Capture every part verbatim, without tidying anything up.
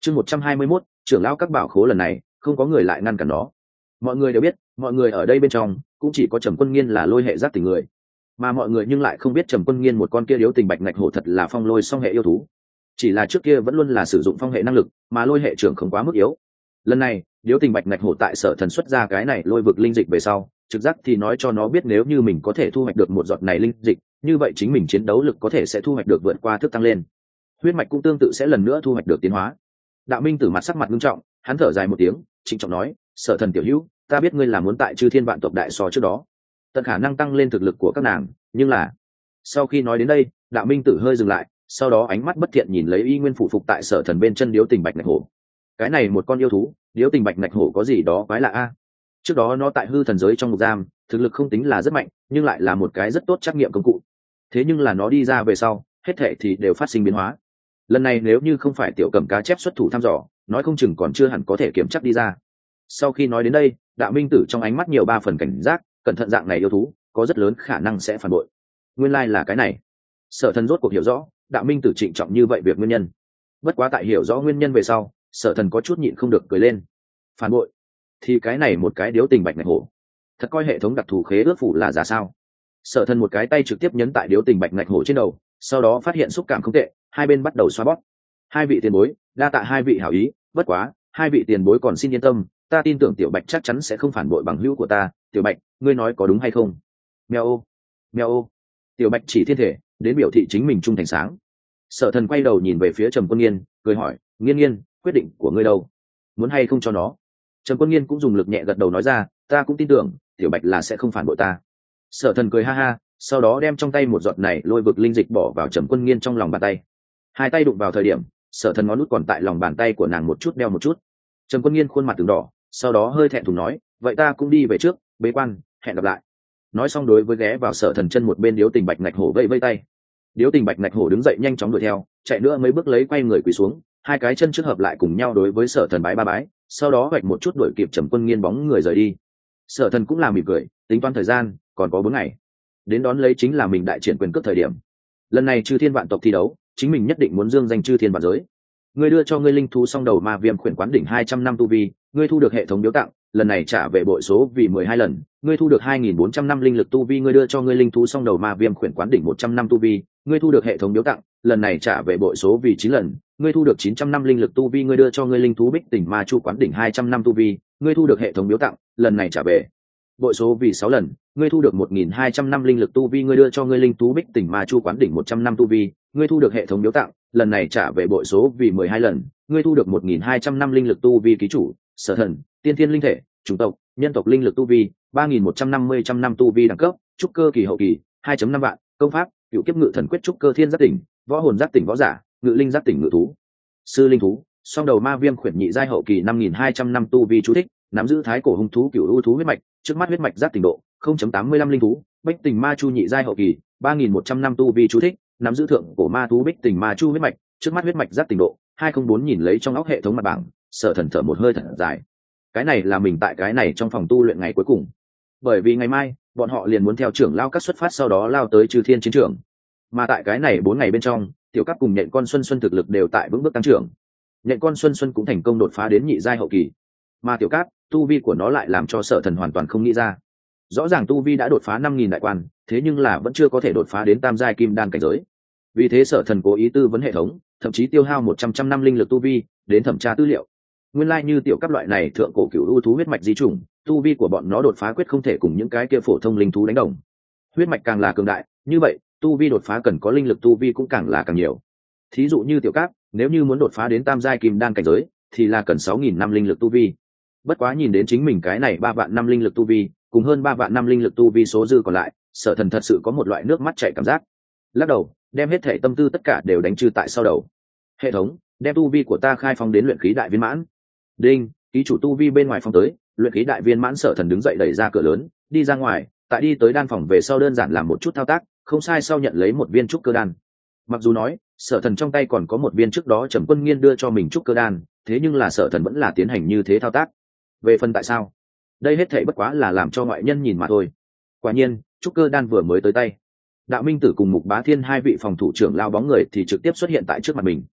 chương một trăm hai mươi mốt, trưởng lão các bảo khố lần này không có người lại ngăn cản nó. Mọi người đều biết, mọi người ở đây bên trong cũng chỉ có Trầm Quân Nghiên là lôi hệ giác tình người, mà mọi người nhưng lại không biết Trầm Quân Nghiên một con kia điếu tình bạch ngạch hổ thật là phong lôi song hệ yêu thú, chỉ là trước kia vẫn luôn là sử dụng phong hệ năng lực, mà lôi hệ trưởng không quá mức yếu. Lần này điếu tình bạch ngạch hổ tại Sở Thần xuất ra cái này lôi vực linh dịch về sau, trực giác thì nói cho nó biết nếu như mình có thể thu hoạch được một giọt này linh dịch, như vậy chính mình chiến đấu lực có thể sẽ thu hoạch được vượt qua thức tăng lên, huyết mạch cũng tương tự sẽ lần nữa thu hoạch được tiến hóa. Đạo Minh Tử mặt sắc mặt nghiêm trọng, hắn thở dài một tiếng, trịnh trọng nói, Sở Thần tiểu hữu, ta biết ngươi là muốn tại Chư Thiên Vạn tộc đại so trước đó tận khả năng tăng lên thực lực của các nàng, nhưng là... Sau khi nói đến đây, Đạo Minh Tử hơi dừng lại, sau đó ánh mắt bất thiện nhìn lấy y nguyên phụ phục tại Sở Thần bên chân điếu tình bạch ngạch hổ. Cái này một con yêu thú, điếu tình bạch ngạch hổ có gì đó quái lạ a? Trước đó nó tại hư thần giới trong ngục giam, thực lực không tính là rất mạnh, nhưng lại là một cái rất tốt trắc nghiệm công cụ. Thế nhưng là nó đi ra về sau, hết thảy thì đều phát sinh biến hóa. Lần này nếu như không phải tiểu Cẩm cá chép xuất thủ thăm dò, nói không chừng còn chưa hẳn có thể kiểm chắc đi ra. Sau khi nói đến đây, Đạo Minh Tử trong ánh mắt nhiều ba phần cảnh giác, cẩn thận, dạng này yêu thú có rất lớn khả năng sẽ phản bội. Nguyên lai là cái này. Sở Thần rốt cuộc hiểu rõ Đạo Minh Tử trịnh trọng như vậy việc nguyên nhân. Bất quá tại hiểu rõ nguyên nhân về sau, Sở Thần có chút nhịn không được cười lên. Phản bội? Thì cái này một cái điếu tình bạch ngạch hổ, thật coi hệ thống đặc thù khế ước phủ là giả sao? Sở Thần một cái tay trực tiếp nhấn tại điếu tình bạch ngạch hổ trên đầu, sau đó phát hiện xúc cảm không tệ, hai bên bắt đầu xoa bóp. Hai vị tiền bối, đa tạ hai vị hảo ý, bất quá hai vị tiền bối còn xin yên tâm, ta tin tưởng tiểu bạch chắc chắn sẽ không phản bội bằng hữu của ta. Tiểu bạch, ngươi nói có đúng hay không? Mèo ô, mèo ô. Tiểu bạch chỉ thiên thể đến biểu thị chính mình trung thành sáng. Sở Thần quay đầu nhìn về phía Trầm Quân Nghiên, cười hỏi, Nghiên Nghiên, quyết định của ngươi đâu, muốn hay không cho nó? Trầm Quân Nghiên cũng dùng lực nhẹ gật đầu nói ra, ta cũng tin tưởng tiểu bạch là sẽ không phản bội ta. Sở Thần cười ha ha, sau đó đem trong tay một giọt này lôi vực linh dịch bỏ vào Trầm Quân Nghiên trong lòng bàn tay. Hai tay đụng vào thời điểm, Sở Thần ngón nút còn tại lòng bàn tay của nàng một chút đeo một chút. Trầm Quân Nghiên khuôn mặt từng đỏ, sau đó hơi thẹn thùng nói, vậy ta cũng đi về trước, bế quan, hẹn gặp lại. Nói xong đối với ghé vào Sở Thần chân một bên điếu tình bạch ngạch hổ vẫy vẫy tay. Điếu tình bạch ngạch hổ đứng dậy nhanh chóng đuổi theo, chạy nữa mấy bước lấy quay người quỳ xuống, hai cái chân trước hợp lại cùng nhau đối với Sở Thần bái ba bái, sau đó vạch một chút đuổi kịp Trầm Quân Nghiên bóng người rời đi. Sở Thần cũng làm mỉm cười, tính toán thời gian còn có bốn ngày, đến đón lấy chính là mình đại triển quyền cước thời điểm. Lần này Chư Thiên Vạn tộc thi đấu, chính mình nhất định muốn dương danh Chư Thiên Vạn giới. Ngươi đưa cho ngươi linh thú song đầu ma viêm khuyển quán đỉnh hai trăm năm tu vi, ngươi thu được hệ thống biếu tặng, lần này trả về bội số vì mười hai lần, ngươi thu được hai nghìn bốn trăm năm linh lực tu vi. Ngươi đưa cho ngươi linh thú song đầu ma viêm khuyển quán đỉnh một trăm năm tu vi, ngươi thu được hệ thống biếu tặng, lần này trả về bội số vì chín lần, ngươi thu được chín trăm năm linh lực tu vi. Ngươi đưa cho ngươi linh thú bích tỉnh ma chu quán đỉnh hai trăm năm tu vi, ngươi thu được hệ thống biếu tặng, lần này trả về bội số vì sáu lần, ngươi thu được một nghìn hai trăm năm linh lực tu vi. Ngươi đưa cho ngươi linh thú bích tỉnh ma chu quán đỉnh một trăm năm tu vi, ngươi thu được hệ thống biếu tặng, lần này trả về bội số vì mười hai lần, ngươi thu được một nghìn hai trăm năm linh lực tu vi. Ký chủ: Sở Thần, tiên thiên linh thể, chủng tộc nhân tộc, linh lực tu vi ba nghìn một trăm năm mươi trăm năm tu vi, đẳng cấp trúc cơ kỳ hậu kỳ hai năm vạn, công pháp cựu kiếp ngự thần quyết, trúc cơ thiên giác tỉnh, võ hồn giác tỉnh võ giả, ngự linh giác tỉnh ngự thú sư, linh thú song đầu ma viêm khuyển nhị giai hậu kỳ năm nghìn hai trăm năm tu vi. Chú thích: nắm giữ thái cổ hung thú cựu ưu thú huyết mạch, trước mắt huyết mạch giác tỉnh độ không chấm tám mươi lăm. Linh thú bích tình ma chu nhị giai hậu kỳ ba nghìn một trăm năm tu vi. Chú thích: nắm giữ thượng cổ ma thú bích tình ma chu huyết mạch, trước mắt huyết mạch giác tỉnh độ hai không bốn. Nhìn lấy trong óc hệ thống mặt bảng, Sở Thần thở một hơi thật dài. Cái này là mình tại cái này trong phòng tu luyện ngày cuối cùng, bởi vì ngày mai bọn họ liền muốn theo trưởng lao các xuất phát, sau đó lao tới Chư Thiên chiến trường. Mà tại cái này bốn ngày bên trong, tiểu cấp cùng nhện con Xuân Xuân thực lực đều tại vững bước tăng trưởng. Nhện con Xuân Xuân cũng thành công đột phá đến nhị giai hậu kỳ, mà tiểu cấp tu vi của nó lại làm cho Sở Thần hoàn toàn không nghĩ ra. Rõ ràng tu vi đã đột phá năm nghìn đại quan, thế nhưng là vẫn chưa có thể đột phá đến tam giai kim đan cảnh giới. Vì thế Sở Thần cố ý tư vấn hệ thống, thậm chí tiêu hao một trăm trăm năm linh lực tu vi đến thẩm tra tư liệu. Nguyên lai like như tiểu cấp loại này thượng cổ cửu ưu thú huyết mạch di chủng, tu vi của bọn nó đột phá quyết không thể cùng những cái kia phổ thông linh thú đánh đồng. Huyết mạch càng là cường đại, như vậy tu vi đột phá cần có linh lực tu vi cũng càng là càng nhiều. Thí dụ như tiểu cấp, nếu như muốn đột phá đến tam giai kim đan cảnh giới, thì là cần sáu nghìn năm linh lực tu vi. Bất quá nhìn đến chính mình cái này ba vạn năm linh lực tu vi, cùng hơn ba vạn năm linh lực tu vi số dư còn lại, Sở Thần thật sự có một loại nước mắt chảy cảm giác. Lắc đầu, đem hết thể tâm tư tất cả đều đánh trừ tại sau đầu. Hệ thống, đem tu vi của ta khai phóng đến luyện khí đại viên mãn. Đinh, ký chủ tu vi bên ngoài phong tới, luyện khí đại viên mãn. Sở Thần đứng dậy đẩy ra cửa lớn, đi ra ngoài, tại đi tới đan phòng về sau đơn giản làm một chút thao tác, không sai sau nhận lấy một viên trúc cơ đan. Mặc dù nói Sở Thần trong tay còn có một viên trước đó Trầm Quân Nghiên đưa cho mình trúc cơ đan, thế nhưng là Sở Thần vẫn là tiến hành như thế thao tác. Về phần tại sao, đây hết thảy bất quá là làm cho ngoại nhân nhìn mà thôi. Quả nhiên trúc cơ đan vừa mới tới tay, Đạo Minh Tử cùng Mục Bá Thiên hai vị phòng thủ trưởng lao bóng người thì trực tiếp xuất hiện tại trước mặt mình.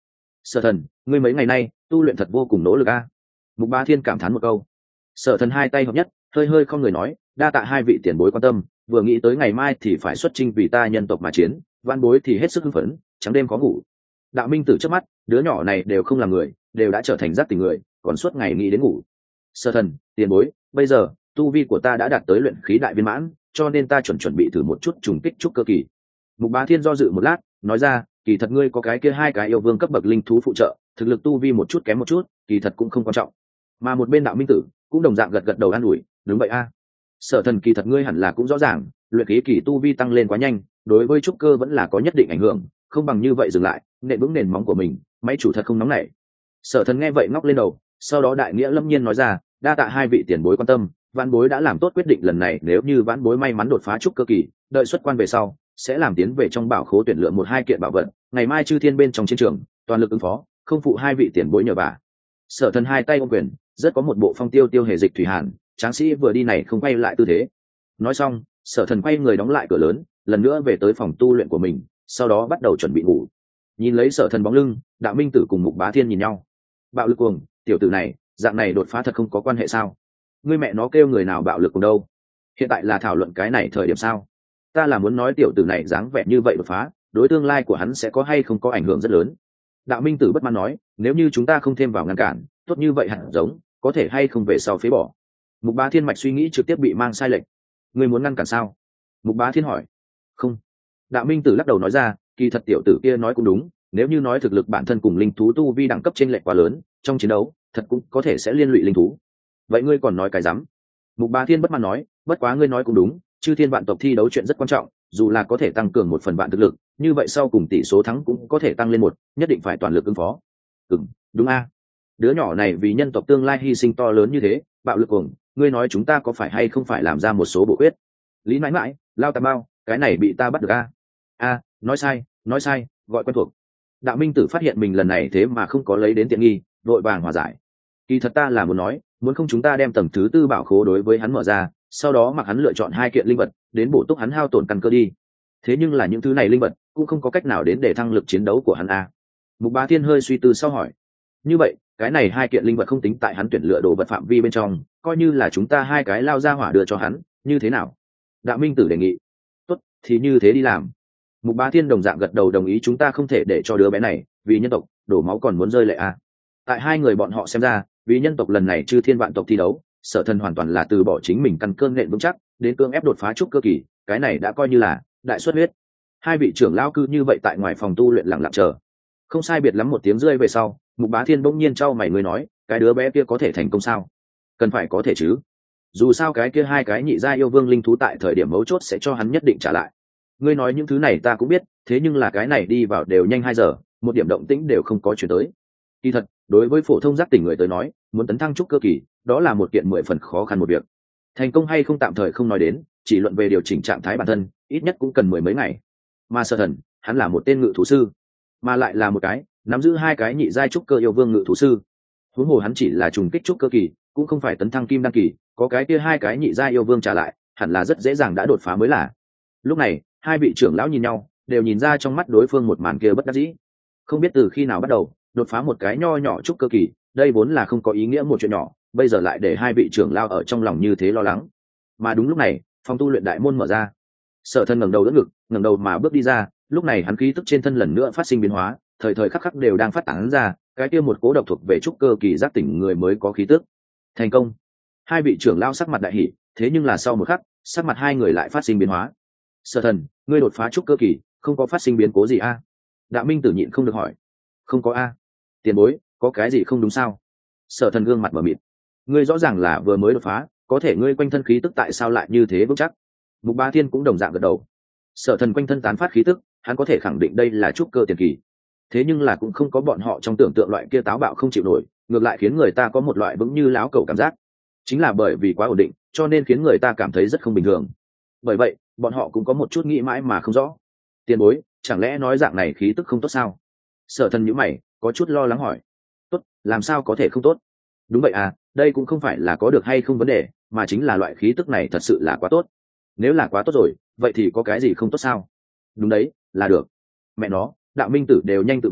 Sở thần, ngươi mấy ngày nay tu luyện thật vô cùng nỗ lực a. Mục Bá Thiên cảm thán một câu. Sở thần hai tay hợp nhất, hơi hơi không người nói, đa tạ hai vị tiền bối quan tâm, vừa nghĩ tới ngày mai thì phải xuất chinh vì ta nhân tộc mà chiến, văn bối thì hết sức hưng phấn, trắng đêm có ngủ. Đạo Minh Tử trước mắt, đứa nhỏ này đều không làm người, đều đã trở thành giác tình người, còn suốt ngày nghĩ đến ngủ. Sở thần, tiền bối, bây giờ tu vi của ta đã đạt tới luyện khí đại viên mãn, cho nên ta chuẩn chuẩn bị thử một chút trùng kích trúc cơ kỳ. Mục Bá Thiên do dự một lát, nói ra, kỳ thật ngươi có cái kia hai cái yêu vương cấp bậc linh thú phụ trợ, thực lực tu vi một chút kém một chút, kỳ thật cũng không quan trọng. Mà một bên Đạo Minh Tử cũng đồng dạng gật gật đầu an ủi, đúng vậy a. Sở thần, kỳ thật ngươi hẳn là cũng rõ ràng, luyện khí kỳ tu vi tăng lên quá nhanh, đối với trúc cơ vẫn là có nhất định ảnh hưởng, không bằng như vậy dừng lại, nện vững nền móng của mình, máy chủ thật không nóng nảy. Sở thần nghe vậy ngóc lên đầu, sau đó đại nghĩa lâm nhiên nói ra, đa tạ hai vị tiền bối quan tâm, vãn bối đã làm tốt quyết định lần này, nếu như vãn bối may mắn đột phá trúc cơ kỳ, đợi xuất quan về sau sẽ làm tiến về trong bảo khố tuyển lựa một hai kiện bảo vật, ngày mai chư thiên bên trong chiến trường toàn lực ứng phó, không phụ hai vị tiền bối nhờ vả. Sở thần hai tay ôm quyền, rất có một bộ phong tiêu tiêu hề dịch thủy hàn, tráng sĩ vừa đi này không quay lại tư thế. Nói xong, sở thần quay người đóng lại cửa lớn, lần nữa về tới phòng tu luyện của mình, sau đó bắt đầu chuẩn bị ngủ. Nhìn lấy sở thần bóng lưng, Đạo Minh Tử cùng Mục Bá Thiên nhìn nhau. Bạo lực cuồng, tiểu tử này dạng này đột phá thật không có quan hệ sao? Ngươi mẹ nó kêu người nào bạo lực cùng đâu? Hiện tại là thảo luận cái này thời điểm sao? Ta là muốn nói tiểu tử này dáng vẻ như vậy đột phá, đối tương lai của hắn sẽ có hay không có ảnh hưởng rất lớn. Đạo Minh Tử bất mãn nói, nếu như chúng ta không thêm vào ngăn cản, tốt như vậy hẳn giống, có thể hay không về sau phế bỏ. Mục Bá Thiên mạch suy nghĩ trực tiếp bị mang sai lệch. Ngươi muốn ngăn cản sao? Mục Bá Thiên hỏi. Không. Đạo Minh Tử lắc đầu nói ra, kỳ thật tiểu tử kia nói cũng đúng, nếu như nói thực lực bản thân cùng linh thú tu vi đẳng cấp chênh lệch quá lớn, trong chiến đấu thật cũng có thể sẽ liên lụy linh thú. Vậy ngươi còn nói cái rắm? Mục Bá Thiên bất mãn nói, bất quá ngươi nói cũng đúng, chư thiên vạn tộc thi đấu chuyện rất quan trọng, dù là có thể tăng cường một phần vạn thực lực, như vậy sau cùng tỷ số thắng cũng có thể tăng lên một, nhất định phải toàn lực ứng phó. Ừm, đúng a. Đứa nhỏ này vì nhân tộc tương lai hy sinh to lớn như thế, bạo lực cuồng, ngươi nói chúng ta có phải hay không phải làm ra một số bộ quyết? Lý mãi mãi, lao tà bao, cái này bị ta bắt được a. A, nói sai, nói sai, gọi quen thuộc. Đạo Minh Tử phát hiện mình lần này thế mà không có lấy đến tiện nghi, vội vàng hòa giải. Kỳ thật ta là muốn nói, muốn không chúng ta đem tầng thứ tư bảo khố đối với hắn mở ra, sau đó mặc hắn lựa chọn hai kiện linh vật đến bổ túc hắn hao tổn căn cơ đi. Thế nhưng là những thứ này linh vật cũng không có cách nào đến để thăng lực chiến đấu của hắn a. Mục Bá Thiên hơi suy tư sau hỏi, như vậy cái này hai kiện linh vật không tính tại hắn tuyển lựa đồ vật phạm vi bên trong, coi như là chúng ta hai cái lao ra hỏa đưa cho hắn, như thế nào? Đạo Minh Tử đề nghị. Tốt, thì như thế đi làm. Mục Bá Thiên đồng dạng gật đầu đồng ý, chúng ta không thể để cho đứa bé này vì nhân tộc đổ máu còn muốn rơi lệ a. Tại hai người bọn họ xem ra, vì nhân tộc lần này chư thiên vạn tộc thi đấu, Sở thần hoàn toàn là từ bỏ chính mình căn cơ nện vững chắc đến cưỡng ép đột phá trúc cơ kỳ, cái này đã coi như là đại xuất huyết. Hai vị trưởng lão cư như vậy tại ngoài phòng tu luyện lặng lặng chờ. Không sai biệt lắm một tiếng rơi về sau, Mục Bá Thiên bỗng nhiên trao mày người nói, cái đứa bé kia có thể thành công sao? Cần phải có thể chứ. Dù sao cái kia hai cái nhị gia yêu vương linh thú tại thời điểm mấu chốt sẽ cho hắn nhất định trả lại. Ngươi nói những thứ này ta cũng biết, thế nhưng là cái này đi vào đều nhanh hai giờ, một điểm động tĩnh đều không có chuyển tới. Kỳ thật, đối với phổ thông giác tỉnh người tới nói, muốn tấn thăng trúc cơ kỳ, đó là một kiện mười phần khó khăn một việc. Thành công hay không tạm thời không nói đến, chỉ luận về điều chỉnh trạng thái bản thân, ít nhất cũng cần mười mấy ngày. Mà Sở thần, hắn là một tên ngự thú sư, mà lại là một cái nắm giữ hai cái nhị giai trúc cơ yêu vương ngự thú sư. Huống hồ hắn chỉ là trùng kích trúc cơ kỳ, cũng không phải tấn thăng kim đăng kỳ, có cái kia hai cái nhị giai yêu vương trả lại, hẳn là rất dễ dàng đã đột phá mới là. Lúc này, hai vị trưởng lão nhìn nhau, đều nhìn ra trong mắt đối phương một màn kia bất đắc dĩ. Không biết từ khi nào bắt đầu, đột phá một cái nho nhỏ trúc cơ kỳ, đây vốn là không có ý nghĩa một chuyện nhỏ, bây giờ lại để hai vị trưởng lão ở trong lòng như thế lo lắng. Mà đúng lúc này, phòng tu luyện đại môn mở ra. Sở Thân ngẩng đầu đỡ ngực, ngẩng đầu mà bước đi ra, lúc này hắn khí tức trên thân lần nữa phát sinh biến hóa, thời thời khắc khắc đều đang phát tán ra, cái kia một cố độc thuộc về trúc cơ kỳ giác tỉnh người mới có khí tức. Thành công. Hai vị trưởng lão sắc mặt đại hỉ, thế nhưng là sau một khắc, sắc mặt hai người lại phát sinh biến hóa. Sở Thần, ngươi đột phá trúc cơ kỳ, không có phát sinh biến cố gì a? À? Đạo Minh Tử nhịn không được hỏi. Không có a. À? Tiền bối, có cái gì không đúng sao? Sở Thần gương mặt mở mịt. Ngươi rõ ràng là vừa mới đột phá, có thể ngươi quanh thân khí tức tại sao lại như thế vững chắc? Mục Bá Thiên cũng đồng dạng gật đầu. Sở Thần quanh thân tán phát khí tức, hắn có thể khẳng định đây là trúc cơ tiền kỳ. Thế nhưng là cũng không có bọn họ trong tưởng tượng loại kia táo bạo không chịu nổi, ngược lại khiến người ta có một loại vững như láo cẩu cảm giác. Chính là bởi vì quá ổn định, cho nên khiến người ta cảm thấy rất không bình thường. Bởi vậy, bọn họ cũng có một chút nghĩ mãi mà không rõ. Tiền bối, chẳng lẽ nói dạng này khí tức không tốt sao? Sở Thần nhíu mày, có chút lo lắng hỏi. Tốt, làm sao có thể không tốt? Đúng vậy à, đây cũng không phải là có được hay không vấn đề, mà chính là loại khí tức này thật sự là quá tốt. Nếu là quá tốt rồi, vậy thì có cái gì không tốt sao? Đúng đấy, là được. Mẹ nó, Đạo Minh Tử đều nhanh tự bế,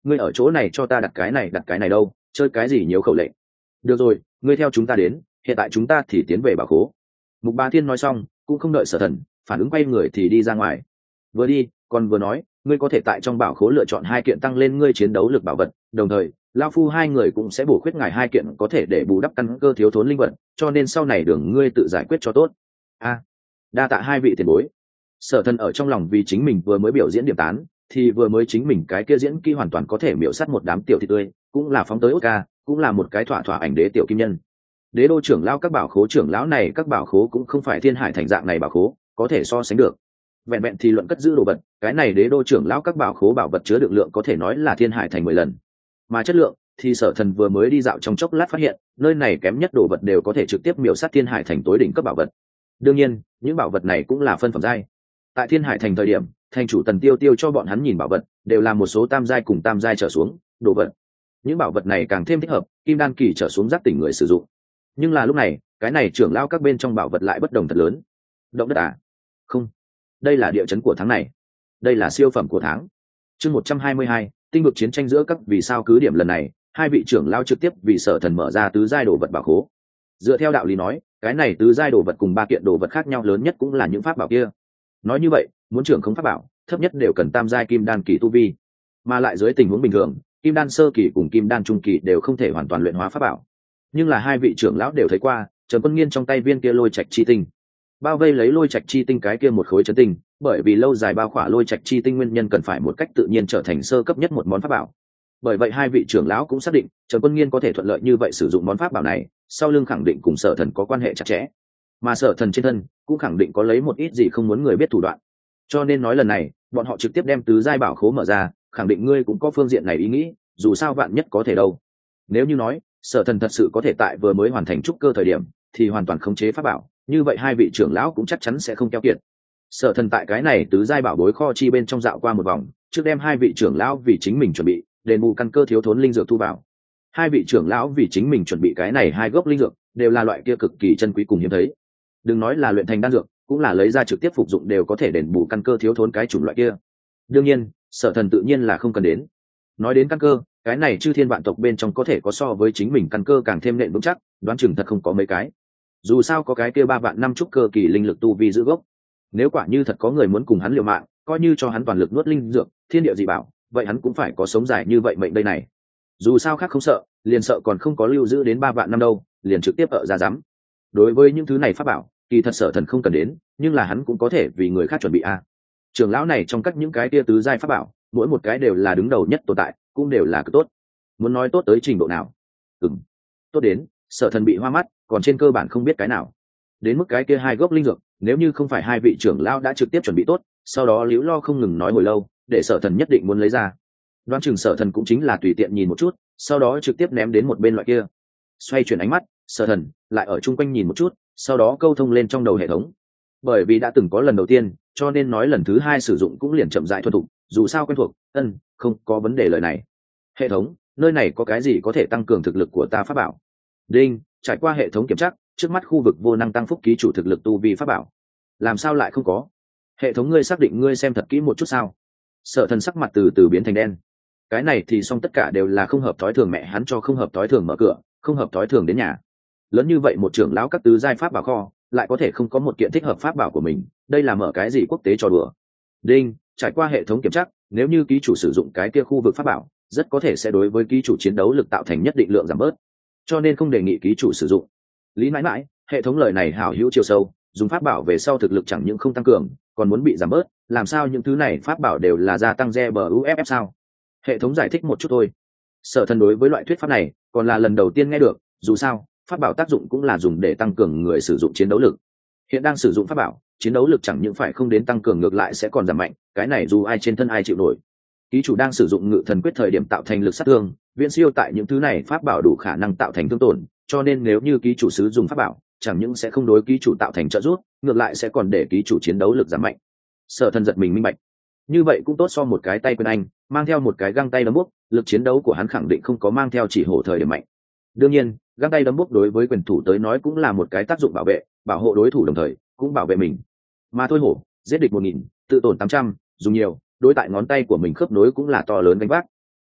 ngươi ở chỗ này cho ta đặt cái này đặt cái này đâu, chơi cái gì nhiều khẩu lệnh. Được rồi, ngươi theo chúng ta đến, hiện tại chúng ta thì tiến về bảo khố. Mục Bá Thiên nói xong cũng không đợi Sở Thần phản ứng, quay người thì đi ra ngoài. Vừa đi còn vừa nói, ngươi có thể tại trong bảo khố lựa chọn hai kiện tăng lên ngươi chiến đấu lực bảo vật, đồng thời lão phu hai người cũng sẽ bổ khuyết ngài hai kiện có thể để bù đắp căn cơ thiếu thốn linh vật, cho nên sau này đường ngươi tự giải quyết cho tốt. A, à, đa tạ hai vị tiền bối. Sở Thần ở trong lòng vì chính mình vừa mới biểu diễn điểm tán, thì vừa mới chính mình cái kia diễn kỹ hoàn toàn có thể miểu sát một đám tiểu thị tươi, cũng là phóng tới Oscar, cũng là một cái thỏa thỏa ảnh đế tiểu kim nhân. Đế đô trưởng lão các bảo khố trưởng lão này, các bảo khố cũng không phải Thiên Hải thành dạng này bảo khố có thể so sánh được. Vẹn vẹn thì luận cất giữ đồ vật, cái này đế đô trưởng lão các bảo khố bảo vật chứa đựng lượng có thể nói là Thiên Hải thành mười lần. Mà chất lượng thì Sở Thần vừa mới đi dạo trong chốc lát phát hiện, nơi này kém nhất đồ vật đều có thể trực tiếp miểu sát Thiên Hải thành tối đỉnh cấp bảo vật. Đương nhiên, những bảo vật này cũng là phân phẩm giai. Tại Thiên Hải thành thời điểm, thành chủ Tần Tiêu Tiêu cho bọn hắn nhìn bảo vật, đều là một số tam giai cùng tam giai trở xuống đồ vật. Những bảo vật này càng thêm thích hợp kim đan kỳ trở xuống giác tỉnh người sử dụng. Nhưng là lúc này, cái này trưởng lão các bên trong bảo vật lại bất đồng thật lớn. Động đất à? Không, đây là địa chấn của tháng này, đây là siêu phẩm của tháng. Chương một trăm hai mươi hai, tinh vực chiến tranh giữa các vì sao cứ điểm lần này, hai vị trưởng lão trực tiếp vì Sở Thần mở ra tứ giai đồ vật bảo khố. Dựa theo đạo lý nói, cái này tứ giai đồ vật cùng ba kiện đồ vật khác nhau lớn nhất cũng là những pháp bảo kia. Nói như vậy, muốn trưởng không pháp bảo, thấp nhất đều cần tam giai kim đan kỳ tu vi, mà lại dưới tình huống bình thường, kim đan sơ kỳ cùng kim đan trung kỳ đều không thể hoàn toàn luyện hóa pháp bảo. Nhưng là hai vị trưởng lão đều thấy qua, Trần Quân Nghiên trong tay viên kia lôi trạch chi tinh, bao vây lấy lôi trạch chi tinh cái kia một khối chấn tinh, bởi vì lâu dài bao khỏa lôi trạch chi tinh nguyên nhân cần phải một cách tự nhiên trở thành sơ cấp nhất một món pháp bảo. Bởi vậy hai vị trưởng lão cũng xác định, Trần Quân Nghiên có thể thuận lợi như vậy sử dụng món pháp bảo này, sau lưng khẳng định cùng Sở Thần có quan hệ chặt chẽ, mà Sở Thần trên thân cũng khẳng định có lấy một ít gì không muốn người biết thủ đoạn. Cho nên nói lần này, bọn họ trực tiếp đem tứ giai bảo khố mở ra, khẳng định ngươi cũng có phương diện này ý nghĩ, dù sao vạn nhất có thể đâu. Nếu như nói, Sở Thần thật sự có thể tại vừa mới hoàn thành trúc cơ thời điểm, thì hoàn toàn khống chế pháp bảo, như vậy hai vị trưởng lão cũng chắc chắn sẽ không keo kiệt. Sở Thần tại cái này tứ giai bảo bối kho chi bên trong dạo qua một vòng, trước đem hai vị trưởng lão vì chính mình chuẩn bị, đền bù căn cơ thiếu thốn linh dược thu vào. Hai vị trưởng lão vì chính mình chuẩn bị cái này hai gốc linh dược, đều là loại kia cực kỳ chân quý cùng hiếm thấy. Đừng nói là luyện thành đan dược, cũng là lấy ra trực tiếp phục dụng đều có thể đền bù căn cơ thiếu thốn cái chủng loại kia. Đương nhiên, Sở Thần tự nhiên là không cần đến. Nói đến căn cơ, cái này chư thiên vạn tộc bên trong có thể có so với chính mình căn cơ càng thêm nện vững chắc, đoán chừng thật không có mấy cái. Dù sao có cái kia ba vạn năm trúc cơ kỳ linh lực tu vi giữ gốc. Nếu quả như thật có người muốn cùng hắn liều mạng, coi như cho hắn toàn lực nuốt linh dược, thiên địa dị bảo, vậy hắn cũng phải có sống dài như vậy mệnh đây này. Dù sao khác không sợ, liền sợ còn không có lưu giữ đến ba vạn năm đâu, liền trực tiếp ở ra dám. Đối với những thứ này pháp bảo, kỳ thật Sở Thần không cần đến, nhưng là hắn cũng có thể vì người khác chuẩn bị a. À. Trưởng lão này trong các những cái tia tứ giai pháp bảo, mỗi một cái đều là đứng đầu nhất tồn tại, cũng đều là cực tốt. Muốn nói tốt tới trình độ nào? Ừm, tốt đến Sở Thần bị hoa mắt, còn trên cơ bản không biết cái nào. Đến mức cái kia hai gốc linh dược, nếu như không phải hai vị trưởng lão đã trực tiếp chuẩn bị tốt, sau đó liễu lo không ngừng nói hồi lâu, để Sở Thần nhất định muốn lấy ra. Đoán chừng Sở Thần cũng chính là tùy tiện nhìn một chút, sau đó trực tiếp ném đến một bên loại kia. Xoay chuyển ánh mắt, Sở Thần lại ở chung quanh nhìn một chút, sau đó câu thông lên trong đầu hệ thống. Bởi vì đã từng có lần đầu tiên, cho nên nói lần thứ hai sử dụng cũng liền chậm rãi thuần thục, dù sao quen thuộc, ân, không có vấn đề lời này. Hệ thống, nơi này có cái gì có thể tăng cường thực lực của ta pháp bảo? Đinh, trải qua hệ thống kiểm tra, trước mắt khu vực vô năng tăng phúc ký chủ thực lực tu vi pháp bảo. Làm sao lại không có? Hệ thống ngươi xác định ngươi xem thật kỹ một chút sao? Sở Thần sắc mặt từ từ biến thành đen. Cái này thì xong, tất cả đều là không hợp thói thường, mẹ hắn cho không hợp thói thường mở cửa, không hợp thói thường đến nhà. Lớn như vậy một trưởng lão các tứ giai pháp bảo kho, lại có thể không có một kiện thích hợp pháp bảo của mình, đây là mở cái gì quốc tế trò đùa? Đinh, trải qua hệ thống kiểm tra, nếu như ký chủ sử dụng cái kia khu vực pháp bảo, rất có thể sẽ đối với ký chủ chiến đấu lực tạo thành nhất định lượng giảm bớt, cho nên không đề nghị ký chủ sử dụng. Lý mãi mãi, hệ thống lời này hảo hữu chiều sâu, dùng pháp bảo về sau thực lực chẳng những không tăng cường, còn muốn bị giảm bớt, làm sao những thứ này pháp bảo đều là gia tăng re bờ u ép ép sao? Hệ thống giải thích một chút thôi. Sở Thần đối với loại thuyết pháp này còn là lần đầu tiên nghe được, dù sao pháp bảo tác dụng cũng là dùng để tăng cường người sử dụng chiến đấu lực. Hiện đang sử dụng pháp bảo, chiến đấu lực chẳng những phải không đến tăng cường, ngược lại sẽ còn giảm mạnh, cái này dù ai trên thân ai chịu nổi. Ký chủ đang sử dụng ngự thần quyết thời điểm tạo thành lực sát thương, viễn siêu tại những thứ này pháp bảo đủ khả năng tạo thành thương tổn, cho nên nếu như ký chủ sử dụng pháp bảo, chẳng những sẽ không đối ký chủ tạo thành trợ giúp, ngược lại sẽ còn để ký chủ chiến đấu lực giảm mạnh. Sở Thần giật mình minh bạch. Như vậy cũng tốt so một cái tay quyền anh, mang theo một cái găng tay đấm bốc, lực chiến đấu của hắn khẳng định không có mang theo chỉ hổ thời điểm mạnh. Đương nhiên, găng tay đấm bốc đối với quyền thủ tới nói cũng là một cái tác dụng bảo vệ, bảo hộ đối thủ đồng thời cũng bảo vệ mình. Mà thôi hổ, giết địch một nghìn, tự tổn tám trăm, dùng nhiều, đối tại ngón tay của mình khớp nối cũng là to lớn gánh vác.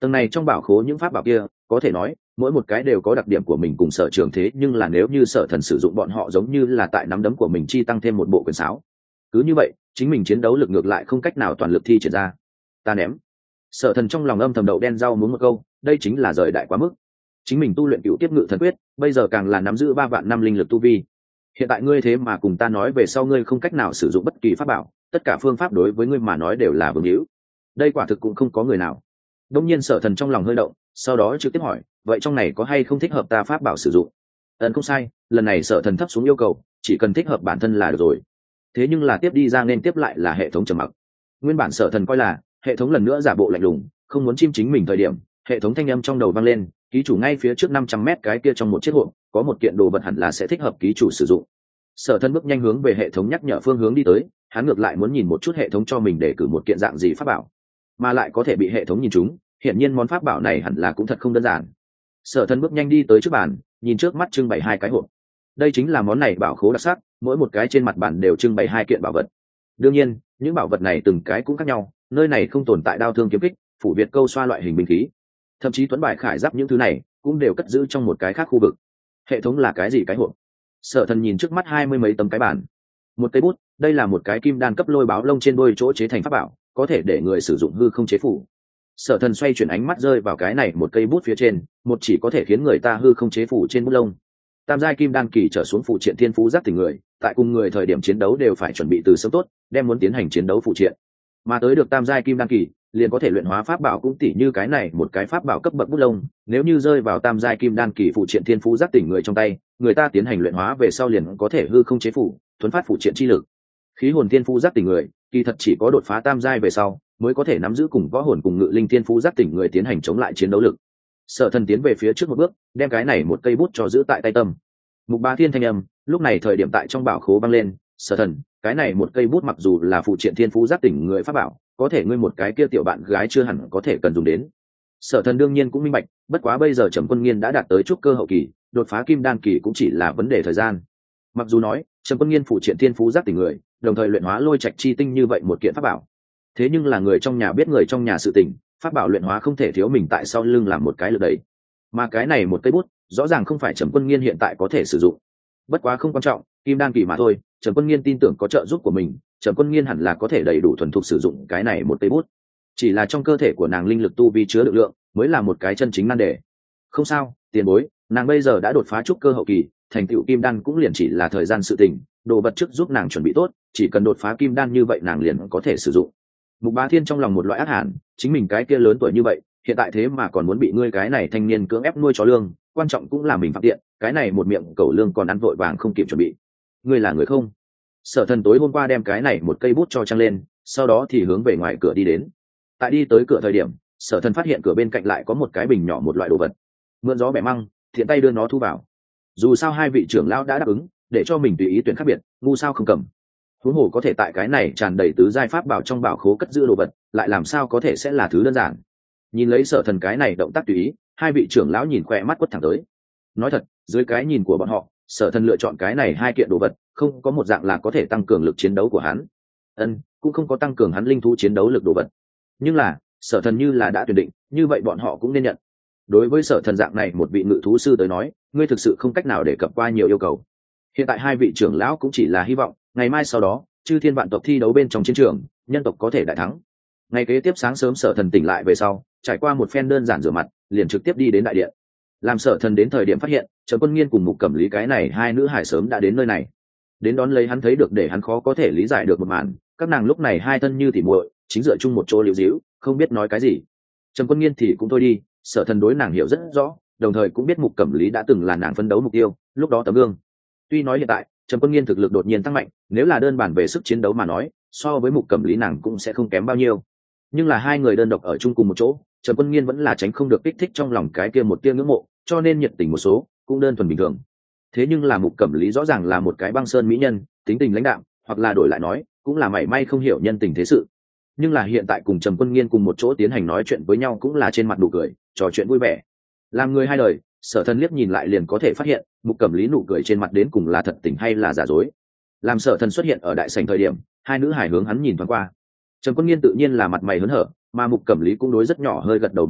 Tầng này trong bảo khố những pháp bảo kia có thể nói mỗi một cái đều có đặc điểm của mình cùng sở trường, thế nhưng là nếu như sở thần sử dụng bọn họ giống như là tại nắm đấm của mình chi tăng thêm một bộ quyền sáo, cứ như vậy chính mình chiến đấu lực ngược lại không cách nào toàn lực thi triển ra. Ta ném. Sở thần trong lòng âm thầm đậu đen rau muốn một câu, đây chính là rời đại quá mức. Chính mình tu luyện cựu tiếp ngự thần quyết, bây giờ càng là nắm giữ ba vạn năm linh lực tu vi, hiện tại ngươi thế mà cùng ta nói về sau ngươi không cách nào sử dụng bất kỳ pháp bảo, tất cả phương pháp đối với ngươi mà nói đều là vương hữu, đây quả thực cũng không có người nào. Đông nhiên sở thần trong lòng hơi động, sau đó trực tiếp hỏi, vậy trong này có hay không thích hợp ta pháp bảo sử dụng? Ấn không sai, lần này sở thần thấp xuống yêu cầu, chỉ cần thích hợp bản thân là được rồi. Thế nhưng là tiếp đi ra nên tiếp lại là hệ thống trầm mặc. Nguyên bản sở thần coi là hệ thống lần nữa giả bộ lạnh lùng, không muốn chim chính mình thời điểm, hệ thống thanh âm trong đầu vang lên, ký chủ ngay phía trước năm trăm mét cái kia trong một chiếc hộp có một kiện đồ vật hẳn là sẽ thích hợp ký chủ sử dụng. Sở thần bước nhanh hướng về hệ thống nhắc nhở phương hướng đi tới, hắn ngược lại muốn nhìn một chút hệ thống cho mình để cử một kiện dạng gì pháp bảo, mà lại có thể bị hệ thống nhìn trúng, hiển nhiên món pháp bảo này hẳn là cũng thật không đơn giản. Sở thần bước nhanh đi tới trước bàn, nhìn trước mắt trưng bày hai cái hộp, đây chính là món này bảo khố đặc sắc, mỗi một cái trên mặt bàn đều trưng bày hai kiện bảo vật. Đương nhiên những bảo vật này từng cái cũng khác nhau, nơi này không tồn tại đao thương kiếm kích, phủ việt câu xoa loại hình binh khí, thậm chí tuấn bài khải giáp những thứ này cũng đều cất giữ trong một cái khác khu vực. Hệ thống là cái gì cái hộp? Sở thần nhìn trước mắt hai mươi mấy tấm cái bản, một cây bút, đây là một cái kim đan cấp lôi báo lông trên đôi chỗ chế thành pháp bảo, có thể để người sử dụng hư không chế phủ. Sở thần xoay chuyển ánh mắt rơi vào cái này một cây bút phía trên, một chỉ có thể khiến người ta hư không chế phủ trên bút lông. Tam giai kim đan kỳ trở xuống phụ triện thiên phú giác tỉnh người, tại cùng người thời điểm chiến đấu đều phải chuẩn bị từ sớm tốt, đem muốn tiến hành chiến đấu phụ triện. Mà tới được tam giai kim đan kỳ, liền có thể luyện hóa pháp bảo, cũng tỉ như cái này một cái pháp bảo cấp bậc bút lông, nếu như rơi vào tam giai kim đan kỳ phụ triện thiên phú giác tỉnh người trong tay, người ta tiến hành luyện hóa về sau liền có thể hư không chế phủ, thuấn phát phụ triện chi lực. Khí hồn thiên phú giác tỉnh người, kỳ thật chỉ có đột phá tam giai về sau mới có thể nắm giữ cùng võ hồn cùng ngự linh thiên phú giác tỉnh người tiến hành chống lại chiến đấu lực. Sở thần tiến về phía trước một bước, đem cái này một cây bút cho giữ tại tay tâm. Mục Bá Thiên thanh âm lúc này thời điểm tại trong bảo khố vang lên, Sở thần, cái này một cây bút mặc dù là phụ triện thiên phú giác tỉnh người pháp bảo, có thể ngươi một cái kia tiểu bạn gái chưa hẳn có thể cần dùng đến. Sở thần đương nhiên cũng minh bạch, bất quá bây giờ Trầm Quân Nghiên đã đạt tới trúc cơ hậu kỳ, đột phá kim đan kỳ cũng chỉ là vấn đề thời gian. Mặc dù nói Trầm Quân Nghiên phụ triện thiên phú giác tỉnh người, đồng thời luyện hóa lôi trạch chi tinh như vậy một kiện pháp bảo, thế nhưng là người trong nhà biết người trong nhà sự tình, pháp bảo luyện hóa không thể thiếu mình tại sau lưng làm một cái lực đẩy, mà cái này một cây bút rõ ràng không phải Trầm Quân Nghiên hiện tại có thể sử dụng. Bất quá không quan trọng, kim đan kỳ mà thôi, Trầm Quân Nghiên tin tưởng có trợ giúp của mình, Trầm Quân Nghiên hẳn là có thể đầy đủ thuần thục sử dụng cái này một cây bút. Chỉ là trong cơ thể của nàng linh lực tu vi chứa được lượng mới là một cái chân chính nan đề. Không sao, tiền bối, nàng bây giờ đã đột phá trúc cơ hậu kỳ, thành tựu kim đan cũng liền chỉ là thời gian sự tình, đồ vật trước giúp nàng chuẩn bị tốt, chỉ cần đột phá kim đan như vậy nàng liền có thể sử dụng. Mục Bá Thiên trong lòng một loại ác hàn, chính mình cái kia lớn tuổi như vậy, hiện tại thế mà còn muốn bị ngươi cái này thanh niên cưỡng ép nuôi chó lương, quan trọng cũng là mình phạm tiện, cái này một miệng cẩu lương còn ăn vội vàng không kịp chuẩn bị. Ngươi là người không? Sở thần tối hôm qua đem cái này một cây bút cho trăng lên, sau đó thì hướng về ngoài cửa đi đến. Tại đi tới cửa thời điểm, Sở thần phát hiện cửa bên cạnh lại có một cái bình nhỏ một loại đồ vật, mượn gió bẻ măng, thiện tay đưa nó thu vào. Dù sao hai vị trưởng lão đã đáp ứng, để cho mình tùy ý tuyển khác biệt, ngu sao không cầm. Huống hồ có thể tại cái này tràn đầy tứ giai pháp bảo trong bảo khố cất giữ đồ vật, lại làm sao có thể sẽ là thứ đơn giản. Nhìn lấy Sở thần cái này động tác tùy ý, hai vị trưởng lão nhìn khỏe mắt quất thẳng tới. Nói thật, dưới cái nhìn của bọn họ, Sở thần lựa chọn cái này hai kiện đồ vật, không có một dạng là có thể tăng cường lực chiến đấu của hắn, ân cũng không có tăng cường hắn linh thú chiến đấu lực đồ vật. Nhưng là Sở thần như là đã tuyển định, như vậy bọn họ cũng nên nhận. Đối với Sở thần dạng này một vị ngự thú sư tới nói, ngươi thực sự không cách nào để cập qua nhiều yêu cầu. Hiện tại hai vị trưởng lão cũng chỉ là hy vọng ngày mai sau đó chư thiên vạn tộc thi đấu bên trong chiến trường, nhân tộc có thể đại thắng. Ngày kế tiếp sáng sớm Sở thần tỉnh lại về sau, trải qua một phen đơn giản rửa mặt, liền trực tiếp đi đến đại điện. Làm Sở thần đến thời điểm phát hiện Trầm Quân Nghiên cùng Mục Cẩm Lý cái này hai nữ hải sớm đã đến nơi này. Đến đón lấy hắn thấy được để hắn khó có thể lý giải được một màn, các nàng lúc này hai thân như tỉ muội, chính dựa chung một chỗ liễu díu, không biết nói cái gì. Trầm Quân Nghiên thì cũng thôi đi, Sở thần đối nàng hiểu rất rõ, đồng thời cũng biết Mục Cẩm Lý đã từng là nàng phấn đấu mục tiêu, lúc đó tấm gương. Tuy nói hiện tại Trầm Quân Nghiên thực lực đột nhiên tăng mạnh, nếu là đơn bản về sức chiến đấu mà nói, so với Mục Cẩm Lý nàng cũng sẽ không kém bao nhiêu. Nhưng là hai người đơn độc ở chung cùng một chỗ, Trầm Quân Nghiên vẫn là tránh không được kích thích trong lòng cái kia một tia ngưỡng mộ, cho nên nhiệt tình một số, cũng đơn thuần bình thường. Thế nhưng là Mục Cẩm Lý rõ ràng là một cái băng sơn mỹ nhân, tính tình lãnh đạm, hoặc là đổi lại nói, cũng là mảy may không hiểu nhân tình thế sự. Nhưng là hiện tại cùng Trầm Quân Nghiên cùng một chỗ tiến hành nói chuyện với nhau cũng là trên mặt nụ cười, trò chuyện vui vẻ. Làm người hai đời, Sở thần liếc nhìn lại liền có thể phát hiện, Mục Cẩm Lý nụ cười trên mặt đến cùng là thật tình hay là giả dối. Làm Sở thần xuất hiện ở đại sảnh thời điểm, hai nữ hải hướng hắn nhìn thoáng qua. Trầm Quân Nghiên tự nhiên là mặt mày hớn hở, mà Mục Cẩm Lý cũng đối rất nhỏ hơi gật đầu một cái,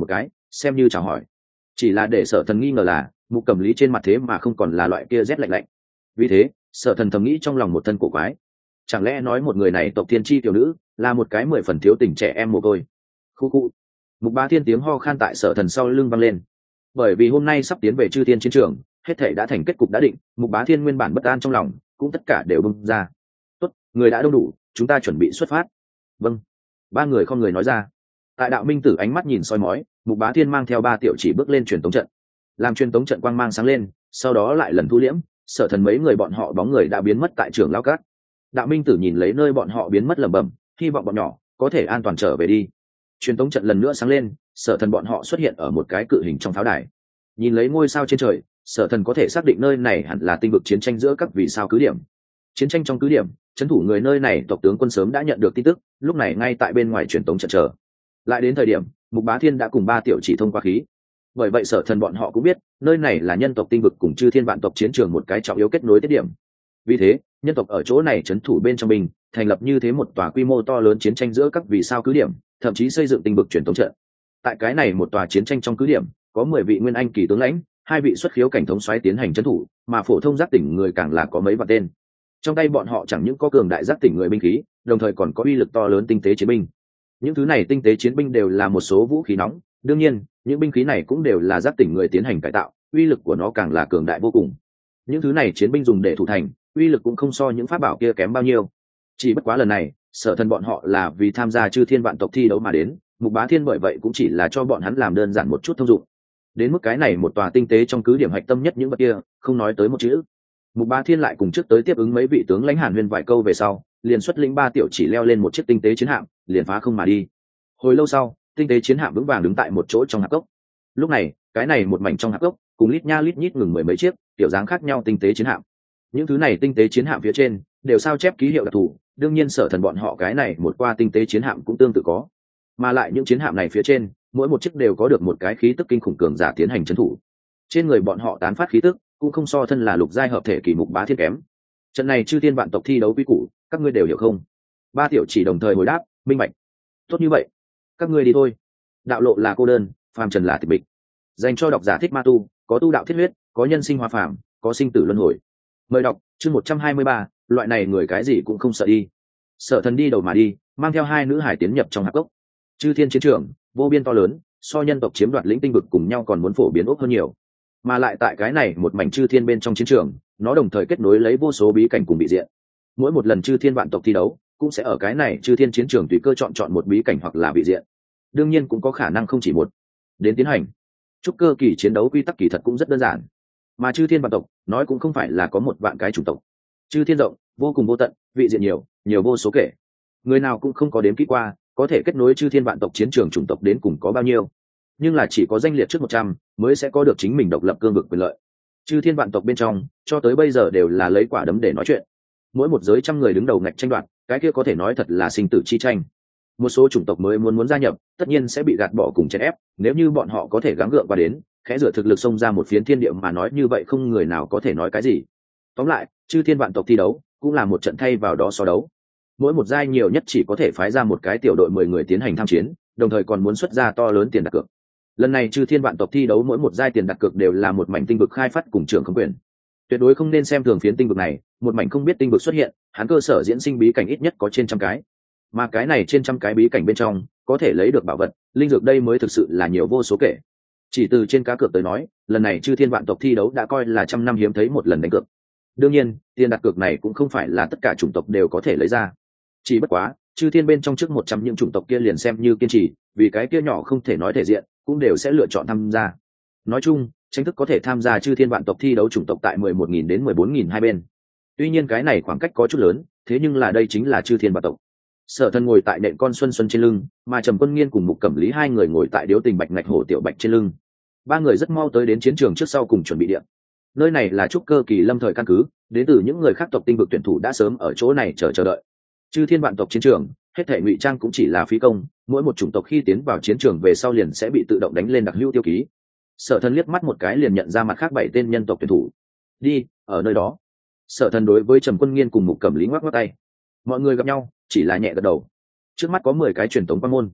xem như chào hỏi. Chỉ là để Sở Thần nghi ngờ là Mục Cẩm Lý trên mặt thế mà không còn là loại kia rét lạnh lạnh. Vì thế Sở Thần thầm nghĩ trong lòng một thân cổ quái, chẳng lẽ nói một người này tộc thiên chi tiểu nữ là một cái mười phần thiếu tình trẻ em mồ côi. Khu khu. Mục Bá Thiên tiếng ho khan tại Sở Thần sau lưng vang lên. Bởi vì hôm nay sắp tiến về Chư Thiên chiến trường, hết thảy đã thành kết cục đã định, Mục Bá Thiên nguyên bản bất an trong lòng cũng tất cả đều bung ra. Tốt, người đã đông đủ, chúng ta chuẩn bị xuất phát. Vâng. Ba người không người nói ra. Tại Đạo Minh Tử ánh mắt nhìn soi mói, Mục Bá Thiên mang theo ba tiểu chỉ bước lên truyền tống trận. Làm truyền tống trận quang mang sáng lên, sau đó lại lần thu liễm, Sở Thần mấy người bọn họ bóng người đã biến mất tại trường lão cát. Đạo Minh Tử nhìn lấy nơi bọn họ biến mất lẩm bẩm, hy vọng bọn nhỏ có thể an toàn trở về đi. Truyền tống trận lần nữa sáng lên, Sở Thần bọn họ xuất hiện ở một cái cự hình trong pháo đài. Nhìn lấy ngôi sao trên trời, Sở Thần có thể xác định nơi này hẳn là tinh vực chiến tranh giữa các vì sao cứ điểm. Chiến tranh trong cứ điểm, trấn thủ người nơi này tộc tướng quân sớm đã nhận được tin tức, lúc này ngay tại bên ngoài truyền tống trận chờ. Lại đến thời điểm, Mục Bá Thiên đã cùng ba tiểu chỉ thông qua khí. Bởi vậy Sở Thần bọn họ cũng biết, nơi này là nhân tộc tinh vực cùng Chư Thiên vạn tộc chiến trường một cái trọng yếu kết nối tiết điểm. Vì thế, nhân tộc ở chỗ này trấn thủ bên trong mình, thành lập như thế một tòa quy mô to lớn chiến tranh giữa các vì sao cứ điểm, thậm chí xây dựng tinh vực truyền tống trận. Tại cái này một tòa chiến tranh trong cứ điểm, có mười vị nguyên anh kỳ tướng lãnh, hai vị xuất khiếu cảnh thống soái tiến hành trấn thủ, mà phổ thông giác tỉnh người càng là có mấy vạn tên. Trong tay bọn họ chẳng những có cường đại giác tỉnh người binh khí, đồng thời còn có uy lực to lớn tinh tế chiến binh. Những thứ này tinh tế chiến binh đều là một số vũ khí nóng, đương nhiên, những binh khí này cũng đều là giác tỉnh người tiến hành cải tạo, uy lực của nó càng là cường đại vô cùng. Những thứ này chiến binh dùng để thủ thành, uy lực cũng không so những pháp bảo kia kém bao nhiêu. Chỉ bất quá lần này, Sở Thần bọn họ là vì tham gia Chư Thiên vạn tộc thi đấu mà đến, Mục Bá Thiên bởi vậy cũng chỉ là cho bọn hắn làm đơn giản một chút thông dụng. Đến mức cái này một tòa tinh tế trong cứ điểm hạch tâm nhất những vật kia, không nói tới một chữ. Mục Bá Thiên lại cùng trước tới tiếp ứng mấy vị tướng lãnh Hàn Huyền vài câu về sau, liền xuất lĩnh ba tiểu chỉ leo lên một chiếc tinh tế chiến hạm, liền phá không mà đi. Hồi lâu sau, tinh tế chiến hạm vững vàng đứng tại một chỗ trong hạp cốc. Lúc này, cái này một mảnh trong hạp cốc, cùng lít nha lít nhít ngừng mười mấy chiếc, tiểu dáng khác nhau tinh tế chiến hạm. Những thứ này tinh tế chiến hạm phía trên đều sao chép ký hiệu đặc thù, đương nhiên Sở Thần bọn họ cái này một qua tinh tế chiến hạm cũng tương tự có. Mà lại những chiến hạm này phía trên, mỗi một chiếc đều có được một cái khí tức kinh khủng cường giả tiến hành trấn thủ. Trên người bọn họ tán phát khí tức, cũng không so thân là lục giai hợp thể kỳ Mục Bá Thiên kém. Trận này Chư Thiên vạn tộc thi đấu quy củ, các ngươi đều hiểu không? Ba tiểu chỉ đồng thời hồi đáp, minh bạch. Tốt như vậy, các ngươi đi thôi. Đạo lộ là cô đơn, phàm trần là tịch mịch. Dành cho độc giả thích ma tu, có tu đạo thiết huyết, có nhân sinh hoa phàm, có sinh tử luân hồi. Mời đọc chương một trăm hai mươi ba, loại này người cái gì cũng không sợ đi. Sở Thần đi đầu mà đi, mang theo hai nữ hải tiến nhập trong hạp cốc. Chư Thiên chiến trường vô biên to lớn, so nhân tộc chiếm đoạt lĩnh tinh vực cùng nhau còn muốn phổ biến ốc hơn nhiều. Mà lại tại cái này một mảnh Chư Thiên bên trong chiến trường, nó đồng thời kết nối lấy vô số bí cảnh cùng bị diện. Mỗi một lần Chư Thiên vạn tộc thi đấu, cũng sẽ ở cái này Chư Thiên chiến trường tùy cơ chọn chọn một bí cảnh hoặc là bị diện. Đương nhiên cũng có khả năng không chỉ một. Đến tiến hành trúc cơ kỳ chiến đấu quy tắc kỳ thật cũng rất đơn giản. Mà Chư Thiên vạn tộc nói cũng không phải là có một vạn cái chủng tộc. Chư Thiên rộng, vô cùng vô tận, vị diện nhiều, nhiều vô số kể. Người nào cũng không có đếm kỹ qua, có thể kết nối Chư Thiên vạn tộc chiến trường chủng tộc đến cùng có bao nhiêu. Nhưng là chỉ có danh liệt trước một trăm mới sẽ có được chính mình độc lập cương vực quyền lợi. Chư Thiên vạn tộc bên trong, cho tới bây giờ đều là lấy quả đấm để nói chuyện. Mỗi một giới trăm người đứng đầu ngạch tranh đoạt, cái kia có thể nói thật là sinh tử chi tranh. Một số chủng tộc mới muốn muốn gia nhập, tất nhiên sẽ bị gạt bỏ cùng chèn ép, nếu như bọn họ có thể gắng gượng qua đến, khẽ rửa thực lực xông ra một phiến thiên địa mà nói như vậy không người nào có thể nói cái gì. Tóm lại, Chư Thiên vạn tộc thi đấu cũng là một trận thay vào đó so đấu. Mỗi một giai nhiều nhất chỉ có thể phái ra một cái tiểu đội mười người tiến hành tham chiến, đồng thời còn muốn xuất ra to lớn tiền đặt cược. Lần này Chư Thiên vạn tộc thi đấu mỗi một giai tiền đặt cược đều là một mảnh tinh vực khai phát cùng trường không quyền. Tuyệt đối không nên xem thường phiến tinh vực này, một mảnh không biết tinh vực xuất hiện, hắn cơ sở diễn sinh bí cảnh ít nhất có trên trăm cái. Mà cái này trên trăm cái bí cảnh bên trong, có thể lấy được bảo vật, linh dược đây mới thực sự là nhiều vô số kể. Chỉ từ trên cá cược tới nói, lần này Chư Thiên vạn tộc thi đấu đã coi là trăm năm hiếm thấy một lần đánh cược. Đương nhiên, tiền đặt cược này cũng không phải là tất cả chủng tộc đều có thể lấy ra. Chỉ bất quá, Chư Thiên bên trong trước một trăm những chủng tộc kia liền xem như kiên trì, vì cái kia nhỏ không thể nói thể diện, cũng đều sẽ lựa chọn tham gia. Nói chung, tranh thức có thể tham gia Chư Thiên vạn tộc thi đấu chủng tộc tại mười một nghìn đến mười bốn nghìn hai bên. Tuy nhiên cái này khoảng cách có chút lớn, thế nhưng là đây chính là Chư Thiên vạn tộc. Sở Thần ngồi tại nện con xuân xuân trên lưng, mà Trầm Quân Nghiên cùng Mục Cẩm Lý hai người ngồi tại điếu tình bạch ngạch hổ tiểu bạch trên lưng. Ba người rất mau tới đến chiến trường trước sau cùng chuẩn bị điện. Nơi này là trúc cơ kỳ lâm thời căn cứ, đến từ những người khác tộc tinh vực tuyển thủ đã sớm ở chỗ này chờ chờ đợi. Chư Thiên vạn tộc chiến trường, hết thể ngụy trang cũng chỉ là phí công, mỗi một chủng tộc khi tiến vào chiến trường về sau liền sẽ bị tự động đánh lên đặc hữu tiêu ký. Sở Thần liếc mắt một cái liền nhận ra mặt khác bảy tên nhân tộc tuyển thủ. Đi, ở nơi đó. Sở Thần đối với Trầm Quân Nghiên cùng Mục Cẩm Lý ngoắc ngoắc tay. Mọi người gặp nhau, chỉ là nhẹ gật đầu. Trước mắt có mười cái truyền tống quan môn.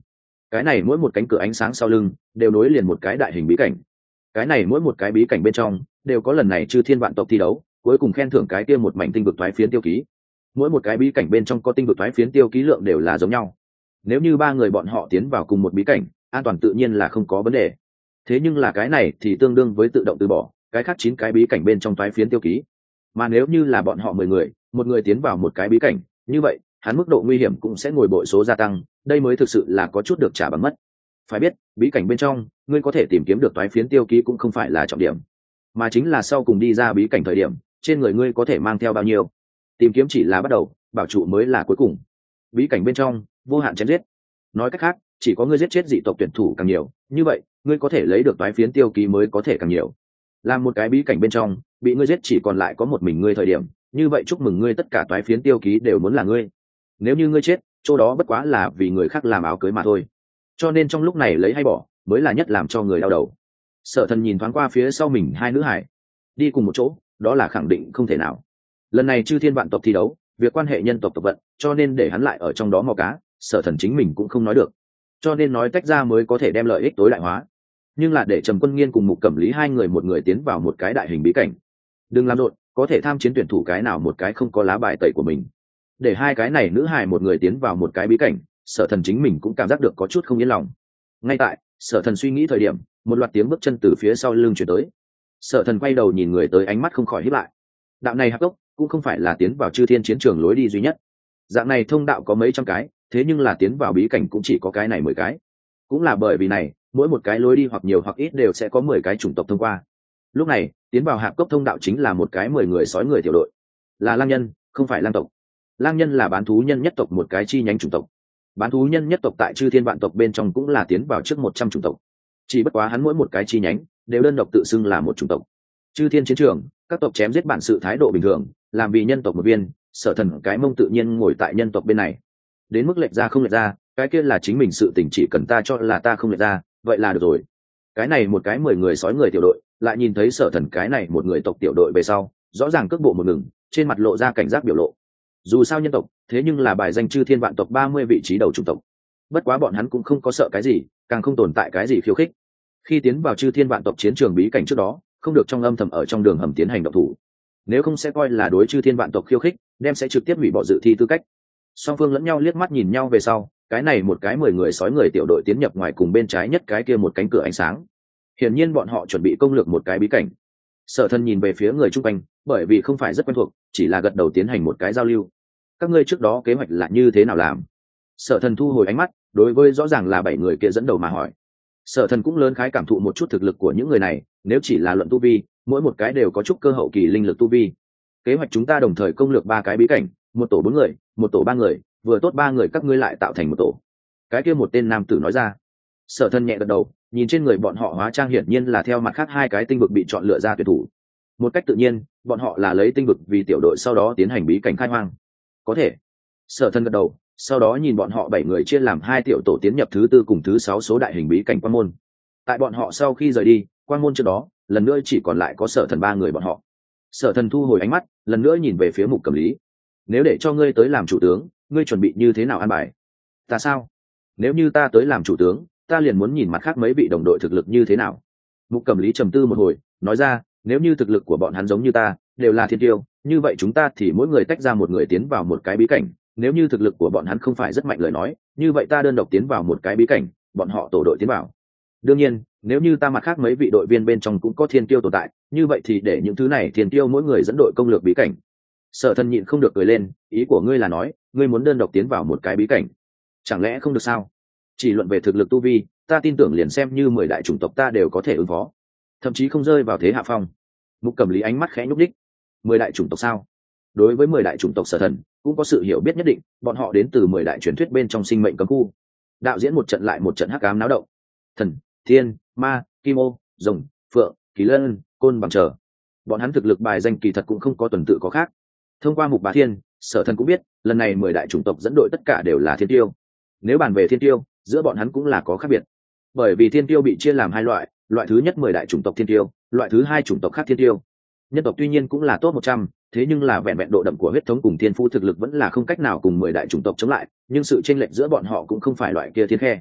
cái này mỗi một cánh cửa ánh sáng sau lưng đều nối liền một cái đại hình bí cảnh, cái này mỗi một cái bí cảnh bên trong đều có lần này chư thiên vạn tộc thi đấu cuối cùng khen thưởng cái kia một mảnh tinh vực thoái phiến tiêu ký. Mỗi một cái bí cảnh bên trong có tinh vực thoái phiến tiêu ký lượng đều là giống nhau. Nếu như ba người bọn họ tiến vào cùng một bí cảnh, an toàn tự nhiên là không có vấn đề. Thế nhưng là cái này thì tương đương với tự động từ bỏ cái khác chín cái bí cảnh bên trong thoái phiến tiêu ký. Mà nếu như là bọn họ mười người, một người tiến vào một cái bí cảnh, như vậy hắn mức độ nguy hiểm cũng sẽ ngồi bội số gia tăng, đây mới thực sự là có chút được trả bằng mất. Phải biết, bí cảnh bên trong, ngươi có thể tìm kiếm được thoái phiến tiêu ký cũng không phải là trọng điểm, mà chính là sau cùng đi ra bí cảnh thời điểm, trên người ngươi có thể mang theo bao nhiêu. Tìm kiếm chỉ là bắt đầu, bảo trụ mới là cuối cùng. Bí cảnh bên trong, vô hạn chém giết. Nói cách khác, chỉ có ngươi giết chết dị tộc tuyển thủ càng nhiều, như vậy, ngươi có thể lấy được thoái phiến tiêu ký mới có thể càng nhiều. Làm một cái bí cảnh bên trong, bị ngươi giết chỉ còn lại có một mình ngươi thời điểm, như vậy chúc mừng ngươi tất cả toái phiến tiêu ký đều muốn là ngươi. Nếu như ngươi chết, chỗ đó bất quá là vì người khác làm áo cưới mà thôi. Cho nên trong lúc này lấy hay bỏ mới là nhất làm cho người đau đầu. Sở Thần nhìn thoáng qua phía sau mình hai nữ hải, đi cùng một chỗ, đó là khẳng định không thể nào. Lần này chư thiên vạn tộc thi đấu, việc quan hệ nhân tộc tộc vận, cho nên để hắn lại ở trong đó mò cá, Sở Thần chính mình cũng không nói được. Cho nên nói tách ra mới có thể đem lợi ích tối đại hóa. Nhưng là để Trầm Quân Nghiên cùng Mục Cẩm Lý hai người một người tiến vào một cái đại hình bí cảnh. Đừng làm rộn, có thể tham chiến tuyển thủ cái nào một cái không có lá bài tẩy của mình. Để hai cái này nữ hài một người tiến vào một cái bí cảnh, Sở Thần chính mình cũng cảm giác được có chút không yên lòng. Ngay tại Sở Thần suy nghĩ thời điểm, một loạt tiếng bước chân từ phía sau lưng chuyển tới. Sở Thần quay đầu nhìn người tới, ánh mắt không khỏi híp lại. Đạo này hạp cốc cũng không phải là tiến vào chư thiên chiến trường lối đi duy nhất. Dạng này thông đạo có mấy trăm cái, thế nhưng là tiến vào bí cảnh cũng chỉ có cái này mười cái. Cũng là bởi vì này, mỗi một cái lối đi hoặc nhiều hoặc ít đều sẽ có mười cái chủng tộc thông qua. Lúc này tiến vào hạp cốc thông đạo chính là một cái mười người sói người tiểu đội, là lang nhân, không phải lang tộc. Lang nhân là bán thú nhân nhất tộc một cái chi nhánh chủng tộc. Bán thú nhân nhất tộc tại chư thiên vạn tộc bên trong cũng là tiến vào trước một trăm chủng tộc, chỉ bất quá hắn mỗi một cái chi nhánh đều đơn độc tự xưng là một chủng tộc. Chư thiên chiến trường, các tộc chém giết bản sự thái độ bình thường, làm vì nhân tộc một viên, Sở Thần cái mông tự nhiên ngồi tại nhân tộc bên này. Đến mức lệch ra không lệch ra, cái kia là chính mình sự tình, chỉ cần ta cho là ta không lệch ra, vậy là được rồi. Cái này một cái mười người sói người tiểu đội, lại nhìn thấy Sở Thần cái này một người tộc tiểu đội về sau, rõ ràng cước bộ một ngừng, trên mặt lộ ra cảnh giác biểu lộ. Dù sao nhân tộc, thế nhưng là bài danh chư thiên vạn tộc ba mươi vị trí đầu chủng tộc. Bất quá bọn hắn cũng không có sợ cái gì, càng không tồn tại cái gì khiêu khích. Khi tiến vào chư thiên vạn tộc chiến trường bí cảnh trước đó, không được trong âm thầm ở trong đường hầm tiến hành động thủ. Nếu không sẽ coi là đối chư thiên vạn tộc khiêu khích, đem sẽ trực tiếp hủy bỏ dự thi tư cách. Song phương lẫn nhau liếc mắt nhìn nhau về sau, cái này một cái mười người sói người tiểu đội tiến nhập ngoài cùng bên trái nhất cái kia một cánh cửa ánh sáng. Hiển nhiên bọn họ chuẩn bị công lược một cái bí cảnh. Sở Thần nhìn về phía người chung quanh, bởi vì không phải rất quen thuộc, chỉ là gật đầu tiến hành một cái giao lưu. Các ngươi trước đó kế hoạch là như thế nào làm? Sở Thần thu hồi ánh mắt, đối với rõ ràng là bảy người kia dẫn đầu mà hỏi. Sở Thần cũng lớn khái cảm thụ một chút thực lực của những người này, nếu chỉ là luận tu vi, mỗi một cái đều có chút cơ hậu kỳ linh lực tu vi. Kế hoạch chúng ta đồng thời công lược ba cái bí cảnh, một tổ bốn người, một tổ ba người, vừa tốt ba người các ngươi lại tạo thành một tổ. Cái kia một tên nam tử nói ra. Sở Thần nhẹ gật đầu, nhìn trên người bọn họ hóa trang hiển nhiên là theo mặt khác hai cái tinh vực bị chọn lựa ra tuyển thủ. Một cách tự nhiên, bọn họ là lấy tinh vực vì tiểu đội sau đó tiến hành bí cảnh khai hoang. Có thể. Sở Thần gật đầu, sau đó nhìn bọn họ bảy người chia làm hai tiểu tổ tiến nhập thứ tư cùng thứ sáu số đại hình bí cảnh quan môn. Tại bọn họ sau khi rời đi, quan môn trước đó, lần nữa chỉ còn lại có Sở Thần ba người bọn họ. Sở Thần thu hồi ánh mắt, lần nữa nhìn về phía Mục Cẩm Lý. Nếu để cho ngươi tới làm chủ tướng, ngươi chuẩn bị như thế nào an bài? Ta sao? Nếu như ta tới làm chủ tướng, ta liền muốn nhìn mặt khác mấy vị đồng đội thực lực như thế nào. Mục Cẩm Lý trầm tư một hồi, nói ra, nếu như thực lực của bọn hắn giống như ta, đều là thiên tiêu, như vậy chúng ta thì mỗi người tách ra một người tiến vào một cái bí cảnh. Nếu như thực lực của bọn hắn không phải rất mạnh lời nói, như vậy ta đơn độc tiến vào một cái bí cảnh, bọn họ tổ đội tiến vào. Đương nhiên, nếu như ta mặt khác mấy vị đội viên bên trong cũng có thiên tiêu tồn tại, như vậy thì để những thứ này thiên tiêu mỗi người dẫn đội công lược bí cảnh. Sở Thần nhịn không được cười lên, ý của ngươi là nói, ngươi muốn đơn độc tiến vào một cái bí cảnh, chẳng lẽ không được sao? Chỉ luận về thực lực tu vi, ta tin tưởng liền xem như mười đại chủng tộc ta đều có thể ứng phó, thậm chí không rơi vào thế hạ phong. Mục Cẩm Lý ánh mắt khẽ nhúc đích. Mười đại chủng tộc sao? Đối với mười đại chủng tộc Sở Thần cũng có sự hiểu biết nhất định, bọn họ đến từ mười đại truyền thuyết bên trong sinh mệnh cấm khu, đạo diễn một trận lại một trận hắc ám náo động. Thần, thiên, ma, kim ô, rồng, phượng, kỳ lân, côn bằng chờ, bọn hắn thực lực bài danh kỳ thật cũng không có tuần tự có khác. Thông qua Mục Bá Thiên, Sở Thần cũng biết, lần này mười đại chủng tộc dẫn đội tất cả đều là thiên tiêu. Nếu bàn về thiên tiêu, giữa bọn hắn cũng là có khác biệt. Bởi vì thiên tiêu bị chia làm hai loại, loại thứ nhất mười đại chủng tộc thiên tiêu, loại thứ hai chủng tộc khác thiên tiêu. Nhân tộc tuy nhiên cũng là top một trăm, thế nhưng là vẹn vẹn độ đậm của huyết thống cùng thiên phú thực lực vẫn là không cách nào cùng mười đại chủng tộc chống lại, nhưng sự chênh lệch giữa bọn họ cũng không phải loại kia thiên khe.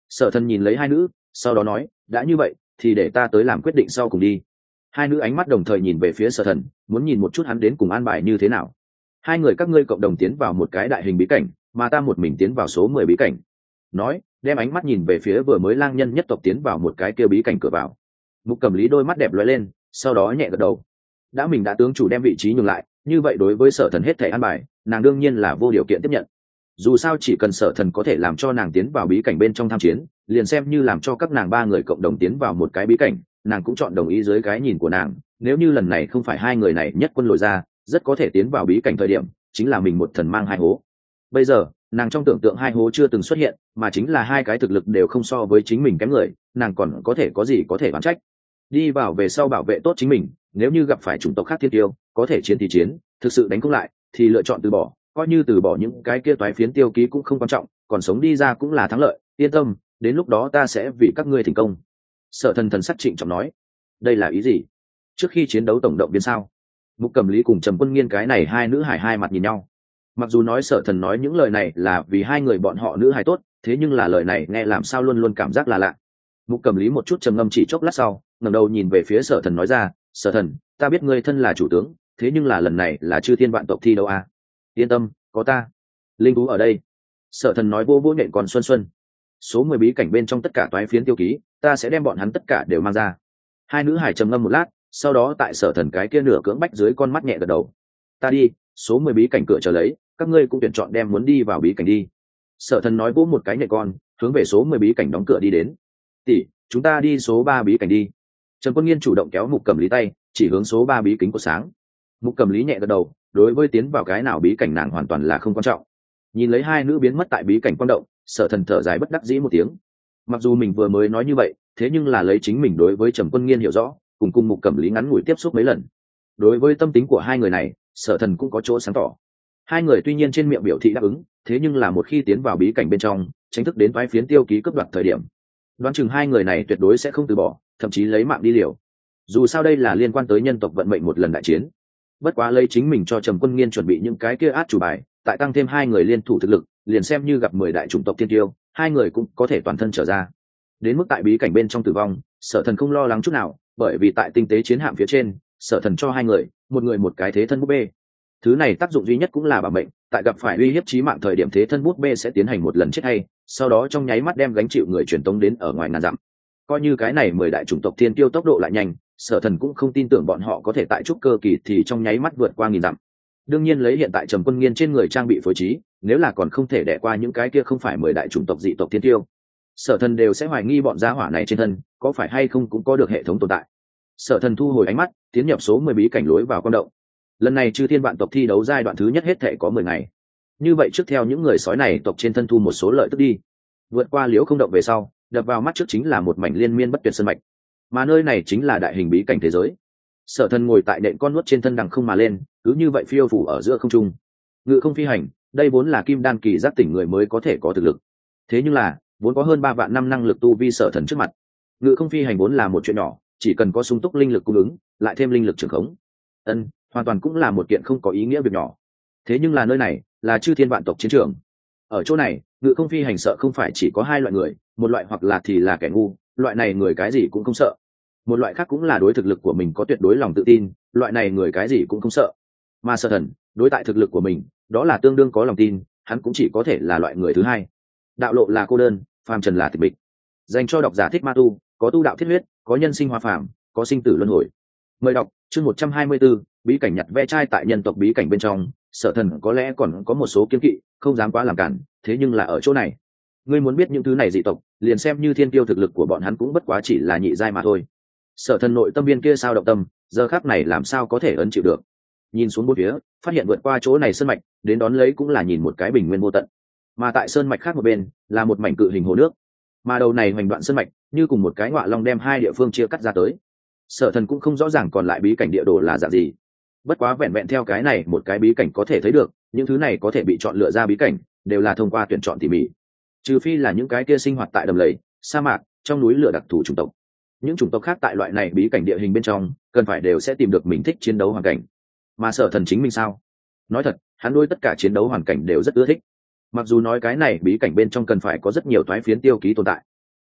Sở Thần nhìn lấy hai nữ, sau đó nói, đã như vậy thì để ta tới làm quyết định sau cùng đi. Hai nữ ánh mắt đồng thời nhìn về phía Sở Thần, muốn nhìn một chút hắn đến cùng an bài như thế nào. Hai người các ngươi cộng đồng tiến vào một cái đại hình bí cảnh, mà ta một mình tiến vào số mười bí cảnh. Nói, đem ánh mắt nhìn về phía vừa mới lang nhân nhất tộc tiến vào một cái kia bí cảnh cửa vào. Mục Cẩm Lý đôi mắt đẹp lóe lên, sau đó nhẹ gật đầu. Đã mình đã tướng chủ đem vị trí nhường lại, như vậy đối với Sở Thần hết thảy an bài, nàng đương nhiên là vô điều kiện tiếp nhận. Dù sao chỉ cần Sở Thần có thể làm cho nàng tiến vào bí cảnh bên trong tham chiến, liền xem như làm cho các nàng ba người cộng đồng tiến vào một cái bí cảnh, nàng cũng chọn đồng ý dưới cái nhìn của nàng. Nếu như lần này không phải hai người này nhất quân lội ra, rất có thể tiến vào bí cảnh thời điểm chính là mình một thần mang hai hố. Bây giờ nàng trong tưởng tượng hai hố chưa từng xuất hiện, mà chính là hai cái thực lực đều không so với chính mình kém người, nàng còn có thể có gì có thể oán trách. Đi vào về sau bảo vệ tốt chính mình, nếu như gặp phải chủng tộc khác thiên tiêu có thể chiến thì chiến, thực sự đánh không lại thì lựa chọn từ bỏ, coi như từ bỏ những cái kia toái phiến tiêu ký cũng không quan trọng, còn sống đi ra cũng là thắng lợi. Yên tâm, đến lúc đó ta sẽ vì các ngươi thành công. Sở Thần thần sắc trịnh trọng nói. Đây là ý gì? Trước khi chiến đấu tổng động viên sao? Mục Cẩm Lý cùng Trầm Quân Nghiên cái này hai nữ hải hai mặt nhìn nhau. Mặc dù nói Sở Thần nói những lời này là vì hai người bọn họ nữ hải tốt, thế nhưng là lời này nghe làm sao luôn luôn cảm giác là lạ. Mục Cẩm Lý một chút trầm ngâm chỉ chốc lát sau, ngẩng đầu nhìn về phía Sở Thần nói ra, Sở Thần, ta biết ngươi thân là chủ tướng, thế nhưng là lần này là chư thiên vạn tộc thi đấu à? Yên tâm, có ta. Linh thú ở đây. Sở Thần nói vô vô nhện còn xuân xuân. Số mười bí cảnh bên trong tất cả toái phiến tiêu ký, ta sẽ đem bọn hắn tất cả đều mang ra. Hai nữ hải trầm ngâm một lát, sau đó tại Sở Thần cái kia nửa cưỡng bách dưới con mắt nhẹ gật đầu. Ta đi, số mười bí cảnh cửa chờ lấy, các ngươi cũng tuyển chọn đem muốn đi vào bí cảnh đi. Sở Thần nói vỗ một cái nhẹ con, hướng về số mười bí cảnh đóng cửa đi đến. Tỷ, chúng ta đi số ba bí cảnh đi. Trần Quân Nghiên chủ động kéo Mục Cẩm Lý tay, chỉ hướng số ba bí kính của sáng. Mục Cẩm Lý nhẹ gật đầu, đối với tiến vào cái nào bí cảnh nàng hoàn toàn là không quan trọng. Nhìn lấy hai nữ biến mất tại bí cảnh quang động, Sở Thần thở dài bất đắc dĩ một tiếng. Mặc dù mình vừa mới nói như vậy, thế nhưng là lấy chính mình đối với Trầm Quân Nghiên hiểu rõ, cùng cùng Mục Cẩm Lý ngắn ngủi tiếp xúc mấy lần, đối với tâm tính của hai người này, Sở Thần cũng có chỗ sáng tỏ. Hai người tuy nhiên trên miệng biểu thị đáp ứng, thế nhưng là một khi tiến vào bí cảnh bên trong, tranh thức đến toái phiến tiêu ký cướp đoạt thời điểm, đoán chừng hai người này tuyệt đối sẽ không từ bỏ, thậm chí lấy mạng đi liều. Dù sao đây là liên quan tới nhân tộc vận mệnh một lần đại chiến. Bất quá lấy chính mình cho Trầm Quân Nghiên chuẩn bị những cái kia át chủ bài, tại tăng thêm hai người liên thủ thực lực, liền xem như gặp mười đại chủng tộc thiên tiêu, hai người cũng có thể toàn thân trở ra. Đến mức tại bí cảnh bên trong tử vong, Sở Thần không lo lắng chút nào, bởi vì tại tinh tế chiến hạm phía trên, Sở Thần cho hai người, một người một cái thế thân búp bê. Thứ này tác dụng duy nhất cũng là bảo mệnh, tại gặp phải uy hiếp chí mạng thời điểm thế thân búp bê sẽ tiến hành một lần chết hay, sau đó trong nháy mắt đem gánh chịu người truyền tống đến ở ngoài ngàn dặm. Coi như cái này mười đại chủng tộc thiên tiêu tốc độ lại nhanh, Sở Thần cũng không tin tưởng bọn họ có thể tại trúc cơ kỳ thì trong nháy mắt vượt qua nghìn dặm. Đương nhiên lấy hiện tại Trầm Quân Nghiên trên người trang bị phối trí, nếu là còn không thể đẻ qua những cái kia không phải mười đại chủng tộc dị tộc thiên tiêu, Sở Thần đều sẽ hoài nghi bọn gia hỏa này trên thân có phải hay không cũng có được hệ thống tồn tại. Sở Thần thu hồi ánh mắt, tiến nhập số mười bí cảnh lối vào quan động. Lần này chư thiên vạn tộc thi đấu giai đoạn thứ nhất hết thể có mười ngày. Như vậy trước theo những người sói này tộc trên thân thu một số lợi tức đi. Vượt qua liễu không động về sau, đập vào mắt trước chính là một mảnh liên miên bất tuyệt sơn mạch, mà nơi này chính là đại hình bí cảnh thế giới. Sở Thần ngồi tại nện con nuốt trên thân đằng không mà lên, cứ như vậy phiêu phủ ở giữa không trung. Ngự không phi hành, đây vốn là kim đan kỳ giác tỉnh người mới có thể có thực lực. Thế nhưng là, vốn có hơn ba vạn năm năng lực tu vi Sở Thần trước mặt. Ngự không phi hành vốn là một chuyện nhỏ, chỉ cần có sung túc linh lực cung ứng, lại thêm linh lực trường khống. Ân, hoàn toàn cũng là một kiện không có ý nghĩa việc nhỏ. Thế nhưng là nơi này, là chư thiên vạn tộc chiến trường. Ở chỗ này, ngự không phi hành sợ không phải chỉ có hai loại người, một loại hoặc là thì là kẻ ngu, loại này người cái gì cũng không sợ. Một loại khác cũng là đối thực lực của mình có tuyệt đối lòng tự tin, loại này người cái gì cũng không sợ. Mà Sở Thần, đối tại thực lực của mình, đó là tương đương có lòng tin, hắn cũng chỉ có thể là loại người thứ hai. Đạo lộ là cô đơn, phàm trần là tịch mịch. Dành cho độc giả thích ma tu, có tu đạo thiết huyết, có nhân sinh hoa phàm, có sinh tử luân hồi. Mời đọc chương một trăm hai mươi 124, bí cảnh nhặt ve chai tại nhân tộc bí cảnh bên trong. Sở Thần có lẽ còn có một số kiêng kỵ, không dám quá làm cản, thế nhưng là ở chỗ này, ngươi muốn biết những thứ này dị tộc, liền xem như thiên tiêu thực lực của bọn hắn cũng bất quá chỉ là nhị giai mà thôi. Sở Thần nội tâm viên kia sao động tâm, giờ khắc này làm sao có thể ấn chịu được. Nhìn xuống bốn phía, phát hiện vượt qua chỗ này sơn mạch, đến đón lấy cũng là nhìn một cái bình nguyên vô tận. Mà tại sơn mạch khác một bên, là một mảnh cự hình hồ nước. Mà đầu này hoành đoạn sơn mạch, như cùng một cái ngọa long đem hai địa phương chia cắt ra tới. Sở Thần cũng không rõ ràng còn lại bí cảnh địa đồ là dạng gì. Bất quá vẹn vẹn theo cái này một cái bí cảnh có thể thấy được, những thứ này có thể bị chọn lựa ra bí cảnh, đều là thông qua tuyển chọn tỉ mỉ. Trừ phi là những cái kia sinh hoạt tại đầm lầy, sa mạc, trong núi lửa đặc thù chủng tộc. Những chủng tộc khác tại loại này bí cảnh địa hình bên trong, cần phải đều sẽ tìm được mình thích chiến đấu hoàn cảnh. Mà Sở Thần chính mình sao? Nói thật, hắn đối tất cả chiến đấu hoàn cảnh đều rất ưa thích. Mặc dù nói cái này bí cảnh bên trong cần phải có rất nhiều toái phiến tiêu ký tồn tại,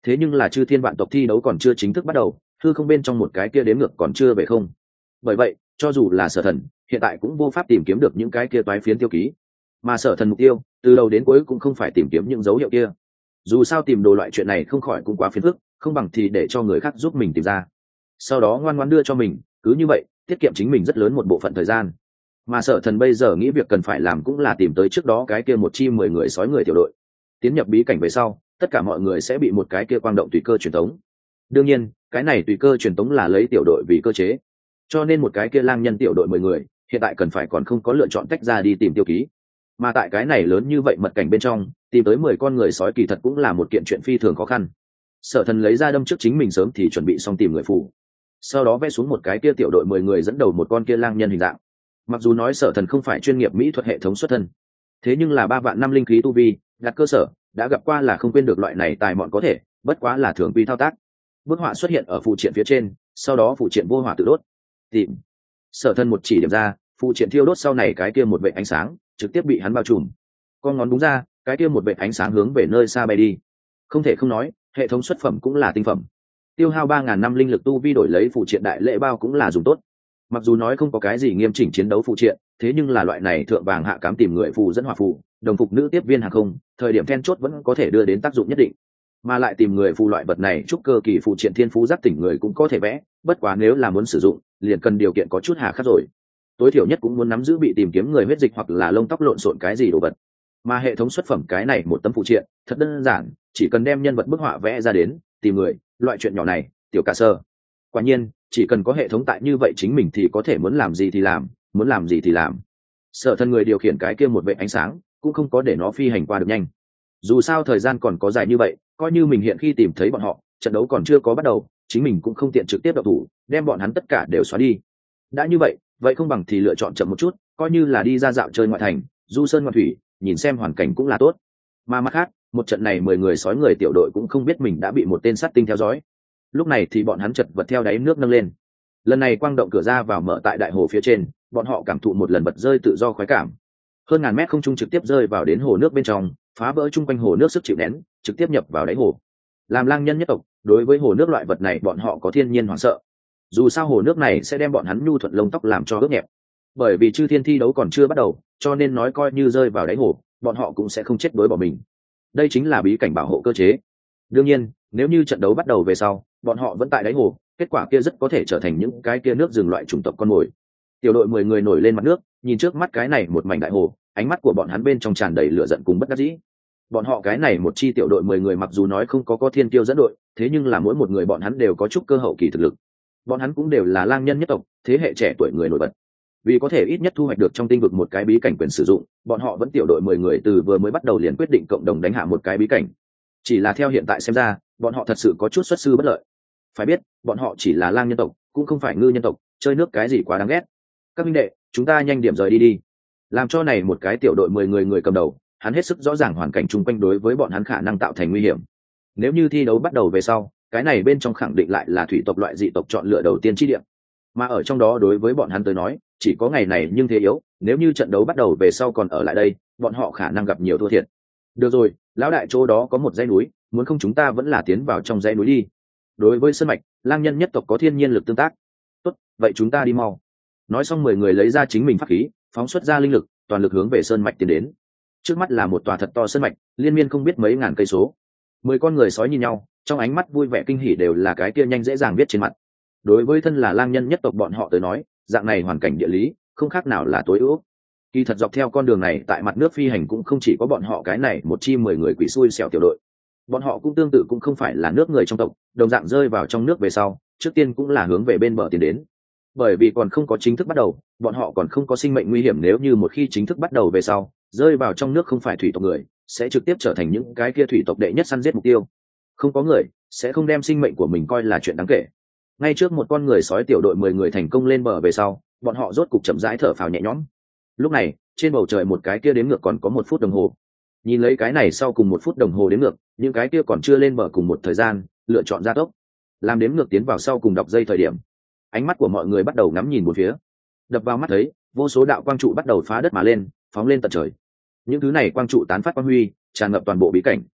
thế nhưng là chư thiên vạn tộc thi đấu còn chưa chính thức bắt đầu, hư không bên trong một cái kia đếm ngược còn chưa về không. Bởi vậy cho dù là Sở Thần hiện tại cũng vô pháp tìm kiếm được những cái kia toái phiến tiêu ký, mà Sở Thần mục tiêu từ đầu đến cuối cũng không phải tìm kiếm những dấu hiệu kia. Dù sao tìm đồ loại chuyện này không khỏi cũng quá phiền phức, không bằng thì để cho người khác giúp mình tìm ra, sau đó ngoan ngoãn đưa cho mình, cứ như vậy tiết kiệm chính mình rất lớn một bộ phận thời gian. Mà Sở Thần bây giờ nghĩ việc cần phải làm cũng là tìm tới trước đó cái kia một chi mười người sói người tiểu đội. Tiến nhập bí cảnh về sau, tất cả mọi người sẽ bị một cái kia quang động tùy cơ truyền tống. Đương nhiên cái này tùy cơ truyền tống là lấy tiểu đội vì cơ chế, cho nên một cái kia lang nhân tiểu đội mười người hiện tại cần phải còn không có lựa chọn tách ra đi tìm tiêu ký. Mà tại cái này lớn như vậy mật cảnh bên trong, tìm tới mười con người sói kỳ thật cũng là một kiện chuyện phi thường khó khăn. Sở Thần lấy ra đâm trước chính mình sớm thì chuẩn bị xong tìm người phù, sau đó vẽ xuống một cái kia tiểu đội mười người dẫn đầu một con kia lang nhân hình dạng. Mặc dù nói Sở Thần không phải chuyên nghiệp mỹ thuật hệ thống xuất thân, thế nhưng là ba vạn năm linh khí tu vi đặt cơ sở, đã gặp qua là không quên được loại này tài mọn có thể, bất quá là thường quy thao tác. Bức họa xuất hiện ở phụ triện phía trên, sau đó phụ triện vô hỏa tự đốt. Tìm. Sở Thần một chỉ điểm ra, phụ triện thiêu đốt sau này cái kia một vệt ánh sáng trực tiếp bị hắn bao trùm. Con ngón đúng ra, cái kia một vệt ánh sáng hướng về nơi xa bay đi. Không thể không nói, hệ thống xuất phẩm cũng là tinh phẩm. Tiêu hao ba ngàn năm linh lực tu vi đổi lấy phụ triện đại lễ bao cũng là dùng tốt. Mặc dù nói không có cái gì nghiêm chỉnh chiến đấu phụ triện, thế nhưng là loại này thượng vàng hạ cám tìm người phù dẫn hỏa phù, đồng phục nữ tiếp viên hàng không, thời điểm then chốt vẫn có thể đưa đến tác dụng nhất định. Mà lại tìm người phù loại vật này chúc cơ kỳ phụ triện thiên phú giác tỉnh người cũng có thể vẽ, bất quá nếu là muốn sử dụng, liền cần điều kiện có chút hà khắc rồi. Tối thiểu nhất cũng muốn nắm giữ bị tìm kiếm người huyết dịch hoặc là lông tóc lộn xộn cái gì đồ vật. Mà hệ thống xuất phẩm cái này một tấm phụ triện, thật đơn giản, chỉ cần đem nhân vật bức họa vẽ ra đến, tìm người, loại chuyện nhỏ này, tiểu cả sơ. Quả nhiên, chỉ cần có hệ thống tại như vậy chính mình thì có thể muốn làm gì thì làm, muốn làm gì thì làm. Sở Thần người điều khiển cái kia một vệt ánh sáng, cũng không có để nó phi hành qua được nhanh. Dù sao thời gian còn có dài như vậy, coi như mình hiện khi tìm thấy bọn họ, trận đấu còn chưa có bắt đầu, chính mình cũng không tiện trực tiếp động thủ, đem bọn hắn tất cả đều xóa đi. Đã như vậy, vậy không bằng thì lựa chọn chậm một chút, coi như là đi ra dạo chơi ngoại thành, du sơn ngoạn thủy, nhìn xem hoàn cảnh cũng là tốt. Mà mặt khác, một trận này mười người sói người tiểu đội cũng không biết mình đã bị một tên sát tinh theo dõi. Lúc này thì bọn hắn chật vật theo đáy nước nâng lên. Lần này quang động cửa ra vào mở tại đại hồ phía trên, bọn họ cảm thụ một lần bật rơi tự do khoái cảm. Hơn ngàn mét không trung trực tiếp rơi vào đến hồ nước bên trong, phá vỡ chung quanh hồ nước sức chịu nén, trực tiếp nhập vào đáy hồ. Làm lang nhân nhất tộc, đối với hồ nước loại vật này bọn họ có thiên nhiên hoảng sợ. Dù sao hồ nước này sẽ đem bọn hắn nhu thuận lông tóc làm cho ướt nhẹp. Bởi vì chư thiên thi đấu còn chưa bắt đầu, cho nên nói coi như rơi vào đáy hồ, bọn họ cũng sẽ không chết đuối bỏ mình. Đây chính là bí cảnh bảo hộ cơ chế. Đương nhiên, nếu như trận đấu bắt đầu về sau, bọn họ vẫn tại đáy hồ, kết quả kia rất có thể trở thành những cái kia nước rừng loại chủng tộc con mồi. Tiểu đội mười người nổi lên mặt nước, nhìn trước mắt cái này một mảnh đại hồ, ánh mắt của bọn hắn bên trong tràn đầy lửa giận cùng bất đắc dĩ. Bọn họ cái này một chi tiểu đội mười người mặc dù nói không có có thiên tiêu dẫn đội, thế nhưng là mỗi một người bọn hắn đều có chút cơ hậu kỳ thực lực. Bọn hắn cũng đều là lang nhân nhất tộc, thế hệ trẻ tuổi người nổi bật. Vì có thể ít nhất thu hoạch được trong tinh vực một cái bí cảnh quyền sử dụng, bọn họ vẫn tiểu đội mười người từ vừa mới bắt đầu liền quyết định cộng đồng đánh hạ một cái bí cảnh. Chỉ là theo hiện tại xem ra, bọn họ thật sự có chút xuất sư bất lợi. Phải biết, bọn họ chỉ là lang nhân tộc, cũng không phải ngư nhân tộc, chơi nước cái gì quá đáng ghét. Các minh đệ, chúng ta nhanh điểm rời đi đi. Làm cho này một cái tiểu đội mười người người cầm đầu, hắn hết sức rõ ràng hoàn cảnh chung quanh đối với bọn hắn khả năng tạo thành nguy hiểm. Nếu như thi đấu bắt đầu về sau, cái này bên trong khẳng định lại là thủy tộc loại dị tộc chọn lựa đầu tiên chi điểm. Mà ở trong đó đối với bọn hắn tới nói, chỉ có ngày này nhưng thế yếu, nếu như trận đấu bắt đầu về sau còn ở lại đây, bọn họ khả năng gặp nhiều thua thiệt. Được rồi, lão đại chỗ đó có một dãy núi, muốn không chúng ta vẫn là tiến vào trong dãy núi đi. Đối với sơn mạch, lang nhân nhất tộc có thiên nhiên lực tương tác. Tốt, vậy chúng ta đi mau. Nói xong mười người lấy ra chính mình pháp khí, phóng xuất ra linh lực, toàn lực hướng về sơn mạch tiến đến. Trước mắt là một tòa thật to sơn mạch, liên miên không biết mấy ngàn cây số. Mười con người sói nhìn nhau, trong ánh mắt vui vẻ kinh hỉ đều là cái kia nhanh dễ dàng viết trên mặt. Đối với thân là lang nhân nhất tộc bọn họ tới nói, dạng này hoàn cảnh địa lý không khác nào là tối ưu. Kỳ thật dọc theo con đường này tại mặt nước phi hành cũng không chỉ có bọn họ cái này một chi mười người quỷ xui xẻo tiểu đội. Bọn họ cũng tương tự cũng không phải là nước người trong tộc, đồng dạng rơi vào trong nước về sau, trước tiên cũng là hướng về bên bờ tiến đến. Bởi vì còn không có chính thức bắt đầu, bọn họ còn không có sinh mệnh nguy hiểm, nếu như một khi chính thức bắt đầu về sau, rơi vào trong nước không phải thủy tộc người, sẽ trực tiếp trở thành những cái kia thủy tộc đệ nhất săn giết mục tiêu. Không có người sẽ không đem sinh mệnh của mình coi là chuyện đáng kể. Ngay trước một con người sói tiểu đội mười người thành công lên bờ về sau, bọn họ rốt cục chậm rãi thở phào nhẹ nhõm. Lúc này, trên bầu trời một cái kia đếm ngược còn có một phút đồng hồ. Nhìn lấy cái này sau cùng một phút đồng hồ đếm ngược, những cái kia còn chưa lên bờ cùng một thời gian, lựa chọn gia tốc. Làm đếm ngược tiến vào sau cùng đọc dây thời điểm, ánh mắt của mọi người bắt đầu ngắm nhìn một phía. Đập vào mắt thấy, vô số đạo quang trụ bắt đầu phá đất mà lên, phóng lên tận trời. Những thứ này quang trụ tán phát quang huy, tràn ngập toàn bộ bí cảnh.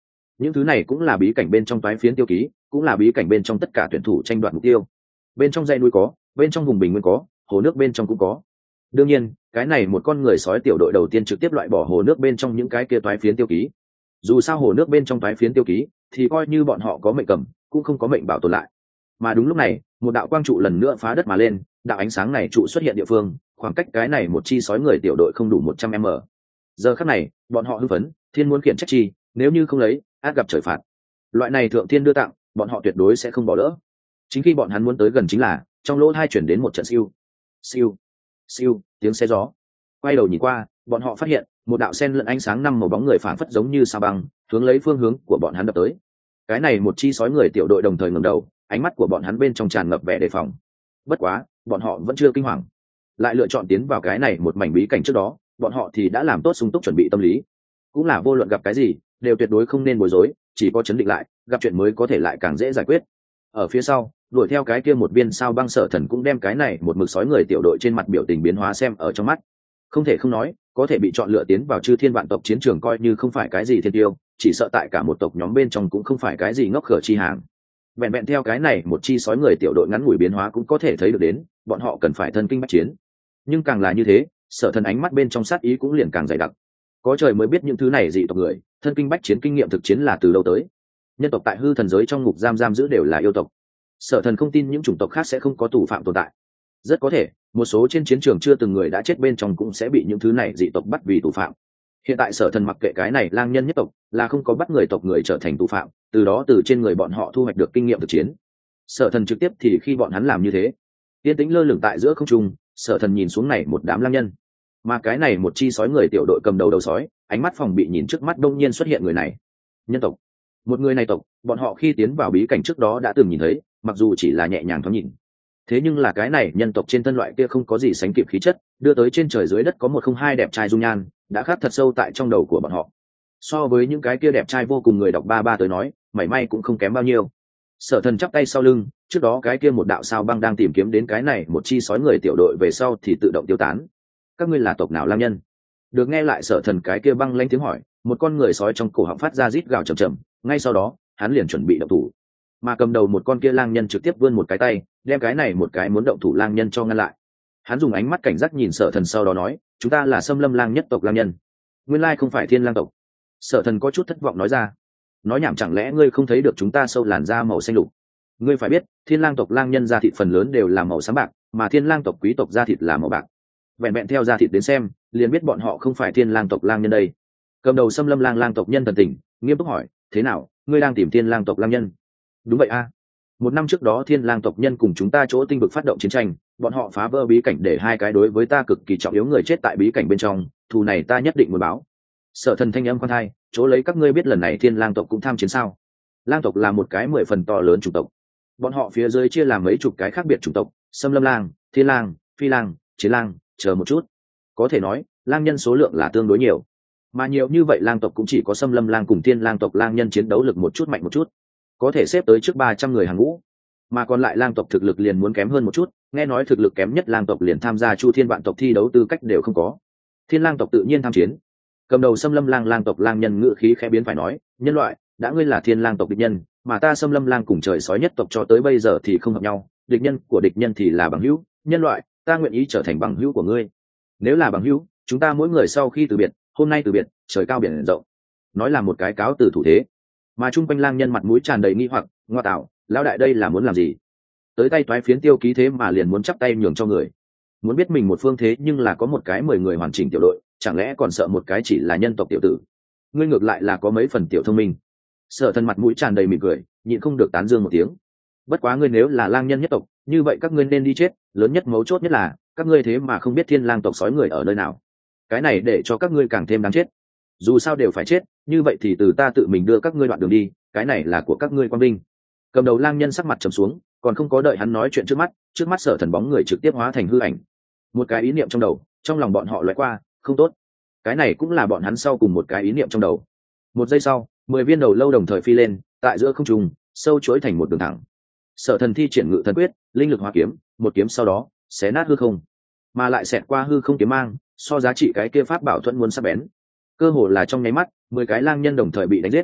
những thứ này cũng là bí cảnh bên trong toái phiến tiêu ký, cũng là bí cảnh bên trong tất cả tuyển thủ tranh đoạt mục tiêu. Bên trong dãy núi có, bên trong vùng bình nguyên có, hồ nước bên trong cũng có. Đương nhiên cái này một con người sói tiểu đội đầu tiên trực tiếp loại bỏ hồ nước bên trong những cái kia toái phiến tiêu ký. Dù sao hồ nước bên trong toái phiến tiêu ký thì coi như bọn họ có mệnh cầm cũng không có mệnh bảo tồn lại. Mà đúng lúc này một đạo quang trụ lần nữa phá đất mà lên, đạo ánh sáng này trụ xuất hiện địa phương khoảng cách cái này một chi sói người tiểu đội không đủ một trăm m. Giờ khắc này bọn họ hưng phấn, thiên muốn khiển trách chi, nếu như không lấy át gặp trời phạt. Loại này thượng thiên đưa tặng bọn họ tuyệt đối sẽ không bỏ lỡ. Chính khi bọn hắn muốn tới gần chính là trong lỗ hai chuyển đến một trận siêu siêu siêu tiếng xe gió. Quay đầu nhìn qua bọn họ phát hiện một đạo sen lẫn ánh sáng năm màu bóng người phảng phất giống như sao băng hướng lấy phương hướng của bọn hắn đập tới. Cái này một chi sói người tiểu đội đồng thời ngẩng đầu, ánh mắt của bọn hắn bên trong tràn ngập vẻ đề phòng. Bất quá bọn họ vẫn chưa kinh hoàng, lại lựa chọn tiến vào cái này một mảnh bí cảnh. Trước đó bọn họ thì đã làm tốt sung túc chuẩn bị tâm lý, cũng là vô luận gặp cái gì đều tuyệt đối không nên bối rối, chỉ có chấn định lại, gặp chuyện mới có thể lại càng dễ giải quyết. Ở phía sau đuổi theo cái kia một viên sao băng Sở Thần cũng đem cái này một mực sói người tiểu đội trên mặt biểu tình biến hóa xem ở trong mắt. Không thể không nói, có thể bị chọn lựa tiến vào chư thiên vạn tộc chiến trường coi như không phải cái gì thiên tiêu, chỉ sợ tại cả một tộc nhóm bên trong cũng không phải cái gì ngốc khở chi hàng. Vẹn vẹn theo cái này một chi sói người tiểu đội ngắn ngủi biến hóa cũng có thể thấy được đến bọn họ cần phải thân kinh bách chiến. Nhưng càng là như thế, Sở Thần ánh mắt bên trong sát ý cũng liền càng dày đặc. Có trời mới biết những thứ này dị tộc người thân kinh bách chiến kinh nghiệm thực chiến là từ đâu tới. Nhân tộc tại hư thần giới trong ngục giam giam giữ đều là yêu tộc. Sở Thần không tin những chủng tộc khác sẽ không có tù phạm tồn tại. Rất có thể một số trên chiến trường chưa từng người đã chết bên trong cũng sẽ bị những thứ này dị tộc bắt vì tù phạm. Hiện tại Sở Thần mặc kệ cái này lang nhân nhất tộc là không có bắt người tộc người trở thành tù phạm, từ đó từ trên người bọn họ thu hoạch được kinh nghiệm thực chiến. Sở Thần trực tiếp thì khi bọn hắn làm như thế, yên tĩnh lơ lửng tại giữa không trung, Sở Thần nhìn xuống này một đám lang nhân, mà cái này một chi sói người tiểu đội cầm đầu đầu sói, ánh mắt phòng bị nhìn trước mắt đông nhiên xuất hiện người này. Nhân tộc. Một người này tộc, bọn họ khi tiến vào bí cảnh trước đó đã từng nhìn thấy, mặc dù chỉ là nhẹ nhàng thoáng nhìn. Thế nhưng là cái này nhân tộc trên thân loại kia không có gì sánh kịp khí chất, đưa tới trên trời dưới đất có một không hai đẹp trai dung nhan, đã khắc thật sâu tại trong đầu của bọn họ. So với những cái kia đẹp trai vô cùng người đọc ba ba tới nói, mảy may cũng không kém bao nhiêu. Sở Thần chắp tay sau lưng, trước đó cái kia một đạo sao băng đang tìm kiếm đến cái này một chi sói người tiểu đội về sau thì tự động tiêu tán. Các ngươi là tộc nào lang nhân? Được nghe lại Sở Thần cái kia băng lãnh tiếng hỏi, một con người sói trong cổ họng phát ra rít gào trầm trầm, ngay sau đó hắn liền chuẩn bị động thủ, mà cầm đầu một con kia lang nhân trực tiếp vươn một cái tay, đem cái này một cái muốn động thủ lang nhân cho ngăn lại. Hắn dùng ánh mắt cảnh giác nhìn Sở Thần, sau đó nói, chúng ta là Xâm Lâm Lang nhất tộc lang nhân, nguyên lai không phải Thiên Lang tộc. Sở Thần có chút thất vọng nói ra, nói nhảm, chẳng lẽ ngươi không thấy được chúng ta sâu làn da màu xanh lục? Ngươi phải biết Thiên Lang tộc lang nhân da thịt phần lớn đều là màu xám bạc, mà Thiên Lang tộc quý tộc da thịt là màu bạc. Vẹn vẹn theo da thịt đến xem liền biết bọn họ không phải Thiên Lang tộc lang nhân đây. Cầm đầu Xâm Lâm Lang lang tộc nhân thần tình nghiêm túc hỏi, thế nào, ngươi đang tìm Thiên Lang tộc lang nhân? Đúng vậy a, một năm trước đó Thiên Lang tộc nhân cùng chúng ta chỗ tinh vực phát động chiến tranh, bọn họ phá vỡ bí cảnh để hai cái đối với ta cực kỳ trọng yếu người chết tại bí cảnh bên trong, thù này ta nhất định muốn báo. Sở Thần thanh âm khoan thai, chỗ lấy các ngươi biết lần này Thiên Lang tộc cũng tham chiến sao? Lang tộc là một cái mười phần to lớn chủng tộc, bọn họ phía dưới chia làm mấy chục cái khác biệt chủng tộc, Xâm Lâm Lang, Thiên Lang, Phi Lang, Chiến Lang, chờ một chút, có thể nói lang nhân số lượng là tương đối nhiều, mà nhiều như vậy lang tộc cũng chỉ có Xâm Lâm Lang cùng Thiên Lang tộc lang nhân chiến đấu lực một chút mạnh một chút, có thể xếp tới trước ba trăm người hàng ngũ, mà còn lại lang tộc thực lực liền muốn kém hơn một chút, nghe nói thực lực kém nhất lang tộc liền tham gia chu thiên vạn tộc thi đấu tư cách đều không có. Thiên Lang tộc tự nhiên tham chiến. Cầm đầu Xâm Lâm Lang lang tộc lang nhân ngữ khí khẽ biến phải nói, nhân loại, đã ngươi là Thiên Lang tộc địch nhân, mà ta Xâm Lâm Lang cùng trời sói nhất tộc cho tới bây giờ thì không hợp nhau, địch nhân của địch nhân thì là bằng hữu, nhân loại, ta nguyện ý trở thành bằng hữu của ngươi. Nếu là bằng hữu, chúng ta mỗi người sau khi từ biệt, hôm nay từ biệt, trời cao biển rộng. Nói là một cái cáo từ thủ thế, mà chung quanh lang nhân mặt mũi tràn đầy nghi hoặc, ngoa tạo, lão đại đây là muốn làm gì? Tới tay toái phiến tiêu ký thế mà liền muốn chắp tay nhường cho người, muốn biết mình một phương thế nhưng là có một cái mười người hoàn chỉnh tiểu đội, chẳng lẽ còn sợ một cái chỉ là nhân tộc tiểu tử? Ngươi ngược lại là có mấy phần tiểu thông minh. Sở Thần mặt mũi tràn đầy mỉm cười, nhịn không được tán dương một tiếng. Bất quá ngươi nếu là lang nhân nhất tộc, như vậy các ngươi nên đi chết, lớn nhất mấu chốt nhất là các ngươi thế mà không biết Thiên Lang tộc sói người ở nơi nào. Cái này để cho các ngươi càng thêm đáng chết. Dù sao đều phải chết, như vậy thì từ ta tự mình đưa các ngươi đoạn đường đi, cái này là của các ngươi quang vinh. Cầm đầu lang nhân sắc mặt trầm xuống, còn không có đợi hắn nói chuyện trước mắt, trước mắt Sở Thần bóng người trực tiếp hóa thành hư ảnh. Một cái ý niệm trong đầu, trong lòng bọn họ lóe qua, không tốt. Cái này cũng là bọn hắn sau cùng một cái ý niệm trong đầu. Một giây sau, mười viên đầu lâu đồng thời phi lên, tại giữa không trung, sâu chuỗi thành một đường thẳng. Sở Thần thi triển ngự thần quyết, linh lực hóa kiếm, một kiếm sau đó xé nát hư không, mà lại xẹt qua hư không kiếm mang, so giá trị cái kia pháp bảo thuẫn muốn sắc bén. Cơ hồ là trong nháy mắt, mười cái lang nhân đồng thời bị đánh giết.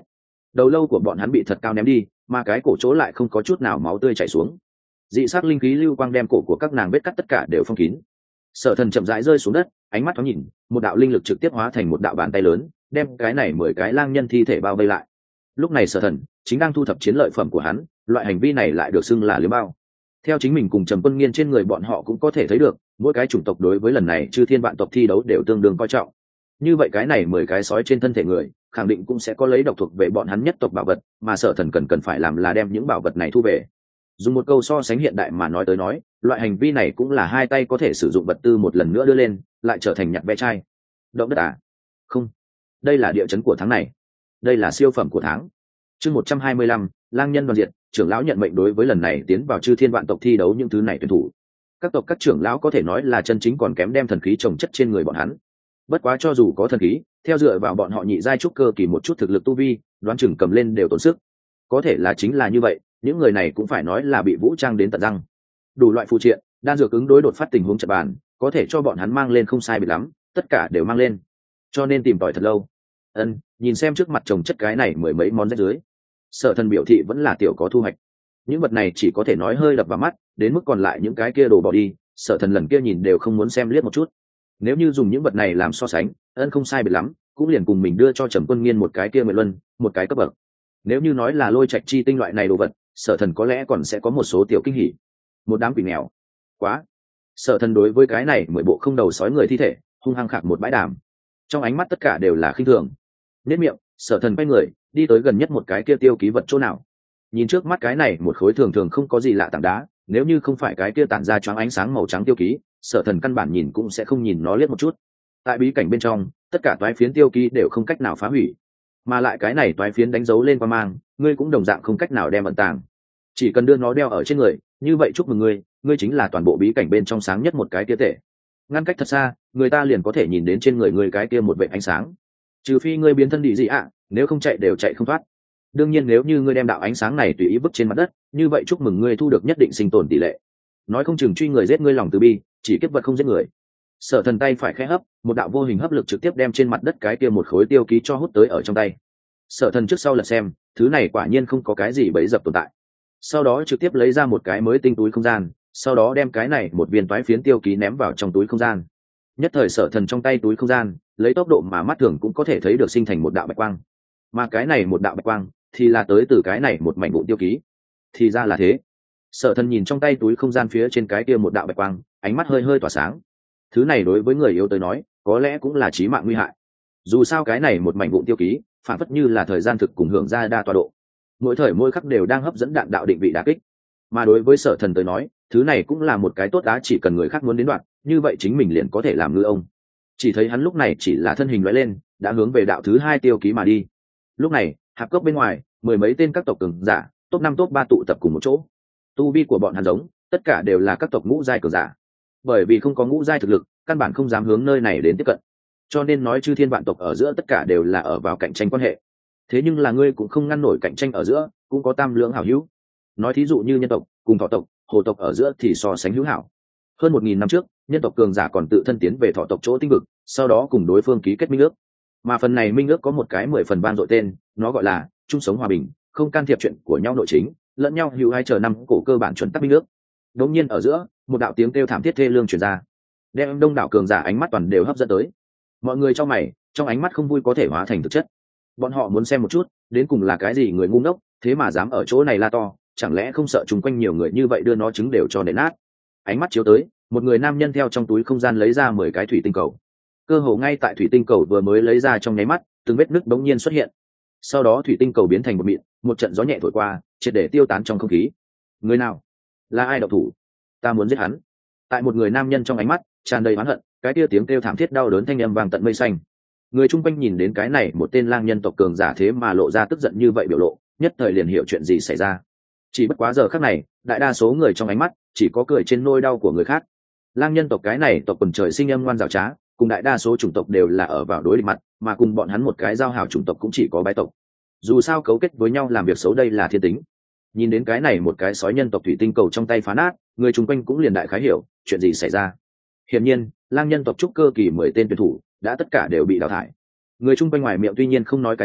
đầu lâu của bọn hắn bị thật cao ném đi, mà cái cổ chỗ lại không có chút nào máu tươi chảy xuống. Dị sắc linh khí lưu quang đem cổ của các nàng vết cắt tất cả đều phong kín. Sở Thần chậm rãi rơi xuống đất, ánh mắt thoáng nhìn, một đạo linh lực trực tiếp hóa thành một đạo bàn tay lớn, đem cái này mười cái lang nhân thi thể bao vây lại. Lúc này Sở Thần chính đang thu thập chiến lợi phẩm của hắn, loại hành vi này lại được xưng là liếm bao. Theo chính mình cùng Trầm Quân Nghiên trên người bọn họ cũng có thể thấy được, mỗi cái chủng tộc đối với lần này chư thiên vạn tộc thi đấu đều tương đương coi trọng. Như vậy cái này mười cái sói trên thân thể người, khẳng định cũng sẽ có lấy độc thuộc về bọn hắn nhất tộc bảo vật, mà Sở Thần cần cần phải làm là đem những bảo vật này thu về. Dùng một câu so sánh hiện đại mà nói tới nói, loại hành vi này cũng là hai tay có thể sử dụng vật tư một lần nữa đưa lên, lại trở thành nhặt ve chai. Động đất à? Không, đây là địa chấn của tháng này, đây là siêu phẩm của tháng. Chương một trăm hai mươi lăm, lang nhân đoàn diệt, trưởng lão nhận mệnh. Đối với lần này tiến vào chư thiên vạn tộc thi đấu những thứ này tuyển thủ, các tộc các trưởng lão có thể nói là chân chính còn kém đem thần khí trồng chất trên người bọn hắn. Bất quá cho dù có thần khí, theo dựa vào bọn họ nhị giai trúc cơ kỳ một chút thực lực tu vi, đoán chừng cầm lên đều tốn sức. Có thể là chính là như vậy, những người này cũng phải nói là bị vũ trang đến tận răng. Đủ loại phụ triện, đan dược ứng đối đột phát tình huống trận bàn, có thể cho bọn hắn mang lên không sai biệt lắm, tất cả đều mang lên. Cho nên tìm tòi thật lâu. Ân, nhìn xem trước mặt chồng chất cái này mười mấy món rách dưới, Sở Thần biểu thị vẫn là tiểu có thu hoạch. Những vật này chỉ có thể nói hơi đập vào mắt, đến mức còn lại những cái kia đồ bỏ đi, Sở Thần lần kia nhìn đều không muốn xem liếc một chút. Nếu như dùng những vật này làm so sánh, ân không sai biệt lắm, cũng liền cùng mình đưa cho Trầm Quân Nghiên một cái kia Nguyệt Luân, một cái cấp bậc. Nếu như nói là lôi trạch chi tinh loại này đồ vật, Sở Thần có lẽ còn sẽ có một số tiểu kinh hỉ. Một đám quỷ nghèo, quá. Sở Thần đối với cái này mười bộ không đầu sói người thi thể, hung hăng khạc một bãi đàm. Trong ánh mắt tất cả đều là khinh thường. Nhếch miệng, Sở Thần quay người, đi tới gần nhất một cái kia tiêu ký vật chỗ nào. Nhìn trước mắt cái này một khối thường thường không có gì lạ tảng đá, nếu như không phải cái kia tản ra choáng ánh sáng màu trắng tiêu ký, Sở Thần căn bản nhìn cũng sẽ không nhìn nó liếc một chút. Tại bí cảnh bên trong, tất cả toái phiến tiêu ký đều không cách nào phá hủy, mà lại cái này toái phiến đánh dấu lên qua mang, ngươi cũng đồng dạng không cách nào đem ẩn tàng. Chỉ cần đưa nó đeo ở trên người, như vậy chúc mừng ngươi, ngươi chính là toàn bộ bí cảnh bên trong sáng nhất một cái kia tệ. Ngăn cách thật xa, người ta liền có thể nhìn đến trên người ngươi cái kia một vệt ánh sáng. Trừ phi ngươi biến thân đi gì ạ, à, nếu không chạy đều chạy không thoát. Đương nhiên nếu như ngươi đem đạo ánh sáng này tùy ý vứt trên mặt đất, như vậy chúc mừng ngươi thu được nhất định sinh tồn tỷ lệ. Nói không chừng truy người giết ngươi lòng từ bi, chỉ kiếp vật không giết người. Sở Thần tay phải khẽ hấp, một đạo vô hình hấp lực trực tiếp đem trên mặt đất cái kia một khối tiêu ký cho hút tới ở trong tay. Sở Thần trước sau lật xem, thứ này quả nhiên không có cái gì bẫy dập tồn tại. Sau đó trực tiếp lấy ra một cái mới tinh túi không gian, sau đó đem cái này một viên toái phiến tiêu ký ném vào trong túi không gian. Nhất thời Sở Thần trong tay túi không gian, lấy tốc độ mà mắt thường cũng có thể thấy được sinh thành một đạo bạch quang. Mà cái này một đạo bạch quang thì là tới từ cái này một mảnh vụn tiêu ký. Thì ra là thế. Sở Thần nhìn trong tay túi không gian phía trên cái kia một đạo bạch quang, ánh mắt hơi hơi tỏa sáng. Thứ này đối với người yếu tới nói, có lẽ cũng là chí mạng nguy hại. Dù sao cái này một mảnh vụn tiêu ký, phản phất như là thời gian thực cùng hưởng ra đa tọa độ. Mỗi thời mỗi khắc đều đang hấp dẫn đạn đạo định vị đả kích. Mà đối với Sở Thần tới nói, thứ này cũng là một cái tốt đá, chỉ cần người khác muốn đến đoạn, như vậy chính mình liền có thể làm ngư ông. Chỉ thấy hắn lúc này chỉ là thân hình lóe lên, đã hướng về đạo thứ hai tiêu ký mà đi. Lúc này, hạp cốc bên ngoài, mười mấy tên các tộc cường giả, top năm top ba tụ tập cùng một chỗ. Tu vi của bọn hắn giống, tất cả đều là các tộc ngũ giai cường giả. Bởi vì không có ngũ giai thực lực, căn bản không dám hướng nơi này đến tiếp cận. Cho nên nói chư thiên vạn tộc ở giữa tất cả đều là ở vào cạnh tranh quan hệ. Thế nhưng là ngươi cũng không ngăn nổi cạnh tranh ở giữa, cũng có tam lưỡng hảo hữu. Nói thí dụ như nhân tộc cùng thọ tộc, hồ tộc ở giữa thì so sánh hữu hảo. Hơn một nghìn năm trước, nhân tộc cường giả còn tự thân tiến về thọ tộc chỗ tinh vực, sau đó cùng đối phương ký kết minh ước. Mà phần này minh ước có một cái mười phần vang dội tên, nó gọi là chung sống hòa bình, không can thiệp chuyện của nhau nội chính, lẫn nhau hữu hai chờ năm cổ cơ bản chuẩn tắc minh ước. Đột nhiên ở giữa, một đạo tiếng kêu thảm thiết thê lương truyền ra, đem đông đảo cường giả ánh mắt toàn đều hấp dẫn tới. Mọi người trong mày, trong ánh mắt không vui có thể hóa thành thực chất. Bọn họ muốn xem một chút, đến cùng là cái gì người ngu ngốc, thế mà dám ở chỗ này la to, chẳng lẽ không sợ chung quanh nhiều người như vậy đưa nó trứng đều cho nện nát. Ánh mắt chiếu tới, một người nam nhân theo trong túi không gian lấy ra mười cái thủy tinh cầu. Cơ hồ ngay tại thủy tinh cầu vừa mới lấy ra trong nháy mắt, từng vết nứt bỗng nhiên xuất hiện. Sau đó thủy tinh cầu biến thành một mịn, một trận gió nhẹ thổi qua, triệt để tiêu tán trong không khí. Người nào? Là ai độc thủ? Ta muốn giết hắn. Tại một người nam nhân trong ánh mắt tràn đầy oán hận, cái kia tiếng kêu thảm thiết đau đớn thanh âm vang tận mây xanh. Người chung quanh nhìn đến cái này một tên lang nhân tộc cường giả thế mà lộ ra tức giận như vậy biểu lộ, nhất thời liền hiểu chuyện gì xảy ra. Chỉ bất quá giờ khắc này, đại đa số người trong ánh mắt chỉ có cười trên nỗi đau của người khác. Lang nhân tộc cái này tộc quần trời sinh âm ngoan rào trá, cùng đại đa số chủng tộc đều là ở vào đối địch mặt, mà cùng bọn hắn một cái giao hảo chủng tộc cũng chỉ có bái tộc. Dù sao cấu kết với nhau làm việc xấu đây là thiên tính. Nhìn đến cái này một cái sói nhân tộc thủy tinh cầu trong tay phá nát, người chung quanh cũng liền đại khái hiểu chuyện gì xảy ra. Hiển nhiên, lang nhân tộc trúc cơ kỳ mười tên tuyển thủ đã tất cả đều bị đào thải. Người chung quanh ngoài miệng tuy nhiên không nói cái gì,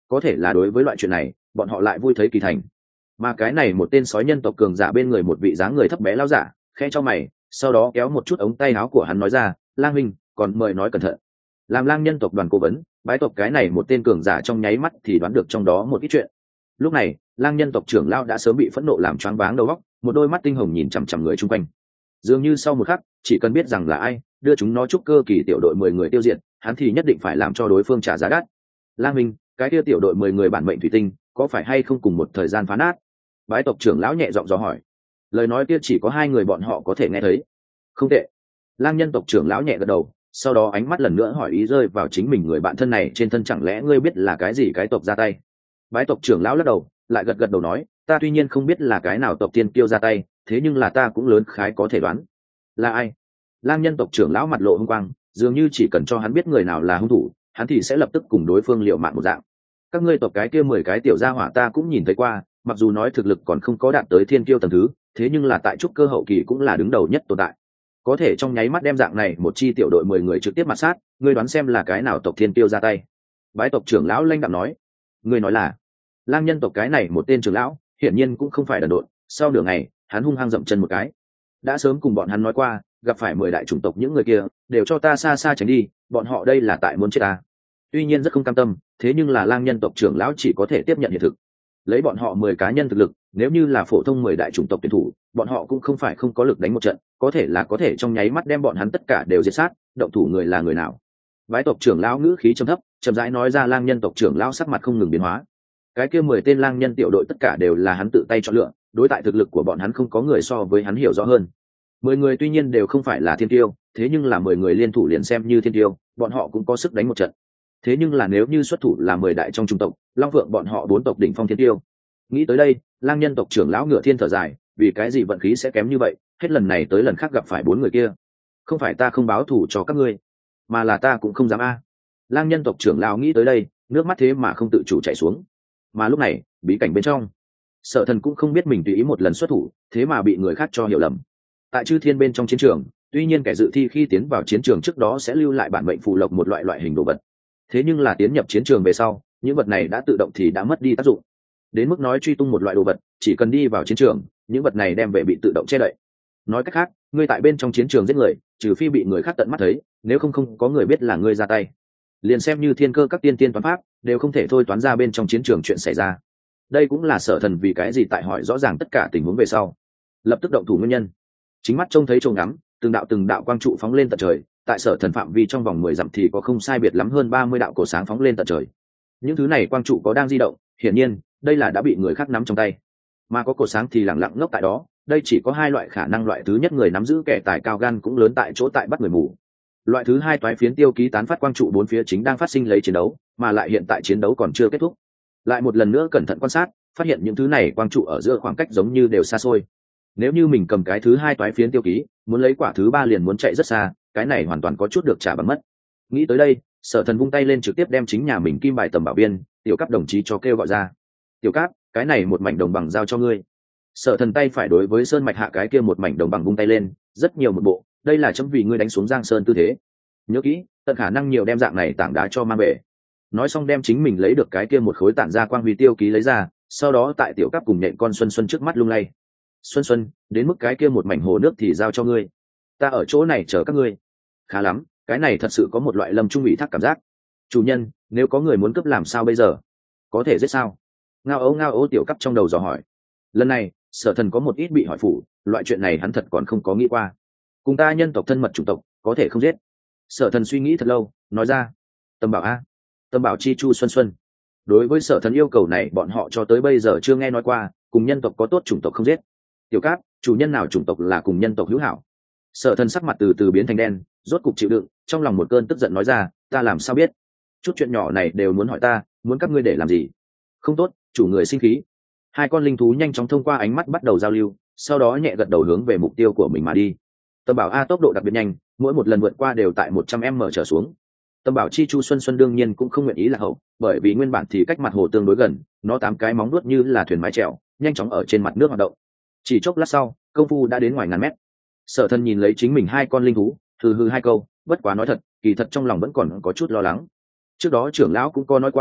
có thể là đối với loại chuyện này bọn họ lại vui thấy kỳ thành. Mà cái này một tên sói nhân tộc cường giả bên người một vị dáng người thấp bé lao giả khẽ cho mày, sau đó kéo một chút ống tay áo của hắn nói ra, lang minh còn mời nói cẩn thận. Làm lang nhân tộc đoàn cố vấn, bái tộc cái này một tên cường giả trong nháy mắt thì đoán được trong đó một ít chuyện. Lúc này lang nhân tộc trưởng lao đã sớm bị phẫn nộ làm choáng váng đầu óc, một đôi mắt tinh hồng nhìn chằm chằm người chung quanh, dường như sau một khắc chỉ cần biết rằng là ai đưa chúng nó trúc cơ kỳ tiểu đội mười người tiêu diệt, hắn thì nhất định phải làm cho đối phương trả giá đắt. Lang minh, cái kia tiểu đội mười người bản mệnh thủy tinh có phải hay không cùng một thời gian phá nát? Bái tộc trưởng lão nhẹ giọng dò hỏi. Lời nói kia chỉ có hai người bọn họ có thể nghe thấy. Không tệ. Lang nhân tộc trưởng lão nhẹ gật đầu, sau đó ánh mắt lần nữa hỏi ý rơi vào chính mình người bạn thân này trên thân, chẳng lẽ ngươi biết là cái gì cái tộc ra tay? Bái tộc trưởng lão lắc đầu, lại gật gật đầu nói, ta tuy nhiên không biết là cái nào tộc tiên kiêu ra tay, thế nhưng là ta cũng lớn khái có thể đoán. Là ai? Lang nhân tộc trưởng lão mặt lộ hung quang, dường như chỉ cần cho hắn biết người nào là hung thủ, hắn thì sẽ lập tức cùng đối phương liều mạng một dạng. Các ngươi tộc cái kia mười cái tiểu gia hỏa ta cũng nhìn thấy qua, mặc dù nói thực lực còn không có đạt tới thiên kiêu tầng thứ, thế nhưng là tại trúc cơ hậu kỳ cũng là đứng đầu nhất tồn tại. Có thể trong nháy mắt đem dạng này một chi tiểu đội mười người trực tiếp mặt sát, ngươi đoán xem là cái nào tộc thiên kiêu ra tay? Bái tộc trưởng lão lanh đạm nói. Ngươi nói là? Lang nhân tộc cái này một tên trưởng lão, hiển nhiên cũng không phải đần độn, sau nửa ngày, hắn hung hăng dậm chân một cái. Đã sớm cùng bọn hắn nói qua, gặp phải mười đại chủng tộc những người kia, đều cho ta xa xa tránh đi, bọn họ đây là tại muốn chết ta. Tuy nhiên rất không cam tâm, thế nhưng là lang nhân tộc trưởng lão chỉ có thể tiếp nhận hiện thực. Lấy bọn họ mười cá nhân thực lực, nếu như là phổ thông mười đại chủng tộc tuyển thủ, bọn họ cũng không phải không có lực đánh một trận, có thể là có thể trong nháy mắt đem bọn hắn tất cả đều diệt sát, động thủ người là người nào? Bái tộc trưởng lão ngữ khí trầm thấp, chậm rãi nói ra, lang nhân tộc trưởng lão sắc mặt không ngừng biến hóa. Cái kia mười tên lang nhân tiểu đội tất cả đều là hắn tự tay chọn lựa, đối tại thực lực của bọn hắn không có người so với hắn hiểu rõ hơn. Mười người tuy nhiên đều không phải là thiên tiêu, thế nhưng là mười người liên thủ liền xem như thiên tiêu, bọn họ cũng có sức đánh một trận. Thế nhưng là nếu như xuất thủ là mười đại trong trung tộc, long phượng bọn họ bốn tộc đỉnh phong thiên tiêu. Nghĩ tới đây, lang nhân tộc trưởng lão ngựa thiên thở dài, vì cái gì vận khí sẽ kém như vậy, hết lần này tới lần khác gặp phải bốn người kia. Không phải ta không báo thù cho các ngươi, mà là ta cũng không dám a. Lang nhân tộc trưởng lão nghĩ tới đây, nước mắt thế mà không tự chủ chảy xuống. Mà lúc này, bí cảnh bên trong, Sở Thần cũng không biết mình tùy ý một lần xuất thủ, thế mà bị người khác cho hiểu lầm. Tại Chư Thiên bên trong chiến trường, tuy nhiên kẻ dự thi khi tiến vào chiến trường trước đó sẽ lưu lại bản mệnh phù lộc một loại loại hình đồ vật, thế nhưng là tiến nhập chiến trường về sau, những vật này đã tự động thì đã mất đi tác dụng. Đến mức nói truy tung một loại đồ vật, chỉ cần đi vào chiến trường, những vật này đem về bị tự động che đậy. Nói cách khác, ngươi tại bên trong chiến trường giết người, trừ phi bị người khác tận mắt thấy, nếu không không có người biết là ngươi ra tay. Liền xem như thiên cơ các tiên tiên toán pháp, đều không thể thôi toán ra bên trong chiến trường chuyện xảy ra. Đây cũng là Sở Thần vì cái gì tại hỏi rõ ràng tất cả tình huống về sau, lập tức động thủ nguyên nhân. Chính mắt trông thấy trông ngắm, từng đạo từng đạo quang trụ phóng lên tận trời, tại Sở Thần phạm vi trong vòng mười dặm thì có không sai biệt lắm hơn ba mươi đạo cổ sáng phóng lên tận trời. Những thứ này quang trụ có đang di động, hiển nhiên, đây là đã bị người khác nắm trong tay. Mà có cổ sáng thì lặng lặng ngốc tại đó, đây chỉ có hai loại khả năng, loại thứ nhất người nắm giữ kẻ tài cao gan cũng lớn tại chỗ tại bắt người mù. Loại thứ hai toái phiến tiêu ký tán phát quang trụ bốn phía chính đang phát sinh lấy chiến đấu, mà lại hiện tại chiến đấu còn chưa kết thúc. Lại một lần nữa cẩn thận quan sát, phát hiện những thứ này quang trụ ở giữa khoảng cách giống như đều xa xôi. Nếu như mình cầm cái thứ hai toái phiến tiêu ký, muốn lấy quả thứ ba liền muốn chạy rất xa, cái này hoàn toàn có chút được trả bằng mất. Nghĩ tới đây, Sở Thần vung tay lên trực tiếp đem chính nhà mình kim bài tầm bảo viên, tiểu cấp đồng chí cho kêu gọi ra. Tiểu cấp, cái này một mảnh đồng bằng giao cho ngươi. Sở Thần tay phải đối với sơn mạch hạ cái kia một mảnh đồng bằng vung tay lên, rất nhiều một bộ, đây là chấm vì ngươi đánh xuống giang sơn tư thế. Nhớ kỹ, tận khả năng nhiều đem dạng này tảng đá cho mang về. Nói xong đem chính mình lấy được cái kia một khối tản ra quang huy tiêu ký lấy ra, sau đó tại tiểu cấp cùng nhện con Xuân Xuân trước mắt lung lay. Xuân Xuân, đến mức cái kia một mảnh hồ nước thì giao cho ngươi, ta ở chỗ này chờ các ngươi. Khá lắm, cái này thật sự có một loại lâm trung ủy thác cảm giác. Chủ nhân, nếu có người muốn cướp làm sao bây giờ? Có thể giết sao? Ngao ấu ngao ấu tiểu cấp trong đầu dò hỏi. Lần này, Sở Thần có một ít bị hỏi phủ, loại chuyện này hắn thật còn không có nghĩ qua. Cùng ta nhân tộc thân mật chủng tộc, có thể không giết. Sở Thần suy nghĩ thật lâu, nói ra. Tâm bảo a, Tâm bảo chi chu Xuân Xuân. Đối với Sở Thần yêu cầu này, bọn họ cho tới bây giờ chưa nghe nói qua, cùng nhân tộc có tốt chủng tộc không giết. Tiểu Cáp, chủ nhân nào chủng tộc là cùng nhân tộc hữu hảo? Sở Thần sắc mặt từ từ biến thành đen, rốt cục chịu đựng, trong lòng một cơn tức giận nói ra, ta làm sao biết? Chút chuyện nhỏ này đều muốn hỏi ta, muốn các ngươi để làm gì? Không tốt, chủ người sinh khí. Hai con linh thú nhanh chóng thông qua ánh mắt bắt đầu giao lưu, sau đó nhẹ gật đầu hướng về mục tiêu của mình mà đi. Tâm bảo a tốc độ đặc biệt nhanh, mỗi một lần vượt qua đều tại một trăm m trở xuống. Tâm bảo chi chu Xuân Xuân đương nhiên cũng không nguyện ý là hậu, bởi vì nguyên bản thì cách mặt hồ tương đối gần, nó tám cái móng vuốt như là thuyền mái chèo, nhanh chóng ở trên mặt nước hoạt động. Chỉ chốc lát sau, công phu đã đến ngoài ngàn mét. Sở Thần nhìn lấy chính mình hai con linh thú, hừ hừ hai câu, bất quá nói thật, kỳ thật trong lòng vẫn còn có chút lo lắng. Trước đó trưởng lão cũng có nói qua,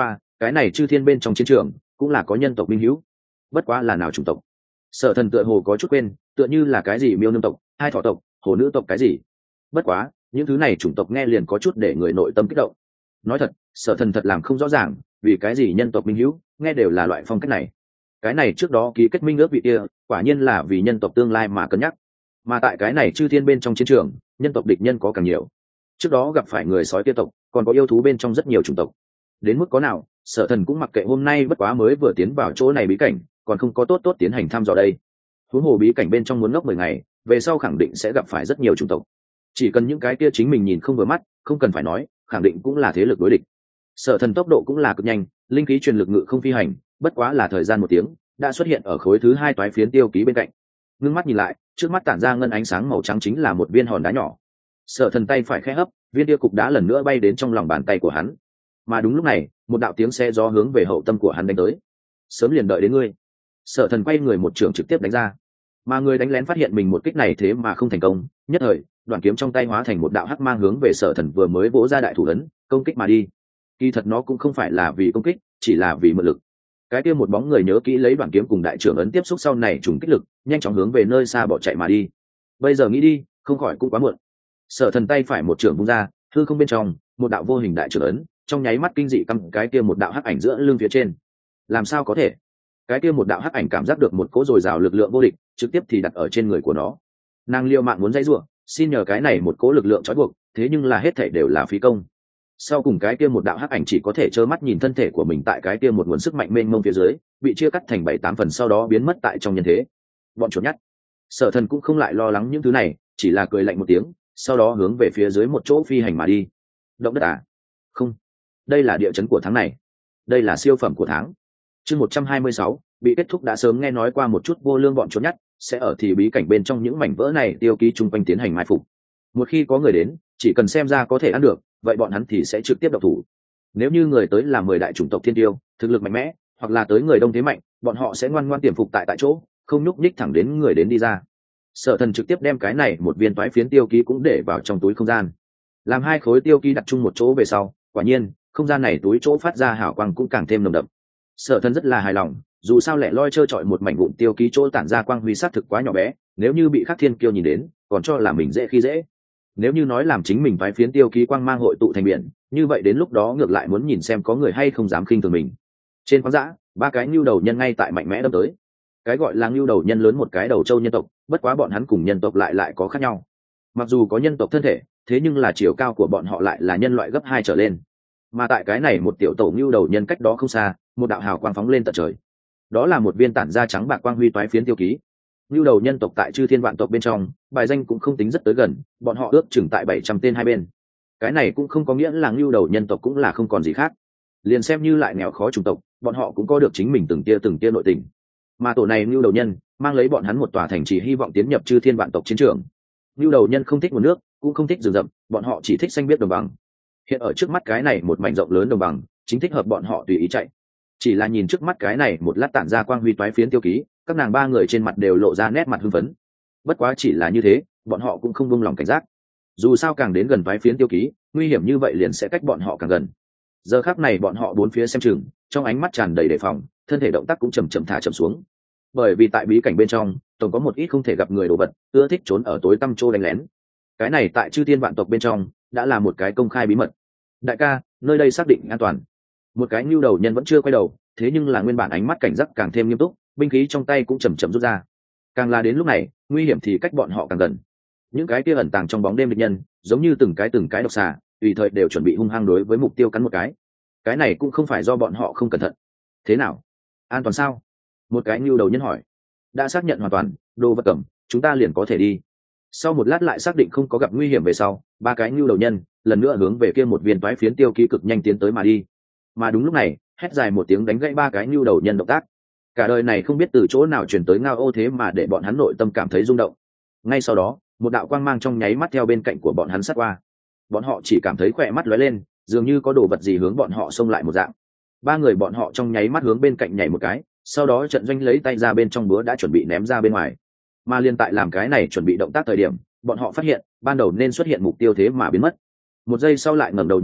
cái này chư thiên bên trong chiến trường cũng là có nhân tộc minh hữu, bất quá là nào chủng tộc. Sở Thần tựa hồ có chút quên, tựa như là cái gì miêu nương tộc, hai thỏ tộc, hồ nữ tộc cái gì. Bất quá những thứ này chủng tộc nghe liền có chút để người nội tâm kích động. Nói thật, Sở Thần thật làm không rõ ràng vì cái gì nhân tộc minh hữu nghe đều là loại phong cách này. Cái này trước đó ký kết minh ước vị kia quả nhiên là vì nhân tộc tương lai mà cân nhắc, mà tại cái này chư thiên bên trong chiến trường nhân tộc địch nhân có càng nhiều. Trước đó gặp phải người sói kia tộc, còn có yêu thú bên trong rất nhiều chủng tộc. Đến mức có nào, Sở Thần cũng mặc kệ, hôm nay bất quá mới vừa tiến vào chỗ này bí cảnh, còn không có tốt tốt tiến hành thăm dò đây. Huống hồ bí cảnh bên trong muốn ngốc mười ngày, về sau khẳng định sẽ gặp phải rất nhiều chủng tộc. Chỉ cần những cái kia chính mình nhìn không vừa mắt, không cần phải nói, khẳng định cũng là thế lực đối địch. Sở Thần tốc độ cũng là cực nhanh, linh khí truyền lực ngự không phi hành, bất quá là thời gian một tiếng, đã xuất hiện ở khối thứ hai toái phiến tiêu ký bên cạnh. Ngưng mắt nhìn lại, trước mắt tản ra ngân ánh sáng màu trắng chính là một viên hòn đá nhỏ. Sở Thần tay phải khẽ hấp, viên kia cục đá lần nữa bay đến trong lòng bàn tay của hắn. Mà đúng lúc này, một đạo tiếng xe gió hướng về hậu tâm của hắn đánh tới. Sớm liền đợi đến ngươi. Sở Thần quay người một trường trực tiếp đánh ra, mà người đánh lén phát hiện mình một kích này thế mà không thành công, nhất thời đoạn kiếm trong tay hóa thành một đạo hắc mang hướng về Sở Thần vừa mới vỗ ra đại thủ ấn công kích mà đi. Kỳ thật nó cũng không phải là vì công kích, chỉ là vì mượn lực. Cái kia một bóng người nhớ kỹ lấy đoạn kiếm cùng đại trưởng ấn tiếp xúc sau này trùng kích lực, nhanh chóng hướng về nơi xa bỏ chạy mà đi. Bây giờ nghĩ đi, không khỏi cũng quá muộn. Sở Thần tay phải một trường vung ra, hư không bên trong một đạo vô hình đại trưởng ấn trong nháy mắt kinh dị căm cái kia một đạo hắc ảnh giữa lưng phía trên. Làm sao có thể? Cái kia một đạo hắc ảnh cảm giác được một cỗ dồi dào lực lượng vô địch, trực tiếp thì đặt ở trên người của nó. Nàng liều mạng muốn dây rủa, xin nhờ cái này một cỗ lực lượng trói buộc, thế nhưng là hết thảy đều là phí công. Sau cùng cái kia một đạo hắc ảnh chỉ có thể trơ mắt nhìn thân thể của mình tại cái kia một nguồn sức mạnh mênh mông phía dưới bị chia cắt thành bảy tám phần, sau đó biến mất tại trong nhân thế. Bọn chuột nhắt. Sở Thần cũng không lại lo lắng những thứ này, chỉ là cười lạnh một tiếng, sau đó hướng về phía dưới một chỗ phi hành mà đi. Động đất à? Không, đây là địa chấn của tháng này, đây là siêu phẩm của tháng. Chương một trăm hai mươi sáu, bị kết thúc. Đã sớm nghe nói qua một chút vô lương bọn chuột nhắt sẽ ở thì bí cảnh bên trong những mảnh vỡ này tiêu ký chung quanh tiến hành mai phục. Một khi có người đến, chỉ cần xem ra có thể ăn được, vậy bọn hắn thì sẽ trực tiếp độc thủ. Nếu như người tới là mười đại chủng tộc thiên tiêu, thực lực mạnh mẽ, hoặc là tới người đông thế mạnh, bọn họ sẽ ngoan ngoan tiềm phục tại tại chỗ, không nhúc nhích thẳng đến người đến đi ra. Sở Thần trực tiếp đem cái này một viên toái phiến tiêu ký cũng để vào trong túi không gian, làm hai khối tiêu ký đặt chung một chỗ về sau, quả nhiên không gian này túi chỗ phát ra hào quang cũng càng thêm nồng đậm. Sở Thần rất là hài lòng, dù sao lẻ loi trơ trọi một mảnh vụn tiêu ký chỗ tản ra quang huy sát thực quá nhỏ bé, nếu như bị Khắc Thiên Kiêu nhìn đến, còn cho là mình dễ khi dễ. Nếu như nói làm chính mình toái phiến tiêu ký quang mang hội tụ thành biển, như vậy đến lúc đó ngược lại muốn nhìn xem có người hay không dám khinh thường mình. Trên khoáng dã, ba cái nhu đầu nhân ngay tại mạnh mẽ đâm tới. Cái gọi là nhu đầu nhân lớn một cái đầu châu nhân tộc, bất quá bọn hắn cùng nhân tộc lại lại có khác nhau. Mặc dù có nhân tộc thân thể, thế nhưng là chiều cao của bọn họ lại là nhân loại gấp hai trở lên. Mà tại cái này một tiểu tổ nhu đầu nhân cách đó không xa, một đạo hào quang phóng lên tận trời. Đó là một viên tản ra trắng bạc quang huy toái phiến tiêu ký. Nhu đầu nhân tộc tại chư thiên vạn tộc bên trong, bài danh cũng không tính rất tới gần, bọn họ ước chừng tại bảy trăm tên hai bên. Cái này cũng không có nghĩa là nhu đầu nhân tộc cũng là không còn gì khác. Liền xem như lại nghèo khó chủng tộc, bọn họ cũng có được chính mình từng tia từng tia nội tình. Mà tổ này nhu đầu nhân mang lấy bọn hắn một tòa thành trì, hy vọng tiến nhập chư thiên vạn tộc chiến trường. Nhu đầu nhân không thích nguồn nước, cũng không thích rừng rậm, bọn họ chỉ thích xanh biếc đồng bằng. Hiện ở trước mắt cái này một mảnh rộng lớn đồng bằng, chính thích hợp bọn họ tùy ý chạy. Chỉ là nhìn trước mắt cái này một lát tản ra quang huy toái phiến tiêu ký, các nàng ba người trên mặt đều lộ ra nét mặt hưng phấn. Bất quá chỉ là như thế, bọn họ cũng không buông lòng cảnh giác. Dù sao càng đến gần toái phiến tiêu ký, nguy hiểm như vậy liền sẽ cách bọn họ càng gần. Giờ khắc này bọn họ bốn phía xem chừng, trong ánh mắt tràn đầy đề phòng, thân thể động tác cũng chậm chậm thả chậm xuống. Bởi vì tại bí cảnh bên trong, tổng có một ít không thể gặp người đồ vật, ưa thích trốn ở tối tăm trô đánh lén. Cái này tại chư thiên vạn tộc bên trong, đã là một cái công khai bí mật. Đại ca, nơi đây xác định an toàn. Một cái nhu đầu nhân vẫn chưa quay đầu, thế nhưng là nguyên bản ánh mắt cảnh giác càng thêm nghiêm túc, binh khí trong tay cũng chầm chậm rút ra. Càng là đến lúc này, nguy hiểm thì cách bọn họ càng gần. Những cái kia ẩn tàng trong bóng đêm địch nhân, giống như từng cái từng cái độc xà, tùy thời đều chuẩn bị hung hăng đối với mục tiêu cắn một cái. Cái này cũng không phải do bọn họ không cẩn thận. Thế nào? An toàn sao? Một cái nhu đầu nhân hỏi. Đã xác nhận hoàn toàn, đồ vật cầm, chúng ta liền có thể đi. Sau một lát lại xác định không có gặp nguy hiểm về sau, ba cái nhu đầu nhân lần nữa hướng về kia một viên toái phiến tiêu ký cực nhanh tiến tới mà đi. Mà đúng lúc này, hét dài một tiếng đánh gãy ba cái nhu đầu nhân động tác. Cả đời này không biết từ chỗ nào truyền tới ngao ô, thế mà để bọn hắn nội tâm cảm thấy rung động. Ngay sau đó, một đạo quang mang trong nháy mắt theo bên cạnh của bọn hắn sát qua. Bọn họ chỉ cảm thấy khỏe mắt lóe lên, dường như có đồ vật gì hướng bọn họ xông lại một dạng. Ba người bọn họ trong nháy mắt hướng bên cạnh nhảy một cái, sau đó trận doanh lấy tay ra bên trong búa đã chuẩn bị ném ra bên ngoài. Mà liên tại làm cái này chuẩn bị động tác thời điểm, bọn họ phát hiện ban đầu nên xuất hiện mục tiêu thế mà biến mất. Một giây sau lại ngẩng đầu nhìn lại,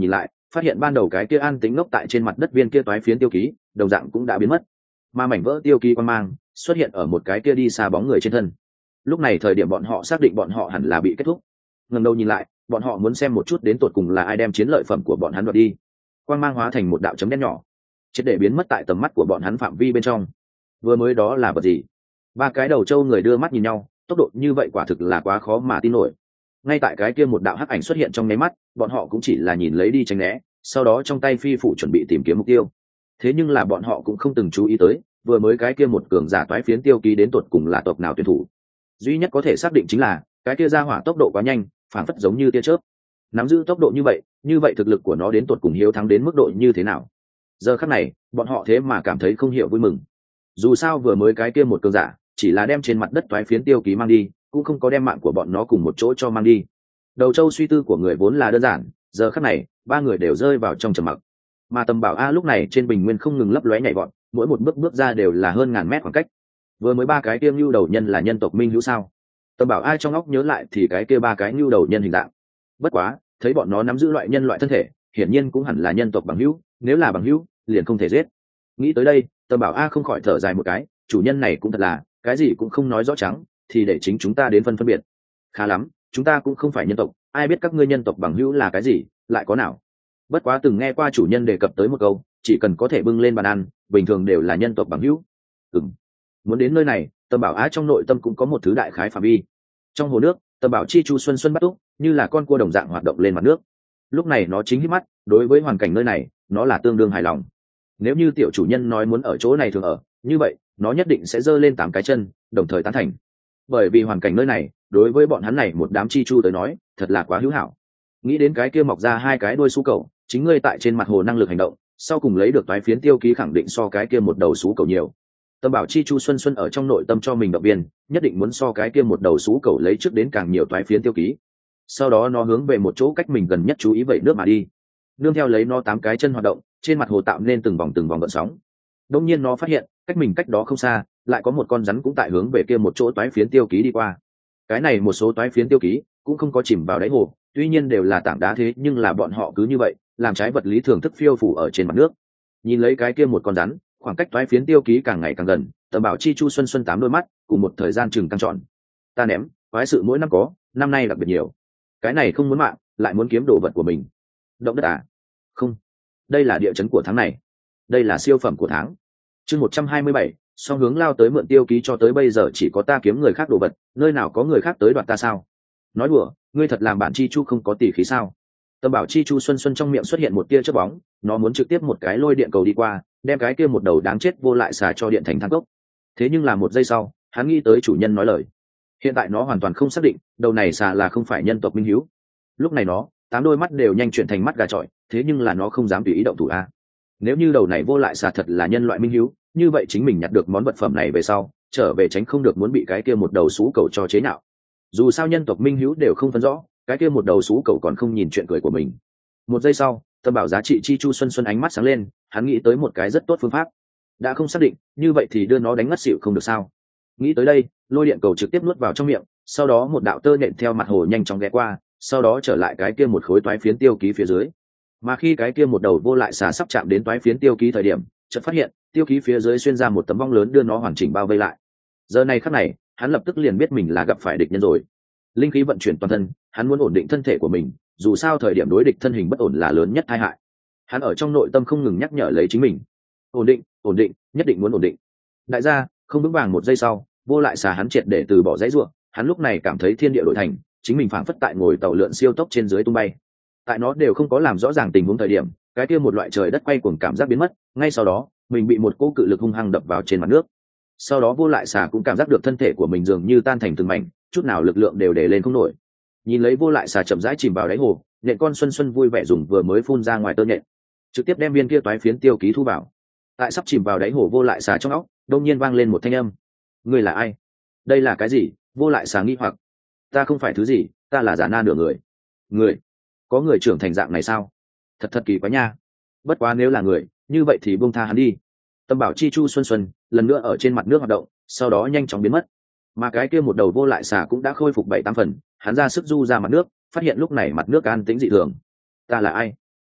phát hiện ban đầu cái kia an tính ngốc tại trên mặt đất viên kia toái phiến tiêu ký đồng dạng cũng đã biến mất, mà mảnh vỡ tiêu ký quan mang xuất hiện ở một cái kia đi xa bóng người trên thân. Lúc này thời điểm bọn họ xác định bọn họ hẳn là bị kết thúc. Ngẩng đầu nhìn lại, bọn họ muốn xem một chút đến tột cùng là ai đem chiến lợi phẩm của bọn hắn đoạt đi. Quang mang hóa thành một đạo chấm đen nhỏ, triệt để biến mất tại tầm mắt của bọn hắn phạm vi bên trong. Vừa mới đó là vật gì? Ba cái đầu trâu người đưa mắt nhìn nhau, tốc độ như vậy quả thực là quá khó mà tin nổi. Ngay tại cái kia một đạo hắc ảnh xuất hiện trong nháy mắt, bọn họ cũng chỉ là nhìn lấy đi tránh né, sau đó trong tay phi phụ chuẩn bị tìm kiếm mục tiêu. Thế nhưng là bọn họ cũng không từng chú ý tới, vừa mới cái kia một cường giả toái phiến tiêu ký đến tột cùng là tộc nào tuyển thủ. Duy nhất có thể xác định chính là cái kia ra hỏa tốc độ quá nhanh, phản phất giống như tia chớp. Nắm giữ tốc độ như vậy, như vậy thực lực của nó đến tột cùng hiếu thắng đến mức độ như thế nào? Giờ khắc này, bọn họ thế mà cảm thấy không hiểu vui mừng. Dù sao vừa mới cái kia một cường giả, chỉ là đem trên mặt đất toái phiến tiêu ký mang đi, cũng không có đem mạng của bọn nó cùng một chỗ cho mang đi. Đầu châu suy tư của người vốn là đơn giản, giờ khắc này, ba người đều rơi vào trong trầm mặc. Mà Tầm Bảo A lúc này trên bình nguyên không ngừng lấp lóe nhảy vọt, mỗi một bước bước ra đều là hơn ngàn mét khoảng cách. Vừa mới ba cái kia nhu đầu nhân là nhân tộc Minh Hữu sao? Tầm Bảo A trong óc nhớ lại thì cái kia ba cái nhu đầu nhân hình dạng. Bất quá, thấy bọn nó nắm giữ loại nhân loại thân thể, hiển nhiên cũng hẳn là nhân tộc bằng hữu, nếu là bằng hữu, liền không thể giết. Nghĩ tới đây, Tầm Bảo A không khỏi thở dài một cái, chủ nhân này cũng thật là, cái gì cũng không nói rõ trắng, thì để chính chúng ta đến phân phân biệt. Khá lắm, chúng ta cũng không phải nhân tộc, ai biết các ngươi nhân tộc bằng hữu là cái gì, lại có nào. Bất quá từng nghe qua chủ nhân đề cập tới một câu, chỉ cần có thể bưng lên bàn ăn, bình thường đều là nhân tộc bằng hữu. Ừm. Muốn đến nơi này, Tầm Bảo Á trong nội tâm cũng có một thứ đại khái phạm vi. Trong hồ nước, Tầm Bảo chi chu xuân xuân bắt túc, như là con cua đồng dạng hoạt động lên mặt nước. Lúc này nó chính hít mắt, đối với hoàn cảnh nơi này, nó là tương đương hài lòng. Nếu như tiểu chủ nhân nói muốn ở chỗ này thường ở, như vậy, nó nhất định sẽ giơ lên tám cái chân, đồng thời tán thành. Bởi vì hoàn cảnh nơi này, đối với bọn hắn này một đám chi chu tới nói, thật là quá hữu hảo. Nghĩ đến cái kia mọc ra hai cái đuôi sú cầu, chính ngươi tại trên mặt hồ năng lực hành động, sau cùng lấy được toái phiến tiêu ký khẳng định so cái kia một đầu sú cầu nhiều. Tầm Bảo chi chu xuân xuân ở trong nội tâm cho mình động viên, nhất định muốn so cái kia một đầu sú cầu lấy trước đến càng nhiều toái phiến tiêu ký. Sau đó nó hướng về một chỗ cách mình gần nhất chú ý vậy nước mà đi. Nương theo lấy nó tám cái chân hoạt động, trên mặt hồ tạo nên từng vòng từng vòng gợn sóng. Đột nhiên nó phát hiện, cách mình cách đó không xa, lại có một con rắn cũng tại hướng về kia một chỗ toái phiến tiêu ký đi qua. Cái này một số toái phiến tiêu ký cũng không có chìm vào đáy hồ, tuy nhiên đều là tảng đá thế nhưng là bọn họ cứ như vậy, làm trái vật lý thường thức phiêu phủ ở trên mặt nước. Nhìn lấy cái kia một con rắn, khoảng cách toái phiến tiêu ký càng ngày càng gần, Tầm Bảo chi chu xuân xuân tám đôi mắt, cùng một thời gian chừng căng tròn. Ta ném, quái sự mỗi năm có, năm nay đặc biệt nhiều. Cái này không muốn mạng, lại muốn kiếm đồ vật của mình. Động đất à? Không, đây là địa chấn của tháng này. Đây là siêu phẩm của tháng. Chương một trăm hai mươi bảy, song hướng lao tới mượn tiêu ký cho tới bây giờ chỉ có ta kiếm người khác đồ vật, nơi nào có người khác tới đoạt ta sao? Nói đùa, ngươi thật làm bản chi chu không có tỷ khí sao? Tầm Bảo chi chu xuân xuân trong miệng xuất hiện một tia chớp bóng, nó muốn trực tiếp một cái lôi điện cầu đi qua, đem cái kia một đầu đáng chết vô lại xà cho điện thành than cốc. Thế nhưng là một giây sau, hắn nghĩ tới chủ nhân nói lời. Hiện tại nó hoàn toàn không xác định, đầu này xà là không phải nhân tộc Minh Hiếu. Lúc này nó, tám đôi mắt đều nhanh chuyển thành mắt gà trọi, thế nhưng là nó không dám tùy ý động thủ a. Nếu như đầu này vô lại xà thật là nhân loại Minh Hiếu, như vậy chính mình nhặt được món vật phẩm này về sau, trở về tránh không được muốn bị cái kia một đầu sú cầu cho chế nhạo. Dù sao nhân tộc Minh Hiếu đều không phân rõ, cái kia một đầu sú cầu còn không nhìn chuyện cười của mình. Một giây sau, Tầm Bảo giá trị chi chu xuân xuân ánh mắt sáng lên, hắn nghĩ tới một cái rất tốt phương pháp. Đã không xác định, như vậy thì đưa nó đánh ngất xỉu không được sao? Nghĩ tới đây, lôi điện cầu trực tiếp nuốt vào trong miệng, sau đó một đạo tơ nện theo mặt hồ nhanh chóng ghé qua, sau đó trở lại cái kia một khối toái phiến tiêu ký phía dưới. Mà khi cái kia một đầu vô lại xà sắp chạm đến toái phiến tiêu ký thời điểm, chợt phát hiện, tiêu ký phía dưới xuyên ra một tấm vong lớn đưa nó hoàn chỉnh bao vây lại. Giờ này khắc này, hắn lập tức liền biết mình là gặp phải địch nhân rồi. Linh khí vận chuyển toàn thân, hắn muốn ổn định thân thể của mình, dù sao thời điểm đối địch thân hình bất ổn là lớn nhất tai hại. Hắn ở trong nội tâm không ngừng nhắc nhở lấy chính mình, ổn định, ổn định, nhất định muốn ổn định. Đại gia, không vững vàng một giây sau, vô lại xà hắn triệt để từ bỏ dãy ruộng, hắn lúc này cảm thấy thiên địa đổi thành, chính mình phảng phất tại ngồi tàu lượn siêu tốc trên dưới tung bay. Tại nó đều không có làm rõ ràng tình huống thời điểm, cái kia một loại trời đất quay cuồng cảm giác biến mất, ngay sau đó, mình bị một cỗ cự lực hung hăng đập vào trên mặt nước. Sau đó vô lại xà cũng cảm giác được thân thể của mình dường như tan thành từng mảnh, chút nào lực lượng đều để lên không nổi. Nhìn lấy vô lại xà chậm rãi chìm vào đáy hồ, nhện con xuân xuân vui vẻ dùng vừa mới phun ra ngoài tơ nhện, trực tiếp đem viên kia toái phiến tiêu ký thu vào. Tại sắp chìm vào đáy hồ vô lại xà trong óc, đột nhiên vang lên một thanh âm. Ngươi là ai? Đây là cái gì? Vô lại xà nghi hoặc. Ta không phải thứ gì, ta là giả na nửa người. Người? Có người trưởng thành dạng này sao? Thật thật kỳ quá nha. Bất quá nếu là người, như vậy thì buông tha hắn đi. Tầm Bảo chi chu xuân xuân lần nữa ở trên mặt nước hoạt động, sau đó nhanh chóng biến mất. Mà cái kia một đầu vô lại xà cũng đã khôi phục bảy tám phần, hắn ra sức du ra mặt nước, phát hiện lúc này mặt nước an tĩnh dị thường. Ta là ai?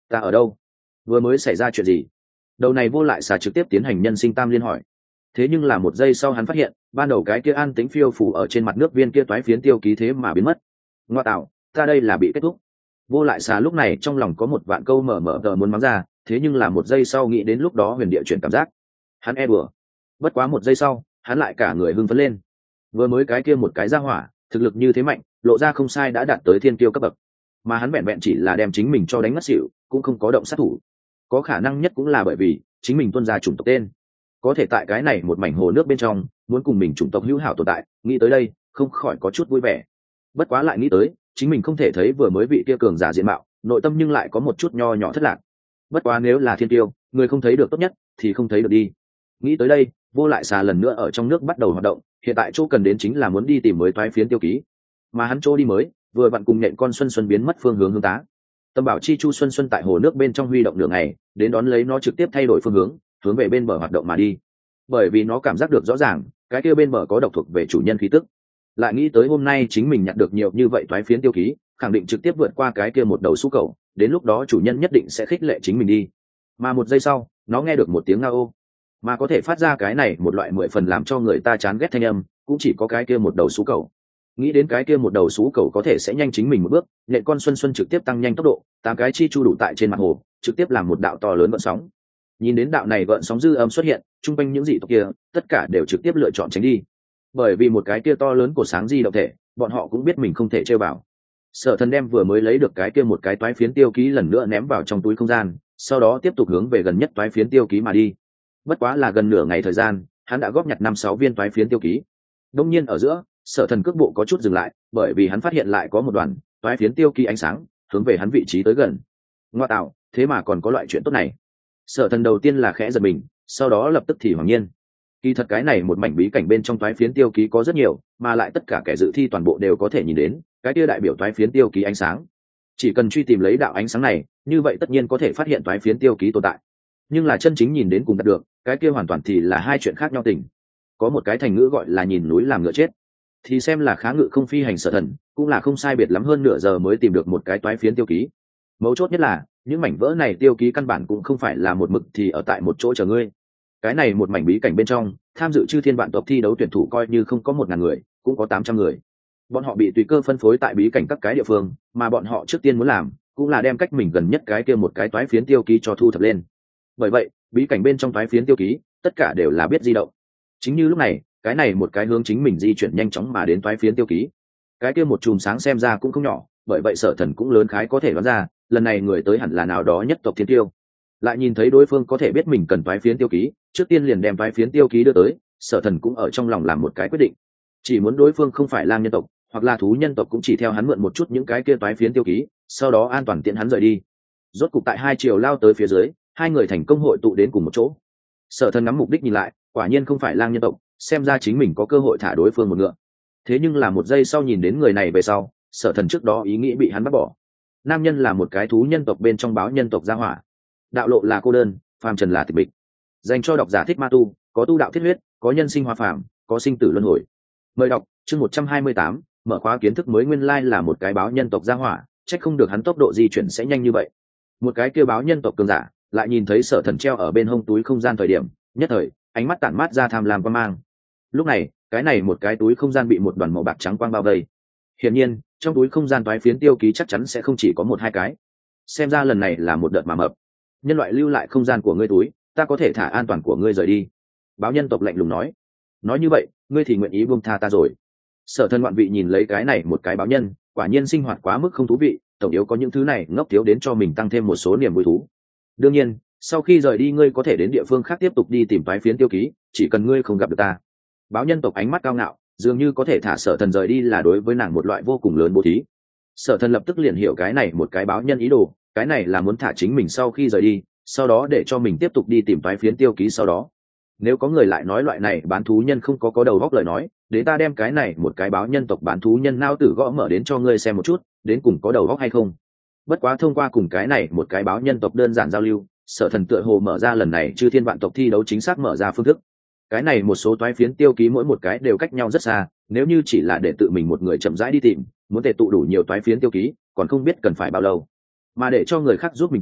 Ta ở đâu? Vừa mới xảy ra chuyện gì? Đầu này Vô Lại Xà trực tiếp tiến hành nhân sinh tam liên hỏi. Thế nhưng là một giây sau hắn phát hiện ban đầu cái kia an tính phiêu phủ ở trên mặt nước viên kia toái phiến tiêu ký thế mà biến mất. Ngoa tạo, ta đây là bị kết thúc. Vô Lại Xà lúc này trong lòng có một vạn câu mở mở tờ muốn mắng ra, thế nhưng là một giây sau nghĩ đến lúc đó huyền địa chuyển cảm giác, hắn e bừa. Bất quá một giây sau hắn lại cả người hưng phấn lên. Vừa mới cái kia một cái ra hỏa thực lực như thế mạnh, lộ ra không sai đã đạt tới thiên kiêu cấp bậc, mà hắn vẹn vẹn chỉ là đem chính mình cho đánh ngất xỉu, cũng không có động sát thủ. Có khả năng nhất cũng là bởi vì chính mình tuân ra chủng tộc tên, có thể tại cái này một mảnh hồ nước bên trong muốn cùng mình chủng tộc hữu hảo tồn tại, nghĩ tới đây không khỏi có chút vui vẻ. Bất quá lại nghĩ tới chính mình không thể thấy vừa mới vị kia cường giả diện mạo, nội tâm nhưng lại có một chút nho nhỏ thất lạc. Bất quá nếu là thiên tiêu, người không thấy được tốt nhất thì không thấy được đi. Nghĩ tới đây, Vô Lại Xà lần nữa ở trong nước bắt đầu hoạt động, hiện tại chỗ cần đến chính là muốn đi tìm mới toái phiến tiêu ký, mà hắn chỗ đi mới vừa vặn cùng nhện con Xuân Xuân biến mất phương hướng hướng tá. Tâm Bảo Chi Chu Xuân Xuân tại hồ nước bên trong huy động nửa ngày, đến đón lấy nó trực tiếp thay đổi phương hướng, hướng về bên bờ hoạt động mà đi. Bởi vì nó cảm giác được rõ ràng, cái kia bên bờ có độc thuộc về chủ nhân khí tức. Lại nghĩ tới hôm nay chính mình nhặt được nhiều như vậy toái phiến tiêu ký, khẳng định trực tiếp vượt qua cái kia một đầu xú cầu, đến lúc đó chủ nhân nhất định sẽ khích lệ chính mình đi. Mà một giây sau, nó nghe được một tiếng ngao ô, mà có thể phát ra cái này một loại mười phần làm cho người ta chán ghét thanh âm, cũng chỉ có cái kia một đầu xú cầu. Nghĩ đến cái kia một đầu xú cầu có thể sẽ nhanh chính mình một bước, nhện con Xuân Xuân trực tiếp tăng nhanh tốc độ, tám cái chi chu đủ tại trên mặt hồ, trực tiếp làm một đạo to lớn gợn sóng. Nhìn đến đạo này gợn sóng dư âm xuất hiện, trung quanh những dị tộc kia tất cả đều trực tiếp lựa chọn tránh đi, bởi vì một cái kia to lớn của sáng di động thể, bọn họ cũng biết mình không thể chơi vào. Sở Thần đem vừa mới lấy được cái kia một cái toái phiến tiêu ký lần nữa ném vào trong túi không gian, sau đó tiếp tục hướng về gần nhất toái phiến tiêu ký mà đi. Bất quá là gần nửa ngày thời gian, hắn đã góp nhặt năm sáu viên toái phiến tiêu ký. Đông nhiên ở giữa, Sở Thần cước bộ có chút dừng lại, bởi vì hắn phát hiện lại có một đoàn toái phiến tiêu ký ánh sáng hướng về hắn vị trí tới gần. Ngoa tạo, thế mà còn có loại chuyện tốt này. Sở Thần đầu tiên là khẽ giật mình, sau đó lập tức thì hoàng nhiên. Kỳ thật cái này một mảnh bí cảnh bên trong toái phiến tiêu ký có rất nhiều, mà lại tất cả kẻ dự thi toàn bộ đều có thể nhìn đến cái kia đại biểu toái phiến tiêu ký ánh sáng. Chỉ cần truy tìm lấy đạo ánh sáng này, như vậy tất nhiên có thể phát hiện toái phiến tiêu ký tồn tại. Nhưng là chân chính nhìn đến cùng đạt được, cái kia hoàn toàn thì là hai chuyện khác nhau tình. Có một cái thành ngữ gọi là nhìn núi làm ngựa chết, thì xem là khá ngự không phi hành Sở Thần, cũng là không sai biệt lắm hơn nửa giờ mới tìm được một cái toái phiến tiêu ký. Mấu chốt nhất là những mảnh vỡ này tiêu ký căn bản cũng không phải là một mực thì ở tại một chỗ chờ ngươi. Cái này một mảnh bí cảnh bên trong, tham dự chư thiên vạn tộc thi đấu tuyển thủ coi như không có một ngàn người, cũng có tám trăm người. Bọn họ bị tùy cơ phân phối tại bí cảnh các cái địa phương, mà bọn họ trước tiên muốn làm cũng là đem cách mình gần nhất cái kia một cái toái phiến tiêu ký cho thu thập lên. Bởi vậy, bí cảnh bên trong toái phiến tiêu ký, tất cả đều là biết di động. Chính như lúc này, cái này một cái hướng chính mình di chuyển nhanh chóng mà đến toái phiến tiêu ký. Cái kia một chùm sáng xem ra cũng không nhỏ, bởi vậy Sở Thần cũng lớn khái có thể đoán ra, lần này người tới hẳn là nào đó nhất tộc thiên tiêu. Lại nhìn thấy đối phương có thể biết mình cần toái phiến tiêu ký, trước tiên liền đem toái phiến tiêu ký đưa tới, Sở Thần cũng ở trong lòng làm một cái quyết định. Chỉ muốn đối phương không phải lang nhân tộc, hoặc là thú nhân tộc cũng chỉ theo hắn mượn một chút những cái kia toái phiến tiêu ký, sau đó an toàn tiện hắn rời đi. Rốt cục tại hai chiều lao tới phía dưới, hai người thành công hội tụ đến cùng một chỗ. Sở Thần ngắm mục đích nhìn lại, quả nhiên không phải lang nhân tộc, xem ra chính mình có cơ hội thả đối phương một ngựa. Thế nhưng là một giây sau nhìn đến người này về sau, Sở Thần trước đó ý nghĩ bị hắn bắt bỏ. Nam nhân là một cái thú nhân tộc bên trong báo nhân tộc gia hỏa, đạo lộ là cô đơn, phàm trần là tịch mịch. Dành cho độc giả thích ma tu, có tu đạo thiết huyết, có nhân sinh hoa phàm, có sinh tử luân hồi. Mời đọc chương một trăm hai mươi tám, mở khóa kiến thức mới. Nguyên lai là một cái báo nhân tộc gia hỏa, trách không được hắn tốc độ di chuyển sẽ nhanh như vậy. Một cái kêu báo nhân tộc cường giả, lại nhìn thấy Sở Thần treo ở bên hông túi không gian thời điểm, nhất thời, ánh mắt tản mát ra tham lam quan mang. Lúc này, cái này một cái túi không gian bị một đoàn màu bạc trắng quang bao vây. Hiển nhiên, trong túi không gian toái phiến tiêu ký chắc chắn sẽ không chỉ có một hai cái. Xem ra lần này là một đợt mà mập. Nhân loại lưu lại không gian của ngươi túi, ta có thể thả an toàn của ngươi rời đi. Báo nhân tộc lạnh lùng nói. Nói như vậy, ngươi thì nguyện ý buông tha ta rồi. Sở Thần ngoạn vị nhìn lấy cái này một cái báo nhân, quả nhiên sinh hoạt quá mức không thú vị, tổng yếu có những thứ này ngốc thiếu đến cho mình tăng thêm một số niềm vui thú. Đương nhiên, sau khi rời đi ngươi có thể đến địa phương khác tiếp tục đi tìm toái phiến tiêu ký, chỉ cần ngươi không gặp được ta. Báo nhân tộc ánh mắt cao ngạo, dường như có thể thả Sở Thần rời đi là đối với nàng một loại vô cùng lớn bố thí. Sở Thần lập tức liền hiểu cái này một cái báo nhân ý đồ, cái này là muốn thả chính mình sau khi rời đi, sau đó để cho mình tiếp tục đi tìm toái phiến tiêu ký sau đó. Nếu có người lại nói loại này bán thú nhân không có có đầu góc lời nói, để ta đem cái này một cái báo nhân tộc bán thú nhân nao tử gõ mở đến cho ngươi xem một chút, đến cùng có đầu góc hay không. Bất quá thông qua cùng cái này một cái báo nhân tộc đơn giản giao lưu, Sở Thần tựa hồ mở ra lần này chư thiên vạn tộc thi đấu chính xác mở ra phương thức. Cái này một số toái phiến tiêu ký mỗi một cái đều cách nhau rất xa, nếu như chỉ là để tự mình một người chậm rãi đi tìm, muốn tề tụ đủ nhiều toái phiến tiêu ký, còn không biết cần phải bao lâu. Mà để cho người khác giúp mình tìm,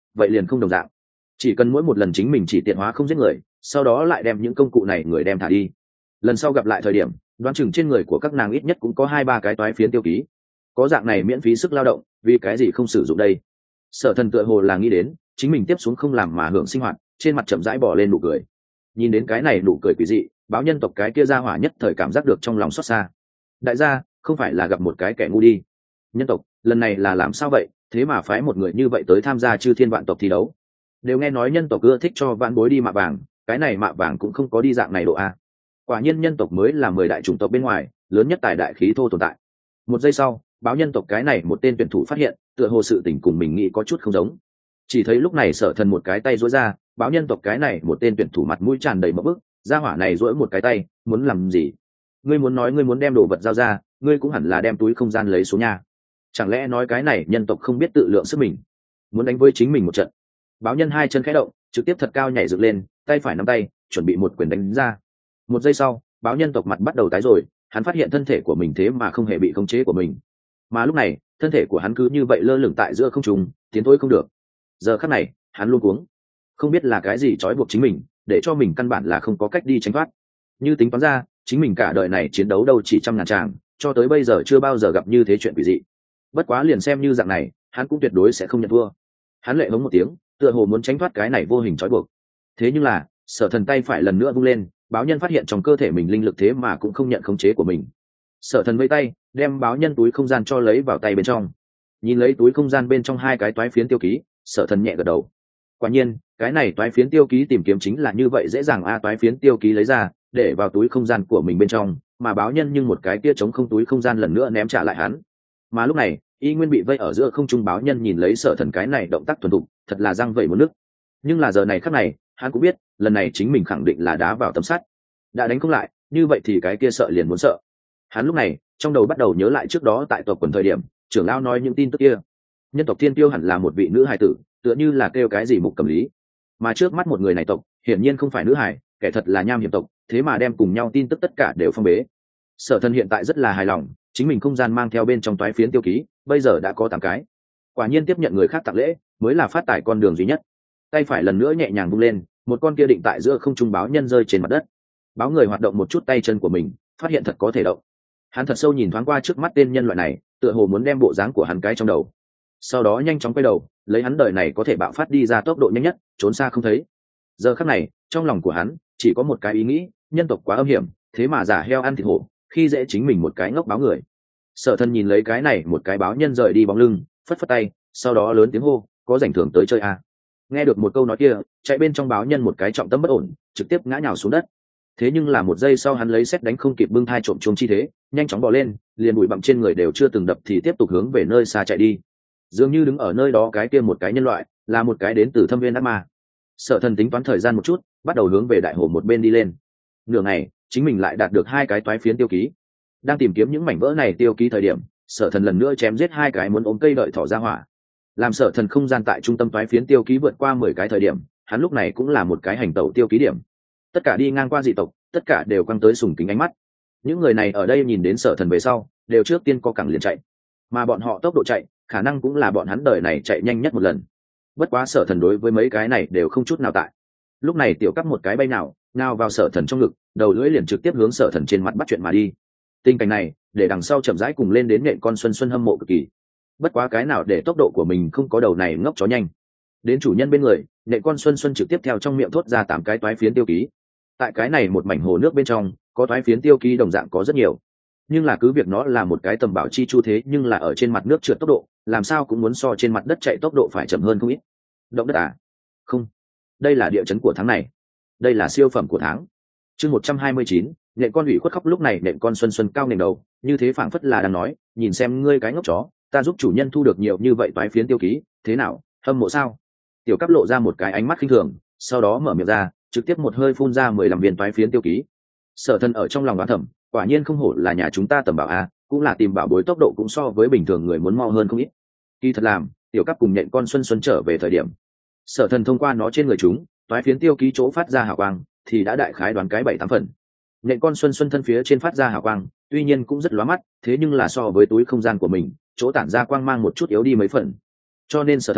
vậy liền không đồng dạng. Chỉ cần mỗi một lần chính mình chỉ tiện hóa không giết người, sau đó lại đem những công cụ này người đem thả đi, lần sau gặp lại thời điểm đoán chừng trên người của các nàng ít nhất cũng có hai ba cái toái phiến tiêu ký. Có dạng này miễn phí sức lao động, vì cái gì không sử dụng đây? Sở Thần tựa hồ là nghĩ đến chính mình tiếp xuống không làm mà hưởng sinh hoạt, trên mặt chậm rãi bỏ lên nụ cười. Nhìn đến cái này nụ cười quỷ dị, báo nhân tộc cái kia ra hỏa nhất thời cảm giác được trong lòng xót xa. Đại gia không phải là gặp một cái kẻ ngu đi. Nhân tộc lần này là làm sao vậy, thế mà phái một người như vậy tới tham gia chư thiên vạn tộc thi đấu. Đều nghe nói nhân tộc ưa thích cho vạn bối đi mạ vàng, cái này mạ vàng cũng không có đi dạng này độ a. Quả nhiên nhân tộc mới là mười đại chủng tộc bên ngoài lớn nhất tài đại khí thô tồn tại. Một giây sau, báo nhân tộc cái này một tên tuyển thủ phát hiện tựa hồ sự tình cùng mình nghĩ có chút không giống. Chỉ thấy lúc này Sở Thần một cái tay duỗi ra, báo nhân tộc cái này một tên tuyển thủ mặt mũi tràn đầy mỡ bức, gia hỏa này duỗi một cái tay muốn làm gì? Ngươi muốn nói ngươi muốn đem đồ vật giao ra, ngươi cũng hẳn là đem túi không gian lấy xuống nhà. Chẳng lẽ nói cái này nhân tộc không biết tự lượng sức mình, muốn đánh với chính mình một trận? Báo nhân hai chân khẽ động, trực tiếp thật cao nhảy dựng lên, tay phải nắm tay chuẩn bị một quyền đánh ra. Một giây sau, báo nhân tộc mặt bắt đầu tái rồi, hắn phát hiện thân thể của mình thế mà không hề bị khống chế của mình, mà lúc này thân thể của hắn cứ như vậy lơ lửng tại giữa không trung, tiến thối không được. Giờ khắc này hắn luôn cuống, không biết là cái gì trói buộc chính mình, để cho mình căn bản là không có cách đi tránh thoát. Như tính toán ra, chính mình cả đời này chiến đấu đâu chỉ trăm ngàn tràng, cho tới bây giờ chưa bao giờ gặp như thế chuyện quỷ dị. Bất quá liền xem như dạng này, hắn cũng tuyệt đối sẽ không nhận thua. Hắn lệ hống một tiếng, tựa hồ muốn tránh thoát cái này vô hình trói buộc. Thế nhưng là Sở Thần tay phải lần nữa vung lên, báo nhân phát hiện trong cơ thể mình linh lực thế mà cũng không nhận khống chế của mình. Sở Thần vây tay đem báo nhân túi không gian cho lấy vào tay bên trong, nhìn lấy túi không gian bên trong hai cái toái phiến tiêu ký, Sở Thần nhẹ gật đầu. Quả nhiên cái này toái phiến tiêu ký tìm kiếm chính là như vậy dễ dàng a. Toái phiến tiêu ký lấy ra để vào túi không gian của mình bên trong, mà báo nhân nhưng một cái kia chống không túi không gian lần nữa ném trả lại hắn. Mà lúc này y nguyên bị vây ở giữa không trung báo nhân nhìn lấy Sở Thần cái này động tác thuần thục, thật là răng vẩy một nước. Nhưng là giờ này khắc này hắn cũng biết lần này chính mình khẳng định là đá vào tấm sắt, đã đánh không lại như vậy thì cái kia sợ liền muốn sợ. Hắn lúc này trong đầu bắt đầu nhớ lại trước đó tại tộc quần thời điểm trưởng lão nói những tin tức kia, nhân tộc thiên tiêu hẳn là một vị nữ hài tử, tựa như là kêu cái gì Mục Cẩm Lý, mà trước mắt một người này tộc hiển nhiên không phải nữ hài, kẻ thật là nham hiểm tộc, thế mà đem cùng nhau tin tức tất cả đều phong bế. Sở Thần hiện tại rất là hài lòng, chính mình không gian mang theo bên trong toái phiến tiêu ký bây giờ đã có tám cái, quả nhiên tiếp nhận người khác tặng lễ mới là phát tài con đường duy nhất. Tay phải lần nữa nhẹ nhàng vung lên, một con kia định tại giữa không trung báo nhân rơi trên mặt đất. Báo người hoạt động một chút tay chân của mình, phát hiện thật có thể động. Hắn thật sâu nhìn thoáng qua trước mắt tên nhân loại này, tựa hồ muốn đem bộ dáng của hắn cái trong đầu, sau đó nhanh chóng quay đầu lấy hắn đời này có thể bạo phát đi ra tốc độ nhanh nhất trốn xa không thấy. Giờ khắc này trong lòng của hắn chỉ có một cái ý nghĩ, nhân tộc quá âm hiểm, thế mà giả heo ăn thịt hổ, khi dễ chính mình một cái ngốc báo người. Sở Thần nhìn lấy cái này một cái báo nhân rời đi bóng lưng, phất phất tay, sau đó lớn tiếng hô, có rảnh thưởng tới chơi à. Nghe được một câu nói kia, chạy bên trong báo nhân một cái trọng tâm bất ổn, trực tiếp ngã nhào xuống đất. Thế nhưng là một giây sau hắn lấy xét đánh không kịp bưng thai trộm chuông chi thế, nhanh chóng bò lên, liền bụi bặm trên người đều chưa từng đập thì tiếp tục hướng về nơi xa chạy đi. Dường như đứng ở nơi đó cái kia một cái nhân loại là một cái đến từ thâm viên ác ma. Sở Thần tính toán thời gian một chút, bắt đầu hướng về đại hồ một bên đi lên. Nửa ngày chính mình lại đạt được hai cái toái phiến tiêu ký. Đang tìm kiếm những mảnh vỡ này tiêu ký thời điểm, Sở Thần lần nữa chém giết hai cái muốn ôm cây đợi thỏ ra hỏa. Làm Sở Thần không gian tại trung tâm toái phiến tiêu ký vượt qua mười cái thời điểm, hắn lúc này cũng là một cái hành tẩu tiêu ký điểm. Tất cả đi ngang qua dị tộc, tất cả đều quăng tới sùng kính ánh mắt. Những người này ở đây nhìn đến Sở Thần về sau, đều trước tiên co cẳng liền chạy, mà bọn họ tốc độ chạy khả năng cũng là bọn hắn đời này chạy nhanh nhất một lần. Bất quá Sở Thần đối với mấy cái này đều không chút nào tại. Lúc này tiểu cấp một cái bay nào nào vào Sở Thần trong ngực, đầu lưỡi liền trực tiếp hướng Sở Thần trên mặt bắt chuyện mà đi. Tình cảnh này để đằng sau chậm rãi cùng lên đến Nhện Con Xuân Xuân hâm mộ cực kỳ. Bất quá cái nào để tốc độ của mình không có đầu này ngốc chó nhanh. Đến chủ nhân bên người, Nhện Con Xuân Xuân trực tiếp theo trong miệng thốt ra tám cái toái phiến tiêu ký. Tại cái này một mảnh hồ nước bên trong, có toái phiến tiêu ký đồng dạng có rất nhiều, nhưng là cứ việc nó là một cái tầm bảo chi chu thế nhưng là ở trên mặt nước trượt tốc độ làm sao cũng muốn so trên mặt đất chạy tốc độ phải chậm hơn không ít. Động đất à? Không, đây là địa chấn của tháng này, đây là siêu phẩm của tháng. Chương một trăm hai mươi chín, Nhện Con ủy khuất khóc. Lúc này Nhện Con Xuân Xuân cao nền đầu như thế phảng phất là đang nói, nhìn xem ngươi cái ngốc chó, ta giúp chủ nhân thu được nhiều như vậy toái phiến tiêu ký, thế nào, hâm mộ sao? Tiểu cấp lộ ra một cái ánh mắt khinh thường, sau đó mở miệng ra, trực tiếp một hơi phun ra mười lăm viên toái phiến tiêu ký. Sở Thần ở trong lòng đoán thầm, quả nhiên không hổ là nhà chúng ta tầm bảo a, cũng là tìm bảo bối, tốc độ cũng so với bình thường người muốn mau hơn không ít. Kỳ thật làm tiểu cấp cùng Nhện Con Xuân Xuân trở về thời điểm, Sở Thần thông qua nó trên người chúng toái phiến tiêu ký chỗ phát ra hào quang thì đã đại khái đoán cái bảy tám phần. Nhện Con Xuân Xuân thân phía trên phát ra hào quang tuy nhiên cũng rất lóa mắt, thế nhưng là so với túi không gian của mình chỗ tản ra quang mang một chút yếu đi mấy phần, cho nên Sở Thần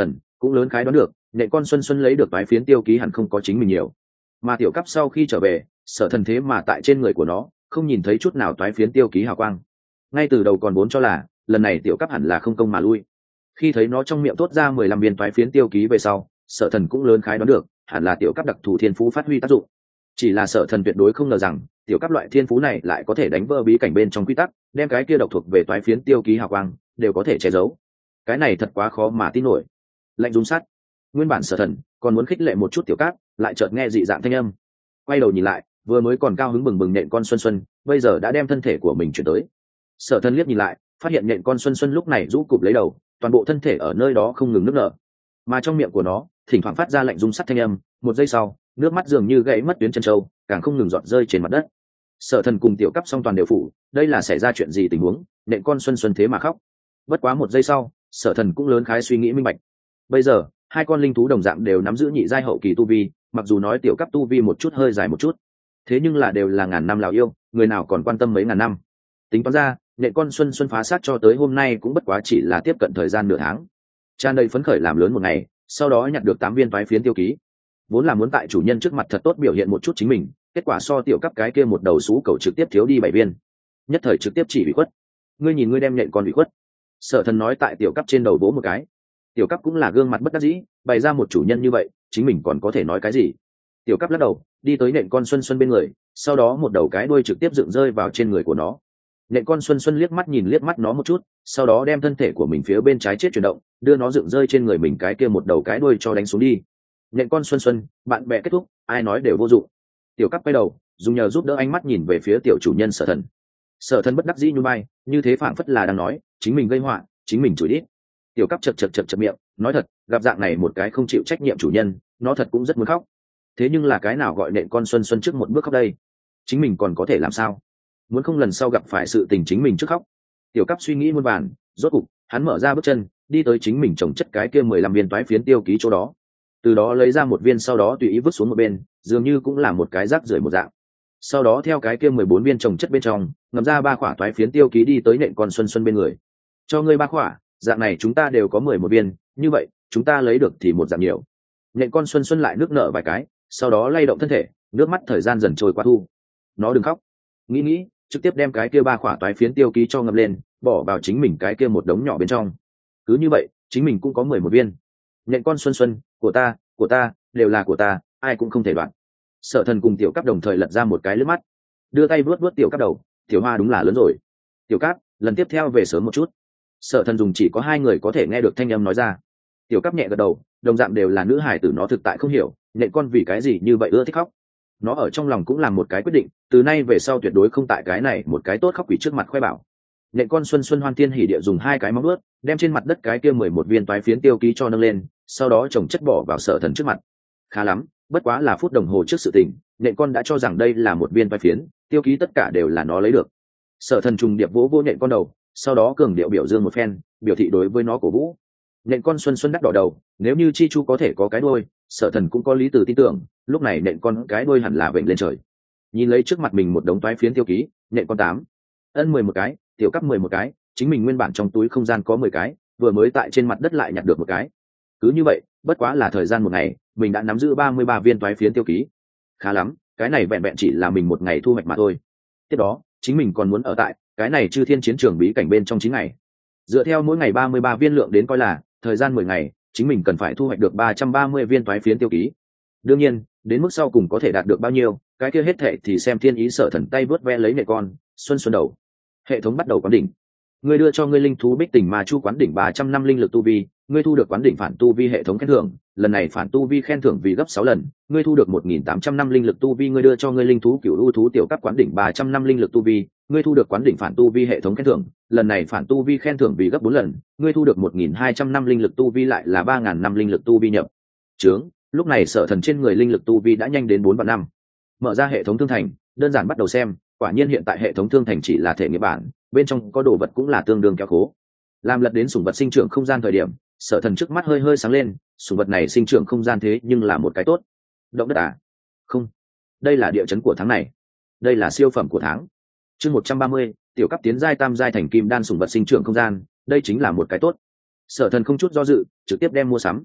cũng lớn khái đoán được nhện con xuân xuân lấy được toái phiến tiêu ký hẳn không có chính mình nhiều, mà tiểu cấp sau khi trở về Sở Thần thế mà tại trên người của nó không nhìn thấy chút nào toái phiến tiêu ký hào quang. Ngay từ đầu còn vốn cho là lần này tiểu cấp hẳn là không công mà lui, khi thấy nó trong miệng thốt ra mười lăm viên toái phiến tiêu ký về sau, Sở Thần cũng lớn khái đoán được hẳn là tiểu cấp đặc thù thiên phú phát huy tác dụng. Chỉ là Sở Thần tuyệt đối không ngờ rằng tiểu cấp loại thiên phú này lại có thể đánh vỡ bí cảnh bên trong quy tắc, đem cái kia độc thuộc về toái phiến tiêu ký hào quang đều có thể che giấu. Cái này thật quá khó mà tin nổi. Lạnh rung sắt. Nguyên bản Sở Thần còn muốn khích lệ một chút tiểu cấp, lại chợt nghe dị dạng thanh âm. Quay đầu nhìn lại, vừa mới còn cao hứng bừng bừng nện con xuân xuân, bây giờ đã đem thân thể của mình chuyển tới. Sở Thần liếc nhìn lại, phát hiện nện con xuân xuân lúc này rũ cụp lấy đầu, toàn bộ thân thể ở nơi đó không ngừng nức nở, mà trong miệng của nó thỉnh thoảng phát ra lạnh rung sắt thanh âm. Một giây sau, nước mắt dường như gãy mất tuyến chân trâu, càng không ngừng giọt rơi trên mặt đất. Sở Thần cùng tiểu cấp song toàn đều phủ, đây là xảy ra chuyện gì tình huống, nện con xuân xuân thế mà khóc. Bất quá một giây sau, Sở Thần cũng lớn khái suy nghĩ minh bạch. Bây giờ hai con linh thú đồng dạng đều nắm giữ nhị giai hậu kỳ tu vi, mặc dù nói tiểu cấp tu vi một chút hơi dài một chút, thế nhưng là đều là ngàn năm lào yêu, người nào còn quan tâm mấy ngàn năm. Tính toán ra nện con xuân xuân phá sát cho tới hôm nay cũng bất quá chỉ là tiếp cận thời gian nửa tháng, tràn đầy phấn khởi làm lớn một ngày, sau đó nhặt được tám viên toái phiến tiêu ký. Vốn là muốn tại chủ nhân trước mặt thật tốt biểu hiện một chút chính mình, kết quả so tiểu cấp cái kia một đầu sú cầu trực tiếp thiếu đi bảy viên, nhất thời trực tiếp chỉ bị khuất. Ngươi nhìn ngươi đem nện con bị khuất. Sở Thần nói tại tiểu cấp trên đầu vỗ một cái. Tiểu cấp cũng là gương mặt bất đắc dĩ, bày ra một chủ nhân như vậy chính mình còn có thể nói cái gì. Tiểu cấp lắc đầu đi tới nện con xuân xuân bên người, sau đó một đầu cái đuôi trực tiếp dựng rơi vào trên người của nó. Nện con xuân xuân liếc mắt nhìn liếc mắt nó một chút, sau đó đem thân thể của mình phía bên trái chết chuyển động, đưa nó dựng rơi trên người mình cái kia một đầu cái đuôi cho đánh xuống đi. Nện con xuân xuân, bạn bè kết thúc, ai nói đều vô dụng. Tiểu cấp quay đầu dùng nhờ giúp đỡ ánh mắt nhìn về phía tiểu chủ nhân Sở Thần. Sở Thần bất đắc dĩ như bay, như thế phảng phất là đang nói chính mình gây họa, chính mình chửi đít. Tiểu cấp chật chật chật chật miệng, nói thật, gặp dạng này một cái không chịu trách nhiệm chủ nhân, nó thật cũng rất muốn khóc. Thế nhưng là cái nào gọi nện con xuân xuân trước một bước khóc đây? Chính mình còn có thể làm sao? Muốn không lần sau gặp phải sự tình chính mình trước khóc. Tiểu cấp suy nghĩ muôn vàn, rốt cục hắn mở ra bước chân đi tới chính mình trồng chất cái kia mười lăm viên toái phiến tiêu ký chỗ đó, từ đó lấy ra một viên, sau đó tùy ý vứt xuống một bên, dường như cũng là một cái rác rưởi một dạng. Sau đó theo cái kia mười bốn viên trồng chất bên trong ngậm ra ba khỏa toái phiến tiêu ký đi tới nện con xuân xuân bên người. Cho ngươi ba khỏa, dạng này chúng ta đều có mười một viên, như vậy chúng ta lấy được thì một dạng nhiều. Nện con xuân xuân lại nước nở vài cái, sau đó lay động thân thể, nước mắt thời gian dần trôi qua thu. Nó đừng khóc. Nghĩ nghĩ trực tiếp đem cái kia ba khỏa toái phiến tiêu ký cho ngậm lên, bỏ vào chính mình cái kia một đống nhỏ bên trong. Cứ như vậy chính mình cũng có mười một viên. Nện con xuân xuân, của ta của ta đều là của ta, ai cũng không thể đoạt. Sở Thần cùng tiểu cấp đồng thời lật ra một cái lướt mắt, đưa tay vuốt vuốt tiểu cấp đầu. Tiểu hoa đúng là lớn rồi. Tiểu cấp, lần tiếp theo về sớm một chút. Sở Thần dùng chỉ có hai người có thể nghe được thanh âm nói ra. Tiểu cấp nhẹ gật đầu, đồng dạng đều là nữ hải tử, nó thực tại không hiểu nện con vì cái gì như vậy ưa thích khóc. Nó ở trong lòng cũng làm một cái quyết định, từ nay về sau tuyệt đối không tại cái này một cái tốt khóc quỷ trước mặt khoe bảo. Nện con xuân xuân hoan thiên hỉ địa dùng hai cái móng vuốt đem trên mặt đất cái kia mười một viên toái phiến tiêu ký cho nâng lên, sau đó chồng chất bỏ vào Sở Thần trước mặt. Khá lắm, bất quá là phút đồng hồ trước sự tình, nện con đã cho rằng đây là một viên toái phiến tiêu ký, tất cả đều là nó lấy được. Sở Thần trùng điệp vỗ vỗ nện con đầu, sau đó cường điệu biểu dương một phen, biểu thị đối với nó cổ vũ. Nện con xuân xuân đắc đỏ đầu, nếu như chi chu có thể có cái đuôi, Sở Thần cũng có lý từ tin tưởng lúc này nện con cái đuôi hẳn là vểnh lên trời. Nhìn lấy trước mặt mình một đống toái phiến tiêu ký, nện con tám ân mười một cái, tiểu cấp mười một cái, chính mình nguyên bản trong túi không gian có mười cái, vừa mới tại trên mặt đất lại nhặt được một cái. Cứ như vậy bất quá là thời gian một ngày, mình đã nắm giữ ba mươi ba viên toái phiến tiêu ký. Khá lắm, cái này vẹn vẹn chỉ là mình một ngày thu hoạch mà thôi. Tiếp đó chính mình còn muốn ở tại cái này chư thiên chiến trường bí cảnh bên trong chín ngày. Dựa theo mỗi ngày ba mươi ba viên lượng đến coi là thời gian mười ngày, chính mình cần phải thu hoạch được ba trăm ba mươi viên toái phiến tiêu ký. Đương nhiên đến mức sau cùng có thể đạt được bao nhiêu, cái kia hết thệ thì xem thiên ý. Sở Thần tay vớt ve lấy nệ con xuân xuân đầu. Hệ thống bắt đầu quán đỉnh. Ngươi đưa cho ngươi linh thú bích tình ma chu quán đỉnh ba trăm năm linh lực tu vi, ngươi thu được quán đỉnh phản tu vi hệ thống khen thưởng, lần này phản tu vi khen thưởng vì gấp sáu lần, ngươi thu được một nghìn tám trăm năm linh lực tu vi. Ngươi đưa cho ngươi linh thú cửu u thú tiểu cấp quán đỉnh ba trăm năm linh lực tu vi, ngươi thu được quán đỉnh phản tu vi hệ thống khen thưởng, lần này phản tu vi khen thưởng vì gấp bốn lần, ngươi thu được một nghìn hai trăm năm linh lực tu vi, lại là ba ngàn năm linh lực tu vi nhập trướng. Lúc này Sở Thần trên người linh lực tu vi đã nhanh đến bốn vạn năm. Mở ra hệ thống thương thành, đơn giản bắt đầu xem, quả nhiên hiện tại hệ thống thương thành chỉ là thể nghiệm bản, bên trong có đồ vật cũng là tương đương kéo khố. Làm lật đến sủng vật sinh trưởng không gian thời điểm, Sở Thần trước mắt hơi hơi sáng lên, sủng vật này sinh trưởng không gian thế nhưng là một cái tốt. Động đất à? Không, đây là địa chấn của tháng này, đây là siêu phẩm của tháng. Chương một trăm ba mươi, tiểu cấp tiến giai tam giai thành kim đan sủng vật sinh trưởng không gian, đây chính là một cái tốt. Sở Thần không chút do dự trực tiếp đem mua sắm.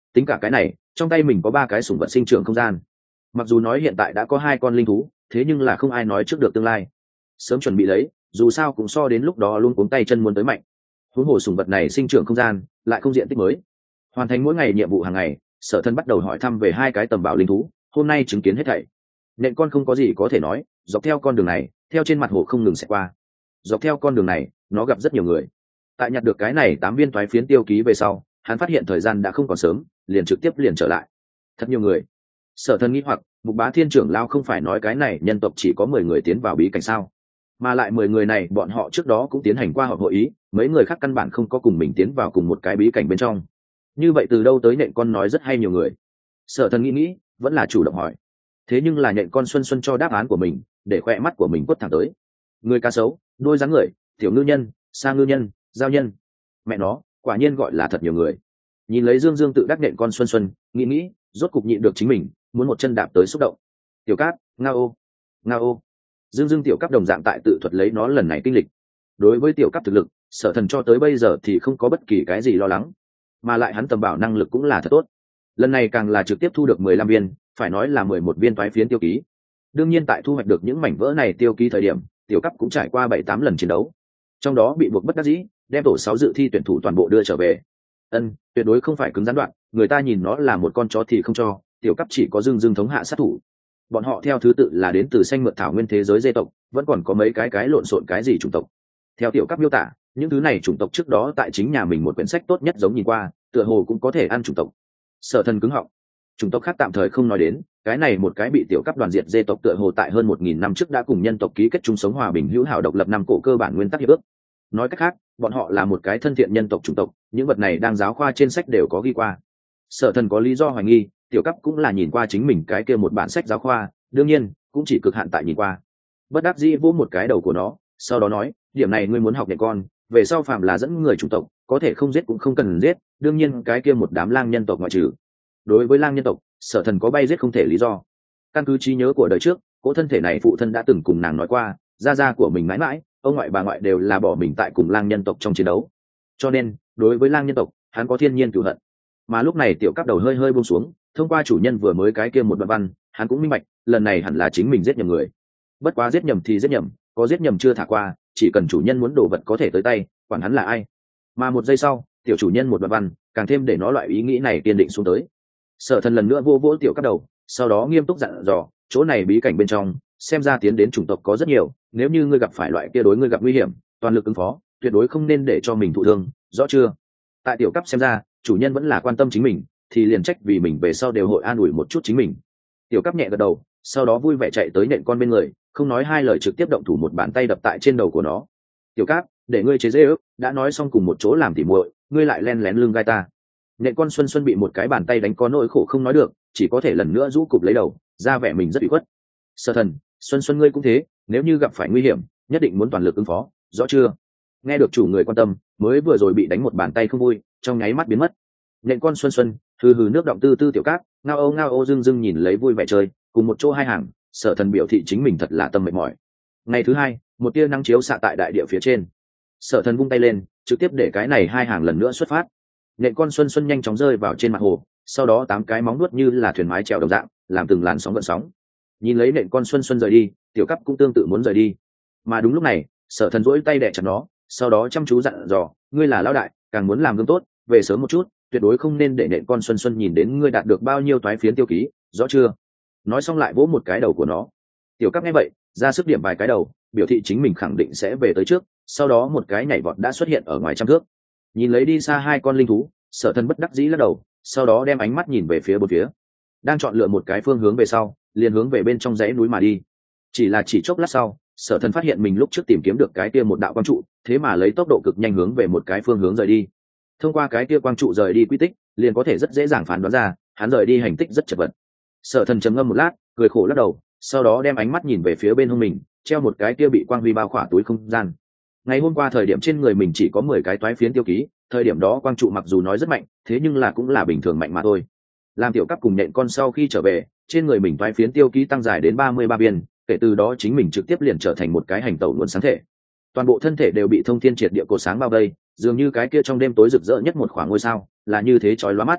tính cả cái này trong tay mình có ba cái sủng vật sinh trưởng không gian. Mặc dù nói hiện tại đã có hai con linh thú, thế nhưng là không ai nói trước được tương lai. Sớm chuẩn bị lấy, dù sao cũng so đến lúc đó luôn cuống tay chân muốn tới mạnh. Huống hồ sủng vật này sinh trưởng không gian lại không diện tích mới. Hoàn thành mỗi ngày nhiệm vụ hàng ngày, Sở Thân bắt đầu hỏi thăm về hai cái tầm bảo linh thú, hôm nay chứng kiến hết thảy. Nện con không có gì có thể nói, dọc theo con đường này, theo trên mặt hồ không ngừng sẽ qua. Dọc theo con đường này, nó gặp rất nhiều người. Tại nhặt được cái này tám viên toái phiến tiêu ký về sau, hắn phát hiện thời gian đã không còn sớm, liền trực tiếp liền trở lại. Thật nhiều người. Sở Thân nghĩ hoặc, Mục Bá Thiên trưởng lao không phải nói cái này nhân tộc chỉ có mười người tiến vào bí cảnh sao? Mà lại mười người này bọn họ trước đó cũng tiến hành qua họp hội ý, mấy người khác căn bản không có cùng mình tiến vào cùng một cái bí cảnh bên trong. Như vậy từ đâu tới Nện con nói rất hay nhiều người? Sở Thân nghĩ nghĩ, vẫn là chủ động hỏi. Thế nhưng là Nện con Xuân Xuân cho đáp án của mình, để khoe mắt của mình quất thẳng tới. Người cá sấu, đôi dáng người, tiểu ngư nhân, sa ngư nhân, giao nhân. Mẹ nó, quả nhiên gọi là thật nhiều người. Nhìn lấy Dương Dương tự đắc Nện con Xuân Xuân, nghĩ nghĩ, rốt cục nhịn được chính mình, muốn một chân đạp tới xúc động. Tiểu Cát, nga ô, nga ô. Dương Dương tiểu Cát đồng dạng tại tự thuật lấy nó lần này kinh lịch. Đối với tiểu Cát thực lực, Sở Thần cho tới bây giờ thì không có bất kỳ cái gì lo lắng, mà lại hắn tầm bảo năng lực cũng là thật tốt. Lần này càng là trực tiếp thu được mười lăm viên, phải nói là mười một viên toái phiến tiêu ký. Đương nhiên tại thu hoạch được những mảnh vỡ này tiêu ký thời điểm, tiểu Cát cũng trải qua bảy tám lần chiến đấu, trong đó bị buộc bất đắc dĩ, đem tổ sáu dự thi tuyển thủ toàn bộ đưa trở về. Ân, tuyệt đối không phải cứng rắn đoạn, người ta nhìn nó là một con chó thì không cho, tiểu Cát chỉ có Dương Dương thống hạ sát thủ. Bọn họ theo thứ tự là đến từ xanh mượt thảo nguyên thế giới dê tộc, vẫn còn có mấy cái cái lộn xộn cái gì chủng tộc. Theo tiểu Cát miêu tả, những thứ này chủng tộc trước đó tại chính nhà mình một quyển sách tốt nhất giống nhìn qua, tựa hồ cũng có thể ăn chủng tộc. Sở Thần cứng họng. Chủng tộc khác tạm thời không nói đến, cái này một cái bị tiểu Cát đoàn diệt dê tộc tựa hồ tại hơn một nghìn năm trước đã cùng nhân tộc ký kết chung sống hòa bình hữu hảo độc lập năm cổ cơ bản nguyên tắc hiệp ước. Nói cách khác, bọn họ là một cái thân thiện nhân tộc chủng tộc, những vật này đang giáo khoa trên sách đều có ghi qua. Sở Thần có lý do hoài nghi, tiểu Cát cũng là nhìn qua chính mình cái kia một bản sách giáo khoa, đương nhiên, cũng chỉ cực hạn tại nhìn qua. Bất đắc dĩ vỗ một cái đầu của nó, sau đó nói, điểm này ngươi muốn học nhẹ con, về sau phạm là dẫn người chủng tộc, có thể không giết cũng không cần giết, đương nhiên cái kia một đám lang nhân tộc ngoại trừ. Đối với lang nhân tộc, Sở Thần có bay giết không thể lý do. Căn cứ trí nhớ của đời trước, cỗ thân thể này phụ thân đã từng cùng nàng nói qua, gia gia của mình mãi mãi, ông ngoại bà ngoại đều là bỏ mình tại cùng lang nhân tộc trong chiến đấu. Cho nên, đối với lang nhân tộc, hắn có thiên nhiên cửu hận. Mà lúc này tiểu Cát đầu hơi hơi buông xuống, thông qua chủ nhân vừa mới cái kia một đoạn văn, hắn cũng minh bạch, lần này hẳn là chính mình giết nhầm người. Bất quá giết nhầm thì giết nhầm, có giết nhầm chưa thả qua, chỉ cần chủ nhân muốn đồ vật có thể tới tay, quản hắn là ai. Mà một giây sau, tiểu chủ nhân một đoạn văn, càng thêm để nó loại ý nghĩ này kiên định xuống tới. Sở Thần lần nữa vô vỗ tiểu Cát đầu, sau đó nghiêm túc dặn dò, chỗ này bí cảnh bên trong, xem ra tiến đến chủng tộc có rất nhiều, nếu như ngươi gặp phải loại kia đối ngươi gặp nguy hiểm, toàn lực ứng phó, tuyệt đối không nên để cho mình thụ thương, rõ chưa? Tại tiểu Cát xem ra, chủ nhân vẫn là quan tâm chính mình, thì liền trách vì mình về sau đều hội an ủi một chút chính mình. Tiểu Cát nhẹ gật đầu, sau đó vui vẻ chạy tới Nện con bên người, không nói hai lời trực tiếp động thủ một bàn tay đập tại trên đầu của nó. Tiểu Cát, để ngươi chế dễ ước, đã nói xong cùng một chỗ làm tỉ muội, ngươi lại len lén lưng gai ta. Nện con Xuân Xuân bị một cái bàn tay đánh có nỗi khổ không nói được, chỉ có thể lần nữa rũ cụp lấy đầu, ra vẻ mình rất bị khuất. Sở Thần, Xuân Xuân ngươi cũng thế, nếu như gặp phải nguy hiểm, nhất định muốn toàn lực ứng phó, rõ chưa? Nghe được chủ người quan tâm, mới vừa rồi bị đánh một bàn tay không vui, trong nháy mắt biến mất. Nện con Xuân Xuân, hừ hừ nước động tư tư tiểu Cát, ngao âu ngao âu dưng dưng nhìn lấy vui vẻ chơi, cùng một chỗ hai hàng, Sở Thần biểu thị chính mình thật là tâm mệt mỏi. Ngày thứ hai, một tia nắng chiếu xạ tại đại địa phía trên. Sở Thần vung tay lên, trực tiếp để cái này hai hàng lần nữa xuất phát. Nện con Xuân Xuân nhanh chóng rơi vào trên mặt hồ, sau đó tám cái móng nuốt như là thuyền mái chèo đồng dạng, làm từng làn sóng gợn sóng. Nhìn lấy Nện con Xuân Xuân rời đi, tiểu Cát cũng tương tự muốn rời đi. Mà đúng lúc này, Sở Thần duỗi tay đè chặt nó, sau đó chăm chú dặn dò, ngươi là lão đại, càng muốn làm gương tốt, về sớm một chút, tuyệt đối không nên để Nện con Xuân Xuân nhìn đến ngươi đạt được bao nhiêu toái phiến tiêu ký, rõ chưa? Nói xong lại vỗ một cái đầu của nó. Tiểu Cát nghe vậy, ra sức điểm vài cái đầu, biểu thị chính mình khẳng định sẽ về tới trước, sau đó một cái nhảy vọt đã xuất hiện ở ngoài trăm thước. Nhìn lấy đi xa hai con linh thú, Sở Thần bất đắc dĩ lắc đầu, sau đó đem ánh mắt nhìn về phía bốn phía. Đang chọn lựa một cái phương hướng về sau, liền hướng về bên trong dãy núi mà đi. Chỉ là chỉ chốc lát sau, Sở Thần phát hiện mình lúc trước tìm kiếm được cái kia một đạo quang trụ, thế mà lấy tốc độ cực nhanh hướng về một cái phương hướng rời đi. Thông qua cái kia quang trụ rời đi quy tích, liền có thể rất dễ dàng phán đoán ra, hắn rời đi hành tích rất chật vật. Sở Thần trầm ngâm một lát, cười khổ lắc đầu, sau đó đem ánh mắt nhìn về phía bên hông mình, treo một cái kia bị quang huy bao khỏa túi không gian. Ngày hôm qua thời điểm trên người mình chỉ có mười cái toái phiến tiêu ký, thời điểm đó quang trụ mặc dù nói rất mạnh, thế nhưng là cũng là bình thường mạnh mà thôi. Làm tiểu Cát cùng Nện con sau khi trở về, trên người mình toái phiến tiêu ký tăng dài đến ba mươi ba viên, kể từ đó chính mình trực tiếp liền trở thành một cái hành tẩu nguồn sáng thể. Toàn bộ thân thể đều bị thông thiên triệt địa cột sáng bao vây, dường như cái kia trong đêm tối rực rỡ nhất một khoảng ngôi sao, là như thế chói lóa mắt.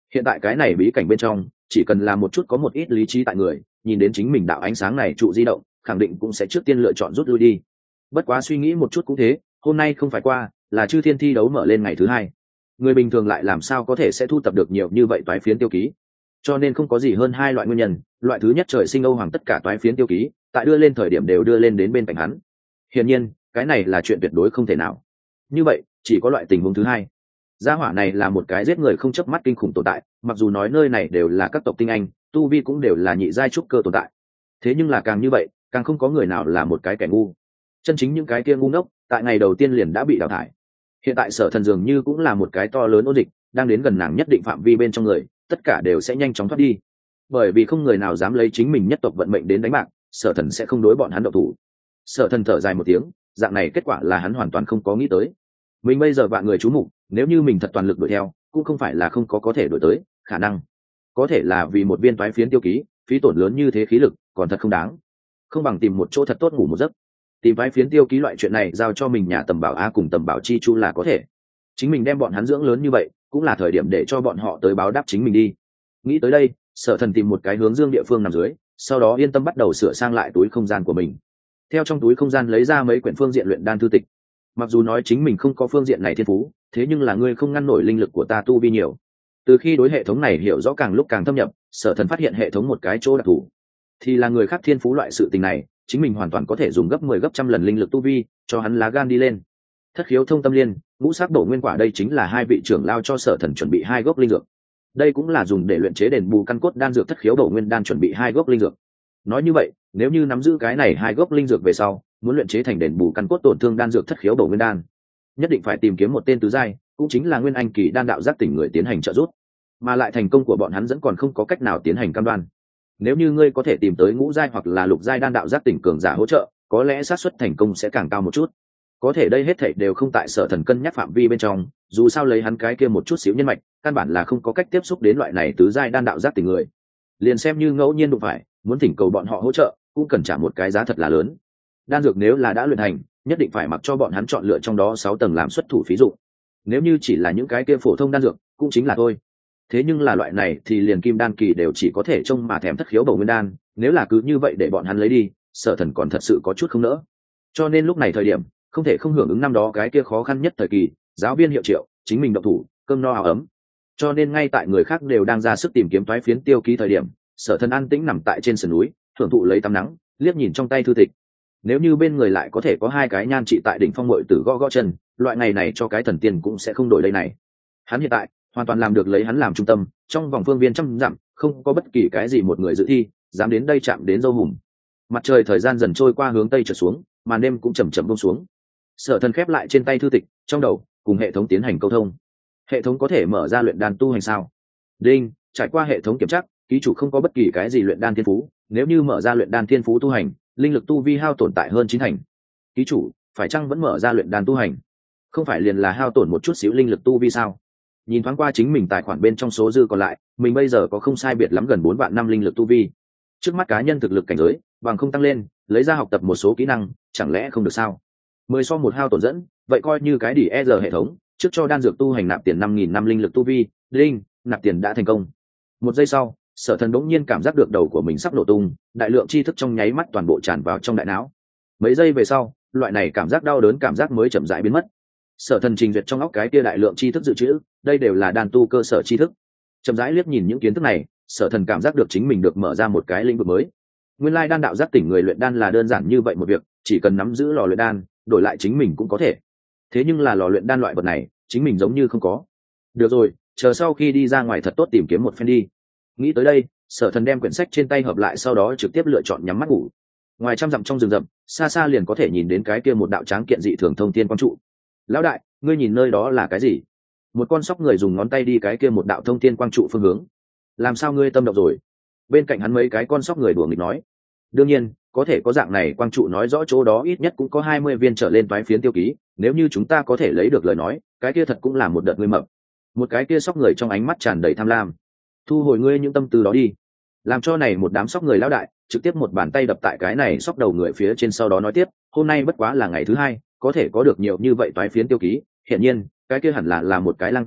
Hiện tại cái này bí cảnh bên trong chỉ cần làm một chút có một ít lý trí tại người, nhìn đến chính mình đạo ánh sáng này trụ di động, khẳng định cũng sẽ trước tiên lựa chọn rút lui đi. Bất quá suy nghĩ một chút cũng thế, hôm nay không phải qua là chư thiên thi đấu mở lên ngày thứ hai, người bình thường lại làm sao có thể sẽ thu tập được nhiều như vậy toái phiến tiêu ký. Cho nên không có gì hơn hai loại nguyên nhân. Loại thứ nhất, trời sinh Âu Hoàng tất cả toái phiến tiêu ký tại đưa lên thời điểm đều đưa lên đến bên cạnh hắn, hiển nhiên cái này là chuyện tuyệt đối không thể nào. Như vậy chỉ có loại tình huống thứ hai, gia hỏa này là một cái giết người không chớp mắt kinh khủng tồn tại, mặc dù nói nơi này đều là các tộc tinh anh, tu vi cũng đều là nhị giai trúc cơ tồn tại, thế nhưng là càng như vậy càng không có người nào là một cái kẻ ngu. Chân chính những cái kia ngu ngốc tại ngày đầu tiên liền đã bị đào thải. Hiện tại Sở Thần dường như cũng là một cái to lớn ôn dịch, đang đến gần nàng nhất định phạm vi bên trong người, tất cả đều sẽ nhanh chóng thoát đi, bởi vì không người nào dám lấy chính mình nhất tộc vận mệnh đến đánh bạc. Sở Thần sẽ không đối bọn hắn động thủ. Sở Thần thở dài một tiếng, dạng này kết quả là hắn hoàn toàn không có nghĩ tới. Mình bây giờ vạn người chú mục, nếu như mình thật toàn lực đuổi theo cũng không phải là không có có thể đuổi tới khả năng, có thể là vì một viên toái phiến tiêu ký phí tổn lớn như thế khí lực còn thật không đáng, không bằng tìm một chỗ thật tốt ngủ một giấc. Tìm toái phiến tiêu ký loại chuyện này giao cho mình nhà tầm bảo a cùng tầm bảo chi chu là có thể, chính mình đem bọn hắn dưỡng lớn như vậy cũng là thời điểm để cho bọn họ tới báo đáp chính mình đi. Nghĩ tới đây, Sở Thần tìm một cái hướng dương địa phương nằm dưới, sau đó yên tâm bắt đầu sửa sang lại túi không gian của mình, theo trong túi không gian lấy ra mấy quyển phương diện luyện đan thư tịch. Mặc dù nói chính mình không có phương diện này thiên phú, thế nhưng là ngươi không ngăn nổi linh lực của ta tu vi nhiều. Từ khi đối hệ thống này hiểu rõ càng lúc càng thâm nhập, Sở Thần phát hiện hệ thống một cái chỗ đặc thù, thì là người khác thiên phú loại sự tình này chính mình hoàn toàn có thể dùng gấp mười gấp trăm lần linh lực tu vi cho hắn lá gan đi lên. Thất khiếu thông tâm liên, ngũ sắc bổ nguyên quả, đây chính là hai vị trưởng lao cho Sở Thần chuẩn bị hai gốc linh dược. Đây cũng là dùng để luyện chế đền bù căn cốt đan dược thất khiếu bổ nguyên đan chuẩn bị hai gốc linh dược. Nói như vậy, nếu như nắm giữ cái này hai gốc linh dược về sau, muốn luyện chế thành đền bù căn cốt tổn thương đan dược thất khiếu bổ nguyên đan, nhất định phải tìm kiếm một tên tứ giai, cũng chính là nguyên anh kỳ đan đạo giác tỉnh người tiến hành trợ giúp, mà lại thành công của bọn hắn vẫn còn không có cách nào tiến hành cam đoan. Nếu như ngươi có thể tìm tới ngũ giai hoặc là lục giai đan đạo giác tỉnh cường giả hỗ trợ, có lẽ xác suất thành công sẽ càng cao một chút. Có thể đây hết thảy đều không tại Sở Thần cân nhắc phạm vi bên trong, dù sao lấy hắn cái kia một chút xíu nhân mạch, căn bản là không có cách tiếp xúc đến loại này tứ giai đan đạo giác tỉnh người. Liền xem như ngẫu nhiên đụng phải, muốn thỉnh cầu bọn họ hỗ trợ, cũng cần trả một cái giá thật là lớn. Đan dược nếu là đã luyện thành, nhất định phải mặc cho bọn hắn chọn lựa trong đó sáu tầng làm xuất thủ phí dụ. Nếu như chỉ là những cái kia phổ thông đan dược, cũng chính là thôi. Thế nhưng là loại này thì liền kim đan kỳ đều chỉ có thể trông mà thèm thất khiếu bổ nguyên đan, nếu là cứ như vậy để bọn hắn lấy đi, Sở Thần còn thật sự có chút không nỡ. Cho nên lúc này thời điểm, không thể không hưởng ứng năm đó cái kia khó khăn nhất thời kỳ, giáo viên hiệu triệu, chính mình động thủ, cơm no áo ấm. Cho nên ngay tại người khác đều đang ra sức tìm kiếm toái phiến tiêu ký thời điểm, Sở Thần an tĩnh nằm tại trên sườn núi, thưởng thụ lấy tắm nắng, liếc nhìn trong tay thư tịch. Nếu như bên người lại có thể có hai cái nhan trị tại đỉnh phong muội tử gõ gõ chân, loại ngày này cho cái thần tiên cũng sẽ không đổi đây này. Hắn hiện tại hoàn toàn làm được lấy hắn làm trung tâm, trong vòng phương viên trăm dặm không có bất kỳ cái gì một người dự thi dám đến đây chạm đến dâu hùm. Mặt trời thời gian dần trôi qua hướng tây trở xuống, màn đêm cũng chầm chậm buông xuống. Sở Thần khép lại trên tay thư tịch, trong đầu cùng hệ thống tiến hành câu thông. Hệ thống có thể mở ra luyện đan tu hành sao? Đinh, trải qua hệ thống kiểm tra, ký chủ không có bất kỳ cái gì luyện đan thiên phú, nếu như mở ra luyện đan thiên phú tu hành, linh lực tu vi hao tổn tại hơn chín thành. Ký chủ phải chăng vẫn mở ra luyện đan tu hành? Không phải liền là hao tổn một chút xíu linh lực tu vi sao? Nhìn thoáng qua chính mình tài khoản bên trong số dư còn lại, mình bây giờ có không sai biệt lắm gần bốn vạn năm linh lực tu vi. Trước mắt cá nhân thực lực cảnh giới bằng không tăng lên, lấy ra học tập một số kỹ năng, chẳng lẽ không được sao? Mười so một hao tổn dẫn, vậy coi như cái đỉ e rờ hệ thống, trước cho đan dược tu hành nạp tiền năm nghìn năm linh lực tu vi, đinh, nạp tiền đã thành công. Một giây sau, Sở Thần đống nhiên cảm giác được đầu của mình sắp nổ tung, đại lượng tri thức trong nháy mắt toàn bộ tràn vào trong đại não. Mấy giây về sau, loại này cảm giác đau đớn cảm giác mới chậm rãi biến mất. Sở Thần trình duyệt trong óc cái kia đại lượng tri thức dự trữ, đây đều là đan tu cơ sở tri thức. Chậm rãi liếc nhìn những kiến thức này, Sở Thần cảm giác được chính mình được mở ra một cái lĩnh vực mới. Nguyên lai đan đạo giác tỉnh người luyện đan là đơn giản như vậy một việc, chỉ cần nắm giữ lò luyện đan, đổi lại chính mình cũng có thể. Thế nhưng là lò luyện đan loại vật này, chính mình giống như không có. Được rồi, chờ sau khi đi ra ngoài thật tốt tìm kiếm một phen đi. Nghĩ tới đây, Sở Thần đem quyển sách trên tay hợp lại, sau đó trực tiếp lựa chọn nhắm mắt ngủ. Ngoài trăm dặm trong rừng rậm, xa xa liền có thể nhìn đến cái kia một đạo tráng kiện dị thường thông thiên quang trụ. Lão đại, ngươi nhìn nơi đó là cái gì? Một con sóc người dùng ngón tay đi cái kia một đạo thông thiên quang trụ phương hướng. Làm sao ngươi tâm động rồi? Bên cạnh hắn mấy cái con sóc người đùa nghịch nói. Đương nhiên, có thể có dạng này quang trụ nói rõ chỗ đó ít nhất cũng có hai mươi viên trở lên toái phiến tiêu ký, nếu như chúng ta có thể lấy được lời nói, cái kia thật cũng là một đợt ngươi mập. Một cái kia sóc người trong ánh mắt tràn đầy tham lam. Thu hồi ngươi những tâm tư đó đi. Làm cho này một đám sóc người lão đại, trực tiếp một bàn tay đập tại cái này sóc đầu người phía trên, sau đó nói tiếp, hôm nay bất quá là ngày thứ hai, có thể có được nhiều như vậy toái phiến tiêu ký, hiển nhiên, cái kia hẳn là là một cái lăng diện,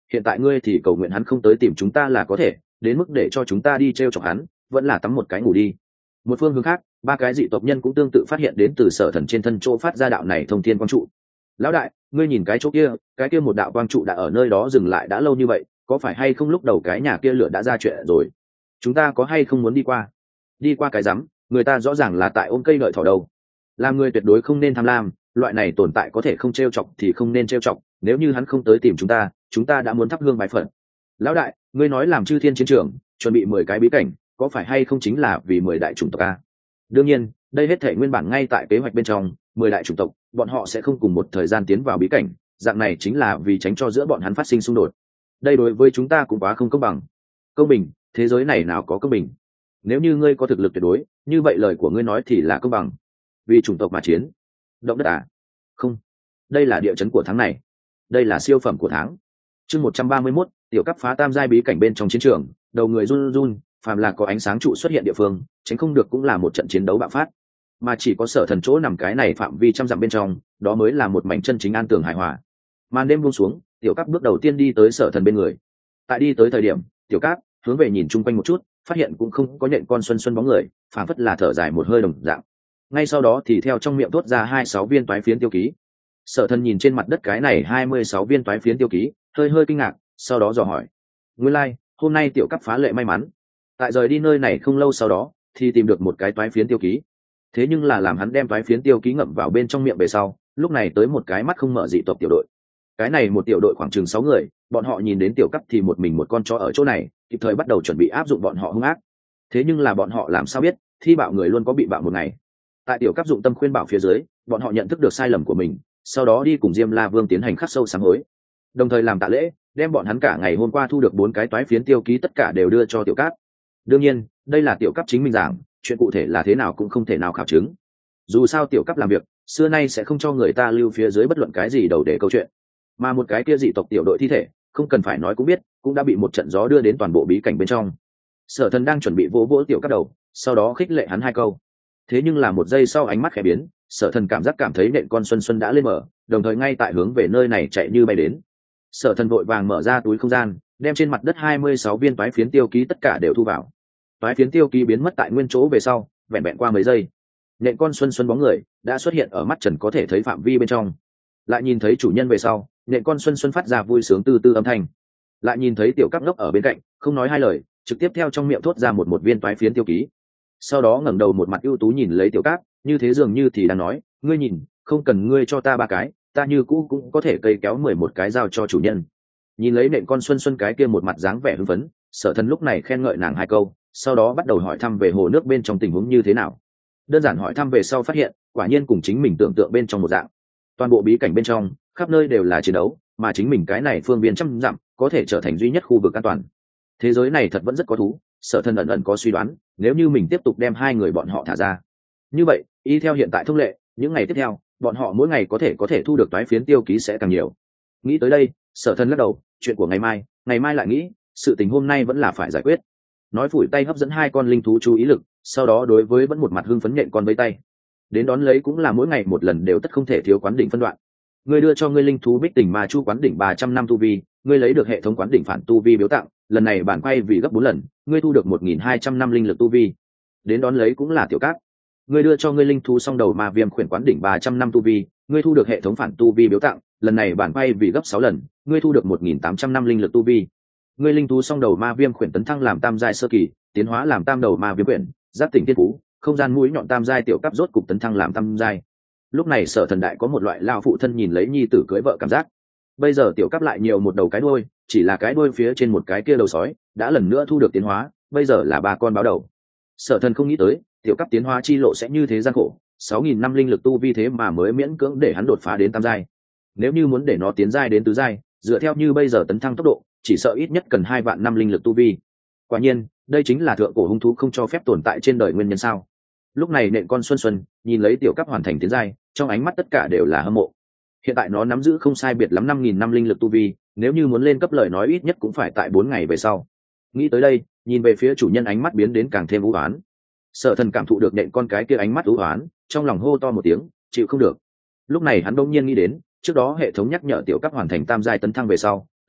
hiện tại ngươi thì cầu nguyện hắn không tới tìm chúng ta là có thể, đến mức để cho chúng ta đi t r e o chọc hắn vẫn là tắm một cái ngủ đi. Một phương hướng khác, ba cái dị tộc nhân cũng tương tự phát hiện đến từ Sở Thần trên thân chỗ phát ra đạo này thông thiên quang trụ. Lão đại, ngươi nhìn cái chỗ kia, cái kia một đạo quang trụ đã ở nơi đó dừng lại đã lâu như vậy, có phải hay không lúc đầu cái nhà kia lửa đã ra chuyện rồi, chúng ta có hay không muốn đi qua? Đi qua cái rắm, người ta rõ ràng là tại ôm cây lợi thỏ đầu. Làm người tuyệt đối không nên tham lam, loại này tồn tại có thể không t r e o chọc thì không nên t r e o chọc, nếu như hắn không tới tìm chúng ta, chúng ta đã muốn thắp hương bài phận. Lão đại, ngươi nói làm chư thiên chiến trường chuẩn bị mười cái bí cảnh, có phải hay không chính là vì mười đại chủng tộc a? Đương nhiên, đây hết thể nguyên bản ngay tại kế hoạch bên trong, mười đại chủng tộc bọn họ sẽ không cùng một thời gian tiến vào bí cảnh, dạng này chính là vì tránh cho giữa bọn hắn phát sinh xung đột. Đây đối với chúng ta cũng quá không công bằng. Công bình, thế giới này nào có công bình? Nếu như ngươi có thực lực tuyệt đối, như vậy lời của ngươi nói thì là công bằng. Vì chủng tộc mà chiến. Động đất à? Không, đây là địa chấn của tháng này, đây là siêu phẩm của tháng. Chương một trăm ba mươi mốt, tiểu cấp phá tam giai bí cảnh bên trong chiến trường, đầu người run run, phàm là có ánh sáng trụ xuất hiện địa phương, tránh không được cũng là một trận chiến đấu bạo phát. Mà chỉ có Sở Thần chỗ nằm cái này phạm vi trăm dặm bên trong, đó mới là một mảnh chân chính an tường hài hòa. Màn đêm buông xuống, tiểu cấp bước đầu tiên đi tới Sở Thần bên người. Tại đi tới thời điểm, tiểu cấp hướng về nhìn chung quanh một chút, phát hiện cũng không có nhện con xuân xuân bóng người, phảng phất là thở dài một hơi đồng dạng. Ngay sau đó thì theo trong miệng thốt ra hai sáu viên toái phiến tiêu ký. Sở Thần nhìn trên mặt đất cái này hai mươi sáu viên toái phiến tiêu ký, hơi hơi kinh ngạc, sau đó dò hỏi: nguyên lai like, hôm nay tiểu cấp phá lệ may mắn, tại rời đi nơi này không lâu sau đó thì tìm được một cái toái phiến tiêu ký. Thế nhưng là làm hắn đem toái phiến tiêu ký ngậm vào bên trong miệng về sau, lúc này tới một cái mắt không mở dị tộc tiểu đội. Cái này một tiểu đội khoảng chừng sáu người, bọn họ nhìn đến tiểu cấp thì một mình một con chó ở chỗ này, kịp thời bắt đầu chuẩn bị áp dụng bọn họ hung ác. Thế nhưng là bọn họ làm sao biết, thi bạo người luôn có bị bạo một ngày. Tại tiểu cấp dụng tâm khuyên bảo phía dưới, bọn họ nhận thức được sai lầm của mình, sau đó đi cùng Diêm La Vương tiến hành khắc sâu sám hối, đồng thời làm tạ lễ, đem bọn hắn cả ngày hôm qua thu được bốn cái toái phiến tiêu ký tất cả đều đưa cho tiểu cấp. Đương nhiên, đây là tiểu cấp chính mình giảng, chuyện cụ thể là thế nào cũng không thể nào khảo chứng. Dù sao tiểu cấp làm việc, xưa nay sẽ không cho người ta lưu phía dưới bất luận cái gì đầu để câu chuyện. Mà một cái kia dị tộc tiểu đội thi thể, không cần phải nói cũng biết, cũng đã bị một trận gió đưa đến toàn bộ bí cảnh bên trong. Sở Thần đang chuẩn bị vỗ vỗ tiểu cấp đầu, sau đó khích lệ hắn hai câu. Thế nhưng là một giây sau ánh mắt khẽ biến, Sở Thần cảm giác cảm thấy nện con xuân xuân đã lên mở, đồng thời ngay tại hướng về nơi này chạy như bay đến. Sở Thần vội vàng mở ra túi không gian, đem trên mặt đất hai mươi sáu viên toái phiến tiêu ký tất cả đều thu vào. Toái phiến tiêu ký biến mất tại nguyên chỗ về sau, vẹn vẹn qua mấy giây, nện con xuân xuân bóng người đã xuất hiện ở mắt trần có thể thấy phạm vi bên trong. Lại nhìn thấy chủ nhân về sau, nện con xuân xuân phát ra vui sướng tư tư âm thanh. Lại nhìn thấy tiểu cấp ngốc ở bên cạnh, không nói hai lời, trực tiếp theo trong miệng thốt ra một một viên toái phiến tiêu ký. Sau đó ngẩng đầu một mặt ưu tú nhìn lấy tiểu cấp, như thế dường như thì đang nói, ngươi nhìn, không cần ngươi cho ta ba cái, ta như cũ cũng có thể cây kéo mười một cái giao cho chủ nhân. Nhìn lấy nện con xuân xuân cái kia một mặt dáng vẻ hưng phấn, Sở Thần lúc này khen ngợi nàng hai câu, sau đó bắt đầu hỏi thăm về hồ nước bên trong tình huống như thế nào. Đơn giản hỏi thăm về sau phát hiện, quả nhiên cùng chính mình tưởng tượng bên trong một dạng. Toàn bộ bí cảnh bên trong, khắp nơi đều là chiến đấu, mà chính mình cái này phương viên trăm dặm, có thể trở thành duy nhất khu vực an toàn. Thế giới này thật vẫn rất có thú, Sở Thần ẩn ẩn có suy đoán, nếu như mình tiếp tục đem hai người bọn họ thả ra, như vậy, y theo hiện tại thông lệ, những ngày tiếp theo, bọn họ mỗi ngày có thể có thể thu được toái phiến tiêu ký sẽ càng nhiều. Nghĩ tới đây, Sở Thần lắc đầu, chuyện của ngày mai, ngày mai lại nghĩ, sự tình hôm nay vẫn là phải giải quyết. Nói phủi tay hấp dẫn hai con linh thú chú ý lực, sau đó đối với vẫn một mặt hưng phấn nhện con với tay. Đến đón lấy cũng là mỗi ngày một lần đều tất không thể thiếu quán đỉnh phân đoạn. Ngươi đưa cho ngươi linh thú Bích Tình Ma Chu quán đỉnh ba trăm năm tu vi, ngươi lấy được hệ thống quán đỉnh phản tu vi biếu tặng, lần này bản quay vì gấp bốn lần, ngươi thu được một nghìn hai trăm năm linh lực tu vi. Đến đón lấy cũng là tiểu cát. Ngươi đưa cho ngươi linh thú song đầu ma viêm khuyển quán đỉnh ba trăm năm tu vi, ngươi thu được hệ thống phản tu vi biếu tặng, lần này bản quay vì gấp sáu lần, ngươi thu được một nghìn tám trăm năm linh lực tu vi. Ngươi linh thú song đầu ma viêm khuyển tấn thăng làm tam giai sơ kỳ, tiến hóa làm tam đầu ma viêm khuyển, giáp tỉnh thiên phú, không gian mũi nhọn tam giai tiểu cấp rốt cục tấn thăng làm tam giai. Lúc này Sở Thần đại có một loại lao phụ thân nhìn lấy nhi tử cưới vợ cảm giác. Bây giờ tiểu cấp lại nhiều một đầu cái đuôi, chỉ là cái đuôi phía trên một cái kia đầu sói, đã lần nữa thu được tiến hóa, bây giờ là ba con báo đầu. Sở Thần không nghĩ tới, tiểu cấp tiến hóa chi lộ sẽ như thế gian khổ, sáu nghìn năm linh lực tu vi thế mà mới miễn cưỡng để hắn đột phá đến tam giai. Nếu như muốn để nó tiến giai đến tứ giai, dựa theo như bây giờ tấn thăng tốc độ, chỉ sợ ít nhất cần hai vạn năm linh lực tu vi. Quả nhiên, đây chính là thượng cổ hung thú không cho phép tồn tại trên đời nguyên nhân sao? Lúc này nện con xuân xuân nhìn lấy tiểu cấp hoàn thành tiến giai, trong ánh mắt tất cả đều là hâm mộ. Hiện tại nó nắm giữ không sai biệt lắm năm nghìn năm linh lực tu vi, nếu như muốn lên cấp lời nói ít nhất cũng phải tại bốn ngày về sau. Nghĩ tới đây, nhìn về phía chủ nhân ánh mắt biến đến càng thêm u ám. Sở Thần cảm thụ được nện con cái kia ánh mắt u ám, trong lòng hô to một tiếng, chịu không được. Lúc này hắn đột nhiên nghĩ đến, trước đó hệ thống nhắc nhở tiểu cấp hoàn thành tam giai tấn thăng về sau,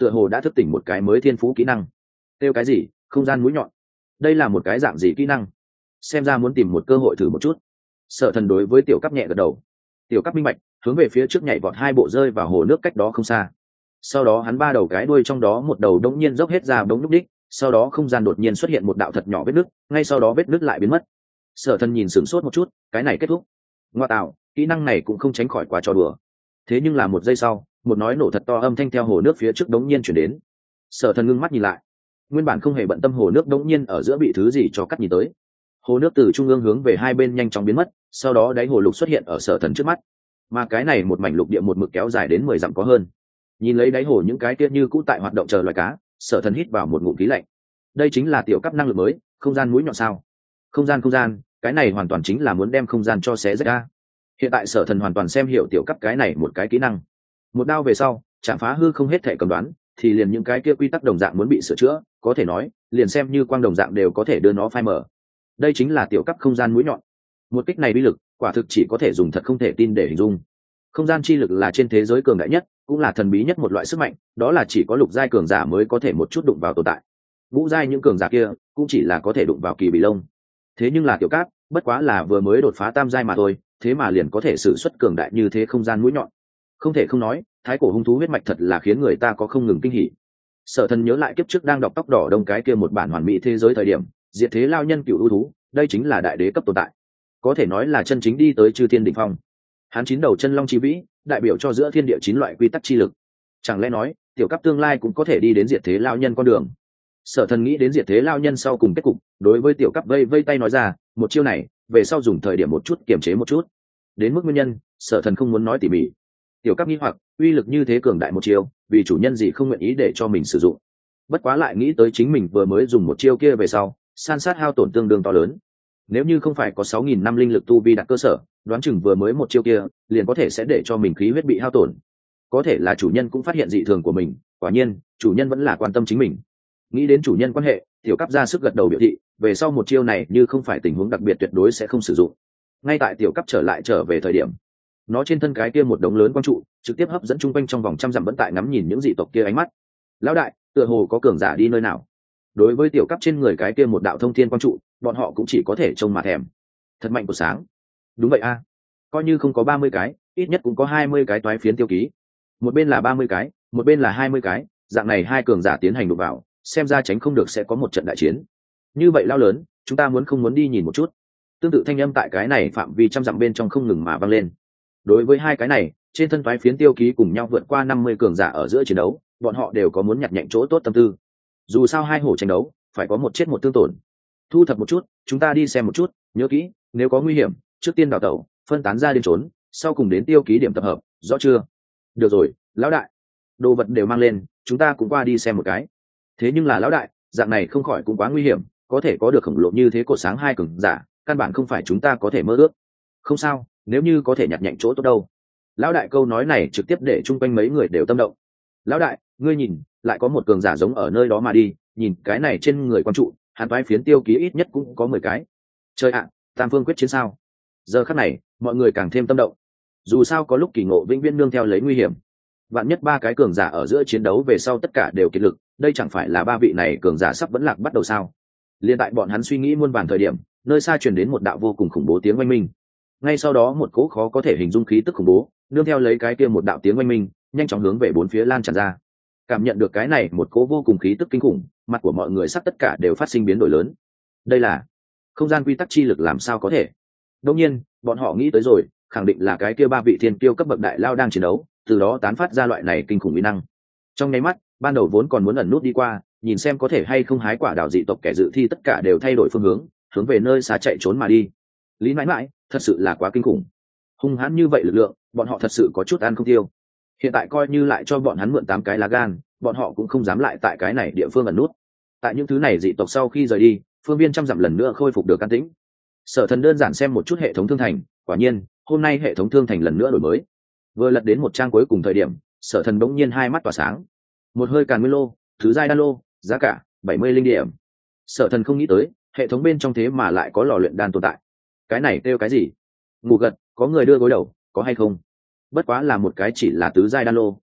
tựa hồ đã thức tỉnh một cái mới thiên phú kỹ năng. Kêu cái gì? Không gian mũi nhọn. Đây là một cái dạng gì kỹ năng? Xem ra muốn tìm một cơ hội thử một chút. Sở Thần đối với tiểu cấp nhẹ gật đầu. Tiểu cấp minh bạch, hướng về phía trước nhảy vọt hai bộ rơi vào hồ nước cách đó không xa. Sau đó hắn ba đầu cái đuôi trong đó một đầu đống nhiên dốc hết ra đống núc đích, sau đó không gian đột nhiên xuất hiện một đạo thật nhỏ vết nứt, ngay sau đó vết nứt lại biến mất. Sở Thần nhìn sửng sốt một chút, cái này kết thúc. Ngoa tạo, kỹ năng này cũng không tránh khỏi quá trò đùa. Thế nhưng là một giây sau, một nói nổ thật to âm thanh theo hồ nước phía trước đống nhiên chuyển đến. Sở Thần ngưng mắt nhìn lại, nguyên bản không hề bận tâm hồ nước đống nhiên ở giữa bị thứ gì cho cắt nhìn tới. Hồ nước từ trung ương hướng về hai bên nhanh chóng biến mất, sau đó đáy hồ lục xuất hiện ở Sở Thần trước mắt, mà cái này một mảnh lục địa một mực kéo dài đến mười dặm có hơn. Nhìn lấy đáy hồ những cái kia như cũ tại hoạt động chờ loài cá, Sở Thần hít vào một ngụm khí lạnh. Đây chính là tiểu cấp năng lực mới, không gian mũi nhọn sao? Không gian không gian, cái này hoàn toàn chính là muốn đem không gian cho xé rách ra. Hiện tại Sở Thần hoàn toàn xem hiểu tiểu cấp cái này một cái kỹ năng. Một đao về sau, chạm phá hư không hết thể cầm đoán, thì liền những cái kia quy tắc đồng dạng muốn bị sửa chữa, có thể nói, liền xem như quang đồng dạng đều có thể đưa nó phai mở. Đây chính là tiểu cấp không gian mũi nhọn. Một kích này uy lực, quả thực chỉ có thể dùng thật không thể tin để hình dung. Không gian chi lực là trên thế giới cường đại nhất, cũng là thần bí nhất một loại sức mạnh, đó là chỉ có lục giai cường giả mới có thể một chút đụng vào tồn tại. Ngũ giai những cường giả kia cũng chỉ là có thể đụng vào kỳ bị lông. Thế nhưng là tiểu cát, bất quá là vừa mới đột phá tam giai mà thôi, thế mà liền có thể sử xuất cường đại như thế không gian mũi nhọn. Không thể không nói, thái cổ hung thú huyết mạch thật là khiến người ta có không ngừng kinh hỉ. Sở Thần nhớ lại kiếp trước đang đọc tóc đỏ đông cái kia một bản hoàn mỹ thế giới thời điểm, diệt thế lao nhân cựu ưu thú, đây chính là đại đế cấp tồn tại, có thể nói là chân chính đi tới chư thiên đỉnh phong. Hắn chín đầu chân long chi vĩ, đại biểu cho giữa thiên địa chín loại quy tắc chi lực. Chẳng lẽ nói, tiểu cấp tương lai cũng có thể đi đến diệt thế lao nhân con đường? Sở Thần nghĩ đến diệt thế lao nhân sau cùng kết cục, đối với tiểu cấp vây vây tay nói ra, một chiêu này, về sau dùng thời điểm một chút kiềm chế một chút. Đến mức nguyên nhân, Sở Thần không muốn nói tỉ mỉ. Tiểu cấp nghi hoặc, uy lực như thế cường đại một chiêu, vì chủ nhân gì không nguyện ý để cho mình sử dụng. Bất quá lại nghĩ tới chính mình vừa mới dùng một chiêu kia về sau, san sát hao tổn tương đương to lớn. Nếu như không phải có sáu nghìn năm linh lực tu vi đặt cơ sở, đoán chừng vừa mới một chiêu kia, liền có thể sẽ để cho mình khí huyết bị hao tổn. Có thể là chủ nhân cũng phát hiện dị thường của mình, quả nhiên, chủ nhân vẫn là quan tâm chính mình. Nghĩ đến chủ nhân quan hệ, tiểu cấp ra sức gật đầu biểu thị, về sau một chiêu này như không phải tình huống đặc biệt tuyệt đối sẽ không sử dụng. Ngay tại tiểu cấp trở lại trở về thời điểm, nó trên thân cái kia một đống lớn quang trụ, trực tiếp hấp dẫn chung quanh trong vòng trăm dặm vẫn tại ngắm nhìn những dị tộc kia ánh mắt. Lão đại, tựa hồ có cường giả đi nơi nào? Đối với tiểu cấp trên người cái kia một đạo thông thiên quang trụ, bọn họ cũng chỉ có thể trông mà thèm. Thật mạnh của sáng. Đúng vậy a, coi như không có ba mươi cái, ít nhất cũng có hai mươi cái toái phiến tiêu ký. Một bên là ba mươi cái, một bên là hai mươi cái, dạng này hai cường giả tiến hành đụng vào, xem ra tránh không được sẽ có một trận đại chiến. Như vậy lao lớn, chúng ta muốn không muốn đi nhìn một chút? Tương tự thanh âm tại cái này phạm vi trăm dặm bên trong không ngừng mà vang lên. Đối với hai cái này, trên thân toái phiến tiêu ký cùng nhau vượt qua năm mươi cường giả ở giữa chiến đấu, bọn họ đều có muốn nhặt nhạnh chỗ tốt tâm tư. Dù sao hai hổ tranh đấu, phải có một chết một tương tổn. Thu thập một chút, chúng ta đi xem một chút, nhớ kỹ, nếu có nguy hiểm, trước tiên đào tẩu, phân tán ra đến trốn, sau cùng đến tiêu ký điểm tập hợp, rõ chưa? Được rồi, lão đại, đồ vật đều mang lên, chúng ta cũng qua đi xem một cái. Thế nhưng là lão đại, dạng này không khỏi cũng quá nguy hiểm, có thể có được khổng lồ như thế cột sáng hai cường giả, căn bản không phải chúng ta có thể mơ ước. Không sao, nếu như có thể nhặt nhạnh chỗ tốt đâu. Lão đại câu nói này trực tiếp để chung quanh mấy người đều tâm động. Lão đại, ngươi nhìn, lại có một cường giả giống ở nơi đó mà đi, nhìn cái này trên người quan trụ, hàn toái phiến tiêu ký ít nhất cũng có mười cái. Chơi ạ, tam phương quyết chiến sao? Giờ khắc này, mọi người càng thêm tâm động. Dù sao có lúc kỳ ngộ vĩnh viễn nương theo lấy nguy hiểm. Vạn nhất ba cái cường giả ở giữa chiến đấu về sau tất cả đều kiệt lực, đây chẳng phải là ba vị này cường giả sắp vẫn lạc bắt đầu sao? Liên tại bọn hắn suy nghĩ muôn vàn thời điểm, nơi xa truyền đến một đạo vô cùng khủng bố tiếng oanh minh. Ngay sau đó một cỗ khó có thể hình dung khí tức khủng bố, nương theo lấy cái kia một đạo tiếng oanh minh, nhanh chóng hướng về bốn phía lan tràn ra. Cảm nhận được cái này một cỗ vô cùng khí tức kinh khủng, mặt của mọi người sắp tất cả đều phát sinh biến đổi lớn. Đây là không gian quy tắc chi lực, làm sao có thể? Đương nhiên, bọn họ nghĩ tới rồi, khẳng định là cái kia ba vị thiên kiêu cấp bậc đại lao đang chiến đấu, từ đó tán phát ra loại này kinh khủng uy năng. Trong nháy mắt, ban đầu vốn còn muốn ẩn nút đi qua, nhìn xem có thể hay không hái quả đào dị tộc kẻ dự thi tất cả đều thay đổi phương hướng, hướng về nơi xa chạy trốn mà đi. Lý mãi mãi, thật sự là quá kinh khủng. Hung hãn như vậy lực lượng, bọn họ thật sự có chút ăn không tiêu. Hiện tại coi như lại cho bọn hắn mượn tám cái lá gan, bọn họ cũng không dám lại tại cái này địa phương ẩn nút. Tại những thứ này dị tộc sau khi rời đi, phương viên trăm dặm lần nữa khôi phục được an tĩnh. Sở Thần đơn giản xem một chút hệ thống thương thành, quả nhiên, hôm nay hệ thống thương thành lần nữa đổi mới. Vừa lật đến một trang cuối cùng thời điểm, Sở Thần bỗng nhiên hai mắt tỏa sáng. Một hơi càn nguyên lô, thứ giai đan lô, giá cả bảy mươi linh điểm. Sở Thần không nghĩ tới, hệ thống bên trong thế mà lại có lò luyện đan tồn tại. Cái này kêu cái gì? Ngủ gật, có người đưa gối đầu, có hay không? Bất quá là một cái chỉ là tứ giai đan lô,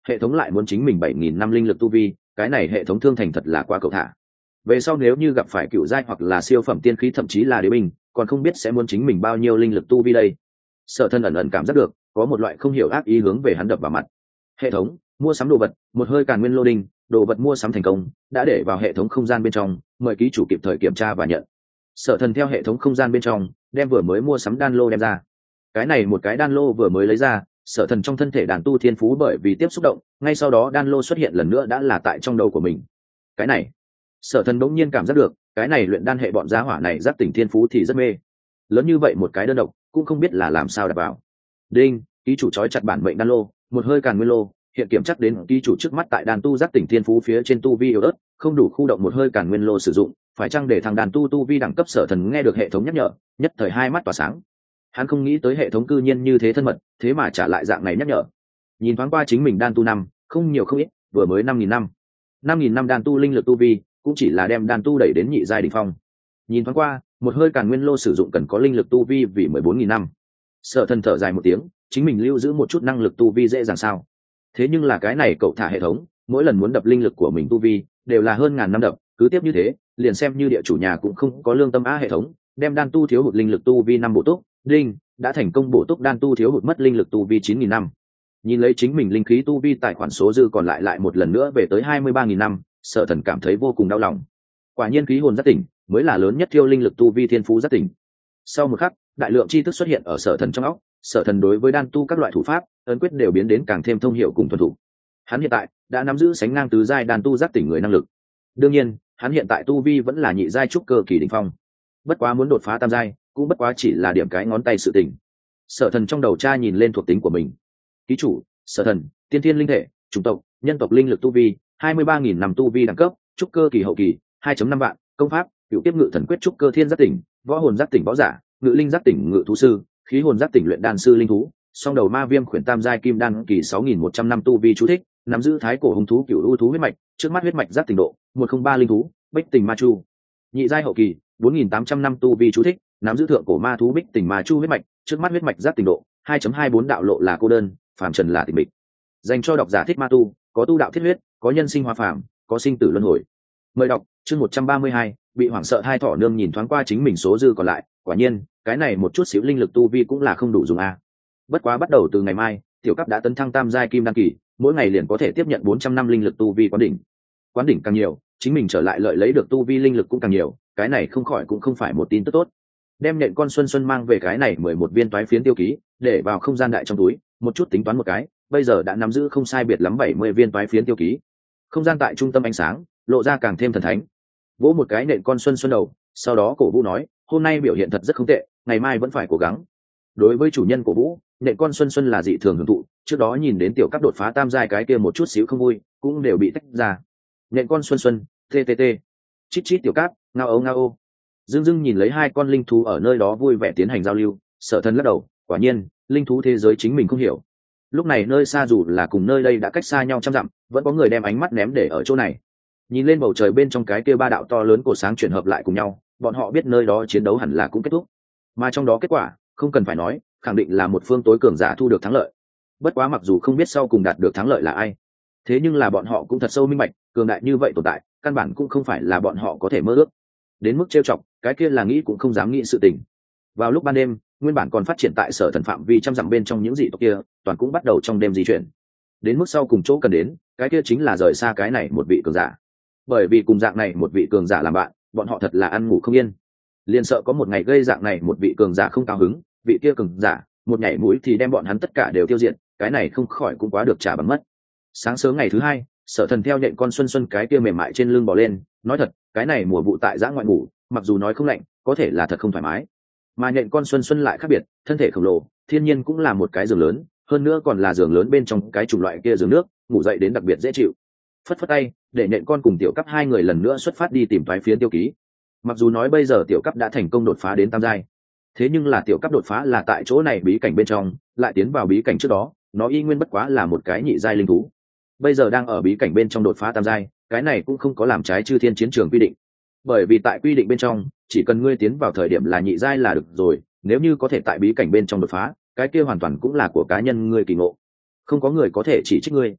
hệ thống lại muốn chính mình bảy nghìn năm linh lực tu vi, cái này hệ thống thương thành thật là quá cậu thả. Về sau nếu như gặp phải cựu giai hoặc là siêu phẩm tiên khí thậm chí là đế binh, còn không biết sẽ muốn chính mình bao nhiêu linh lực tu vi đây. Sở Thần ẩn ẩn cảm giác được có một loại không hiểu ác ý hướng về hắn đập vào mặt. Hệ thống mua sắm đồ vật, một hơi càn nguyên lô đinh, đồ vật mua sắm thành công, đã để vào hệ thống không gian bên trong, mời ký chủ kịp thời kiểm tra và nhận. Sở Thần theo hệ thống không gian bên trong đem vừa mới mua sắm đan lô đem ra. Cái này một cái đan lô vừa mới lấy ra, Sở Thần trong thân thể đàn tu thiên phú bởi vì tiếp xúc động, ngay sau đó đan lô xuất hiện lần nữa đã là tại trong đầu của mình. Cái này, Sở Thần bỗng nhiên cảm giác được, cái này luyện đan hệ bọn giá hỏa này giác tỉnh thiên phú thì rất mê. Lớn như vậy một cái đơn độc, cũng không biết là làm sao đặt vào. Đinh, ký chủ trói chặt bản mệnh đan lô, một hơi càn nguyên lô, hiện kiểm chắc đến ký chủ trước mắt tại đàn tu giác tỉnh thiên phú phía trên tu vi yếu ớt, không đủ khu động một hơi càn nguyên lô sử dụng, phải chăng để thằng đàn tu tu vi đẳng cấp. Sở Thần nghe được hệ thống nhắc nhở, nhất thời hai mắt tỏa sáng. Hắn không nghĩ tới hệ thống cư nhiên như thế thân mật, thế mà trả lại dạng này nhắc nhở. Nhìn thoáng qua chính mình đan tu năm, không nhiều không ít, vừa mới năm nghìn năm, năm nghìn năm đan tu linh lực tu vi, cũng chỉ là đem đan tu đẩy đến nhị giai đỉnh phong. Nhìn thoáng qua, một hơi càn nguyên lô sử dụng cần có linh lực tu vi vì mười bốn nghìn năm. Sở Thần thở dài một tiếng, chính mình lưu giữ một chút năng lực tu vi dễ dàng sao? Thế nhưng là cái này cậu thả hệ thống, mỗi lần muốn đập linh lực của mình tu vi đều là hơn ngàn năm đập, cứ tiếp như thế, liền xem như địa chủ nhà cũng không có lương tâm á. Hệ thống đem đan tu thiếu hụt linh lực tu vi năm bổ túc, đinh, đã thành công bổ túc đan tu thiếu hụt mất linh lực tu vi chín nghìn năm. Nhìn lấy chính mình linh khí tu vi tài khoản số dư còn lại lại một lần nữa về tới hai mươi ba nghìn năm, Sở Thần cảm thấy vô cùng đau lòng. Quả nhiên khí hồn giác tỉnh mới là lớn nhất thiêu linh lực tu vi thiên phú giác tỉnh. Sau một khắc, đại lượng tri thức xuất hiện ở Sở Thần trong óc. Sở Thần đối với đan tu các loại thủ pháp, ấn quyết đều biến đến càng thêm thông hiểu cùng thuần thủ. Hắn hiện tại đã nắm giữ sánh ngang tứ giai đan tu giác tỉnh người năng lực. Đương nhiên, hắn hiện tại tu vi vẫn là nhị giai trúc cơ kỳ đỉnh phong. Bất quá muốn đột phá tam giai, cũng bất quá chỉ là điểm cái ngón tay sự tình. Sở Thần trong đầu tra nhìn lên thuộc tính của mình. Ký chủ, Sở Thần, tiên thiên linh thể, chủng tộc, nhân tộc linh lực tu vi, hai mươi ba nghìn năm tu vi đẳng cấp, trúc cơ kỳ hậu kỳ, hai phẩy năm vạn, công pháp, cửu tiếp ngự thần quyết trúc cơ thiên giác tỉnh, võ hồn giác tỉnh võ giả, ngự linh giác tỉnh ngự thú sư, khí hồn giác tỉnh luyện đan sư linh thú, song đầu ma viêm khuyển tam giai kim đan kỳ sáu nghìn một trăm năm tu vi chú thích, nắm giữ thái cổ hung thú cửu u thú huyết mạch, trước mắt huyết mạch giác tỉnh độ một không ba linh thú, bích tình ma chu. Nhị giai hậu kỳ bốn nghìn tám trăm năm tu vi chú thích, nắm giữ thượng cổ ma thú bích tình ma chu huyết mạch, trước mắt huyết mạch giác tỉnh độ hai phẩy hai bốn đạo lộ là cô đơn, phàm trần là tịch mịch. Dành cho độc giả thích ma tu, có tu đạo thiết huyết, có nhân sinh hóa phàm, có sinh tử luân hồi. Mời đọc chương một trăm ba mươi hai, bị hoảng sợ hai thỏ nương nhìn thoáng qua chính mình số dư còn lại, quả nhiên, cái này một chút xíu linh lực tu vi cũng là không đủ dùng a. Bất quá bắt đầu từ ngày mai, tiểu cấp đã tấn thăng tam giai kim đan kỳ, mỗi ngày liền có thể tiếp nhận bốn trăm năm linh lực tu vi quán đỉnh. Quán đỉnh càng nhiều, chính mình trở lại lợi lấy được tu vi linh lực cũng càng nhiều, cái này không khỏi cũng không phải một tin tức tốt. Đem nhện con Xuân Xuân mang về cái này mười một viên toái phiến tiêu ký, để vào không gian đại trong túi, một chút tính toán một cái, bây giờ đã nắm giữ không sai biệt lắm bảy mươi viên toái phiến tiêu ký. Không gian tại trung tâm ánh sáng, lộ ra càng thêm thần thánh. Vỗ một cái nện con Xuân Xuân đầu, sau đó cổ vũ nói, hôm nay biểu hiện thật rất không tệ, ngày mai vẫn phải cố gắng. Đối với chủ nhân cổ vũ, nện con Xuân Xuân là dị thường hưởng thụ, trước đó nhìn đến tiểu cấp đột phá tam giai cái kia một chút xíu không vui, cũng đều bị tách ra. Nện con Xuân Xuân, ttt, chít chít tiểu cấp, ngao âu ngao ô. Dương Dương nhìn lấy hai con linh thú ở nơi đó vui vẻ tiến hành giao lưu, Sở Thần lắc đầu, quả nhiên, linh thú thế giới chính mình không hiểu. Lúc này nơi xa dù là cùng nơi đây đã cách xa nhau trăm dặm, vẫn có người đem ánh mắt ném để ở chỗ này. Nhìn lên bầu trời bên trong cái kia ba đạo to lớn của sáng chuyển hợp lại cùng nhau, bọn họ biết nơi đó chiến đấu hẳn là cũng kết thúc. Mà trong đó kết quả, không cần phải nói, khẳng định là một phương tối cường giả thu được thắng lợi. Bất quá mặc dù không biết sau cùng đạt được thắng lợi là ai, thế nhưng là bọn họ cũng thật sâu minh bạch, cường đại như vậy tồn tại, căn bản cũng không phải là bọn họ có thể mơ ước. Đến mức trêu chọc, cái kia là nghĩ cũng không dám nghĩ sự tình. Vào lúc ban đêm, nguyên bản còn phát triển tại Sở Thần phạm vi trăm dặm bên trong những dị tộc kia, toàn cũng bắt đầu trong đêm di chuyển. Đến mức sau cùng chỗ cần đến, cái kia chính là rời xa cái này một vị cường giả. Bởi vì cùng dạng này một vị cường giả làm bạn, bọn họ thật là ăn ngủ không yên. Liền sợ có một ngày gây dạng này một vị cường giả không cao hứng, vị kia cường giả một nhảy mũi thì đem bọn hắn tất cả đều tiêu diệt, cái này không khỏi cũng quá được trả bằng mất. Sáng sớm ngày thứ hai, Sở Thần theo nhện con Xuân Xuân cái kia mềm mại trên lưng bò lên, nói thật, cái này mùa vụ tại giã ngoại ngủ, mặc dù nói không lạnh, có thể là thật không thoải mái. Mà nhện con Xuân Xuân lại khác biệt, thân thể khổng lồ, thiên nhiên cũng là một cái giường lớn, hơn nữa còn là giường lớn bên trong cái chủng loại kia giường nước, ngủ dậy đến đặc biệt dễ chịu. Phất phất tay, để nhện con cùng tiểu cấp hai người lần nữa xuất phát đi tìm toái phiến tiêu ký. Mặc dù nói bây giờ tiểu cấp đã thành công đột phá đến tam giai, thế nhưng là tiểu cấp đột phá là tại chỗ này bí cảnh bên trong, lại tiến vào bí cảnh trước đó, nó y nguyên bất quá là một cái nhị giai linh thú. Bây giờ đang ở bí cảnh bên trong đột phá tam giai, cái này cũng không có làm trái chư thiên chiến trường quy định. Bởi vì tại quy định bên trong, chỉ cần ngươi tiến vào thời điểm là nhị giai là được rồi, nếu như có thể tại bí cảnh bên trong đột phá, cái kia hoàn toàn cũng là của cá nhân ngươi kỳ ngộ, không có người có thể chỉ trích ngươi.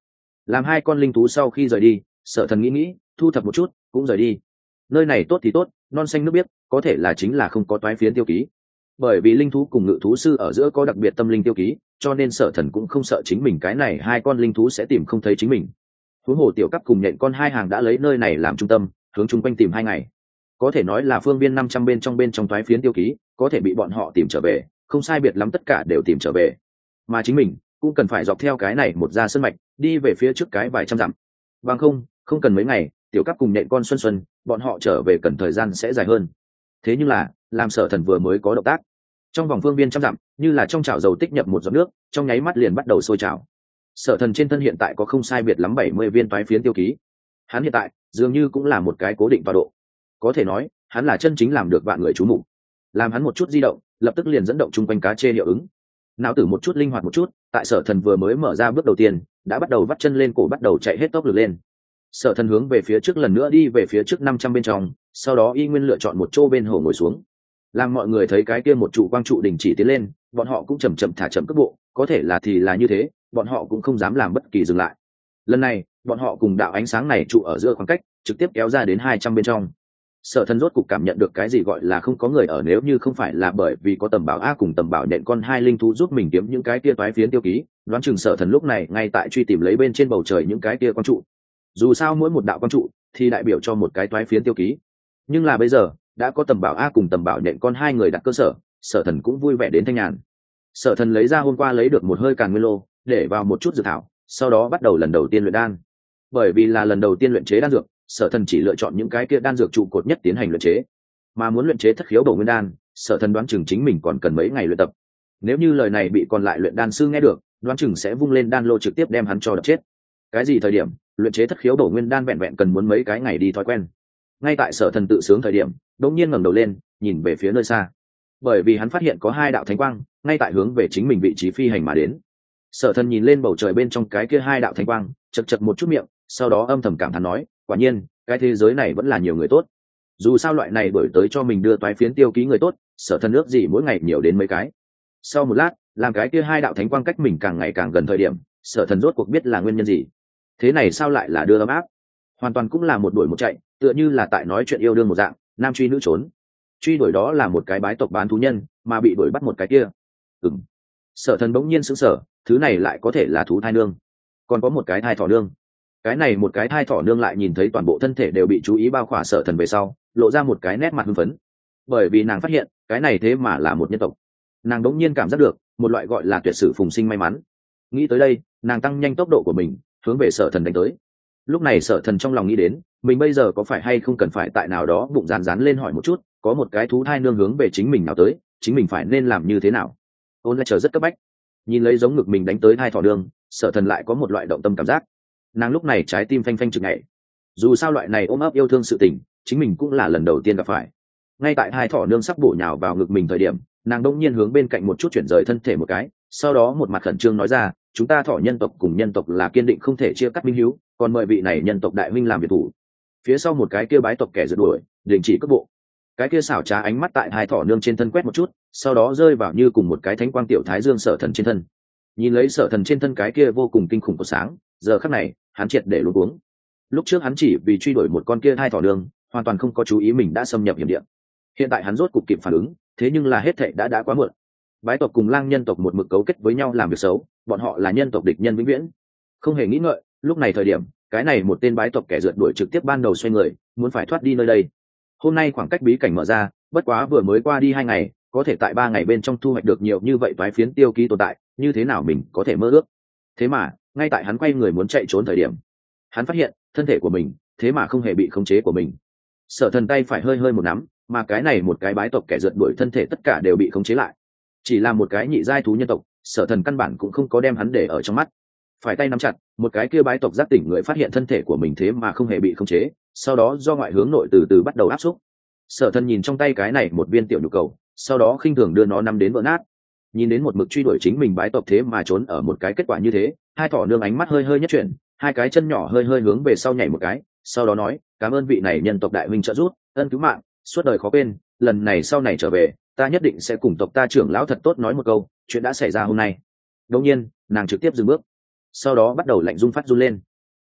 Làm hai con linh thú sau khi rời đi, Sở Thần nghĩ nghĩ, thu thập một chút cũng rời đi. Nơi này tốt thì tốt, non xanh nước biếc, có thể là chính là không có toái phiến tiêu ký. Bởi vì linh thú cùng ngự thú sư ở giữa có đặc biệt tâm linh tiêu ký, cho nên Sở Thần cũng không sợ chính mình cái này hai con linh thú sẽ tìm không thấy chính mình. Huống hồ tiểu cấp cùng nhện con hai hàng đã lấy nơi này làm trung tâm, hướng chung quanh tìm hai ngày. Có thể nói là phương viên năm trăm bên trong bên trong toái phiến tiêu ký, có thể bị bọn họ tìm trở về, không sai biệt lắm tất cả đều tìm trở về. Mà chính mình cũng cần phải dọc theo cái này một ra sân mạch, đi về phía trước cái vài trăm dặm. Bằng không, không cần mấy ngày, tiểu cấp cùng nhện con xuân xuân, bọn họ trở về cần thời gian sẽ dài hơn. Thế nhưng là, làm Sở Thần vừa mới có động tác, trong vòng phương viên trăm dặm, như là trong chảo dầu tích nhập một giọt nước, trong nháy mắt liền bắt đầu sôi trào. Sở Thần trên thân hiện tại có không sai biệt lắm bảy mươi viên toái phiến tiêu ký. Hắn hiện tại dường như cũng là một cái cố định tọa độ, có thể nói hắn là chân chính làm được vạn người chú mục. Làm hắn một chút di động, lập tức liền dẫn động chung quanh cá chê hiệu ứng. Não tử một chút linh hoạt một chút, tại Sở Thần vừa mới mở ra bước đầu tiên, đã bắt đầu vắt chân lên cổ bắt đầu chạy hết tốc lực lên. Sở Thần hướng về phía trước lần nữa đi về phía trước năm trăm bên trong, sau đó y nguyên lựa chọn một chỗ bên hồ ngồi xuống. Làm mọi người thấy cái kia một trụ quang trụ đình chỉ tiến lên, bọn họ cũng chậm chậm thả chậm cước bộ, có thể là thì là như thế, bọn họ cũng không dám làm bất kỳ dừng lại. Lần này, bọn họ cùng đạo ánh sáng này trụ ở giữa khoảng cách, trực tiếp kéo ra đến hai trăm bên trong. Sở Thần rốt cục cảm nhận được cái gì gọi là không có người ở, nếu như không phải là bởi vì có tầm bảo a cùng tầm bảo nện con hai linh thú giúp mình kiếm những cái kia toái phiến tiêu ký, đoán chừng Sở Thần lúc này ngay tại truy tìm lấy bên trên bầu trời những cái kia quang trụ. Dù sao mỗi một đạo quang trụ thì đại biểu cho một cái toái phiến tiêu ký, nhưng là bây giờ đã có tầm bảo a cùng tầm bảo nện con hai người đặt cơ sở, Sở Thần cũng vui vẻ đến thanh nhàn. Sở Thần lấy ra hôm qua lấy được một hơi càn nguyên lô, để vào một chút dược thảo, sau đó bắt đầu lần đầu tiên luyện đan. Bởi vì là lần đầu tiên luyện chế đan dược, Sở Thần chỉ lựa chọn những cái kia đan dược trụ cột nhất tiến hành luyện chế. Mà muốn luyện chế thất khiếu bổ nguyên đan, Sở Thần đoán chừng chính mình còn cần mấy ngày luyện tập. Nếu như lời này bị còn lại luyện đan sư nghe được, đoán chừng sẽ vung lên đan lô trực tiếp đem hắn cho đập chết. Cái gì thời điểm luyện chế thất khiếu bổ nguyên đan vẹn vẹn cần muốn mấy cái ngày đi thói quen. Ngay tại Sở Thần tự sướng thời điểm, đột nhiên ngẩng đầu lên, nhìn về phía nơi xa. Bởi vì hắn phát hiện có hai đạo thánh quang ngay tại hướng về chính mình vị trí phi hành mà đến. Sở Thần nhìn lên bầu trời bên trong cái kia hai đạo thánh quang, chật chật một chút miệng, sau đó âm thầm cảm thán nói, quả nhiên cái thế giới này vẫn là nhiều người tốt. Dù sao loại này đổi tới cho mình đưa toái phiến tiêu ký người tốt, Sở Thần ước gì mỗi ngày nhiều đến mấy cái. Sau một lát, làm cái kia hai đạo thánh quang cách mình càng ngày càng gần thời điểm, Sở Thần rốt cuộc biết là nguyên nhân gì. Thế này sao lại là đưa ấm áp? Hoàn toàn cũng là một đuổi một chạy, tựa như là tại nói chuyện yêu đương một dạng, nam truy nữ trốn. Truy đuổi đó là một cái bái tộc bán thú nhân, mà bị đuổi bắt một cái kia. Ừm. Sở Thần bỗng nhiên sững sờ, thứ này lại có thể là thú thai nương, còn có một cái thai thỏ nương. Cái này một cái thai thỏ nương lại nhìn thấy toàn bộ thân thể đều bị chú ý bao khỏa Sở Thần về sau, lộ ra một cái nét mặt hưng phấn, bởi vì nàng phát hiện cái này thế mà là một nhân tộc. Nàng đống nhiên cảm giác được một loại gọi là tuyệt sử phùng sinh may mắn. Nghĩ tới đây, nàng tăng nhanh tốc độ của mình, hướng về Sở Thần đánh tới. Lúc này Sở Thần trong lòng nghĩ đến, mình bây giờ có phải hay không cần phải tại nào đó bụng rán rán lên hỏi một chút, có một cái thú thai nương hướng về chính mình nào tới, chính mình phải nên làm như thế nào. Ôn lại chờ rất cấp bách, nhìn lấy giống ngực mình đánh tới thai thỏ nương, Sở Thần lại có một loại động tâm cảm giác. Nàng lúc này trái tim phanh phanh chực nhảy. Dù sao loại này ôm ấp yêu thương sự tình, chính mình cũng là lần đầu tiên gặp phải. Ngay tại hai thỏ nương sắp bổ nhào vào ngực mình thời điểm, nàng đông nhiên hướng bên cạnh một chút chuyển rời thân thể một cái, sau đó một mặt khẩn trương nói ra, chúng ta thỏ nhân tộc cùng nhân tộc là kiên định không thể chia cắt minh hiếu, còn mời vị này nhân tộc đại huynh làm việc thủ. Phía sau một cái kia bái tộc kẻ rượt đuổi, đình chỉ cước bộ. Cái kia xảo trá ánh mắt tại hai thỏ nương trên thân quét một chút, sau đó rơi vào như cùng một cái thánh quang tiểu thái dương Sở Thần trên thân. Nhìn lấy Sở Thần trên thân cái kia vô cùng kinh khủng của sáng, giờ khắc này hắn triệt để luống cuống. Lúc trước hắn chỉ vì truy đuổi một con kia hai thỏ nương, hoàn toàn không có chú ý mình đã xâm nhập hiểm địa. Hiện tại hắn rốt cục kịp phản ứng, thế nhưng là hết thảy đã đã quá muộn. Bái tộc cùng lang nhân tộc một mực cấu kết với nhau làm việc xấu, bọn họ là nhân tộc địch nhân vĩnh viễn. Không hề nghĩ ngợi, lúc này thời điểm, cái này một tên bái tộc kẻ rượt đuổi trực tiếp ban đầu xoay người, muốn phải thoát đi nơi đây. Hôm nay khoảng cách bí cảnh mở ra, bất quá vừa mới qua đi hai ngày, có thể tại ba ngày bên trong thu hoạch được nhiều như vậy toái phiến tiêu ký tồn tại, như thế nào mình có thể mơ ước. Thế mà, ngay tại hắn quay người muốn chạy trốn thời điểm, hắn phát hiện thân thể của mình thế mà không hề bị khống chế của mình. Sở Thần tay phải hơi hơi một nắm, mà cái này một cái bái tộc kẻ rượt đuổi thân thể tất cả đều bị khống chế lại. Chỉ là một cái nhị giai thú nhân tộc, Sở Thần căn bản cũng không có đem hắn để ở trong mắt. Phải tay nắm chặt, một cái kia bái tộc giác tỉnh người phát hiện thân thể của mình thế mà không hề bị khống chế, sau đó do ngoại hướng nội từ từ bắt đầu áp xúc. Sở Thần nhìn trong tay cái này một viên tiểu nhục cầu, sau đó khinh thường đưa nó nắm đến vỡ nát. Nhìn đến một mực truy đuổi chính mình bái tộc thế mà trốn ở một cái kết quả như thế, hai thỏ nương ánh mắt hơi hơi nhất chuyển, hai cái chân nhỏ hơi hơi hướng về sau nhảy một cái, sau đó nói, cảm ơn vị này nhân tộc đại huynh trợ giúp, ân cứu mạng, suốt đời khó quên, lần này sau này trở về, ta nhất định sẽ cùng tộc ta trưởng lão thật tốt nói một câu, chuyện đã xảy ra hôm nay. Đột nhiên, nàng trực tiếp dừng bước, sau đó bắt đầu lạnh run phát run lên.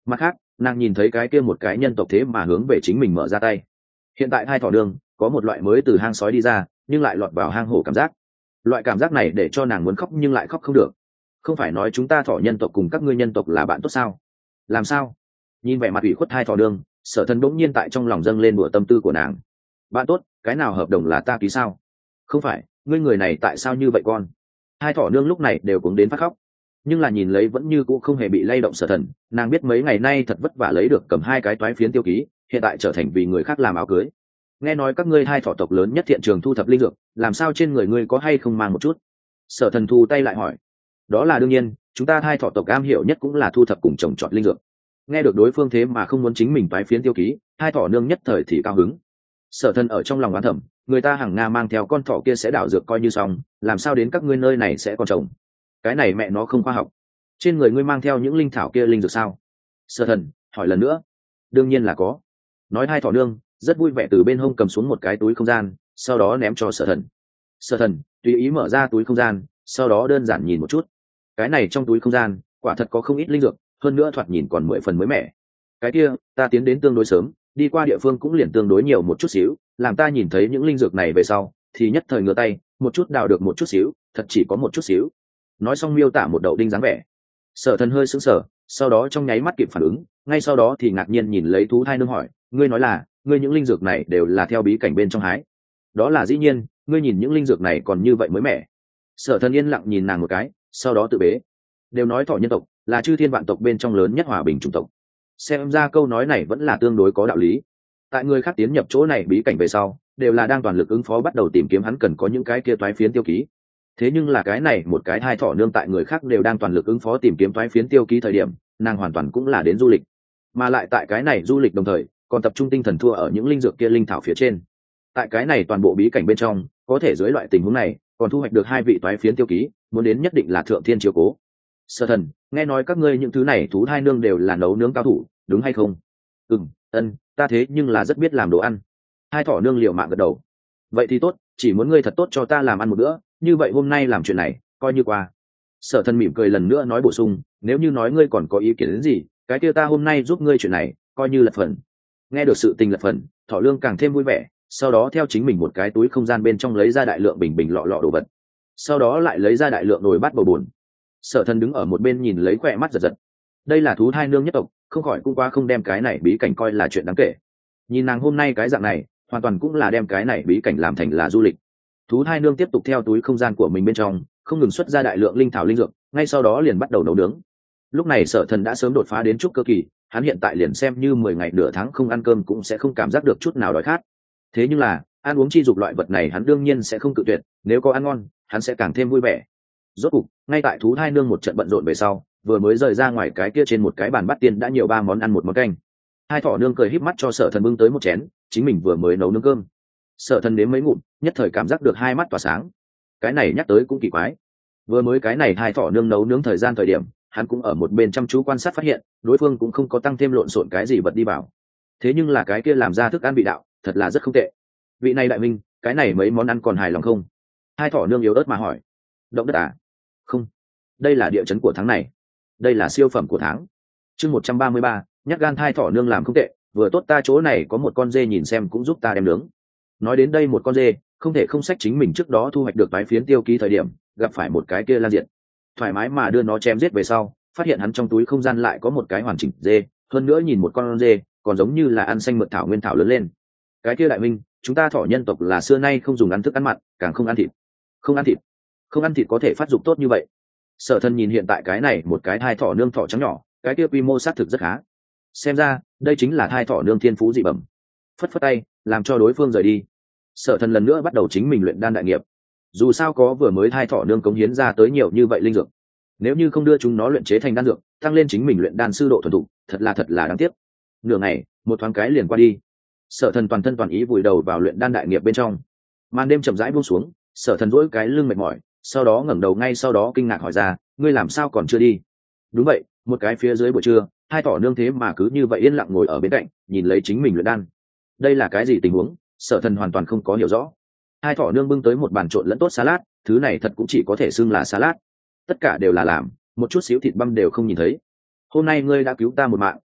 Mặt khác nàng nhìn thấy cái kia một cái nhân tộc thế mà hướng về chính mình mở ra tay. Hiện tại hai thỏ đường có một loại mới từ hang sói đi ra nhưng lại lọt vào hang hổ cảm giác. Loại cảm giác này để cho nàng muốn khóc nhưng lại khóc không được. Không phải nói chúng ta thỏ nhân tộc cùng các ngươi nhân tộc là bạn tốt sao? Làm sao? Nhìn vẻ mặt ủy khuất hai thỏ đường, Sở Thần bỗng nhiên tại trong lòng dâng lên đùa tâm tư của nàng. Bạn tốt? Cái nào hợp đồng là ta ký sao? Không phải, ngươi người này tại sao như vậy con? Hai thỏ nương lúc này đều cũng đến phát khóc, nhưng là nhìn lấy vẫn như cũ không hề bị lay động Sở Thần. Nàng biết mấy ngày nay thật vất vả lấy được cầm hai cái toái phiến tiêu ký, hiện tại trở thành vì người khác làm áo cưới. Nghe nói các ngươi hai thỏ tộc lớn nhất thiện trường thu thập linh dược, làm sao trên người ngươi có hay không mang một chút? Sở Thần thu tay lại hỏi. Đó là đương nhiên, chúng ta hai thỏ tộc am hiểu nhất cũng là thu thập cùng trồng trọt linh dược. Nghe được đối phương thế mà không muốn chính mình toái phiến tiêu ký, hai thỏ nương nhất thời thì cao hứng. Sở Thần ở trong lòng oán thầm, người ta hàng nga mang theo con thỏ kia sẽ đảo dược coi như xong, làm sao đến các ngươi nơi này sẽ còn trồng? Cái này mẹ nó không khoa học. Trên người ngươi mang theo những linh thảo kia linh dược sao? Sở Thần hỏi lần nữa. Đương nhiên là có. Nói hai thỏ nương rất vui vẻ từ bên hông cầm xuống một cái túi không gian, sau đó ném cho Sở Thần. Sở Thần tùy ý mở ra túi không gian, sau đó đơn giản nhìn một chút. Cái này trong túi không gian quả thật có không ít linh dược, hơn nữa thoạt nhìn còn mười phần mới mẻ. Cái kia ta tiến đến tương đối sớm, đi qua địa phương cũng liền tương đối nhiều một chút xíu, làm ta nhìn thấy những linh dược này về sau thì nhất thời ngửa tay một chút đào được một chút xíu, thật chỉ có một chút xíu. Nói xong miêu tả một đậu đinh dáng vẻ. Sở Thần hơi sững sờ, sau đó trong nháy mắt kịp phản ứng, ngay sau đó thì ngạc nhiên nhìn lấy thú thai nương hỏi, ngươi nói là ngươi những linh dược này đều là theo bí cảnh bên trong hái? Đó là dĩ nhiên, ngươi nhìn những linh dược này còn như vậy mới mẻ. Sở Thần yên lặng nhìn nàng một cái, sau đó tự bế. Đều nói thỏ nhân tộc là chư thiên vạn tộc bên trong lớn nhất hòa bình chủng tộc, xem ra câu nói này vẫn là tương đối có đạo lý. Tại người khác tiến nhập chỗ này bí cảnh về sau đều là đang toàn lực ứng phó bắt đầu tìm kiếm hắn cần có những cái kia toái phiến tiêu ký. Thế nhưng là cái này một cái hai thỏ nương tại người khác đều đang toàn lực ứng phó tìm kiếm toái phiến tiêu ký thời điểm, nàng hoàn toàn cũng là đến du lịch, mà lại tại cái này du lịch đồng thời còn tập trung tinh thần thua ở những linh dược kia linh thảo phía trên. Tại cái này toàn bộ bí cảnh bên trong có thể dưới loại tình huống này còn thu hoạch được hai vị toái phiến tiêu ký, muốn đến nhất định là thượng thiên chiếu cố. Sở Thần nghe nói các ngươi những thứ này thú hai nương đều là nấu nướng cao thủ, đúng hay không? Ừm, ân, ta thế nhưng là rất biết làm đồ ăn. Hai thỏ nương liều mạng gật đầu. Vậy thì tốt, chỉ muốn ngươi thật tốt cho ta làm ăn một bữa, như vậy hôm nay làm chuyện này coi như qua. Sở Thần mỉm cười lần nữa nói bổ sung, nếu như nói ngươi còn có ý kiến đến gì, cái kia ta hôm nay giúp ngươi chuyện này coi như lật phần. Nghe được sự tình lật phần, thỏ lương càng thêm vui vẻ, sau đó theo chính mình một cái túi không gian bên trong lấy ra đại lượng bình bình lọ lọ đồ vật, sau đó lại lấy ra đại lượng nồi bát bầu bùn. Sở Thần đứng ở một bên nhìn lấy khỏe mắt giật giật. Đây là thú hai nương nhất tộc, không khỏi cũng qua không đem cái này bí cảnh coi là chuyện đáng kể. Nhìn nàng hôm nay cái dạng này hoàn toàn cũng là đem cái này bí cảnh làm thành là du lịch. Thú hai nương tiếp tục theo túi không gian của mình bên trong không ngừng xuất ra đại lượng linh thảo linh dược, ngay sau đó liền bắt đầu nấu nướng. Lúc này Sở Thần đã sớm đột phá đến trúc cơ kỳ, hắn hiện tại liền xem như mười ngày nửa tháng không ăn cơm cũng sẽ không cảm giác được chút nào đói khát. Thế nhưng là ăn uống chi dục loại vật này hắn đương nhiên sẽ không cự tuyệt, nếu có ăn ngon hắn sẽ càng thêm vui vẻ. Rốt cục ngay tại thú hai nương một trận bận rộn về sau, vừa mới rời ra ngoài cái kia trên một cái bàn bát tiên đã nhiều ba món ăn một món canh. Hai thỏ nương cười híp mắt cho Sở Thần bưng tới một chén, chính mình vừa mới nấu nướng cơm. Sở Thần nếm mấy ngụm, nhất thời cảm giác được hai mắt tỏa sáng. Cái này nhắc tới cũng kỳ quái, vừa mới cái này hai thỏ nương nấu nướng thời gian thời điểm hắn cũng ở một bên chăm chú quan sát phát hiện đối phương cũng không có tăng thêm lộn xộn cái gì vật đi vào. Thế nhưng là cái kia làm ra thức ăn vị đạo thật là rất không tệ. Vị này đại minh, cái này mấy món ăn còn hài lòng không? Hai thỏ nương yếu ớt mà hỏi. Động đất à? Không, đây là địa chấn của tháng này, đây là siêu phẩm của tháng. Chương một trăm ba mươi ba, nhắc gan hai thỏ nương làm không tệ, vừa tốt ta chỗ này có một con dê nhìn xem cũng giúp ta đem nướng. Nói đến đây một con dê không thể không sách chính mình trước đó thu hoạch được vài phiến tiêu ký thời điểm gặp phải một cái kia lan diện, thoải mái mà đưa nó chém giết về sau phát hiện hắn trong túi không gian lại có một cái hoàn chỉnh dê, hơn nữa nhìn một con dê còn giống như là ăn xanh mượt thảo nguyên thảo lớn lên. Cái kia đại minh, chúng ta thỏ nhân tộc là xưa nay không dùng ăn thức ăn mặn, càng không ăn thịt. Không ăn thịt? Không ăn thịt có thể phát dục tốt như vậy? Sở Thần nhìn hiện tại cái này một cái thai thỏ nương thỏ trắng nhỏ, cái kia quy mô xác thực rất khá, xem ra đây chính là thai thỏ nương thiên phú dị bẩm. Phất phất tay làm cho đối phương rời đi. Sở Thần lần nữa bắt đầu chính mình luyện đan đại nghiệp. Dù sao có vừa mới thai thỏ nương cống hiến ra tới nhiều như vậy linh dược, nếu như không đưa chúng nó luyện chế thành đan dược tăng lên chính mình luyện đan sư độ thuần thục, thật là thật là đáng tiếc. Nửa ngày một thoáng cái liền qua đi. Sở Thần toàn thân toàn ý vùi đầu vào luyện đan đại nghiệp bên trong. Màn đêm chậm rãi buông xuống, Sở Thần duỗi cái lưng mệt mỏi, sau đó ngẩng đầu ngay sau đó kinh ngạc hỏi ra, ngươi làm sao còn chưa đi? Đúng vậy, một cái phía dưới buổi trưa hai thỏ nương thế mà cứ như vậy yên lặng ngồi ở bên cạnh nhìn lấy chính mình luyện đan. Đây là cái gì tình huống? Sở Thần hoàn toàn không có hiểu rõ. Hai thỏ nương bưng tới một bàn trộn lẫn tốt salad, thứ này thật cũng chỉ có thể xưng là salad, tất cả đều là làm, một chút xíu thịt băm đều không nhìn thấy. Hôm nay ngươi đã cứu ta một mạng,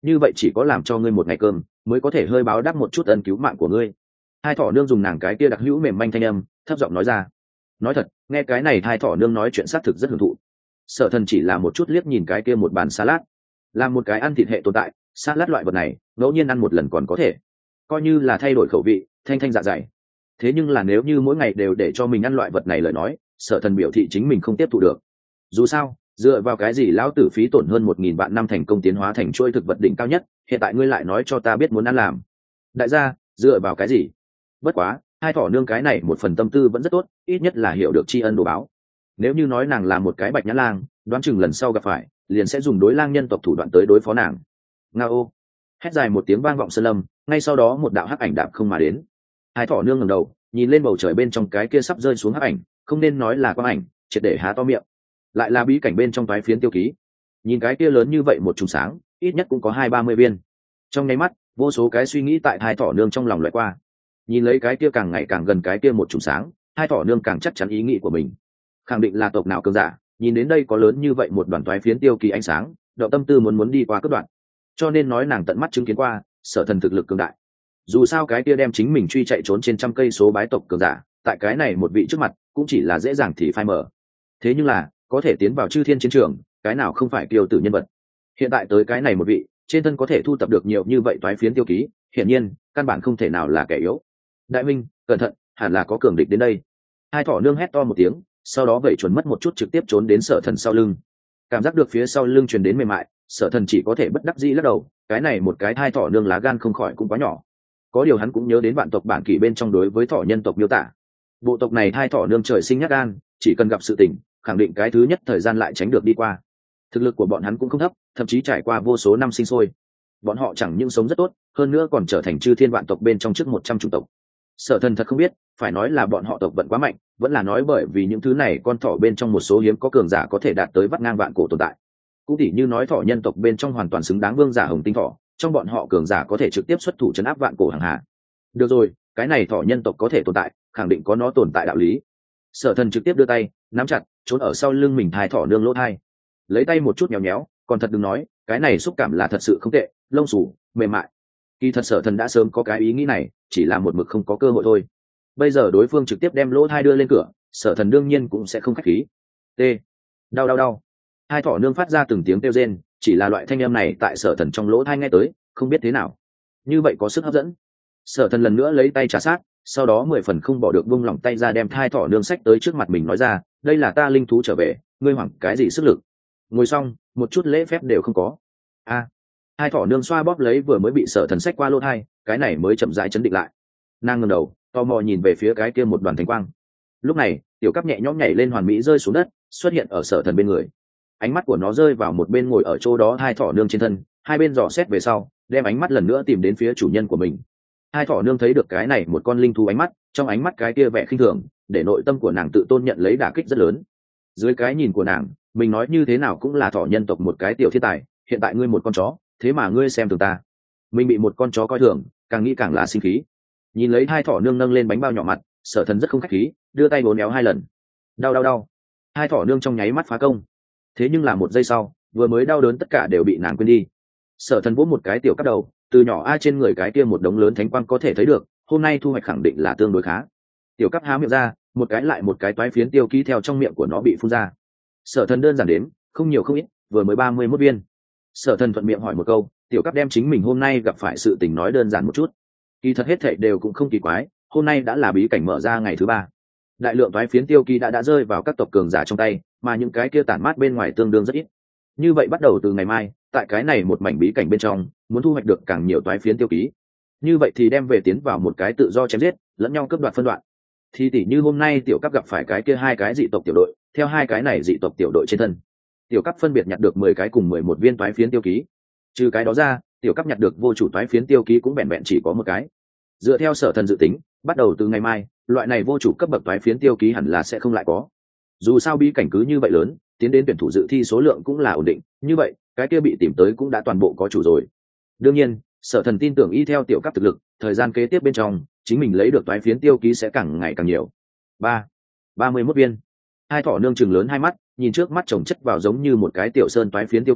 như vậy chỉ có làm cho ngươi một ngày cơm mới có thể hơi báo đáp một chút ân cứu mạng của ngươi. Hai thỏ nương dùng nàng cái kia đặc hữu mềm manh thanh âm thấp giọng nói ra. Nói thật, nghe cái này hai thỏ nương nói chuyện xác thực rất hưởng thụ. Sở Thần chỉ là một chút liếc nhìn cái kia một bàn salad, là một cái ăn thịt hệ tồn tại, salad loại vật này ngẫu nhiên ăn một lần còn có thể coi như là thay đổi khẩu vị, thanh thanh dạ dày. Thế nhưng là nếu như mỗi ngày đều để cho mình ăn loại vật này lời nói, Sở Thần biểu thị chính mình không tiếp thụ được. Dù sao, dựa vào cái gì lão tử phí tổn hơn một nghìn vạn năm thành công tiến hóa thành chuỗi thực vật đỉnh cao nhất, hiện tại ngươi lại nói cho ta biết muốn ăn làm. Đại gia, dựa vào cái gì? Bất quá, hai thỏ nương cái này một phần tâm tư vẫn rất tốt, ít nhất là hiểu được tri ân đồ báo. Nếu như nói nàng là một cái bạch nhã lang, đoán chừng lần sau gặp phải liền sẽ dùng đối lang nhân tộc thủ đoạn tới đối phó nàng. Nga ô! Hét dài một tiếng vang vọng sơn lâm, ngay sau đó một đạo hắc ảnh đạp không mà đến. Hai thỏ nương ngẩng đầu, nhìn lên bầu trời bên trong cái kia sắp rơi xuống hắc ảnh, không nên nói là quang ảnh, triệt để há to miệng. Lại là bí cảnh bên trong toái phiến tiêu ký. Nhìn cái kia lớn như vậy một chùm sáng, ít nhất cũng có hai ba mươi viên. Trong nháy mắt, vô số cái suy nghĩ tại hai thỏ nương trong lòng lướt qua. Nhìn lấy cái kia càng ngày càng gần cái kia một chùm sáng, hai thỏ nương càng chắc chắn ý nghĩ của mình. Khẳng định là tộc nào cường giả, nhìn đến đây có lớn như vậy một đoàn toái phiến tiêu kỳ ánh sáng, động tâm tư muốn muốn đi qua cướp đoạn. Cho nên nói nàng tận mắt chứng kiến qua, Sở Thần thực lực cường đại. Dù sao cái kia đem chính mình truy chạy trốn trên trăm cây số bái tộc cường giả, tại cái này một vị trước mặt, cũng chỉ là dễ dàng thì phai mở. Thế nhưng là, có thể tiến vào chư thiên chiến trường, cái nào không phải kiêu tử nhân vật. Hiện tại tới cái này một vị, trên thân có thể thu tập được nhiều như vậy toái phiến tiêu ký, hiển nhiên, căn bản không thể nào là kẻ yếu. Đại minh, cẩn thận, hẳn là có cường địch đến đây. Hai thỏ nương hét to một tiếng, sau đó vẩy chuẩn mất một chút trực tiếp trốn đến Sở Thần sau lưng. Cảm giác được phía sau lưng truyền đến mềm mại, Sở Thần chỉ có thể bất đắc dĩ lắc đầu, cái này một cái hai thỏ nương lá gan không khỏi cũng quá nhỏ. Có điều hắn cũng nhớ đến vạn tộc bản kỷ bên trong đối với thỏ nhân tộc miêu tả. Bộ tộc này hai thỏ nương trời sinh nhát gan, chỉ cần gặp sự tình, khẳng định cái thứ nhất thời gian lại tránh được đi qua. Thực lực của bọn hắn cũng không thấp, thậm chí trải qua vô số năm sinh sôi. Bọn họ chẳng những sống rất tốt, hơn nữa còn trở thành chư thiên vạn tộc bên trong trước một trăm chủng tộc. Sở Thần thật không biết, phải nói là bọn họ tộc vận quá mạnh, vẫn là nói bởi vì những thứ này con thỏ bên trong một số hiếm có cường giả có thể đạt tới vắt ngang vạn cổ tồn tại. Cũng tỉ như nói thỏ nhân tộc bên trong hoàn toàn xứng đáng vương giả hồng tinh thỏ, trong bọn họ cường giả có thể trực tiếp xuất thủ trấn áp vạn cổ hàng hà. Được rồi, cái này thỏ nhân tộc có thể tồn tại, khẳng định có nó tồn tại đạo lý. Sở Thần trực tiếp đưa tay nắm chặt, trốn ở sau lưng mình thai thỏ nương lỗ thai, lấy tay một chút nhéo nhéo, còn thật đừng nói, cái này xúc cảm là thật sự không tệ, lông xù, mềm mại. Kỳ thật Sở Thần đã sớm có cái ý nghĩ này, chỉ là một mực không có cơ hội thôi. Bây giờ đối phương trực tiếp đem lỗ thai đưa lên cửa, Sở Thần đương nhiên cũng sẽ không khách khí. T, đau đau đau. Hai thỏ nương phát ra từng tiếng kêu rên, chỉ là loại thanh âm này tại Sở Thần trong lỗ thai nghe tới, không biết thế nào, như vậy có sức hấp dẫn. Sở Thần lần nữa lấy tay trà sát, sau đó mười phần không bỏ được buông lỏng tay ra đem thai thỏ nương sách tới trước mặt mình nói ra, đây là ta linh thú trở về, ngươi hoảng cái gì sức lực? Ngồi xong, một chút lễ phép đều không có. A, à, hai thỏ nương xoa bóp lấy vừa mới bị Sở Thần sách qua lỗ thai, cái này mới chậm rãi chấn định lại. Nàng ngẩng đầu, tò mò nhìn về phía cái kia một đoàn thánh quang. Lúc này, tiểu cấp nhẹ nhõm nhảy lên hoàn mỹ rơi xuống đất, xuất hiện ở Sở Thần bên người. Ánh mắt của nó rơi vào một bên ngồi ở chỗ đó hai thỏ nương trên thân, hai bên dò xét về sau, đem ánh mắt lần nữa tìm đến phía chủ nhân của mình. Hai thỏ nương thấy được cái này một con linh thú ánh mắt, trong ánh mắt cái kia vẻ khinh thường, để nội tâm của nàng tự tôn nhận lấy đả kích rất lớn. Dưới cái nhìn của nàng, mình nói như thế nào cũng là thỏ nhân tộc một cái tiểu thiên tài, hiện tại ngươi một con chó, thế mà ngươi xem thường ta. Mình bị một con chó coi thường, càng nghĩ càng là sinh khí. Nhìn lấy hai thỏ nương nâng lên bánh bao nhỏ mặt, Sở Thần rất không khách khí, đưa tay bốn éo hai lần. Đau đau đau. Hai thỏ nương trong nháy mắt phá công. Thế nhưng là một giây sau, vừa mới đau đớn tất cả đều bị nàng quên đi. Sở Thần vỗ một cái tiểu cắt đầu, từ nhỏ a trên người cái kia một đống lớn thánh quang có thể thấy được, hôm nay thu hoạch khẳng định là tương đối khá. Tiểu cắt há miệng ra, một cái lại một cái toái phiến tiêu ký theo trong miệng của nó bị phun ra. Sở Thần đơn giản đếm, không nhiều không ít, vừa mới ba mươi mốt viên. Sở Thần thuận miệng hỏi một câu, tiểu cắt đem chính mình hôm nay gặp phải sự tình nói đơn giản một chút. Kỳ thật hết thảy đều cũng không kỳ quái, hôm nay đã là bí cảnh mở ra ngày thứ ba. Đại lượng toái phiến tiêu ký đã đã rơi vào các tộc cường giả trong tay, mà những cái kia tản mát bên ngoài tương đương rất ít. Như vậy bắt đầu từ ngày mai, tại cái này một mảnh bí cảnh bên trong, muốn thu hoạch được càng nhiều toái phiến tiêu ký. Như vậy thì đem về tiến vào một cái tự do chém giết, lẫn nhau cướp đoạt phân đoạn. Thì tỷ như hôm nay tiểu cấp gặp phải cái kia hai cái dị tộc tiểu đội, theo hai cái này dị tộc tiểu đội trên thân, tiểu cấp phân biệt nhặt được mười cái cùng mười một viên toái phiến tiêu ký. Trừ cái đó ra, tiểu cấp nhặt được vô chủ toái phiến tiêu ký cũng vẹn vẹn chỉ có một cái. Dựa theo Sở Thần dự tính, bắt đầu từ ngày mai, loại này vô chủ cấp bậc toái phiến tiêu ký hẳn là sẽ không lại có. Dù sao bí cảnh cứ như vậy lớn, tiến đến tuyển thủ dự thi số lượng cũng là ổn định, như vậy cái kia bị tìm tới cũng đã toàn bộ có chủ rồi. Đương nhiên, Sở Thần tin tưởng y theo tiểu cấp thực lực, thời gian kế tiếp bên trong, chính mình lấy được toái phiến tiêu ký sẽ càng ngày càng nhiều. Ba, ba mươi mốt viên. Hai thỏ nương chừng lớn hai mắt, nhìn trước mắt chồng chất vào giống như một cái tiểu sơn toái phiến tiêu ký,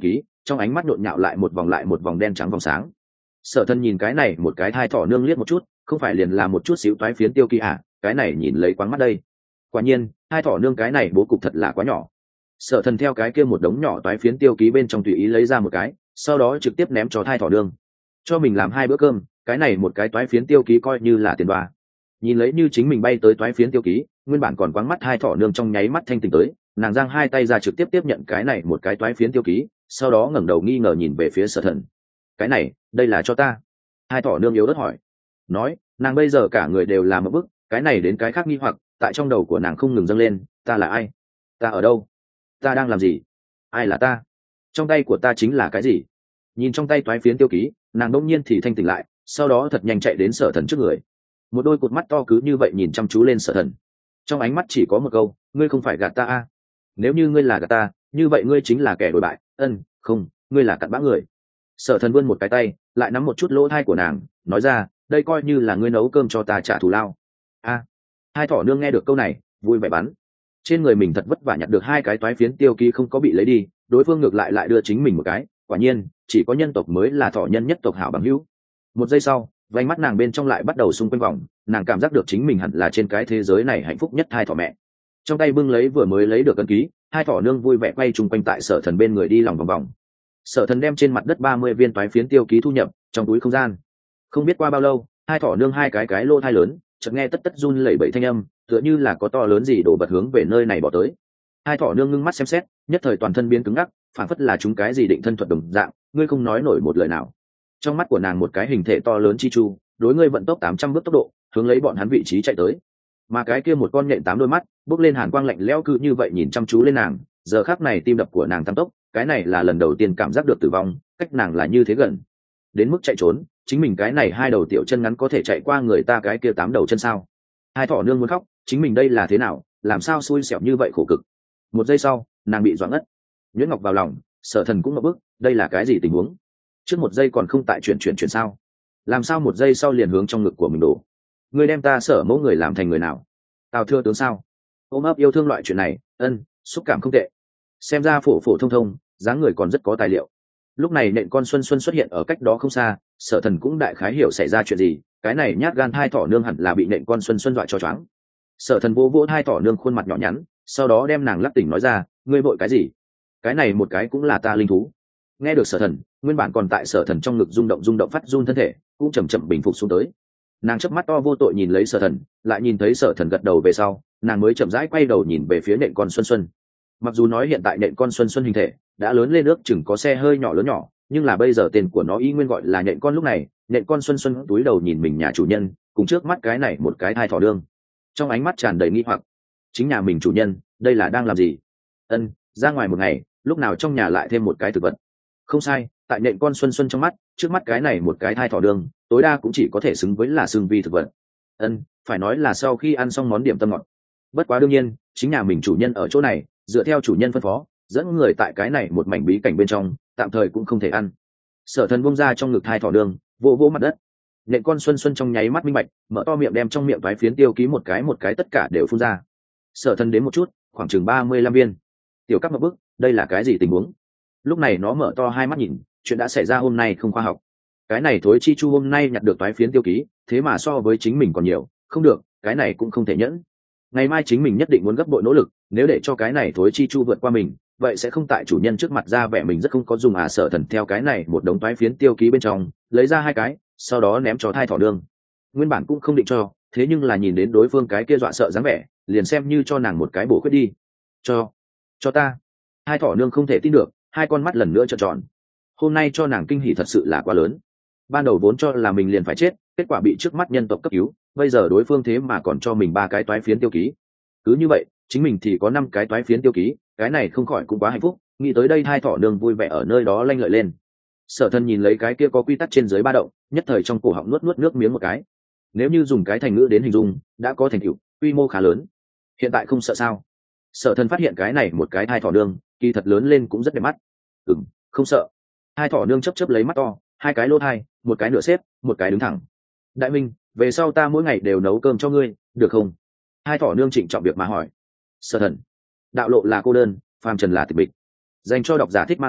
trong ánh mắt nhộn nhạo lại một vòng lại một vòng đen trắng vòng sáng. Sở Thần nhìn cái này một cái thai thỏ nương liếc một chút, không phải liền là một chút xíu toái phiến tiêu kỳ à, cái này nhìn lấy quáng mắt đây. Quả nhiên hai thỏ nương cái này bố cục thật là quá nhỏ. Sở Thần theo cái kia một đống nhỏ toái phiến tiêu ký bên trong tùy ý lấy ra một cái, sau đó trực tiếp ném cho thai thỏ nương. Cho mình làm hai bữa cơm, cái này một cái toái phiến tiêu ký coi như là tiền đoa. Nhìn lấy như chính mình bay tới toái phiến tiêu ký, nguyên bản còn quáng mắt hai thỏ nương trong nháy mắt thanh tỉnh tới, nàng giang hai tay ra trực tiếp tiếp nhận cái này một cái toái phiến tiêu ký, sau đó ngẩng đầu nghi ngờ nhìn về phía Sở Thần. Cái này, đây là cho ta? Hai thỏ nương yếu ớt hỏi. Nói, nàng bây giờ cả người đều là một bức, cái này đến cái khác nghi hoặc, tại trong đầu của nàng không ngừng dâng lên, ta là ai? Ta ở đâu? Ta đang làm gì? Ai là ta? Trong tay của ta chính là cái gì? Nhìn trong tay toái phiến tiêu ký, nàng đột nhiên thì thanh tỉnh lại, sau đó thật nhanh chạy đến Sở Thần trước người. Một đôi cụt mắt to cứ như vậy nhìn chăm chú lên Sở Thần. Trong ánh mắt chỉ có một câu, ngươi không phải gạt ta à? Nếu như ngươi là gạt ta, như vậy ngươi chính là kẻ đổi bại. Ân, không, ngươi là cặn bã người. Sở Thần vươn một cái tay, lại nắm một chút lỗ thai của nàng, nói ra, đây coi như là ngươi nấu cơm cho ta trả thù lao. A, hai thỏ nương nghe được câu này, vui vẻ bắn. Trên người mình thật vất vả nhặt được hai cái toái phiến tiêu ký không có bị lấy đi, đối phương ngược lại lại đưa chính mình một cái. Quả nhiên, chỉ có nhân tộc mới là thỏ nhân nhất tộc hảo bằng hữu. Một giây sau, vành mắt nàng bên trong lại bắt đầu xung quanh vòng, nàng cảm giác được chính mình hẳn là trên cái thế giới này hạnh phúc nhất hai thỏ mẹ. Trong tay bưng lấy vừa mới lấy được ấn ký, hai thỏ nương vui vẻ quay chung quanh tại Sở Thần bên người đi lòng vòng vòng. Sở Thần đem trên mặt đất ba mươi viên toái phiến tiêu ký thu nhập trong túi không gian. Không biết qua bao lâu, hai thỏ nương hai cái cái lô thai lớn, chợt nghe tất tất run lẩy bẩy thanh âm, tựa như là có to lớn gì đổ bật hướng về nơi này bỏ tới. Hai thỏ nương ngưng mắt xem xét, nhất thời toàn thân biến cứng ngắc, phản phất là chúng cái gì định thân thuật đồng dạng, ngươi không nói nổi một lời nào. Trong mắt của nàng một cái hình thể to lớn chi chu, đối ngươi vận tốc tám trăm bước tốc độ, hướng lấy bọn hắn vị trí chạy tới. Mà cái kia một con nhện tám đôi mắt, bốc lên hàn quang lạnh lẽo cứ như vậy nhìn chăm chú lên nàng, giờ khắc này tim đập của nàng tăng tốc, cái này là lần đầu tiên cảm giác được tử vong, cách nàng là như thế gần. Đến mức chạy trốn, chính mình cái này hai đầu tiểu chân ngắn có thể chạy qua người ta cái kia tám đầu chân sao? Hai thỏ nương muốn khóc, chính mình đây là thế nào, làm sao xui xẻo như vậy khổ cực. Một giây sau, nàng bị doãn ngất. Nhuyễn Ngọc vào lòng, Sở Thần cũng ngập bức, đây là cái gì tình huống? Trước một giây còn không tại chuyển chuyển chuyển sao? Làm sao một giây sau liền hướng trong ngực của mình đổ? Ngươi đem ta Sở mẫu người làm thành người nào? Tào thưa tướng sao? Ôm ấp yêu thương loại chuyện này, ân, xúc cảm không tệ. Xem ra phổ phổ thông thông, dáng người còn rất có tài liệu. Lúc này nện con Xuân Xuân xuất hiện ở cách đó không xa, Sở Thần cũng đại khái hiểu xảy ra chuyện gì, cái này nhát gan hai thỏ nương hẳn là bị nện con Xuân Xuân dọa cho choáng. Sở Thần vô vỗ hai thỏ nương khuôn mặt nhỏ nhắn, sau đó đem nàng lắc tỉnh nói ra, ngươi vội cái gì? Cái này một cái cũng là ta linh thú. Nghe được Sở Thần, nguyên bản còn tại Sở Thần trong ngực rung động rung động phát run thân thể, cũng chậm chậm bình phục xuống tới. Nàng chớp mắt to vô tội nhìn lấy Sở Thần, lại nhìn thấy Sở Thần gật đầu về sau, nàng mới chậm rãi quay đầu nhìn về phía nện con Xuân Xuân. Mặc dù nói hiện tại nện con Xuân Xuân hình thể đã lớn lên ước chừng có xe hơi nhỏ lớn nhỏ, nhưng là bây giờ tên của nó y nguyên gọi là nện con. Lúc này nện con Xuân Xuân túi đầu nhìn mình nhà chủ nhân, cùng trước mắt cái này một cái thai thỏ đương, trong ánh mắt tràn đầy nghi hoặc. Chính nhà mình chủ nhân, đây là đang làm gì? Ân, ra ngoài một ngày, lúc nào trong nhà lại thêm một cái thực vật? Không sai, tại nện con Xuân Xuân trong mắt, trước mắt cái này một cái thai thỏ đương, tối đa cũng chỉ có thể xứng với là xương vi thực vật. Ân, phải nói là sau khi ăn xong món điểm tâm ngọt. Bất quá đương nhiên, chính nhà mình chủ nhân ở chỗ này, dựa theo chủ nhân phân phó, dẫn người tại cái này một mảnh bí cảnh bên trong, tạm thời cũng không thể ăn. Sở Thần bung ra trong ngực thai thỏ đường, vỗ vỗ mặt đất. Nện con Xuân Xuân trong nháy mắt minh bạch, mở to miệng đem trong miệng toái phiến tiêu ký một cái một cái tất cả đều phun ra. Sở Thần đến một chút, khoảng chừng ba mươi lăm viên. Tiểu Cắp một bước, đây là cái gì tình huống? Lúc này nó mở to hai mắt nhìn, chuyện đã xảy ra hôm nay không khoa học. Cái này thối chi chu hôm nay nhặt được toái phiến tiêu ký, thế mà so với chính mình còn nhiều, không được, cái này cũng không thể nhẫn. Ngày mai chính mình nhất định muốn gấp bội nỗ lực, nếu để cho cái này thối chi chu vượt qua mình, vậy sẽ không tại chủ nhân trước mặt ra vẻ mình rất không có dùng. À, Sở Thần theo cái này một đống toái phiến tiêu ký bên trong lấy ra hai cái, sau đó ném cho thai thỏ đường. Nguyên bản cũng không định cho, thế nhưng là nhìn đến đối phương cái kia dọa sợ dáng vẻ, liền xem như cho nàng một cái bổ khuyết đi. Cho, cho ta. Hai thỏ nương không thể tin được, hai con mắt lần nữa trợn tròn. Hôm nay cho nàng kinh hỉ thật sự là quá lớn. Ban đầu vốn cho là mình liền phải chết, kết quả bị trước mắt nhân tộc cấp cứu, bây giờ đối phương thế mà còn cho mình ba cái toái phiến tiêu ký. Cứ như vậy, chính mình thì có năm cái toái phiến tiêu ký, cái này không khỏi cũng quá hạnh phúc. Nghĩ tới đây hai thỏ nương vui vẻ ở nơi đó lanh lợi lên. Sở Thần nhìn lấy cái kia có quy tắc trên dưới ba động, nhất thời trong cổ họng nuốt nuốt nước miếng một cái. Nếu như dùng cái thành ngữ đến hình dung, đã có thành tựu, quy mô khá lớn. Hiện tại không sợ sao? Sở Thần phát hiện cái này một cái hai thỏ nương, kỳ thật lớn lên cũng rất đẹp mắt. Ừm, không sợ. Hai thỏ nương chớp chớp lấy mắt to, hai cái lỗ thai, một cái nửa xếp, một cái đứng thẳng. Đại minh, về sau ta mỗi ngày đều nấu cơm cho ngươi, được không? Hai thỏ nương trịnh trọng việc mà hỏi. Sở Thần, đạo lộ là cô đơn, phàm trần là tịch mịch. Dành cho độc giả thích ma tu,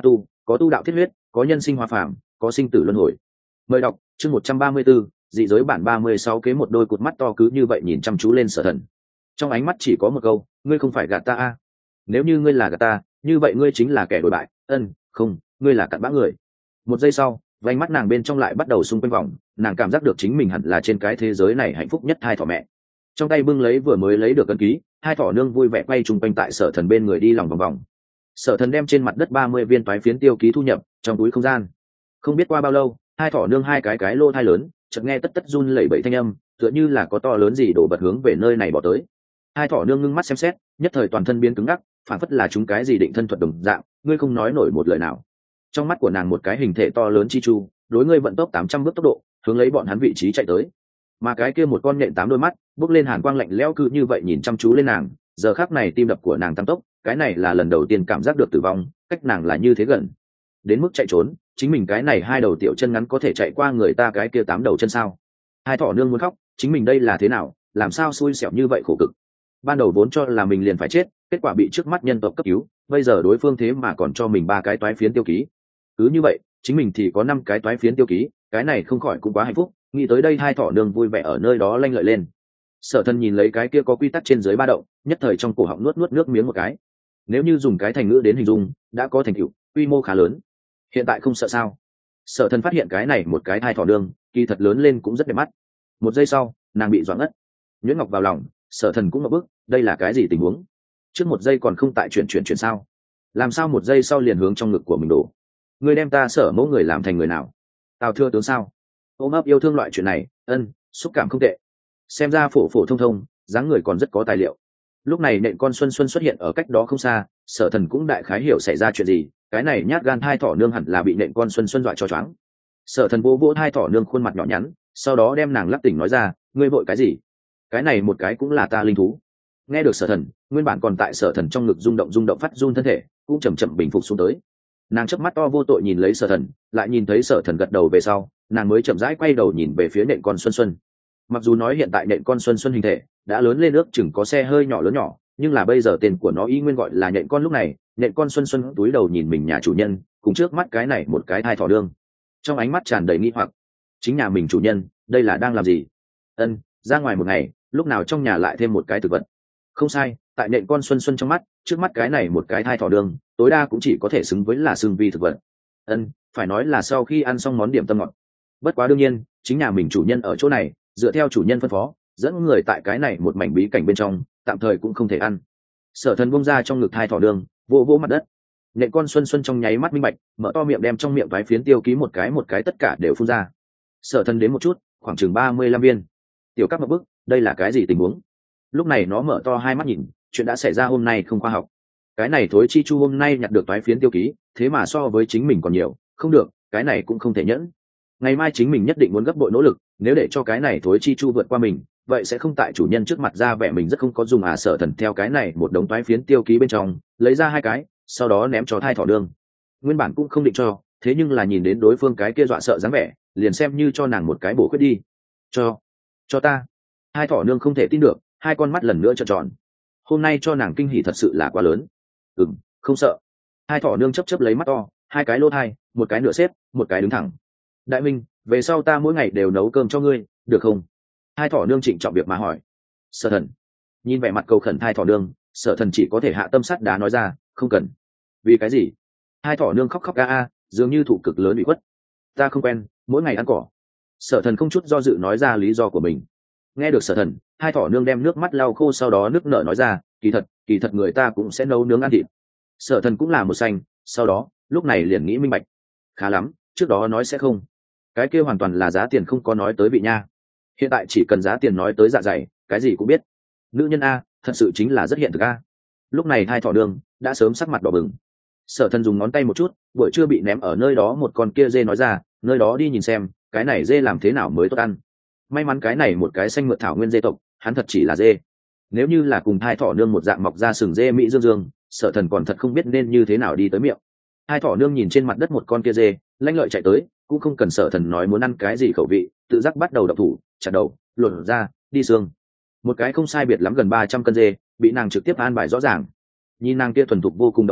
có tu đạo thiết huyết, có nhân sinh hoa phàm, có sinh tử luân hồi. Mời đọc chương một trăm ba mươi 134, dị giới bản ba mươi sáu kế. Một đôi cụt mắt to cứ như vậy nhìn chăm chú lên Sở Thần, trong ánh mắt chỉ có một câu: ngươi không phải gạt ta a? Nếu như ngươi là gạt ta, như vậy ngươi chính là kẻ đổi bại. Ân, không, ngươi là cặn bã người. Một giây sau, vành mắt nàng bên trong lại bắt đầu xung quanh vòng, nàng cảm giác được chính mình hẳn là trên cái thế giới này hạnh phúc nhất hai thỏ mẹ. Trong tay bưng lấy vừa mới lấy được ấn ký, hai thỏ nương vui vẻ quay chung quanh tại Sở Thần bên người đi lòng vòng vòng. Sở Thần đem trên mặt đất ba mươi viên toái phiến tiêu ký thu nhập trong túi không gian. Không biết qua bao lâu, hai thỏ nương hai cái cái lô thai lớn, chợt nghe tất tất run lẩy bẩy thanh âm, tựa như là có to lớn gì đổ bật hướng về nơi này bỏ tới. Hai thỏ nương ngưng mắt xem xét, nhất thời toàn thân biến cứng ngắc, phản phất là chúng cái gì định thân thuật đồng dạng, ngươi không nói nổi một lời nào. Trong mắt của nàng một cái hình thể to lớn chi chu, đối ngươi vận tốc tám trăm bước tốc độ, hướng lấy bọn hắn vị trí chạy tới. Mà cái kia một con nhện tám đôi mắt, bốc lên hàn quang lạnh lẽo cứ như vậy nhìn chăm chú lên nàng, giờ khắc này tim đập của nàng tăng tốc, cái này là lần đầu tiên cảm giác được tử vong, cách nàng là như thế gần. Đến mức chạy trốn, chính mình cái này hai đầu tiểu chân ngắn có thể chạy qua người ta cái kia tám đầu chân sao? Hai thỏ nương muốn khóc, chính mình đây là thế nào, làm sao xui xẻo như vậy khổ cực. Ban đầu vốn cho là mình liền phải chết, kết quả bị trước mắt nhân tộc cấp cứu, bây giờ đối phương thế mà còn cho mình ba cái toái phiến tiêu ký. Cứ như vậy, chính mình thì có năm cái toái phiến tiêu ký, cái này không khỏi cũng quá hạnh phúc. Nghĩ tới đây hai thỏ nương vui vẻ ở nơi đó lanh lợi lên. Sở Thần nhìn lấy cái kia có quy tắc trên dưới ba động, nhất thời trong cổ họng nuốt nuốt nước miếng một cái. Nếu như dùng cái thành ngữ đến hình dung, đã có thành tựu, quy mô khá lớn. Hiện tại không sợ sao? Sở Thần phát hiện cái này một cái hai thỏ nương, kỳ thật lớn lên cũng rất đẹp mắt. Một giây sau, nàng bị doãn ngất. Nhuyễn Ngọc vào lòng, Sở Thần cũng ngập bức, đây là cái gì tình huống? Trước một giây còn không tại chuyển chuyển chuyển sao? Làm sao một giây sau liền hướng trong ngực của mình đổ? Ngươi đem ta Sở mẫu người làm thành người nào? Tào Thưa tướng sao? Ôm ấp yêu thương loại chuyện này, ân, xúc cảm không tệ. Xem ra phổ phổ thông thông, dáng người còn rất có tài liệu. Lúc này nện con Xuân Xuân xuất hiện ở cách đó không xa, Sở Thần cũng đại khái hiểu xảy ra chuyện gì, cái này nhát gan hai thỏ nương hẳn là bị nện con Xuân Xuân dọa cho choáng. Sở Thần vỗ vỗ hai thỏ nương khuôn mặt nhỏ nhắn, sau đó đem nàng lắc tỉnh nói ra, ngươi vội cái gì? Cái này một cái cũng là ta linh thú. Nghe được Sở Thần, nguyên bản còn tại Sở Thần trong ngực rung động rung động phát run thân thể, cũng chậm chậm bình phục xuống tới. Nàng chớp mắt to vô tội nhìn lấy Sở Thần, lại nhìn thấy Sở Thần gật đầu về sau, nàng mới chậm rãi quay đầu nhìn về phía nện con Xuân Xuân. Mặc dù nói hiện tại nện con Xuân Xuân hình thể đã lớn lên ước chừng có xe hơi nhỏ lớn nhỏ, nhưng là bây giờ tên của nó y nguyên gọi là nện con. Lúc này nện con Xuân Xuân túi đầu nhìn mình nhà chủ nhân, cùng trước mắt cái này một cái thai thỏ đương, trong ánh mắt tràn đầy nghi hoặc. Chính nhà mình chủ nhân, đây là đang làm gì? Ân, ra ngoài một ngày, lúc nào trong nhà lại thêm một cái thực vật? Không sai, tại nện con Xuân Xuân trong mắt, trước mắt cái này một cái thai thỏ đương, tối đa cũng chỉ có thể xứng với là xương vi thực vật. Ân, phải nói là sau khi ăn xong món điểm tâm ngọt. Bất quá đương nhiên, chính nhà mình chủ nhân ở chỗ này, dựa theo chủ nhân phân phó, dẫn người tại cái này một mảnh bí cảnh bên trong, tạm thời cũng không thể ăn. Sở Thần bung ra trong ngực hai thỏ đường, vỗ vỗ mặt đất. Nện con Xuân Xuân trong nháy mắt minh bạch, mở to miệng đem trong miệng vái phiến tiêu ký một cái một cái tất cả đều phun ra. Sở Thần đến một chút, khoảng chừng ba mươi lăm viên. Tiểu Cáp một bức, đây là cái gì tình huống? Lúc này nó mở to hai mắt nhìn, chuyện đã xảy ra hôm nay không khoa học. Cái này thối chi chu hôm nay nhặt được vái phiến tiêu ký, thế mà so với chính mình còn nhiều, không được, cái này cũng không thể nhẫn. Ngày mai chính mình nhất định muốn gấp bội nỗ lực, nếu để cho cái này thối chi chu vượt qua mình, vậy sẽ không tại chủ nhân trước mặt ra vẻ mình rất không có dùng. À, Sở Thần theo cái này một đống toái phiến tiêu ký bên trong lấy ra hai cái, sau đó ném cho thai thỏ đường. Nguyên bản cũng không định cho, thế nhưng là nhìn đến đối phương cái kia dọa sợ dáng vẻ, liền xem như cho nàng một cái bổ khuyết đi. Cho, cho ta. Hai thỏ nương không thể tin được, hai con mắt lần nữa trợn tròn. Hôm nay cho nàng kinh hỉ thật sự là quá lớn. Ừm, không sợ. Hai thỏ nương chấp chấp lấy mắt to, hai cái lỗ thai, một cái nửa xếp, một cái đứng thẳng. Đại minh, về sau ta mỗi ngày đều nấu cơm cho ngươi, được không? Hai thỏ nương trịnh trọng việc mà hỏi. Sở Thần nhìn vẻ mặt cầu khẩn hai thỏ nương, Sở Thần chỉ có thể hạ tâm sắt đá nói ra, không cần. Vì cái gì? Hai thỏ nương khóc khóc a a, dường như thụ cực lớn bị khuất. Ta không quen, mỗi ngày ăn cỏ. Sở Thần không chút do dự nói ra lý do của mình. Nghe được Sở Thần, hai thỏ nương đem nước mắt lau khô, sau đó nước nở nói ra, kỳ thật, kỳ thật người ta cũng sẽ nấu nướng ăn thịt. Sở Thần cũng là một xanh, sau đó lúc này liền nghĩ minh bạch. Khá lắm, trước đó nói sẽ không, cái kia hoàn toàn là giá tiền không có nói tới vị nha. Hiện tại chỉ cần giá tiền nói tới dạ dày, cái gì cũng biết. Nữ nhân a, thật sự chính là rất hiện thực a. Lúc này hai thỏ đường đã sớm sắc mặt đỏ bừng. Sở Thần dùng ngón tay một chút, buổi trưa bị ném ở nơi đó một con kia dê nói ra, nơi đó đi nhìn xem, cái này dê làm thế nào mới tốt ăn. May mắn cái này một cái xanh mượt thảo nguyên dê tộc, hắn thật chỉ là dê. Nếu như là cùng hai thỏ nương một dạng mọc ra sừng dê mỹ dương dương, Sở Thần còn thật không biết nên như thế nào đi tới miệng. Hai thỏ nương nhìn trên mặt đất một con kia dê, lanh lợi chạy tới, cũng không cần Sở Thần nói muốn ăn cái gì khẩu vị, tự giác bắt đầu đập thủ, chặt đầu, lột ra, đi xương. Một cái không sai biệt lắm gần ba trăm cân dê, bị nàng trực tiếp an bài rõ ràng. Nhìn nàng kia thuần thục vô cùng động tác,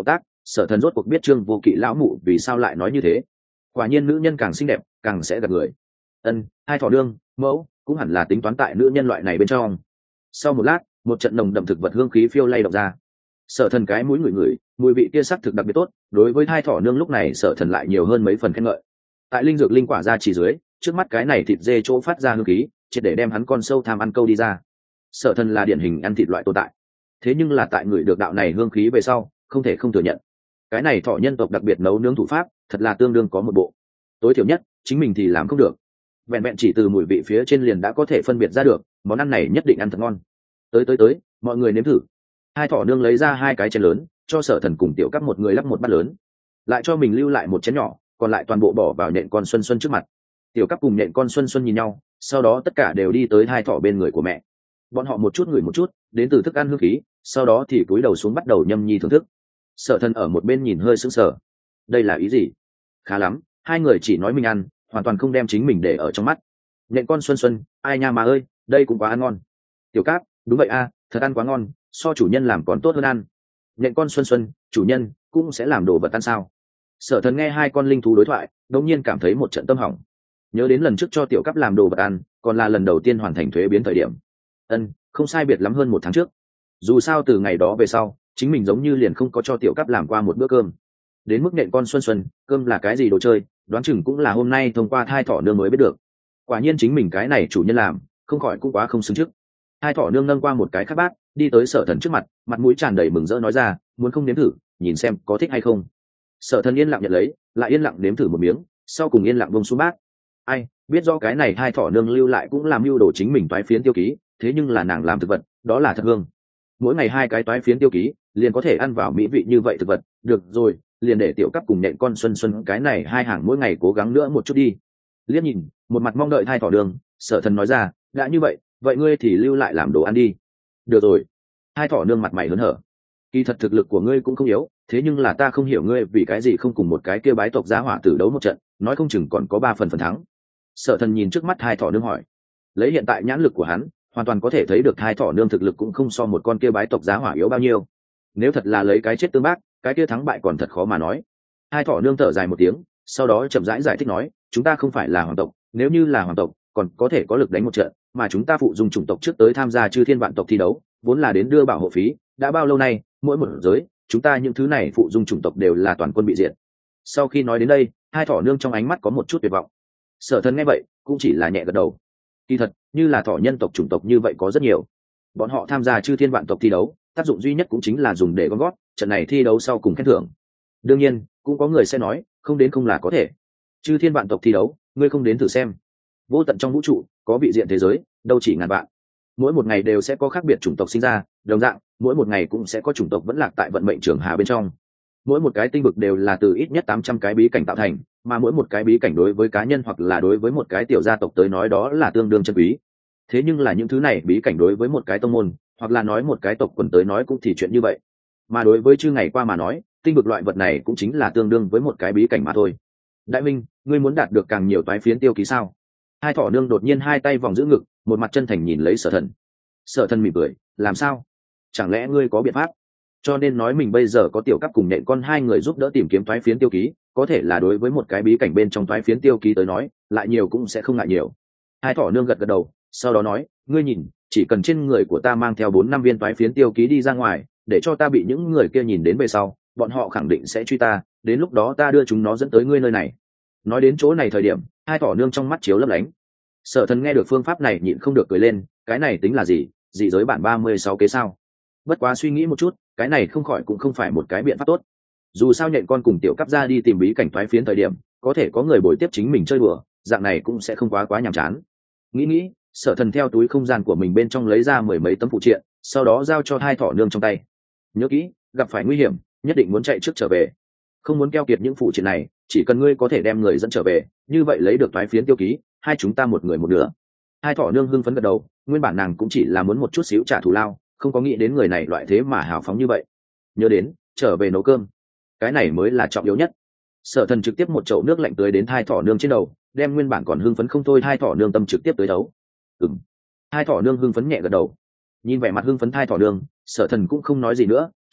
Sở Thần rốt cuộc biết Trương Vô Kỵ lão mụ vì sao lại nói như thế. Quả nhiên nữ nhân càng xinh đẹp càng sẽ gạt người. Ân, hai thỏ đương mẫu cũng hẳn là tính toán tại nữ nhân loại này bên trong. Sau một lát, một trận nồng đậm thực vật hương khí phiêu lay động ra. Sở Thần cái mũi ngửi ngửi, mùi vị kia sắc thực đặc biệt tốt. Đối với hai thỏ nương lúc này Sở Thần lại nhiều hơn mấy phần khen ngợi. Tại linh dược linh quả ra chỉ dưới, trước mắt cái này thịt dê chỗ phát ra hương khí, chỉ để đem hắn con sâu tham ăn câu đi ra. Sở Thần là điển hình ăn thịt loại tồn tại, thế nhưng là tại người được đạo này hương khí về sau, không thể không thừa nhận, cái này thỏ nhân tộc đặc biệt nấu nướng thủ pháp, thật là tương đương có một bộ. Tối thiểu nhất, chính mình thì làm không được. Vẹn vẹn chỉ từ mùi vị phía trên liền đã có thể phân biệt ra được, món ăn này nhất định ăn thật ngon. Tới tới tới, mọi người nếm thử. Hai thỏ nương lấy ra hai cái chén lớn, cho Sở Thần cùng Tiểu Cắp một người lắp một bát lớn, lại cho mình lưu lại một chén nhỏ, còn lại toàn bộ bỏ vào nện con Xuân Xuân trước mặt. Tiểu Cắp cùng nện con Xuân Xuân nhìn nhau, sau đó tất cả đều đi tới hai thỏ bên người của mẹ. Bọn họ một chút ngửi một chút, đến từ thức ăn hương khí, sau đó thì cúi đầu xuống bắt đầu nhâm nhi thưởng thức. Sở Thần ở một bên nhìn hơi sững sờ. Đây là ý gì? Khá lắm, hai người chỉ nói mình ăn, hoàn toàn không đem chính mình để ở trong mắt. Nện con Xuân Xuân, ai nha mà ơi, đây cũng quá ăn ngon. Tiểu Cáp, đúng vậy a, thật ăn quá ngon, so chủ nhân làm còn tốt hơn ăn. Nện con Xuân Xuân, chủ nhân cũng sẽ làm đồ vật ăn sao? Sở Thần nghe hai con linh thú đối thoại, đột nhiên cảm thấy một trận tâm hỏng. Nhớ đến lần trước cho Tiểu Cáp làm đồ vật ăn, còn là lần đầu tiên hoàn thành thuế biến thời điểm. Ân, không sai biệt lắm hơn một tháng trước. Dù sao từ ngày đó về sau, chính mình giống như liền không có cho Tiểu Cáp làm qua một bữa cơm. Đến mức nện con Xuân Xuân, cơm là cái gì đồ chơi, đoán chừng cũng là hôm nay thông qua thai thỏ nương mới biết được. Quả nhiên chính mình cái này chủ nhân làm, không khỏi cũng quá không xứng trước. Hai thỏ nương nâng qua một cái khát bát, đi tới Sở Thần trước mặt, mặt mũi tràn đầy mừng rỡ nói ra, muốn không nếm thử, nhìn xem có thích hay không. Sở Thần yên lặng nhận lấy, lại yên lặng nếm thử một miếng, sau cùng yên lặng buông xuống bát. Ai biết do cái này hai thỏ nương lưu lại cũng làm mưu đồ chính mình toái phiến tiêu ký, thế nhưng là nàng làm thực vật, đó là thật hương. Mỗi ngày hai cái toái phiến tiêu ký, liền có thể ăn vào mỹ vị như vậy thực vật, được rồi, liền để Tiểu Cắp cùng nện con Xuân Xuân cái này hai hàng mỗi ngày cố gắng nữa một chút đi. Liếc nhìn, một mặt mong đợi hai thỏ đường, Sở Thần nói ra, đã như vậy, vậy ngươi thì lưu lại làm đồ ăn đi. Được rồi. Hai thỏ nương mặt mày hớn hở. Kỳ thật thực lực của ngươi cũng không yếu, thế nhưng là ta không hiểu ngươi vì cái gì không cùng một cái kia bái tộc giá hỏa tử đấu một trận, nói không chừng còn có ba phần phần thắng. Sở Thần nhìn trước mắt hai thỏ nương hỏi. Lấy hiện tại nhãn lực của hắn, hoàn toàn có thể thấy được hai thỏ nương thực lực cũng không so một con kia bái tộc giá hỏa yếu bao nhiêu. Nếu thật là lấy cái chết tương bác, cái kia thắng bại còn thật khó mà nói. Hai thỏ nương thở dài một tiếng, sau đó chậm rãi giải, giải thích nói, chúng ta không phải là hoàng tộc, nếu như là hoàng tộc còn có thể có lực đánh một trận, mà chúng ta phụ dùng chủng tộc trước tới tham gia chư thiên vạn tộc thi đấu, vốn là đến đưa bảo hộ phí, đã bao lâu nay, mỗi một giới, chúng ta những thứ này phụ dung chủng tộc đều là toàn quân bị diệt. Sau khi nói đến đây, hai thỏ nương trong ánh mắt có một chút tuyệt vọng. Sở Thần nghe vậy, cũng chỉ là nhẹ gật đầu. Kỳ thật, như là thỏ nhân tộc chủng tộc như vậy có rất nhiều. Bọn họ tham gia chư thiên vạn tộc thi đấu, tác dụng duy nhất cũng chính là dùng để gom gót, trận này thi đấu sau cùng khen thưởng. Đương nhiên, cũng có người sẽ nói, không đến không là có thể. Chư thiên vạn tộc thi đấu, ngươi không đến thử xem. Vô tận trong vũ trụ, có vị diện thế giới, đâu chỉ ngàn vạn. Mỗi một ngày đều sẽ có khác biệt chủng tộc sinh ra, đồng dạng, mỗi một ngày cũng sẽ có chủng tộc vẫn lạc tại vận mệnh trường hà bên trong. Mỗi một cái tinh vực đều là từ ít nhất tám trăm cái bí cảnh tạo thành, mà mỗi một cái bí cảnh đối với cá nhân hoặc là đối với một cái tiểu gia tộc tới nói đó là tương đương chân quý. Thế nhưng là những thứ này bí cảnh đối với một cái tông môn, hoặc là nói một cái tộc quần tới nói cũng thì chuyện như vậy. Mà đối với chư ngày qua mà nói, tinh vực loại vật này cũng chính là tương đương với một cái bí cảnh mà thôi. Đại Minh, ngươi muốn đạt được càng nhiều toái phiến tiêu ký sao? Hai thỏ nương đột nhiên hai tay vòng giữ ngực, một mặt chân thành nhìn lấy Sở Thần. Sở Thần mỉm cười, làm sao? Chẳng lẽ ngươi có biện pháp? Cho nên nói mình bây giờ có Tiểu Cắp cùng nện con hai người giúp đỡ tìm kiếm toái phiến tiêu ký, có thể là đối với một cái bí cảnh bên trong toái phiến tiêu ký tới nói, lại nhiều cũng sẽ không ngại nhiều. Hai thỏ nương gật gật đầu, sau đó nói, ngươi nhìn, chỉ cần trên người của ta mang theo bốn năm viên toái phiến tiêu ký đi ra ngoài, để cho ta bị những người kia nhìn đến về sau, bọn họ khẳng định sẽ truy ta, đến lúc đó ta đưa chúng nó dẫn tới ngươi nơi này. Nói đến chỗ này thời điểm, hai thỏ nương trong mắt chiếu lấp lánh. Sở Thần nghe được phương pháp này nhịn không được cười lên, cái này tính là gì, dị giới bản ba mươi sáu kế sao? Bất quá suy nghĩ một chút, cái này không khỏi cũng không phải một cái biện pháp tốt. Dù sao nhện con cùng Tiểu Cắp ra đi tìm bí cảnh toái phiến thời điểm, có thể có người bồi tiếp chính mình chơi đùa, dạng này cũng sẽ không quá quá nhàm chán. Nghĩ nghĩ, Sở Thần theo túi không gian của mình bên trong lấy ra mười mấy tấm phụ triện, sau đó giao cho hai thỏ nương trong tay. Nhớ kỹ, gặp phải nguy hiểm, nhất định muốn chạy trước trở về. Không muốn keo kiệt những phụ triện này, chỉ cần ngươi có thể đem người dẫn trở về, như vậy lấy được toái phiến tiêu ký, hai chúng ta một người một nửa. Hai thỏ nương hưng phấn gật đầu, nguyên bản nàng cũng chỉ là muốn một chút xíu trả thù lao, không có nghĩ đến người này loại thế mà hào phóng như vậy. Nhớ đến, trở về nấu cơm, cái này mới là trọng yếu nhất. Sở Thần trực tiếp một chậu nước lạnh tưới đến hai thỏ nương trên đầu, đem nguyên bản còn hưng phấn không thôi hai thỏ nương tâm trực tiếp tới đấu. Ừm. Hai thỏ nương hưng phấn nhẹ gật đầu. Nhìn vẻ mặt hưng phấn hai thỏ nương, Sở Thần cũng không nói gì nữa,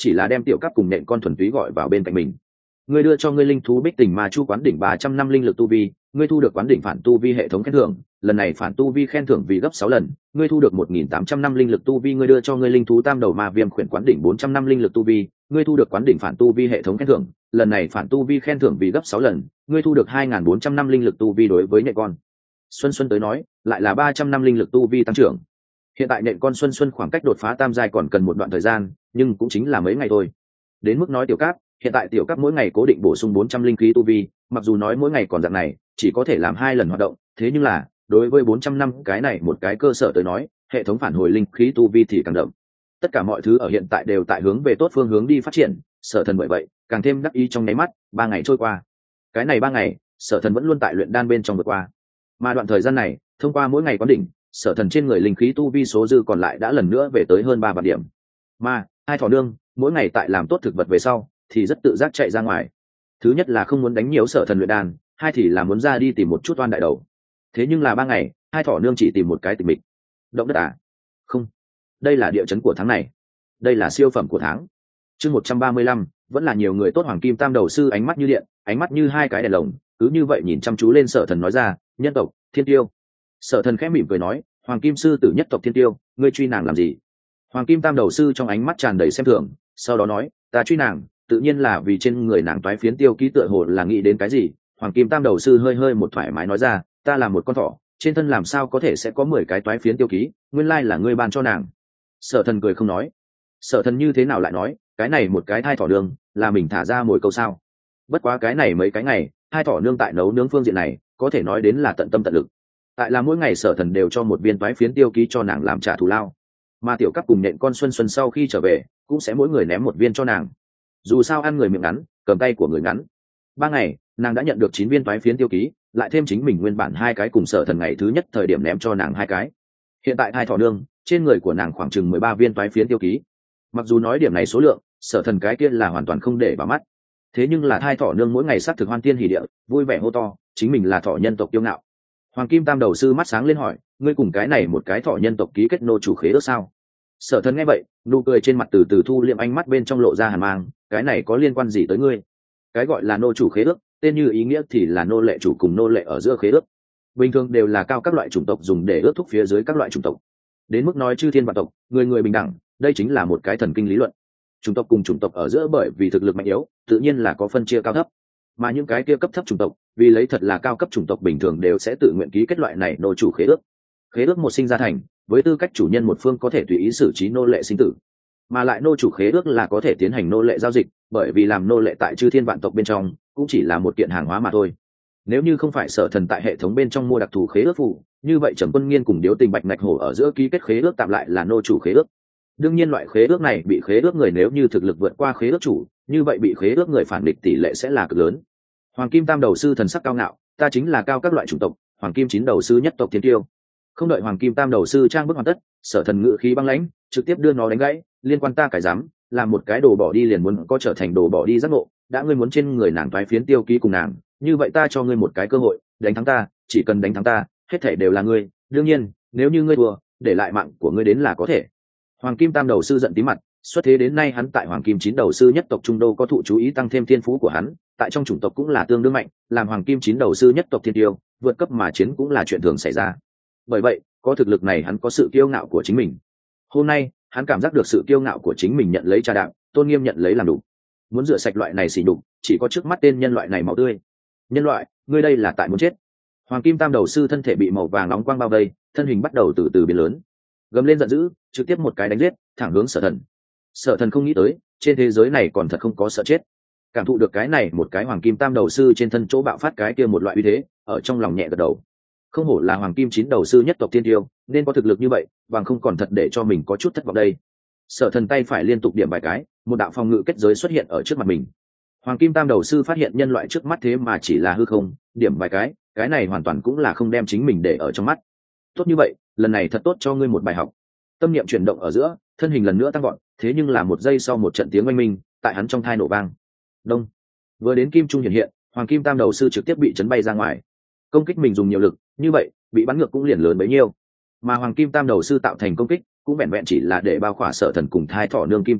chỉ là đem tiểu cấp cùng nện con thuần túy gọi vào bên cạnh mình. Ngươi đưa cho ngươi linh thú Bích Tình Ma Chu quán đỉnh ba trăm năm linh lực tu vi, ngươi thu được quán đỉnh phản tu vi hệ thống khen thưởng, lần này phản tu vi khen thưởng vì gấp sáu lần, ngươi thu được một nghìn tám trăm năm linh lực tu vi, ngươi đưa cho ngươi linh thú Tam Đầu Ma Viêm khuyển quán đỉnh bốn trăm năm linh lực tu vi, ngươi thu được quán đỉnh phản tu vi hệ thống khen thưởng, lần này phản tu vi khen thưởng vì gấp sáu lần, ngươi thu được hai nghìn bốn trăm năm linh lực tu vi. Đối với nện con Xuân Xuân tới nói, lại là ba trăm năm linh lực tu vi tăng trưởng. Hiện tại nện con Xuân Xuân khoảng cách đột phá tam giai còn cần một đoạn thời gian, nhưng cũng chính là mấy ngày thôi. Đến mức nói tiểu cáp, hiện tại tiểu cáp mỗi ngày cố định bổ sung bốn trăm linh khí tu vi, mặc dù nói mỗi ngày còn dạng này, chỉ có thể làm hai lần hoạt động, thế nhưng là đối với bốn trăm năm cái này một cái cơ sở tới nói, hệ thống phản hồi linh khí tu vi thì càng đậm. Tất cả mọi thứ ở hiện tại đều tại hướng về tốt phương hướng đi phát triển, Sở Thần bởi vậy càng thêm đắc ý. Trong nháy mắt ba ngày trôi qua, cái này ba ngày Sở Thần vẫn luôn tại luyện đan bên trong vượt qua, mà đoạn thời gian này thông qua mỗi ngày quán đỉnh, Sở Thần trên người linh khí tu vi số dư còn lại đã lần nữa về tới hơn ba vạn điểm. Mà hai thỏ nương mỗi ngày tại làm tốt thực vật về sau thì rất tự giác chạy ra ngoài, thứ nhất là không muốn đánh nhiều Sở Thần luyện đan, hai thì là muốn ra đi tìm một chút oan đại đầu. Thế nhưng là ba ngày hai thỏ nương chỉ tìm một cái tịch mịch. Động đất à? Không, đây là địa chấn của tháng này, đây là siêu phẩm của tháng. Chương một trăm ba mươi lăm, vẫn là nhiều người tốt. Hoàng Kim Tam Đầu Sư ánh mắt như điện, ánh mắt như hai cái đèn lồng, cứ như vậy nhìn chăm chú lên Sở Thần nói ra, nhân tộc Thiên Tiêu. Sở Thần khẽ mỉm cười nói, Hoàng Kim sư tử nhất tộc Thiên Tiêu, ngươi truy nàng làm gì? Hoàng Kim Tam Đầu Sư trong ánh mắt tràn đầy xem thường, sau đó nói, ta truy nàng tự nhiên là vì trên người nàng toái phiến tiêu ký, tựa hồ là nghĩ đến cái gì. Hoàng Kim Tam Đầu Sư hơi hơi một thoải mái nói ra, ta là một con thỏ, trên thân làm sao có thể sẽ có mười cái toái phiến tiêu ký, nguyên lai là ngươi ban cho nàng. Sở Thần cười không nói. Sở Thần như thế nào lại nói, cái này một cái thai thỏ nương là mình thả ra mồi câu sao? Bất quá cái này mấy cái ngày hai thỏ nương tại nấu nướng phương diện này có thể nói đến là tận tâm tận lực, tại là mỗi ngày Sở Thần đều cho một viên toái phiến tiêu ký cho nàng làm trả thù lao, mà tiểu cấp cùng nện con Xuân Xuân sau khi trở về cũng sẽ mỗi người ném một viên cho nàng. Dù sao ăn người miệng ngắn, cầm tay của người ngắn. Ba ngày nàng đã nhận được chín viên toái phiến tiêu ký, lại thêm chính mình nguyên bản hai cái cùng Sở Thần ngày thứ nhất thời điểm ném cho nàng hai cái. Hiện tại hai thỏ nương trên người của nàng khoảng chừng mười ba viên toái phiến tiêu ký. Mặc dù nói điểm này số lượng Sở Thần cái kia là hoàn toàn không để vào mắt, thế nhưng là hai thỏ nương mỗi ngày sát thực hoan tiên hỉ địa, vui vẻ hô to chính mình là thỏ nhân tộc kiêu ngạo. Hoàng Kim Tam Đầu Sư mắt sáng lên hỏi, ngươi cùng cái này một cái thỏ nhân tộc ký kết nô chủ khế ước sao? Sở Thần nghe vậy nụ cười trên mặt từ từ thu liệm, ánh mắt bên trong lộ ra hàn mang, cái này có liên quan gì tới ngươi? Cái gọi là nô chủ khế ước, tên như ý nghĩa thì là nô lệ chủ cùng nô lệ ở giữa khế ước, bình thường đều là cao các loại chủng tộc dùng để ước thúc phía dưới các loại chủng tộc. Đến mức nói chư thiên vạn tộc người người bình đẳng, đây chính là một cái thần kinh lý luận. Chủng tộc cùng chủng tộc ở giữa bởi vì thực lực mạnh yếu tự nhiên là có phân chia cao thấp, mà những cái kia cấp thấp chủng tộc vì lấy thật là cao cấp chủng tộc bình thường đều sẽ tự nguyện ký kết loại này nô chủ khế ước. Khế ước một sinh ra thành, với tư cách chủ nhân một phương có thể tùy ý xử trí nô lệ sinh tử, mà lại nô chủ khế ước là có thể tiến hành nô lệ giao dịch, bởi vì làm nô lệ tại chư thiên vạn tộc bên trong cũng chỉ là một kiện hàng hóa mà thôi. Nếu như không phải Sở Thần tại hệ thống bên trong mua đặc thù khế ước phụ, như vậy Trầm Quân Nghiên cùng Điếu Tình Bạch Ngạch Hổ ở giữa ký kết khế ước tạm lại là nô chủ khế ước. Đương nhiên loại khế ước này bị khế ước người nếu như thực lực vượt qua khế ước chủ, như vậy bị khế ước người phản địch tỷ lệ sẽ là cực lớn. Hoàng Kim Tam Đầu Sư thần sắc cao ngạo, ta chính là cao các loại chủng tộc, Hoàng Kim Chín Đầu Sư nhất tộc Thiên Tiêu. Không đợi Hoàng Kim Tam Đầu Sư trang bức hoàn tất, Sở Thần ngự khí băng lãnh, trực tiếp đưa nó đánh gãy, liên quan ta cái dám, làm một cái đồ bỏ đi liền muốn có trở thành đồ bỏ đi giác ngộ, đã ngươi muốn trên người nàng toái phiến tiêu ký cùng nàng, như vậy ta cho ngươi một cái cơ hội, đánh thắng ta, chỉ cần đánh thắng ta, hết thảy đều là ngươi, đương nhiên, nếu như ngươi thua, để lại mạng của ngươi đến là có thể. Hoàng Kim Tam Đầu Sư giận tí mặt, xuất thế đến nay hắn tại Hoàng Kim Chín Đầu Sư nhất tộc trung đô có thụ chú ý, tăng thêm thiên phú của hắn, tại trong chủng tộc cũng là tương đương mạnh, làm Hoàng Kim Chín Đầu Sư nhất tộc Thiên Tiêu, vượt cấp mà chiến cũng là chuyện thường xảy ra. Bởi vậy, có thực lực này hắn có sự kiêu ngạo của chính mình. Hôm nay, hắn cảm giác được sự kiêu ngạo của chính mình nhận lấy trà đạp, tôn nghiêm nhận lấy làm đủ. Muốn rửa sạch loại này xỉ nhục, chỉ có trước mắt tên nhân loại này máu tươi. Nhân loại, ngươi đây là tại muốn chết. Hoàng Kim Tam Đầu Sư thân thể bị màu vàng nóng quang bao vây, thân hình bắt đầu từ từ biến lớn, gầm lên giận dữ, trực tiếp một cái đánh giết, thẳng hướng Sở Thần. Sở Thần không nghĩ tới, trên thế giới này còn thật không có sợ chết. Cảm thụ được cái này một cái Hoàng Kim Tam Đầu Sư trên thân chỗ bạo phát cái kia một loại uy thế, ở trong lòng nhẹ gật đầu. Không hổ là Hoàng Kim Chín Đầu Sư nhất tộc Thiên Tiêu, nên có thực lực như vậy, bằng không còn thật để cho mình có chút thất vọng đây. Sở Thần tay phải liên tục điểm vài cái, một đạo phòng ngự kết giới xuất hiện ở trước mặt mình. Hoàng Kim Tam Đầu Sư phát hiện nhân loại trước mắt thế mà chỉ là hư không, điểm vài cái, cái này hoàn toàn cũng là không đem chính mình để ở trong mắt. Tốt như vậy, lần này thật tốt cho ngươi một bài học. Tâm niệm chuyển động ở giữa, thân hình lần nữa tăng vọt, thế nhưng là một giây sau một trận tiếng oanh minh tại hắn trong thai nổ vang. Đông. Vừa đến kim trung hiện hiện, Hoàng Kim Tam Đầu Sư trực tiếp bị chấn bay ra ngoài. Công kích mình dùng nhiều lực, như vậy, bị bắn ngược cũng liền lớn bấy nhiêu. Mà Hoàng Kim Tam Đầu Sư tạo thành công kích, cũng vẹn vẹn chỉ là để bao khỏa Sở Thần cùng thai thỏ nương kim trung cháo,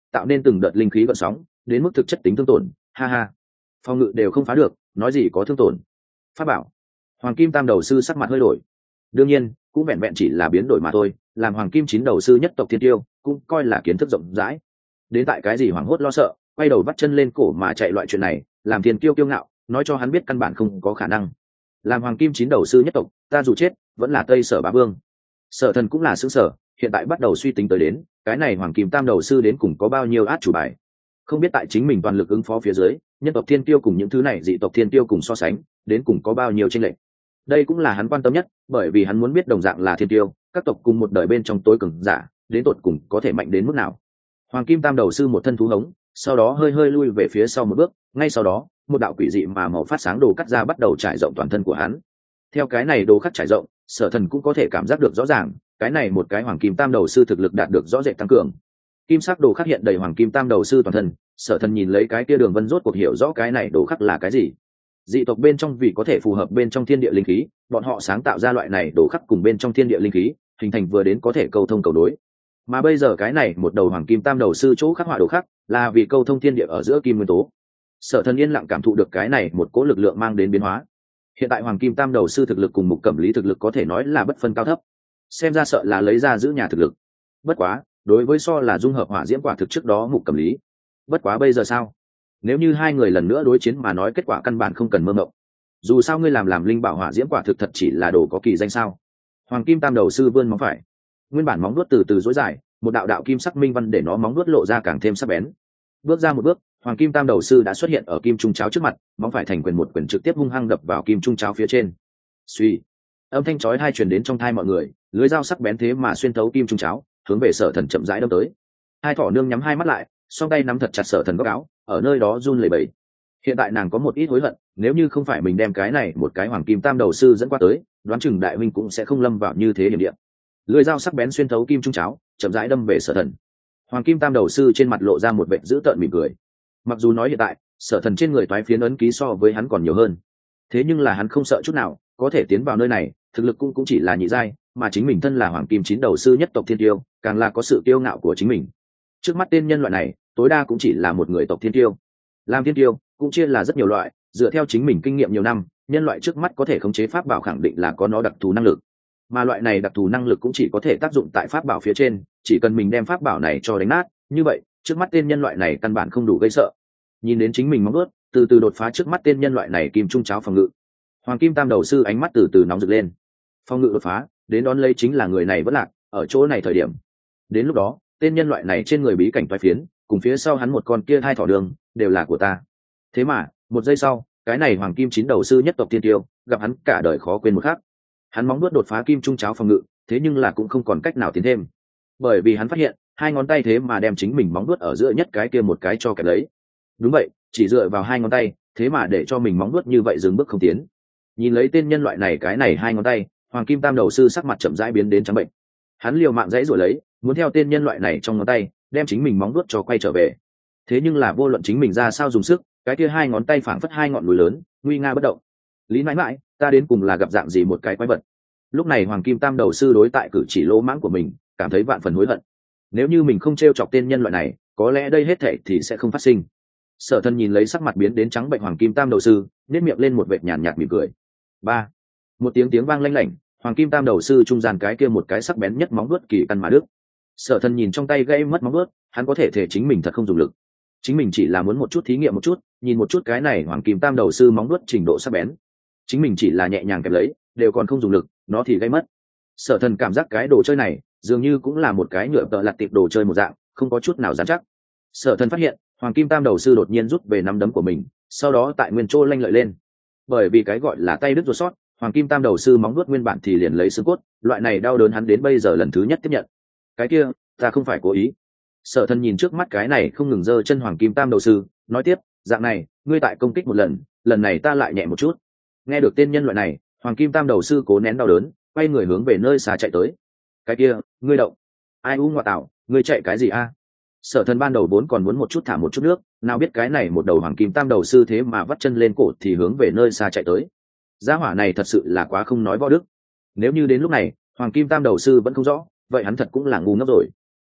tạo nên từng đợt linh khí gợn sóng, đến mức thực chất tính thương tổn. Ha ha, phòng ngự đều không phá được, nói gì có thương tổn. Pháp bảo. Hoàng kim tam đầu sư sắc mặt hơi đổi. Đương nhiên cũng vẹn vẹn chỉ là biến đổi mà thôi, làm hoàng kim chín đầu sư nhất tộc thiên tiêu cũng coi là kiến thức rộng rãi. Đến tại cái gì hoảng hốt lo sợ, quay đầu bắt chân lên cổ mà chạy loại chuyện này, làm thiên tiêu kiêu ngạo, nói cho hắn biết căn bản không có khả năng. Làm hoàng kim chín đầu sư nhất tộc, ta dù chết vẫn là Tây Sở Bá Vương. Sở Thần cũng là xứng sở, hiện tại bắt đầu suy tính tới đến cái này hoàng kim tam đầu sư đến cùng có bao nhiêu át chủ bài. Không biết tại chính mình toàn lực ứng phó phía dưới, nhân tộc thiên tiêu cùng những thứ này dị tộc thiên tiêu cùng so sánh, đến cùng có bao nhiêu chênh lệch. Đây cũng là hắn quan tâm nhất, bởi vì hắn muốn biết đồng dạng là thiên tiêu, các tộc cùng một đời bên trong tối cường giả, đến tột cùng có thể mạnh đến mức nào. Hoàng kim tam đầu sư một thân thú hống, sau đó hơi hơi lui về phía sau một bước, ngay sau đó, một đạo quỷ dị mà màu phát sáng đồ cắt ra bắt đầu trải rộng toàn thân của hắn. Theo cái này đồ cắt trải rộng, Sở Thần cũng có thể cảm giác được rõ ràng, cái này một cái hoàng kim tam đầu sư thực lực đạt được rõ rệt tăng cường. Kim sắc đồ khắc hiện đầy hoàng kim tam đầu sư toàn thân, Sở Thần nhìn lấy cái kia đường vân rốt cuộc hiểu rõ cái này đồ khắc là cái gì. Dị tộc bên trong vì có thể phù hợp bên trong thiên địa linh khí, bọn họ sáng tạo ra loại này đồ khắc cùng bên trong thiên địa linh khí, hình thành vừa đến có thể câu thông cầu đối. Mà bây giờ cái này một đầu hoàng kim tam đầu sư chỗ khắc họa đồ khắc, là vì câu thông thiên địa ở giữa kim nguyên tố. Sở Thần yên lặng cảm thụ được cái này một cỗ lực lượng mang đến biến hóa. Hiện tại hoàng kim tam đầu sư thực lực cùng Mục Cẩm Lý thực lực có thể nói là bất phân cao thấp, xem ra sợ là lấy ra giữ nhà thực lực. Bất quá đối với so là dung hợp hỏa diễm quả thực trước đó Mục Cẩm Lý. Bất quá bây giờ sao? Nếu như hai người lần nữa đối chiến mà nói kết quả căn bản không cần mơ mộng. Dù sao ngươi làm làm linh bảo hỏa diễm quả thực thật chỉ là đồ có kỳ danh sao? Hoàng kim tam đầu sư vươn móng phải, nguyên bản móng vuốt từ từ dối dài, một đạo đạo kim sắc minh văn để nó móng vuốt lộ ra càng thêm sắc bén. Bước ra một bước, hoàng kim tam đầu sư đã xuất hiện ở kim trung cháo trước mặt, móng phải thành quyền một quyền trực tiếp hung hăng đập vào kim trung cháo phía trên. Suy, âm thanh chói tai truyền đến trong tai mọi người, lưới dao sắc bén thế mà xuyên thấu kim trung cháo, hướng về Sở Thần chậm rãi đâm tới. Hai thỏ nương nhắm hai mắt lại, song tay nắm thật chặt Sở Thần góc áo, ở nơi đó run lẩy bẩy. Hiện tại nàng có một ít hối hận, nếu như không phải mình đem cái này một cái hoàng kim tam đầu sư dẫn qua tới, đoán chừng đại huynh cũng sẽ không lâm vào như thế điểm điểm. Lưỡi dao sắc bén xuyên thấu kim trung cháo, chậm rãi đâm về Sở Thần. Hoàng kim tam đầu sư trên mặt lộ ra một vẻ dữ tợn mỉm cười. Mặc dù nói hiện tại, Sở Thần trên người toái phiến ấn ký so với hắn còn nhiều hơn, thế nhưng là hắn không sợ chút nào, có thể tiến vào nơi này, thực lực cũng cũng chỉ là nhị giai, mà chính mình thân là hoàng kim chín đầu sư nhất tộc thiên tiêu, càng là có sự kiêu ngạo của chính mình. Trước mắt tên nhân loại này, tối đa cũng chỉ là một người tộc thiên tiêu. Làm thiên tiêu cũng chia là rất nhiều loại, dựa theo chính mình kinh nghiệm nhiều năm, nhân loại trước mắt có thể khống chế pháp bảo khẳng định là có nó đặc thù năng lực, mà loại này đặc thù năng lực cũng chỉ có thể tác dụng tại pháp bảo phía trên, chỉ cần mình đem pháp bảo này cho đánh nát, như vậy trước mắt tên nhân loại này căn bản không đủ gây sợ. Nhìn đến chính mình móng vuốt từ từ đột phá trước mắt tên nhân loại này kim trung cháo phòng ngự, hoàng kim tam đầu sư ánh mắt từ từ nóng rực lên. Phòng ngự đột phá, đến đón lấy chính là người này vẫn lạc ở chỗ này thời điểm. Đến lúc đó tên nhân loại này trên người bí cảnh toái phiến cùng phía sau hắn một con kia hai thỏ đường đều là của ta. Thế mà một giây sau, cái này hoàng kim chín đầu sư nhất tộc tiên tiêu gặp hắn cả đời khó quên một khắc. Hắn móng nuốt đột phá kim trung cháo phòng ngự, thế nhưng là cũng không còn cách nào tiến thêm, bởi vì hắn phát hiện hai ngón tay thế mà đem chính mình móng nuốt ở giữa nhất cái kia một cái cho kẹp lấy. Đúng vậy, chỉ dựa vào hai ngón tay, thế mà để cho mình móng nuốt như vậy dừng bước không tiến. Nhìn lấy tên nhân loại này cái này hai ngón tay, hoàng kim tam đầu sư sắc mặt chậm rãi biến đến trắng bệnh. Hắn liều mạng dãy rồi lấy, muốn theo tên nhân loại này trong ngón tay đem chính mình móng nuốt cho quay trở về. Thế nhưng là vô luận chính mình ra sao dùng sức, cái kia hai ngón tay phảng phất hai ngọn núi lớn, nguy nga bất động. Lý mãi mãi, ta đến cùng là gặp dạng gì một cái quái vật. Lúc này hoàng kim tam đầu sư đối tại cử chỉ lỗ mãng của mình cảm thấy vạn phần hối hận. Nếu như mình không t r e o chọc tên nhân loại này, có lẽ đây hết thệ thì sẽ không phát sinh. Sở Thần nhìn lấy sắc mặt biến đến trắng bệnh hoàng kim tam đầu sư, nếp miệng lên một vệt nhàn nhạt mỉm cười. Ba, một tiếng tiếng vang lanh lảnh, hoàng kim tam đầu sư trung gian cái kia một cái sắc bén nhất móng vuốt kỳ căn mà đứt. Sở Thần nhìn trong tay gây mất móng vuốt, hắn có thể thể chính mình thật không dùng lực, chính mình chỉ là muốn một chút thí nghiệm một chút, nhìn một chút cái này hoàng kim tam đầu sư móng vuốt trình độ sắc bén, chính mình chỉ là nhẹ nhàng kẹp lấy, đều còn không dùng lực, nó thì gây mất. Sở Thần cảm giác cái đồ chơi này dường như cũng là một cái nhựa tợ lặt tiệp đồ chơi một dạng, không có chút nào dán chắc. Sở Thần phát hiện hoàng kim tam đầu sư đột nhiên rút về nắm đấm của mình, sau đó tại nguyên chỗ lanh lợi lên. Bởi vì cái gọi là tay đứt ruột sót, hoàng kim tam đầu sư móng vuốt nguyên bản thì liền lấy xương cốt, loại này đau đớn hắn đến bây giờ lần thứ nhất tiếp nhận. Cái kia, ta không phải cố ý. Sở Thần nhìn trước mắt cái này không ngừng giơ chân hoàng kim tam đầu sư, nói tiếp, dạng này, ngươi tại công kích một lần, lần này ta lại nhẹ một chút. Nghe được tên nhân loại này, hoàng kim tam đầu sư cố nén đau đớn, quay người hướng về nơi xa chạy tới. Cái kia, ngươi động. Ai u ngoại tạo, ngươi chạy cái gì a? Sở Thần ban đầu vốn còn muốn một chút thả một chút nước, nào biết cái này một đầu hoàng kim tam đầu sư thế mà vắt chân lên cổ thì hướng về nơi xa chạy tới. Gia hỏa này thật sự là quá không nói võ đức. Nếu như đến lúc này hoàng kim tam đầu sư vẫn không rõ, vậy hắn thật cũng là ngu ngốc rồi.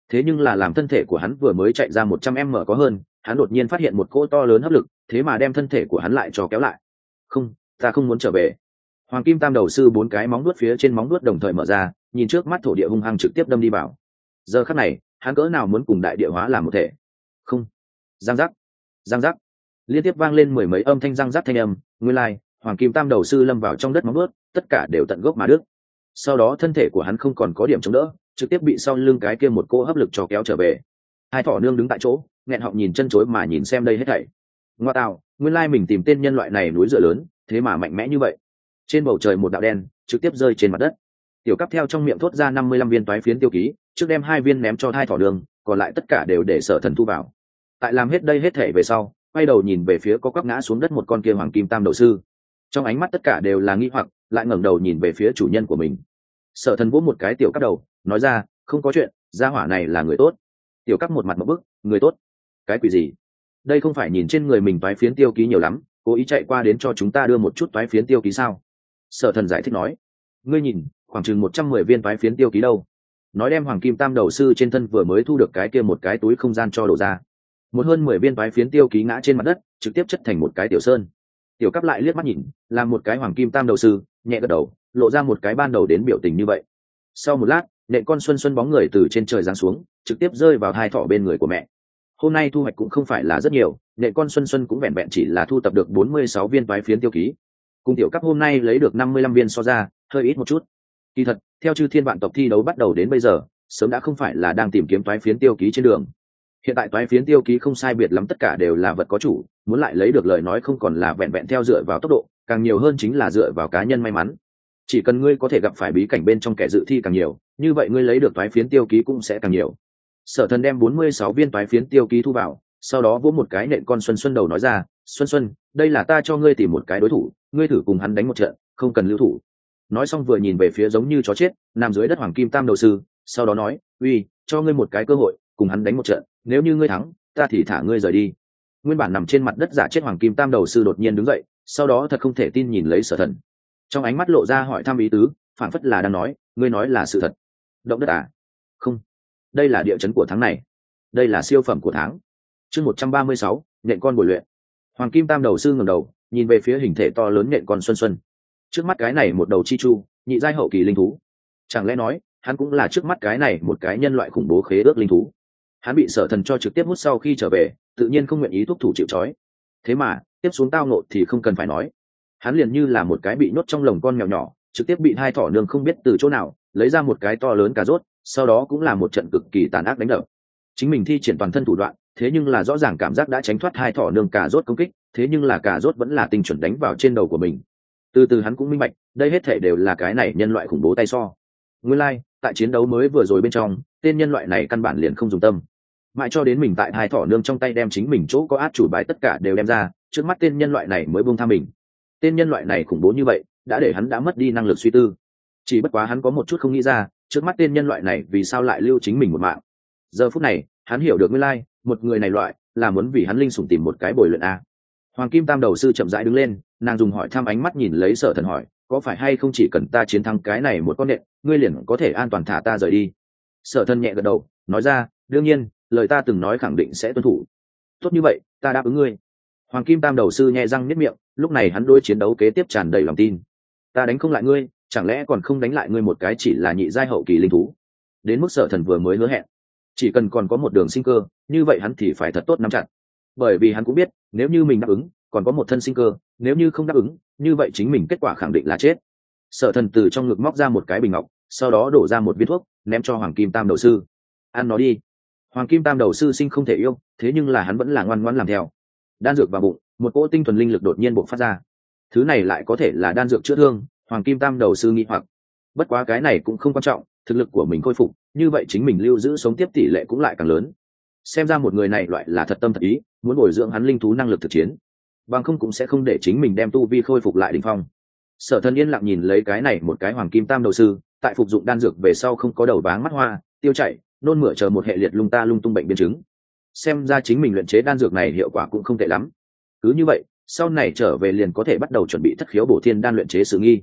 thế nhưng là làm thân thể của hắn vừa mới chạy ra một trăm m có hơn, hắn đột nhiên phát hiện một cỗ to lớn hấp lực, thế mà đem thân thể của hắn lại cho kéo lại. Không, ta không muốn trở về. Hoàng kim tam đầu sư bốn cái móng vuốt phía trên móng vuốt đồng thời mở ra, nhìn trước mắt thổ địa hung hăng trực tiếp đâm đi vào. Giờ khắc này, hắn cỡ nào muốn cùng đại địa hóa làm một thể. Không. Giang giác, giang giác, liên tiếp vang lên mười mấy âm thanh răng rắc thanh âm. Nguyên lai, hoàng kim tam đầu sư lâm vào trong đất móng vuốt, tất cả đều tận gốc mà đứt. Sau đó thân thể của hắn không còn có điểm chống đỡ, trực tiếp bị sau lưng cái kia một cỗ hấp lực cho kéo trở về. Hai thỏ nương đứng tại chỗ, nghẹn họng nhìn chân chối mà nhìn xem đây hết thảy. Ngoa tạo, nguyên lai mình tìm tên nhân loại này núi dựa lớn, thế mà mạnh mẽ như vậy. Trên bầu trời một đạo đen trực tiếp rơi trên mặt đất. Tiểu Cấp theo trong miệng thốt ra năm mươi lăm viên toái phiến tiêu ký, trước đem hai viên ném cho hai thỏ đường, còn lại tất cả đều để Sở Thần thu vào. Tại làm hết đây hết thể về sau, quay đầu nhìn về phía có quắp ngã xuống đất một con kia hoàng kim tam đầu sư. Trong ánh mắt tất cả đều là nghi hoặc, lại ngẩng đầu nhìn về phía chủ nhân của mình. Sở Thần vỗ một cái Tiểu Cấp đầu, nói ra, không có chuyện, gia hỏa này là người tốt. Tiểu Cấp một mặt một bức, người tốt? Cái quỷ gì? Đây không phải nhìn trên người mình toái phiến tiêu ký nhiều lắm, cố ý chạy qua đến cho chúng ta đưa một chút toái phiến tiêu ký sao? Sở Thần giải thích nói, ngươi nhìn, khoảng chừng một trăm mười viên toái phiến tiêu ký đâu. Nói đem hoàng kim tam đầu sư trên thân vừa mới thu được cái kia một cái túi không gian cho đổ ra. Một hơn mười viên toái phiến tiêu ký ngã trên mặt đất, trực tiếp chất thành một cái tiểu sơn. Tiểu Cấp lại liếc mắt nhìn, làm một cái hoàng kim tam đầu sư, nhẹ gật đầu, lộ ra một cái ban đầu đến biểu tình như vậy. Sau một lát, nện con xuân xuân bóng người từ trên trời giáng xuống, trực tiếp rơi vào hai thỏ bên người của mẹ. Hôm nay thu hoạch cũng không phải là rất nhiều, nện con xuân xuân cũng vẹn vẹn chỉ là thu tập được bốn mươi sáu viên toái phiến tiêu ký. Cùng Tiểu Cấp hôm nay lấy được năm mươi lăm viên so ra, hơi ít một chút. Kỳ thật, theo chư thiên vạn tộc thi đấu bắt đầu đến bây giờ, sớm đã không phải là đang tìm kiếm toái phiến tiêu ký trên đường. Hiện tại toái phiến tiêu ký không sai biệt lắm tất cả đều là vật có chủ, muốn lại lấy được lời nói không còn là vẹn vẹn theo dựa vào tốc độ, càng nhiều hơn chính là dựa vào cá nhân may mắn. Chỉ cần ngươi có thể gặp phải bí cảnh bên trong kẻ dự thi càng nhiều, như vậy ngươi lấy được toái phiến tiêu ký cũng sẽ càng nhiều. Sở Thần đem bốn mươi sáu viên toái phiến tiêu ký thu vào, sau đó vỗ một cái nện con Xuân Xuân đầu nói ra, Xuân Xuân, đây là ta cho ngươi tìm một cái đối thủ, ngươi thử cùng hắn đánh một trận, không cần lưu thủ. Nói xong vừa nhìn về phía giống như chó chết nằm dưới đất hoàng kim tam đầu sư, sau đó nói, uy, cho ngươi một cái cơ hội, cùng hắn đánh một trận, nếu như ngươi thắng, ta thì thả ngươi rời đi. Nguyên bản nằm trên mặt đất giả chết hoàng kim tam đầu sư đột nhiên đứng dậy, sau đó thật không thể tin nhìn lấy Sở Thần, trong ánh mắt lộ ra hỏi thăm ý tứ, phản phất là đang nói, ngươi nói là sự thật. Động đất à? Không, đây là địa chấn của tháng này, đây là siêu phẩm của tháng. Chương một trăm ba mươi sáu, nện con bồi luyện. Hoàng kim tam đầu sư ngẩng đầu, nhìn về phía hình thể to lớn nện con Xuân Xuân. Trước mắt cái này một đầu chi chu, nhị giai hậu kỳ linh thú. Chẳng lẽ nói, hắn cũng là trước mắt cái này một cái nhân loại khủng bố khế ước linh thú. Hắn bị Sở Thần cho trực tiếp hút sau khi trở về, tự nhiên không nguyện ý thúc thủ chịu trói. Thế mà, tiếp xuống tao ngộ thì không cần phải nói. Hắn liền như là một cái bị nhốt trong lồng con mèo nhỏ, trực tiếp bị hai thỏ nương không biết từ chỗ nào lấy ra một cái to lớn cà rốt, sau đó cũng là một trận cực kỳ tàn ác đánh đập. Chính mình thi triển toàn thân thủ đoạn, thế nhưng là rõ ràng cảm giác đã tránh thoát hai thỏ nương cà rốt công kích, thế nhưng là cà rốt vẫn là tinh chuẩn đánh vào trên đầu của mình. Từ từ hắn cũng minh bạch, đây hết thể đều là cái này nhân loại khủng bố tay so. Nguyên lai, like, tại chiến đấu mới vừa rồi bên trong, tên nhân loại này căn bản liền không dùng tâm. Mãi cho đến mình tại hai thỏ nương trong tay đem chính mình chỗ có át chủ bài tất cả đều đem ra, trước mắt tên nhân loại này mới buông tha mình. Tên nhân loại này khủng bố như vậy, đã để hắn đã mất đi năng lực suy tư. Chỉ bất quá hắn có một chút không nghĩ ra, trước mắt tên nhân loại này vì sao lại lưu chính mình một mạng. Giờ phút này, hắn hiểu được nguyên lai, like, một người này loại là muốn vì hắn linh sủng tìm một cái bồi luyện a. Hoàng kim tam đầu sư chậm rãi đứng lên, nàng dùng hỏi thăm ánh mắt nhìn lấy Sở Thần hỏi, có phải hay không chỉ cần ta chiến thắng cái này một con nện, ngươi liền có thể an toàn thả ta rời đi. Sở Thần nhẹ gật đầu, nói ra, đương nhiên, lời ta từng nói khẳng định sẽ tuân thủ. Tốt như vậy, ta đáp ứng ngươi. Hoàng kim tam đầu sư nhẹ răng niết miệng, lúc này hắn đối chiến đấu kế tiếp tràn đầy lòng tin. Ta đánh không lại ngươi, chẳng lẽ còn không đánh lại ngươi một cái chỉ là nhị giai hậu kỳ linh thú. Đến mức Sở Thần vừa mới hứa hẹn, chỉ cần còn có một đường sinh cơ, như vậy hắn thì phải thật tốt nắm chặt. Bởi vì hắn cũng biết, nếu như mình đáp ứng, còn có một thân sinh cơ, nếu như không đáp ứng, như vậy chính mình kết quả khẳng định là chết. Sở Thần từ trong ngực móc ra một cái bình ngọc, sau đó đổ ra một viên thuốc, ném cho Hoàng kim tam đầu sư. Ăn nó đi. Hoàng kim tam đầu sư sinh không thể yêu, thế nhưng là hắn vẫn là ngoan ngoãn làm theo. Đan dược vào bụng, một cỗ tinh thuần linh lực đột nhiên bộc phát ra. Thứ này lại có thể là đan dược chữa thương, Hoàng kim tam đầu sư nghi hoặc. Bất quá cái này cũng không quan trọng, thực lực của mình khôi phục, như vậy chính mình lưu giữ sống tiếp tỷ lệ cũng lại càng lớn. Xem ra một người này loại là thật tâm thật ý, muốn bồi dưỡng hắn linh thú năng lực thực chiến, bằng không cũng sẽ không để chính mình đem tu vi khôi phục lại đỉnh phong. Sở Thần yên lặng nhìn lấy cái này một cái hoàng kim tam đầu sư, tại phục dụng đan dược về sau không có đầu váng mắt hoa, tiêu chảy, nôn mửa chờ một hệ liệt lung ta lung tung bệnh biến chứng. Xem ra chính mình luyện chế đan dược này hiệu quả cũng không tệ lắm. Cứ như vậy, sau này trở về liền có thể bắt đầu chuẩn bị thất khiếu bổ thiên đan luyện chế sự nghi.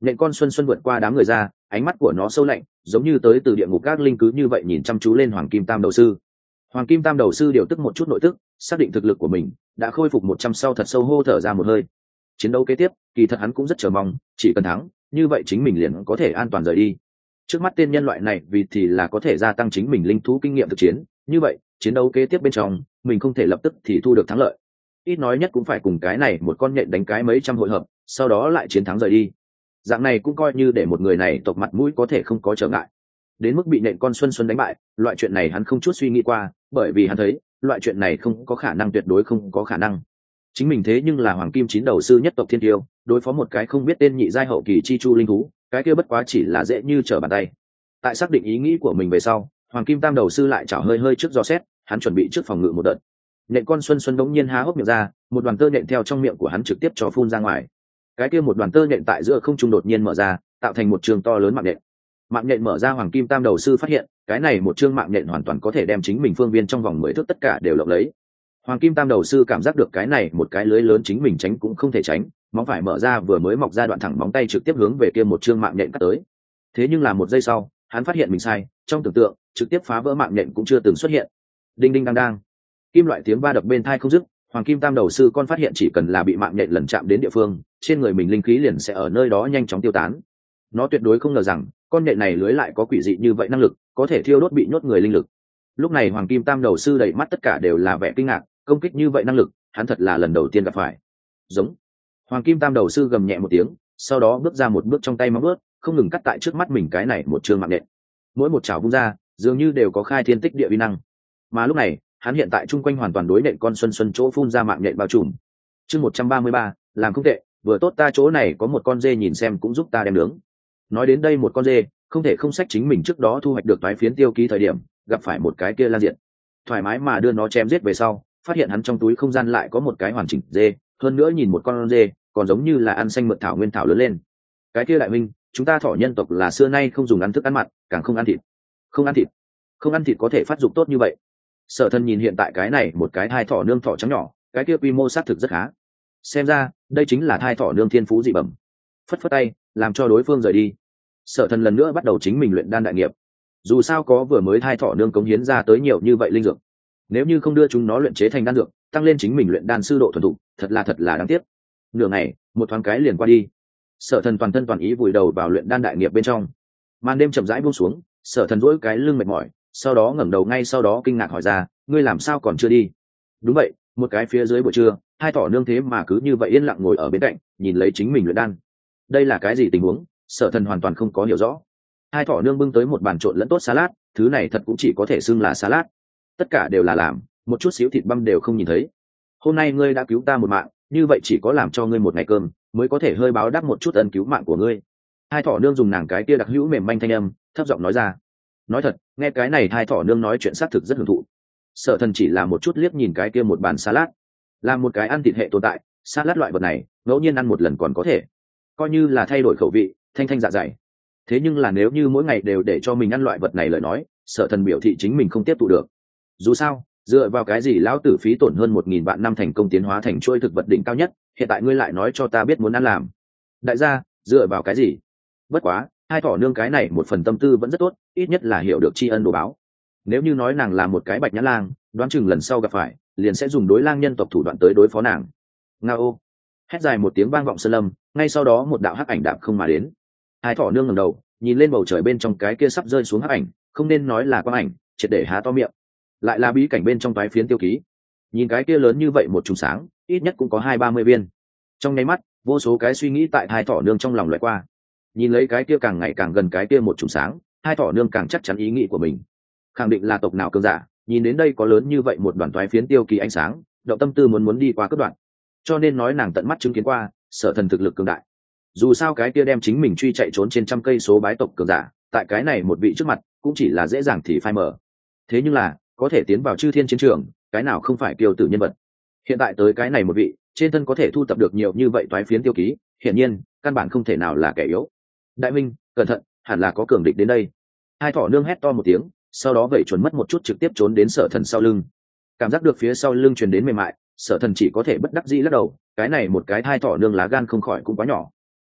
Nhện con xuân xuân vượt qua đám người ra, ánh mắt của nó sâu lạnh, giống như tới từ địa ngục các linh cứ như vậy nhìn chăm chú lên Hoàng Kim Tam Đầu Sư. Hoàng Kim Tam Đầu Sư điều tức một chút nội tức, xác định thực lực của mình đã khôi phục một trăm sau thật sâu hô thở ra một hơi. Chiến đấu kế tiếp, kỳ thật hắn cũng rất chờ mong, chỉ cần thắng, như vậy chính mình liền có thể an toàn rời đi. Trước mắt tên nhân loại này vì thì là có thể gia tăng chính mình linh thú kinh nghiệm thực chiến, như vậy chiến đấu kế tiếp bên trong mình không thể lập tức thì thu được thắng lợi, ít nói nhất cũng phải cùng cái này một con nhện đánh cái mấy trăm hội hợp, sau đó lại chiến thắng rời đi. Dạng này cũng coi như để một người này tộc mặt mũi có thể không có trở ngại. Đến mức bị nện con xuân xuân đánh bại, loại chuyện này hắn không chút suy nghĩ qua, bởi vì hắn thấy loại chuyện này không có khả năng, tuyệt đối không có khả năng. Chính mình thế nhưng là Hoàng Kim Chín Đầu Sư nhất tộc Thiên Tiêu, đối phó một cái không biết tên nhị giai hậu kỳ chi chu linh thú, cái kia bất quá chỉ là dễ như trở bàn tay. Tại xác định ý nghĩ của mình về sau, Hoàng Kim Tam Đầu Sư lại chảo hơi hơi trước do xét, hắn chuẩn bị trước phòng ngự một đợt. Nện con xuân xuân đống nhiên há hốc miệng ra, một đoàn tơ nện theo trong miệng của hắn trực tiếp cho phun ra ngoài. Cái kia một đoàn tơ nện tại giữa không trung đột nhiên mở ra, tạo thành một trường to lớn mạng nện. Mạng nện mở ra, Hoàng Kim Tam Đầu Sư phát hiện, cái này một chương mạng nện hoàn toàn có thể đem chính mình phương viên trong vòng mười thước tất cả đều lộng lấy. Hoàng Kim Tam Đầu Sư cảm giác được cái này một cái lưới lớn chính mình tránh cũng không thể tránh, móng phải mở ra vừa mới mọc ra đoạn thẳng móng tay trực tiếp hướng về kia một chương mạng nện cắt tới. Thế nhưng là một giây sau, hắn phát hiện mình sai, trong tưởng tượng, trực tiếp phá vỡ mạng nện cũng chưa từng xuất hiện. Đinh đinh đang đang, kim loại tiếng va đập bên tai không dứt. Hoàng Kim Tam Đầu Sư con phát hiện chỉ cần là bị mạng nhện lần chạm đến địa phương, trên người mình linh khí liền sẽ ở nơi đó nhanh chóng tiêu tán. Nó tuyệt đối không ngờ rằng con nhện này lưới lại có quỷ dị như vậy năng lực, có thể thiêu đốt bị nhốt người linh lực. Lúc này Hoàng Kim Tam Đầu Sư đầy mắt tất cả đều là vẻ kinh ngạc, công kích như vậy năng lực, hắn thật là lần đầu tiên gặp phải. Giống. Hoàng Kim Tam Đầu Sư gầm nhẹ một tiếng, sau đó bước ra một bước, trong tay móng vuốt không ngừng cắt tại trước mắt mình cái này một trường mạng nhện. Mỗi một chảo vung ra, dường như đều có khai thiên tích địa uy năng. Mà lúc này, hắn hiện tại chung quanh hoàn toàn đối nện con xuân xuân chỗ phun ra mạng nhện bao trùm. Chương một trăm ba mươi ba, làm không tệ, vừa tốt ta chỗ này có một con dê, nhìn xem cũng giúp ta đem nướng. Nói đến đây một con dê, không thể không sách chính mình trước đó thu hoạch được toái phiến tiêu ký thời điểm, gặp phải một cái kia lan diện. Thoải mái mà đưa nó chém giết về sau, phát hiện hắn trong túi không gian lại có một cái hoàn chỉnh dê, hơn nữa nhìn một con dê, còn giống như là ăn xanh mượt thảo nguyên thảo lớn lên. Cái kia đại minh, chúng ta thỏ nhân tộc là xưa nay không dùng ăn thức ăn mặn, càng không ăn thịt. Không ăn thịt. Không ăn thịt có thể phát dục tốt như vậy. Sở Thân nhìn hiện tại cái này một cái thai thỏ nương thỏ trắng nhỏ, cái kia quy mô xác thực rất khá. Xem ra đây chính là thai thỏ nương thiên phú dị bẩm. Phất phất tay, làm cho đối phương rời đi. Sở Thân lần nữa bắt đầu chính mình luyện đan đại nghiệp. Dù sao có vừa mới thai thỏ nương cống hiến ra tới nhiều như vậy linh dược, nếu như không đưa chúng nó luyện chế thành đan dược, tăng lên chính mình luyện đan sư độ thuần thục, thật là thật là đáng tiếc. Nửa ngày, một thoáng cái liền qua đi. Sở Thân toàn thân toàn ý vùi đầu vào luyện đan đại nghiệp bên trong. Màn đêm chậm rãi buông xuống, Sở Thân duỗi cái lưng mệt mỏi, sau đó ngẩng đầu, ngay sau đó kinh ngạc hỏi ra, ngươi làm sao còn chưa đi? Đúng vậy, một cái phía dưới buổi trưa, hai thỏ nương thế mà cứ như vậy yên lặng ngồi ở bên cạnh, nhìn lấy chính mình luyện đan. Đây là cái gì tình huống? Sở Thân hoàn toàn không có hiểu rõ. Hai thỏ nương bưng tới một bàn trộn lẫn tốt salad, thứ này thật cũng chỉ có thể xưng là salad. Tất cả đều là làm, một chút xíu thịt băm đều không nhìn thấy. Hôm nay ngươi đã cứu ta một mạng, như vậy chỉ có làm cho ngươi một ngày cơm, mới có thể hơi báo đáp một chút ân cứu mạng của ngươi. Hai thỏ nương dùng nàng cái kia đặc hữu mềm manh thanh âm, thấp giọng nói ra. Nói thật, nghe cái này hai thỏ nương nói chuyện xác thực rất hưởng thụ. Sở Thân chỉ là một chút liếc nhìn cái kia một bàn salad, là một cái ăn thịt hệ tồn tại, salad loại vật này ngẫu nhiên ăn một lần còn có thể coi như là thay đổi khẩu vị, thanh thanh dạ dày. Thế nhưng là nếu như mỗi ngày đều để cho mình ăn loại vật này lời nói, Sở Thân biểu thị chính mình không tiếp thụ được. Dù sao, dựa vào cái gì lão tử phí tổn hơn một nghìn vạn năm thành công tiến hóa thành chuỗi thực vật đỉnh cao nhất, hiện tại ngươi lại nói cho ta biết muốn ăn làm? Đại gia, dựa vào cái gì? Bất quá, hai thỏ nương cái này một phần tâm tư vẫn rất tốt, ít nhất là hiểu được tri ân đồ báo. Nếu như nói nàng là một cái bạch nhã lang, đoán chừng lần sau gặp phải liền sẽ dùng đối lang nhân tộc thủ đoạn tới đối phó nàng. Nga ô! Hét dài một tiếng vang vọng sơn lâm, ngay sau đó một đạo hắc ảnh đạp không mà đến. Hai thỏ nương ngẩng đầu, nhìn lên bầu trời bên trong cái kia sắp rơi xuống hắc ảnh, không nên nói là quang ảnh, triệt để há to miệng. Lại là bí cảnh bên trong toái phiến tiêu ký. Nhìn cái kia lớn như vậy một chùm sáng, ít nhất cũng có hai ba mươi viên. Trong nháy mắt, vô số cái suy nghĩ tại hai thỏ nương trong lòng lóe qua. Nhìn lấy cái kia càng ngày càng gần cái kia một chùm sáng, hai thỏ nương càng chắc chắn ý nghĩ của mình. Khẳng định là tộc nào cường giả, nhìn đến đây có lớn như vậy một đoàn toái phiến tiêu kỳ ánh sáng, động tâm tư muốn muốn đi qua cướp đoạn. Cho nên nói nàng tận mắt chứng kiến qua, Sở Thần thực lực cường đại. Dù sao cái kia đem chính mình truy chạy trốn trên trăm cây số bái tộc cường giả, tại cái này một vị trước mặt, cũng chỉ là dễ dàng thì phai mở. Thế nhưng là, có thể tiến vào chư thiên chiến trường, cái nào không phải kiêu tử nhân vật. Hiện tại tới cái này một vị, trên thân có thể thu tập được nhiều như vậy toái phiến tiêu ký, hiển nhiên, căn bản không thể nào là kẻ yếu. Đại minh, cẩn thận, hẳn là có cường địch đến đây. Hai thỏ nương hét to một tiếng, sau đó vẩy chuẩn mất một chút trực tiếp trốn đến Sở Thần sau lưng. Cảm giác được phía sau lưng truyền đến mềm mại, Sở Thần chỉ có thể bất đắc dĩ lắc đầu, cái này một cái hai thỏ nương lá gan không khỏi cũng quá nhỏ.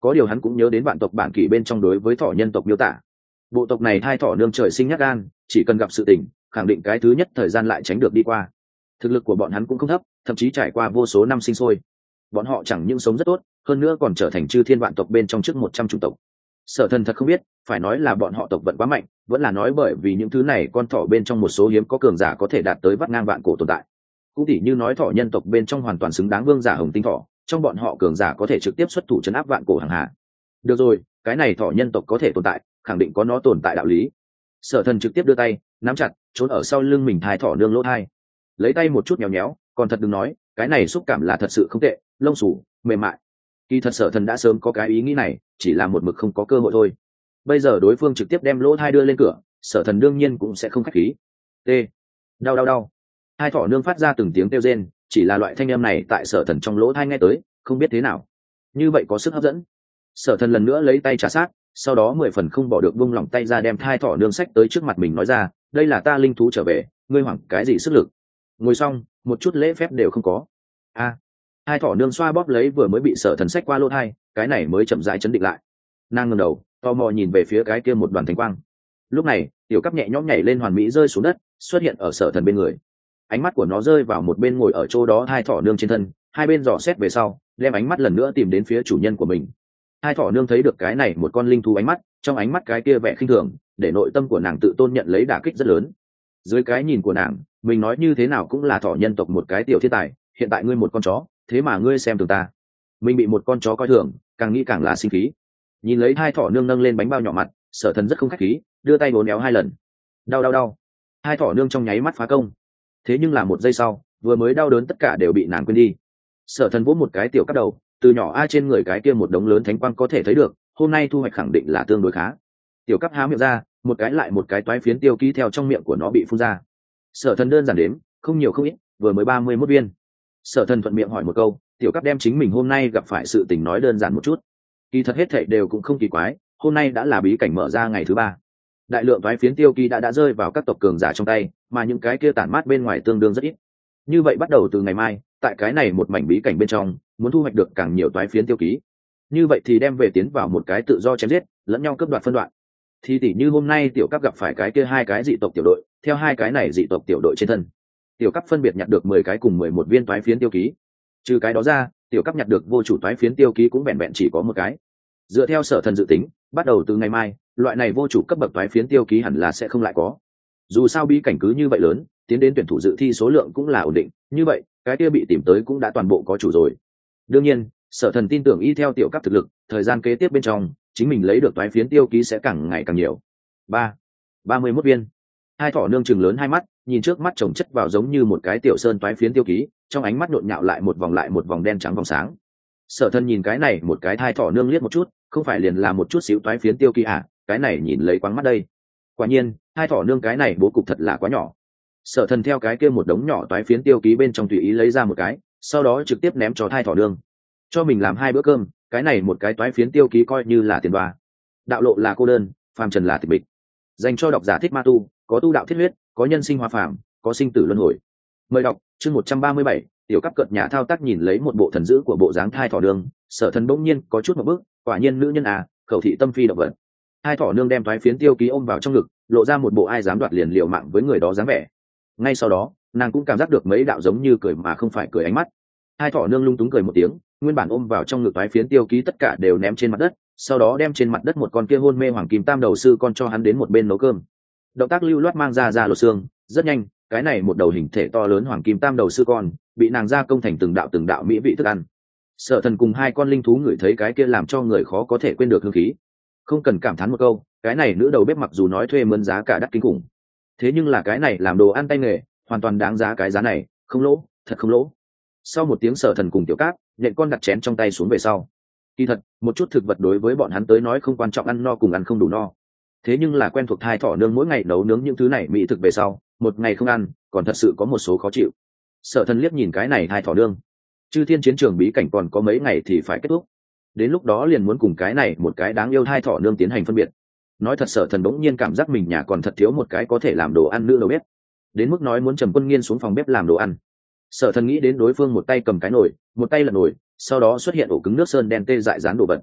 có điều hắn cũng nhớ đến vạn tộc bản kỷ bên trong đối với thỏ nhân tộc miêu tả. Bộ tộc này thai thỏ nương trời sinh nhát gan, chỉ cần gặp sự tình khẳng định cái thứ nhất thời gian lại tránh được đi qua. Thực lực của bọn hắn cũng không thấp, thậm chí trải qua vô số năm sinh sôi, bọn họ chẳng những sống rất tốt, hơn nữa còn trở thành chư thiên vạn tộc bên trong trước một trăm chủng tộc. Sở Thần thật không biết phải nói là bọn họ tộc vận quá mạnh, vẫn là nói bởi vì những thứ này con thỏ bên trong một số hiếm có cường giả có thể đạt tới vắt ngang vạn cổ tồn tại. Cũng tỉ như nói thỏ nhân tộc bên trong hoàn toàn xứng đáng vương giả hồng tinh thỏ, trong bọn họ cường giả có thể trực tiếp xuất thủ trấn áp vạn cổ hàng hạ. Được rồi, cái này thỏ nhân tộc có thể tồn tại, khẳng định có nó tồn tại đạo lý. Sở Thần trực tiếp đưa tay nắm chặt trốn ở sau lưng mình thai thỏ nương lỗ thai, lấy tay một chút nhéo nhéo, còn thật đừng nói, cái này xúc cảm là thật sự không tệ, lông xù mềm mại. Kỳ thật Sở Thần đã sớm có cái ý nghĩ này, chỉ là một mực không có cơ hội thôi. Bây giờ đối phương trực tiếp đem lỗ thai đưa lên cửa, Sở Thần đương nhiên cũng sẽ không khách khí. T, đau đau đau. Hai thỏ nương phát ra từng tiếng kêu rên, chỉ là loại thanh âm này tại Sở Thần trong lỗ thai nghe tới, không biết thế nào, như vậy có sức hấp dẫn. Sở Thần lần nữa lấy tay trà sát, sau đó mười phần không bỏ được buông lỏng tay ra đem thai thỏ nương sách tới trước mặt mình nói ra, đây là ta linh thú trở về, ngươi hoảng cái gì sức lực? Ngồi xong, một chút lễ phép đều không có. A, à, hai thỏ nương xoa bóp lấy vừa mới bị Sở Thần sách qua lỗ thai, cái này mới chậm rãi chấn định lại. Nàng ngẩng đầu, tò mò nhìn về phía cái kia một đoàn thánh quang. Lúc này, tiểu cấp nhẹ nhõm nhảy lên hoàn mỹ rơi xuống đất, xuất hiện ở Sở Thần bên người. Ánh mắt của nó rơi vào một bên ngồi ở chỗ đó hai thỏ nương trên thân, hai bên dò xét về sau, đem ánh mắt lần nữa tìm đến phía chủ nhân của mình. Hai thỏ nương thấy được cái này một con linh thú ánh mắt, trong ánh mắt cái kia vẻ khinh thường, để nội tâm của nàng tự tôn nhận lấy đả kích rất lớn. Dưới cái nhìn của nàng, mình nói như thế nào cũng là thỏ nhân tộc một cái tiểu thiên tài, hiện tại ngươi một con chó, thế mà ngươi xem thường ta. Mình bị một con chó coi thường, càng nghĩ càng là sinh khí. Nhìn lấy hai thỏ nương nâng lên bánh bao nhỏ mặt, Sở Thần rất không khách khí, đưa tay bốn éo hai lần. Đau đau đau. Hai thỏ nương trong nháy mắt phá công. Thế nhưng là một giây sau, vừa mới đau đớn tất cả đều bị nàng quên đi. Sở Thần vỗ một cái tiểu cắt đầu, từ nhỏ a trên người cái kia một đống lớn thánh quang có thể thấy được, hôm nay thu hoạch khẳng định là tương đối khá. Tiểu cắp há miệng ra, một cái lại một cái toái phiến tiêu ký theo trong miệng của nó bị phun ra. Sở Thần đơn giản đếm, không nhiều không ít, vừa mới ba mươi mốt viên. Sở Thần thuận miệng hỏi một câu, tiểu cắp đem chính mình hôm nay gặp phải sự tình nói đơn giản một chút. Kỳ thật hết thảy đều cũng không kỳ quái, hôm nay đã là bí cảnh mở ra ngày thứ ba. Đại lượng toái phiến tiêu ký đã đã rơi vào các tộc cường giả trong tay, mà những cái kia tản mát bên ngoài tương đương rất ít. Như vậy bắt đầu từ ngày mai, tại cái này một mảnh bí cảnh bên trong, muốn thu hoạch được càng nhiều toái phiến tiêu ký. Như vậy thì đem về tiến vào một cái tự do chém giết, lẫn nhau cướp đoạt phân đoạn. Thì tỷ như hôm nay tiểu cấp gặp phải cái kia hai cái dị tộc tiểu đội, theo hai cái này dị tộc tiểu đội trên thân, tiểu cấp phân biệt nhặt được mười cái cùng mười một viên toái phiến tiêu ký. Trừ cái đó ra, tiểu cấp nhặt được vô chủ toái phiến tiêu ký cũng vẹn vẹn chỉ có một cái. Dựa theo Sở Thần dự tính, bắt đầu từ ngày mai, loại này vô chủ cấp bậc toái phiến tiêu ký hẳn là sẽ không lại có. Dù sao bí cảnh cứ như vậy lớn, tiến đến tuyển thủ dự thi số lượng cũng là ổn định, như vậy cái kia bị tìm tới cũng đã toàn bộ có chủ rồi. Đương nhiên, Sở Thần tin tưởng y theo tiểu cấp thực lực, thời gian kế tiếp bên trong, chính mình lấy được toái phiến tiêu ký sẽ càng ngày càng nhiều. Ba, ba mươi mốt viên. Hai thỏ nương chừng lớn hai mắt, nhìn trước mắt chồng chất vào giống như một cái tiểu sơn toái phiến tiêu ký, trong ánh mắt nhộn nhạo lại một vòng lại một vòng đen trắng vòng sáng. Sở Thần nhìn cái này một cái thai thỏ nương liếc một chút, không phải liền là một chút xíu toái phiến tiêu ký à, cái này nhìn lấy quáng mắt đây. Quả nhiên, hai thỏ nương cái này bố cục thật là quá nhỏ. Sở Thần theo cái kia một đống nhỏ toái phiến tiêu ký bên trong tùy ý lấy ra một cái, sau đó trực tiếp ném cho thai thỏ nương. Cho mình làm hai bữa cơm, cái này một cái toái phiến tiêu ký coi như là tiền đoa. Đạo lộ là cô đơn, phàm trần là tịch mịch. Dành cho độc giả thích ma tu, có tu đạo thiết huyết, có nhân sinh hoa phàm, có sinh tử luân hồi. Mời đọc chương một trăm ba mươi bảy, tiểu cấp cợt nhà thao tác nhìn lấy một bộ thần dữ của bộ dáng thai thỏ nương, Sở Thần bỗng nhiên có chút một bước, quả nhiên nữ nhân à, khẩu thị tâm phi động vật. Hai thỏ nương đem toái phiến tiêu ký ôm vào trong ngực, lộ ra một bộ ai dám đoạt liền liều mạng với người đó dáng vẻ. Ngay sau đó, nàng cũng cảm giác được mấy đạo giống như cười mà không phải cười ánh mắt. Hai thỏ nương lung túng cười một tiếng, nguyên bản ôm vào trong ngực toái phiến tiêu ký tất cả đều ném trên mặt đất, sau đó đem trên mặt đất một con kia hôn mê hoàng kim tam đầu sư con cho hắn đến một bên nấu cơm. Động tác lưu loát mang ra ra lột xương, rất nhanh, cái này một đầu hình thể to lớn hoàng kim tam đầu sư con bị nàng gia công thành từng đạo từng đạo mỹ vị thức ăn. Sở Thần cùng hai con linh thú ngửi thấy cái kia làm cho người khó có thể quên được hương khí, không cần cảm thán một câu, cái này nữ đầu bếp mặc dù nói thuê mướn giá cả đắt kinh khủng, thế nhưng là cái này làm đồ ăn tay nghề hoàn toàn đáng giá cái giá này, không lỗ, thật không lỗ. Sau một tiếng Sở Thần cùng tiểu cáp nhận con đặt chén trong tay xuống về sau, kỳ thật một chút thực vật đối với bọn hắn tới nói không quan trọng, ăn no cùng ăn không đủ no, thế nhưng là quen thuộc thai thỏ nương mỗi ngày nấu nướng những thứ này mỹ thực về sau, một ngày không ăn còn thật sự có một số khó chịu. Sở Thần liếc nhìn cái này thai thỏ nương, chư thiên chiến trường bí cảnh còn có mấy ngày thì phải kết thúc, đến lúc đó liền muốn cùng cái này một cái đáng yêu thai thỏ nương tiến hành phân biệt. Nói thật, Sở Thần bỗng nhiên cảm giác mình nhà còn thật thiếu một cái có thể làm đồ ăn nữ đầu bếp, đến mức nói muốn Trầm Quân Nghiên xuống phòng bếp làm đồ ăn. Sở Thần nghĩ đến đối phương một tay cầm cái nồi, một tay lật nồi, sau đó xuất hiện ổ cứng nước sơn đen tê dại dán đồ vật.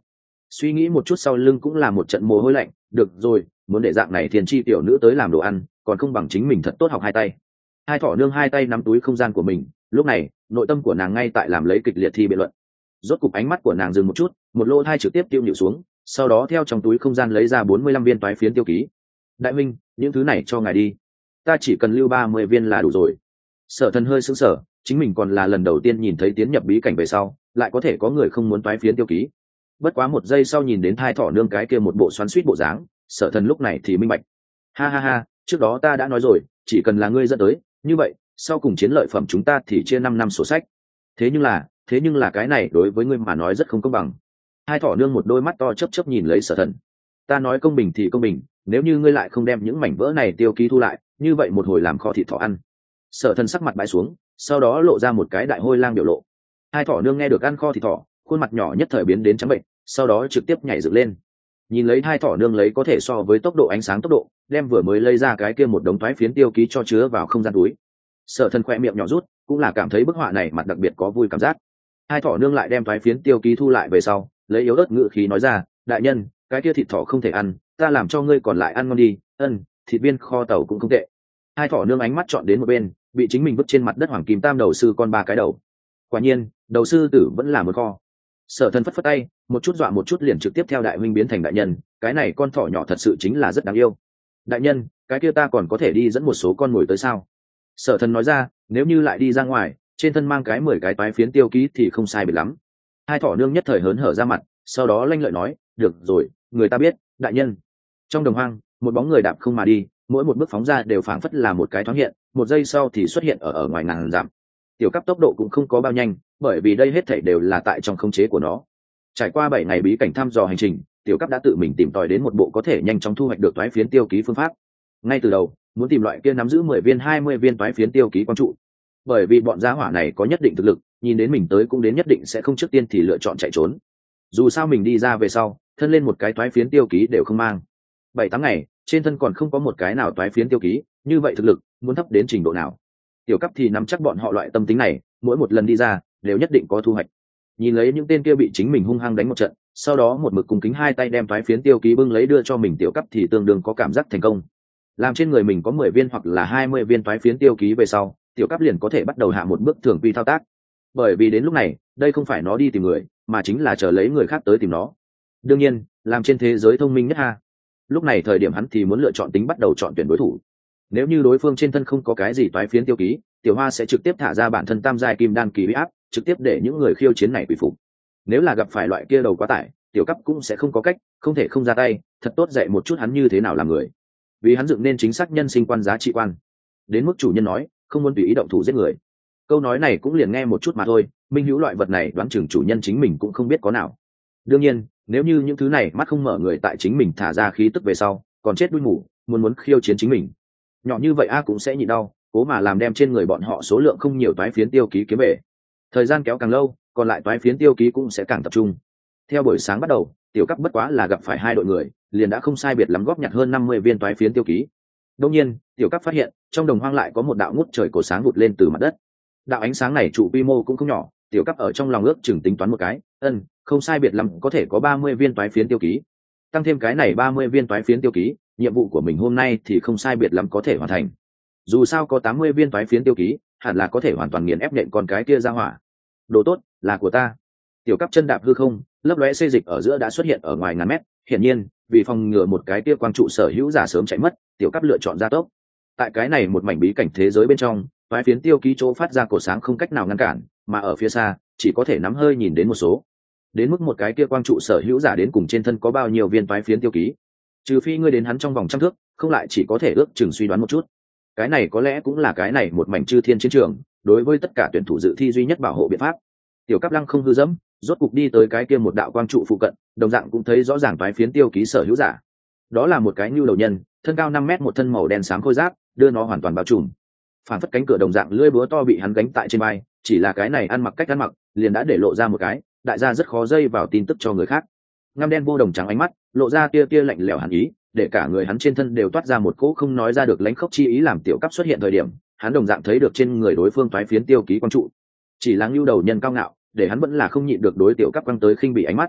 Suy nghĩ một chút sau lưng cũng là một trận mồ hôi lạnh. Được rồi, muốn để dạng này thiên chi tiểu nữ tới làm đồ ăn còn không bằng chính mình thật tốt học hai tay. Hai thỏ nương hai tay nắm túi không gian của mình, lúc này nội tâm của nàng ngay tại làm lấy kịch liệt thi biện luận. Rốt cục ánh mắt của nàng dừng một chút, một lỗ thai trực tiếp tiêu nhịu xuống, sau đó theo trong túi không gian lấy ra bốn mươi lăm viên toái phiến tiêu ký. Đại minh, những thứ này cho ngài đi, ta chỉ cần lưu ba mươi viên là đủ rồi. Sở Thần hơi sững sờ, chính mình còn là lần đầu tiên nhìn thấy tiến nhập bí cảnh về sau lại có thể có người không muốn toái phiến tiêu ký. Bất quá một giây sau nhìn đến thai thỏ nương cái kia một bộ xoắn xuýt bộ dáng, Sở Thần lúc này thì minh bạch. Ha ha ha, trước đó ta đã nói rồi, chỉ cần là ngươi dẫn tới, như vậy sau cùng chiến lợi phẩm chúng ta thì chia năm năm sổ sách. Thế nhưng là, thế nhưng là cái này đối với ngươi mà nói rất không công bằng. Hai thỏ nương một đôi mắt to chớp chớp nhìn lấy Sở Thần. Ta nói công bình thì công bình, nếu như ngươi lại không đem những mảnh vỡ này tiêu ký thu lại, như vậy một hồi làm kho thịt thỏ ăn. Sở Thần sắc mặt bãi xuống, sau đó lộ ra một cái đại hôi lang biểu lộ. Hai thỏ nương nghe được ăn kho thịt thỏ, khuôn mặt nhỏ nhất thời biến đến trắng bệnh, sau đó trực tiếp nhảy dựng lên. Nhìn lấy hai thỏ nương lấy có thể so với tốc độ ánh sáng tốc độ, đem vừa mới lấy ra cái kia một đống toái phiến tiêu ký cho chứa vào không gian túi. Sở Thần khỏe miệng nhỏ rút, cũng là cảm thấy bức họa này mặt đặc biệt có vui cảm giác. Hai thỏ nương lại đem toái phiến tiêu ký thu lại về sau, lấy yếu ớt ngữ khí nói ra, đại nhân, cái kia thịt thỏ không thể ăn, ta làm cho ngươi còn lại ăn ngon đi. Ân, thịt viên kho tàu cũng không tệ. Hai thỏ nương ánh mắt chọn đến một bên, bị chính mình vứt trên mặt đất hoàng kim tam đầu sư con ba cái đầu. Quả nhiên, đầu sư tử vẫn là một kho. Sở Thần phất phất tay, một chút dọa một chút liền trực tiếp theo đại huynh biến thành đại nhân, cái này con thỏ nhỏ thật sự chính là rất đáng yêu. Đại nhân, cái kia ta còn có thể đi dẫn một số con mồi tới sao? Sở Thần nói ra, nếu như lại đi ra ngoài, trên thân mang cái mười cái toái phiến tiêu ký thì không sai biệt lắm. Hai thỏ nương nhất thời hớn hở ra mặt, sau đó lanh lợi nói, được rồi, người ta biết, đại nhân. Trong đồng hoang, một bóng người đạp không mà đi, mỗi một bước phóng ra đều phảng phất là một cái thoáng hiện, một giây sau thì xuất hiện ở ở ngoài ngàn dặm. Tiểu cấp tốc độ cũng không có bao nhanh, bởi vì đây hết thảy đều là tại trong khống chế của nó. Trải qua bảy ngày bí cảnh thăm dò hành trình, tiểu cấp đã tự mình tìm tòi đến một bộ có thể nhanh chóng thu hoạch được toái phiến tiêu ký phương pháp. Ngay từ đầu, muốn tìm loại kia nắm giữ mười viên hai mươi viên toái phiến tiêu ký quan trụ. Bởi vì bọn gia hỏa này có nhất định thực lực, nhìn đến mình tới cũng đến nhất định sẽ không trước tiên thì lựa chọn chạy trốn. Dù sao mình đi ra về sau, thân lên một cái toái phiến tiêu ký đều không mang. Bảy tháng ngày, trên thân còn không có một cái nào toái phiến tiêu ký, như vậy thực lực muốn thấp đến trình độ nào? Tiểu cấp thì nắm chắc bọn họ loại tâm tính này, mỗi một lần đi ra đều nhất định có thu hoạch. Nhìn lấy những tên kia bị chính mình hung hăng đánh một trận, sau đó một mực cùng kính hai tay đem toái phiến tiêu ký bưng lấy đưa cho mình, tiểu cấp thì tương đương có cảm giác thành công. Làm trên người mình có mười viên hoặc là hai mươi viên toái phiến tiêu ký về sau, tiểu cấp liền có thể bắt đầu hạ một bước thường quy thao tác. Bởi vì đến lúc này, đây không phải nó đi tìm người, mà chính là chờ lấy người khác tới tìm nó. Đương nhiên, làm trên thế giới thông minh nhất ha. Lúc này thời điểm hắn thì muốn lựa chọn tính bắt đầu chọn tuyển đối thủ. Nếu như đối phương trên thân không có cái gì toái phiến tiêu ký, tiểu hoa sẽ trực tiếp thả ra bản thân tam giai kim đan kỳ uy áp, trực tiếp để những người khiêu chiến này quỳ phục. Nếu là gặp phải loại kia đầu quá tải, tiểu cấp cũng sẽ không có cách, không thể không ra tay, thật tốt dạy một chút hắn như thế nào làm người. Vì hắn dựng nên chính xác nhân sinh quan giá trị quan. Đến mức chủ nhân nói, không muốn tùy ý động thủ giết người. Câu nói này cũng liền nghe một chút mà thôi, minh hữu loại vật này đoán chừng chủ nhân chính mình cũng không biết có nào. Đương nhiên, nếu như những thứ này mắt không mở người tại chính mình thả ra khí tức về sau, còn chết đuôi mù, muốn muốn khiêu chiến chính mình. Nhỏ như vậy a cũng sẽ nhịn đau, cố mà làm đem trên người bọn họ số lượng không nhiều toái phiến tiêu ký kiếm về. Thời gian kéo càng lâu, còn lại toái phiến tiêu ký cũng sẽ càng tập trung. Theo buổi sáng bắt đầu, tiểu cấp bất quá là gặp phải hai đội người, liền đã không sai biệt lắm góp nhặt hơn năm mươi viên toái phiến tiêu ký. Đương nhiên, tiểu cấp phát hiện, trong đồng hoang lại có một đạo ngút trời cổ sáng vụt lên từ mặt đất. Đạo ánh sáng này trụ quy mô cũng không nhỏ, tiểu cấp ở trong lòng ước chừng tính toán một cái, ân, không sai biệt lắm có thể có ba mươi viên toái phiến tiêu ký. Tăng thêm cái này ba mươi viên toái phiến tiêu ký, nhiệm vụ của mình hôm nay thì không sai biệt lắm có thể hoàn thành. Dù sao có tám mươi viên toái phiến tiêu ký, hẳn là có thể hoàn toàn nghiền ép nện con cái kia ra hỏa. Đồ tốt, là của ta. Tiểu cấp chân đạp hư không, lấp lóe xê dịch ở giữa đã xuất hiện ở ngoài ngàn mét, hiển nhiên, vì phòng ngừa một cái kia quang trụ sở hữu giả sớm chạy mất, tiểu cấp lựa chọn gia tốc. Tại cái này một mảnh bí cảnh thế giới bên trong, toái phiến tiêu ký chỗ phát ra cổ sáng không cách nào ngăn cản, mà ở phía xa, chỉ có thể nắm hơi nhìn đến một số. Đến mức một cái kia quang trụ sở hữu giả đến cùng trên thân có bao nhiêu viên toái phiến tiêu ký, trừ phi ngươi đến hắn trong vòng trăm thước, không lại chỉ có thể ước chừng suy đoán một chút. Cái này có lẽ cũng là cái này một mảnh chư thiên chiến trường, đối với tất cả tuyển thủ dự thi duy nhất bảo hộ biện pháp. Tiểu cấp lăng không hư dẫm, rốt cục đi tới cái kia một đạo quang trụ phụ cận, đồng dạng cũng thấy rõ ràng toái phiến tiêu ký sở hữu giả. Đó là một cái nhu đầu nhân, thân cao năm mét, một thân màu đen xám khôi giáp, đưa nó hoàn toàn bao trùm. Phản phất cánh cửa đồng dạng lưỡi búa to bị hắn gánh tại trên vai, chỉ là cái này ăn mặc cách ăn mặc, liền đã để lộ ra một cái, đại gia rất khó dây vào tin tức cho người khác. Ngăm đen vô đồng trắng ánh mắt, lộ ra tia tia lạnh lẽo hàn ý, để cả người hắn trên thân đều toát ra một cỗ không nói ra được lãnh khốc chi ý. Làm tiểu cấp xuất hiện thời điểm, hắn đồng dạng thấy được trên người đối phương toái phiến tiêu ký quang trụ. Chỉ là nhu đầu nhân cao ngạo, để hắn vẫn là không nhịn được đối tiểu cấp quăng tới khinh bị ánh mắt.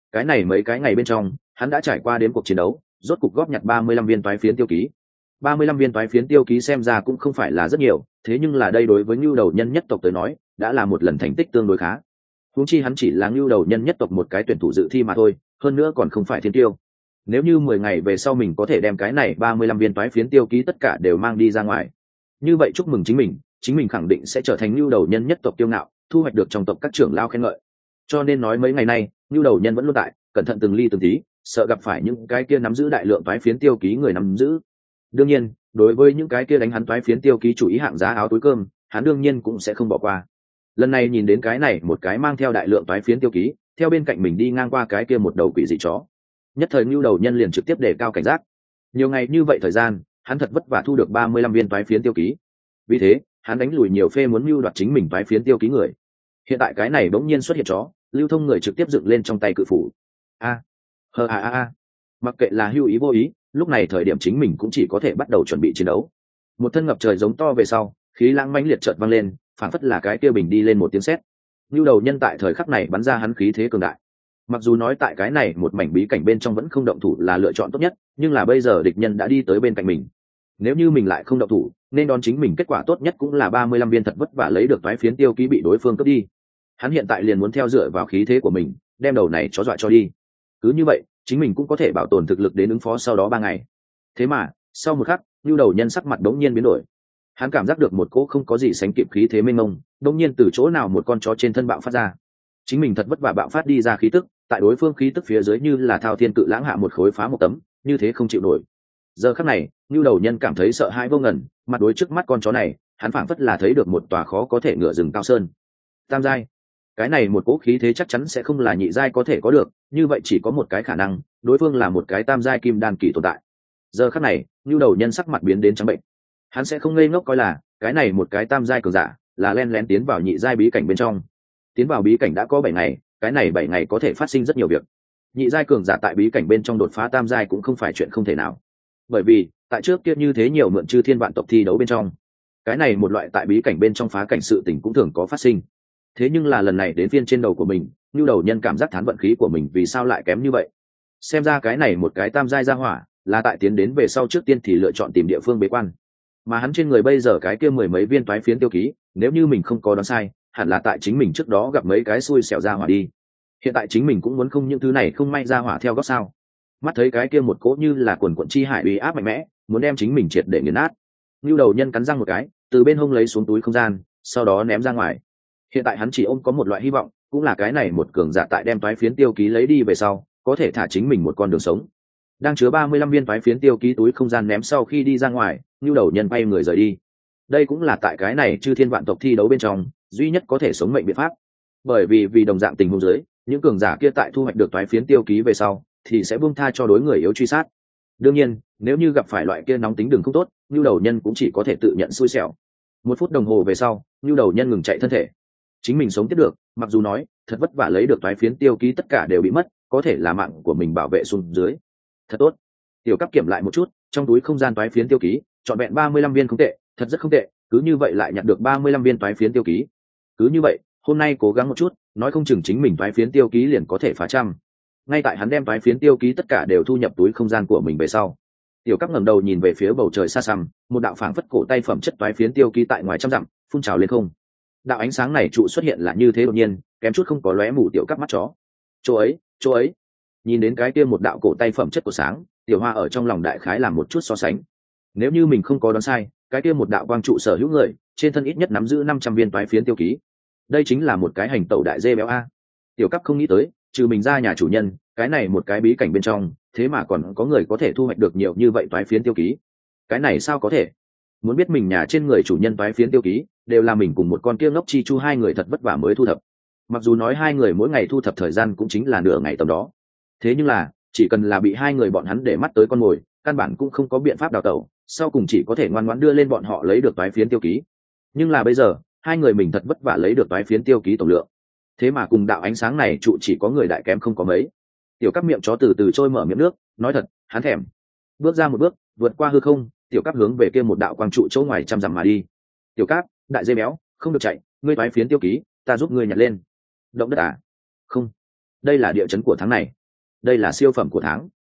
cái này mấy cái ngày bên trong hắn đã trải qua đến cuộc chiến đấu, rốt cục góp nhặt ba mươi lăm viên toái phiến tiêu ký. ba mươi lăm viên toái phiến tiêu ký xem ra cũng không phải là rất nhiều, thế nhưng là đây đối với Nưu Đầu Nhân nhất tộc tới nói đã là một lần thành tích tương đối khá. Huống chi hắn chỉ là Nưu Đầu Nhân nhất tộc một cái tuyển thủ dự thi mà thôi, hơn nữa còn không phải thiên tiêu. Nếu như mười ngày về sau mình có thể đem cái này ba mươi lăm viên toái phiến tiêu ký tất cả đều mang đi ra ngoài, như vậy chúc mừng chính mình, chính mình khẳng định sẽ trở thành Nưu Đầu Nhân nhất tộc tiêu ngạo, thu hoạch được trong tộc các trưởng lao khen ngợi. Cho nên nói mấy ngày nay, Nưu Đầu Nhân vẫn luôn tại, cẩn thận từng ly từng tí, sợ gặp phải những cái kia nắm giữ đại lượng toái phiến tiêu ký người nắm giữ. Đương nhiên, đối với những cái kia đánh hắn toái phiến tiêu ký chủ ý hạng giá áo túi cơm, hắn đương nhiên cũng sẽ không bỏ qua. Lần này nhìn đến cái này một cái mang theo đại lượng toái phiến tiêu ký, theo bên cạnh mình đi ngang qua cái kia một đầu quỷ dị chó, nhất thời Nưu Đầu Nhân liền trực tiếp đề cao cảnh giác. Nhiều ngày như vậy thời gian, hắn thật vất vả thu được ba mươi lăm viên toái phiến tiêu ký. Vì thế, hắn đánh lùi nhiều phê muốn mưu đoạt chính mình toái phiến tiêu ký người. Hiện tại cái này bỗng nhiên xuất hiện chó, lưu thông người trực tiếp dựng lên trong tay cự phủ. A, hờ a a a. Mặc kệ là hữu ý vô ý, lúc này thời điểm chính mình cũng chỉ có thể bắt đầu chuẩn bị chiến đấu. Một thân ngập trời giống to về sau, khí lãng mãnh liệt chợt vang lên, phảng phất là cái kia bình đi lên một tiếng sét. Nưu Đầu Nhân tại thời khắc này bắn ra hắn khí thế cường đại. Mặc dù nói tại cái này một mảnh bí cảnh bên trong vẫn không động thủ là lựa chọn tốt nhất, nhưng là bây giờ địch nhân đã đi tới bên cạnh mình. Nếu như mình lại không động thủ, nên đón chính mình kết quả tốt nhất cũng là ba mươi lăm viên thật vất vả lấy được toái phiến tiêu ký bị đối phương cướp đi. Hắn hiện tại liền muốn theo dựa vào khí thế của mình, đem đầu này chó dọa cho đi. Cứ như vậy, chính mình cũng có thể bảo tồn thực lực đến ứng phó sau đó ba ngày. Thế mà, sau một khắc, Nưu Đầu Nhân sắc mặt đống nhiên biến đổi. Hắn cảm giác được một cỗ không có gì sánh kịp khí thế mênh mông, đống nhiên từ chỗ nào một con chó trên thân bạo phát ra. Chính mình thật vất vả bạo phát đi ra khí tức, tại đối phương khí tức phía dưới như là thao thiên cự lãng hạ một khối phá một tấm, như thế không chịu nổi. Giờ khắc này, Nưu Đầu Nhân cảm thấy sợ hãi vô ngần, mặt đối trước mắt con chó này, hắn phảng phất là thấy được một tòa khó có thể ngựa rừng cao sơn. Tam giai, cái này một cỗ khí thế chắc chắn sẽ không là nhị giai có thể có được, như vậy chỉ có một cái khả năng, đối phương là một cái tam giai kim đan kỳ tồn tại. Giờ khắc này, Nưu Đầu Nhân sắc mặt biến đến trắng bệnh. Hắn sẽ không ngây ngốc coi là cái này một cái tam giai cường giả là len lén tiến vào nhị giai bí cảnh bên trong. Tiến vào bí cảnh đã có bảy ngày, cái này bảy ngày có thể phát sinh rất nhiều việc. Nhị giai cường giả tại bí cảnh bên trong đột phá tam giai cũng không phải chuyện không thể nào. Bởi vì, tại trước kia như thế nhiều mượn chư thiên vạn tộc thi đấu bên trong, cái này một loại tại bí cảnh bên trong phá cảnh sự tình cũng thường có phát sinh. Thế nhưng là lần này đến phiên trên đầu của mình, Nưu Đầu Nhân cảm giác thán vận khí của mình vì sao lại kém như vậy. Xem ra cái này một cái tam giai gia hỏa, là tại tiến đến về sau trước tiên thì lựa chọn tìm địa phương bế quan. Mà hắn trên người bây giờ cái kia mười mấy viên toái phiến tiêu ký, nếu như mình không có đoán sai, hẳn là tại chính mình trước đó gặp mấy cái xui xẻo gia hỏa đi. Hiện tại chính mình cũng muốn không những thứ này không may gia hỏa theo gót sao. Mắt thấy cái kia một cỗ như là quần quần chi hải uy áp mạnh mẽ, muốn đem chính mình triệt để nghiền nát. Nưu Đầu Nhân cắn răng một cái, từ bên hông lấy xuống túi không gian, sau đó ném ra ngoài. Hiện tại hắn chỉ ôm có một loại hy vọng, cũng là cái này một cường giả tại đem toái phiến tiêu ký lấy đi về sau, có thể thả chính mình một con đường sống. Đang chứa ba mươi lăm viên toái phiến tiêu ký túi không gian ném sau khi đi ra ngoài, Nưu Đầu Nhân bay người rời đi. Đây cũng là tại cái này chư thiên vạn tộc thi đấu bên trong, duy nhất có thể sống mệnh biện pháp. Bởi vì vì đồng dạng tình huống dưới, những cường giả kia tại thu hoạch được toái phiến tiêu ký về sau, thì sẽ buông tha cho đối người yếu truy sát. Đương nhiên, nếu như gặp phải loại kia nóng tính đường không tốt, Nưu Đầu Nhân cũng chỉ có thể tự nhận xui xẻo. Một phút đồng hồ về sau, Nưu Đầu Nhân ngừng chạy thân thể. Chính mình sống tiếp được, mặc dù nói thật vất vả lấy được toái phiến tiêu ký tất cả đều bị mất, có thể là mạng của mình bảo vệ xuống dưới. Thật tốt. Tiểu Cấp kiểm lại một chút, trong túi không gian toái phiến tiêu ký, trọn vẹn ba mươi lăm viên không tệ, thật rất không tệ, cứ như vậy lại nhặt được ba mươi lăm viên toái phiến tiêu ký. Cứ như vậy, hôm nay cố gắng một chút, nói không chừng chính mình toái phiến tiêu ký liền có thể phá trăm. Ngay tại hắn đem toái phiến tiêu ký tất cả đều thu nhập túi không gian của mình về sau, Tiểu Cấp ngẩng đầu nhìn về phía bầu trời xa xăm, một đạo phảng phất cổ tay phẩm chất toái phiến tiêu ký tại ngoài trăm dặm, phun trào lên không. Đạo ánh sáng này trụ xuất hiện là như thế đột nhiên, kém chút không có lóe mù Tiểu Cấp mắt chó. Chỗ ấy, chỗ ấy. Nhìn đến cái kia một đạo cổ tay phẩm chất của sáng, Tiểu Hoa ở trong lòng đại khái làm một chút so sánh. Nếu như mình không có đoán sai, cái kia một đạo quang trụ sở hữu người, trên thân ít nhất nắm giữ năm trăm viên toái phiến tiêu ký. Đây chính là một cái hành tẩu đại dê béo a. Tiểu Cấp không nghĩ tới, trừ mình ra nhà chủ nhân, cái này một cái bí cảnh bên trong, thế mà còn có người có thể thu hoạch được nhiều như vậy toái phiến tiêu ký. Cái này sao có thể? Muốn biết mình nhà trên người chủ nhân toái phiến tiêu ký, đều là mình cùng một con kia ngốc chi chu hai người thật vất vả mới thu thập. Mặc dù nói hai người mỗi ngày thu thập thời gian cũng chính là nửa ngày tầm đó. Thế nhưng là, chỉ cần là bị hai người bọn hắn để mắt tới con mồi, căn bản cũng không có biện pháp đào tẩu, sau cùng chỉ có thể ngoan ngoãn đưa lên bọn họ lấy được toái phiến tiêu ký. Nhưng là bây giờ, hai người mình thật vất vả lấy được toái phiến tiêu ký tổng lượng. Thế mà cùng đạo ánh sáng này trụ chỉ có người đại kém không có mấy. Tiểu Cấp miệng chó từ từ trôi mở miệng nước, nói thật, hắn thèm. Bước ra một bước, vượt qua hư không, Tiểu Cấp hướng về kia một đạo quang trụ chỗ ngoài trăm dặm mà đi. Tiểu Cấp, đại dê béo, không được chạy, ngươi toái phiến tiêu ký, ta giúp ngươi nhặt lên. Động đất à? Không, đây là địa chấn của tháng này. đây là siêu phẩm của tháng.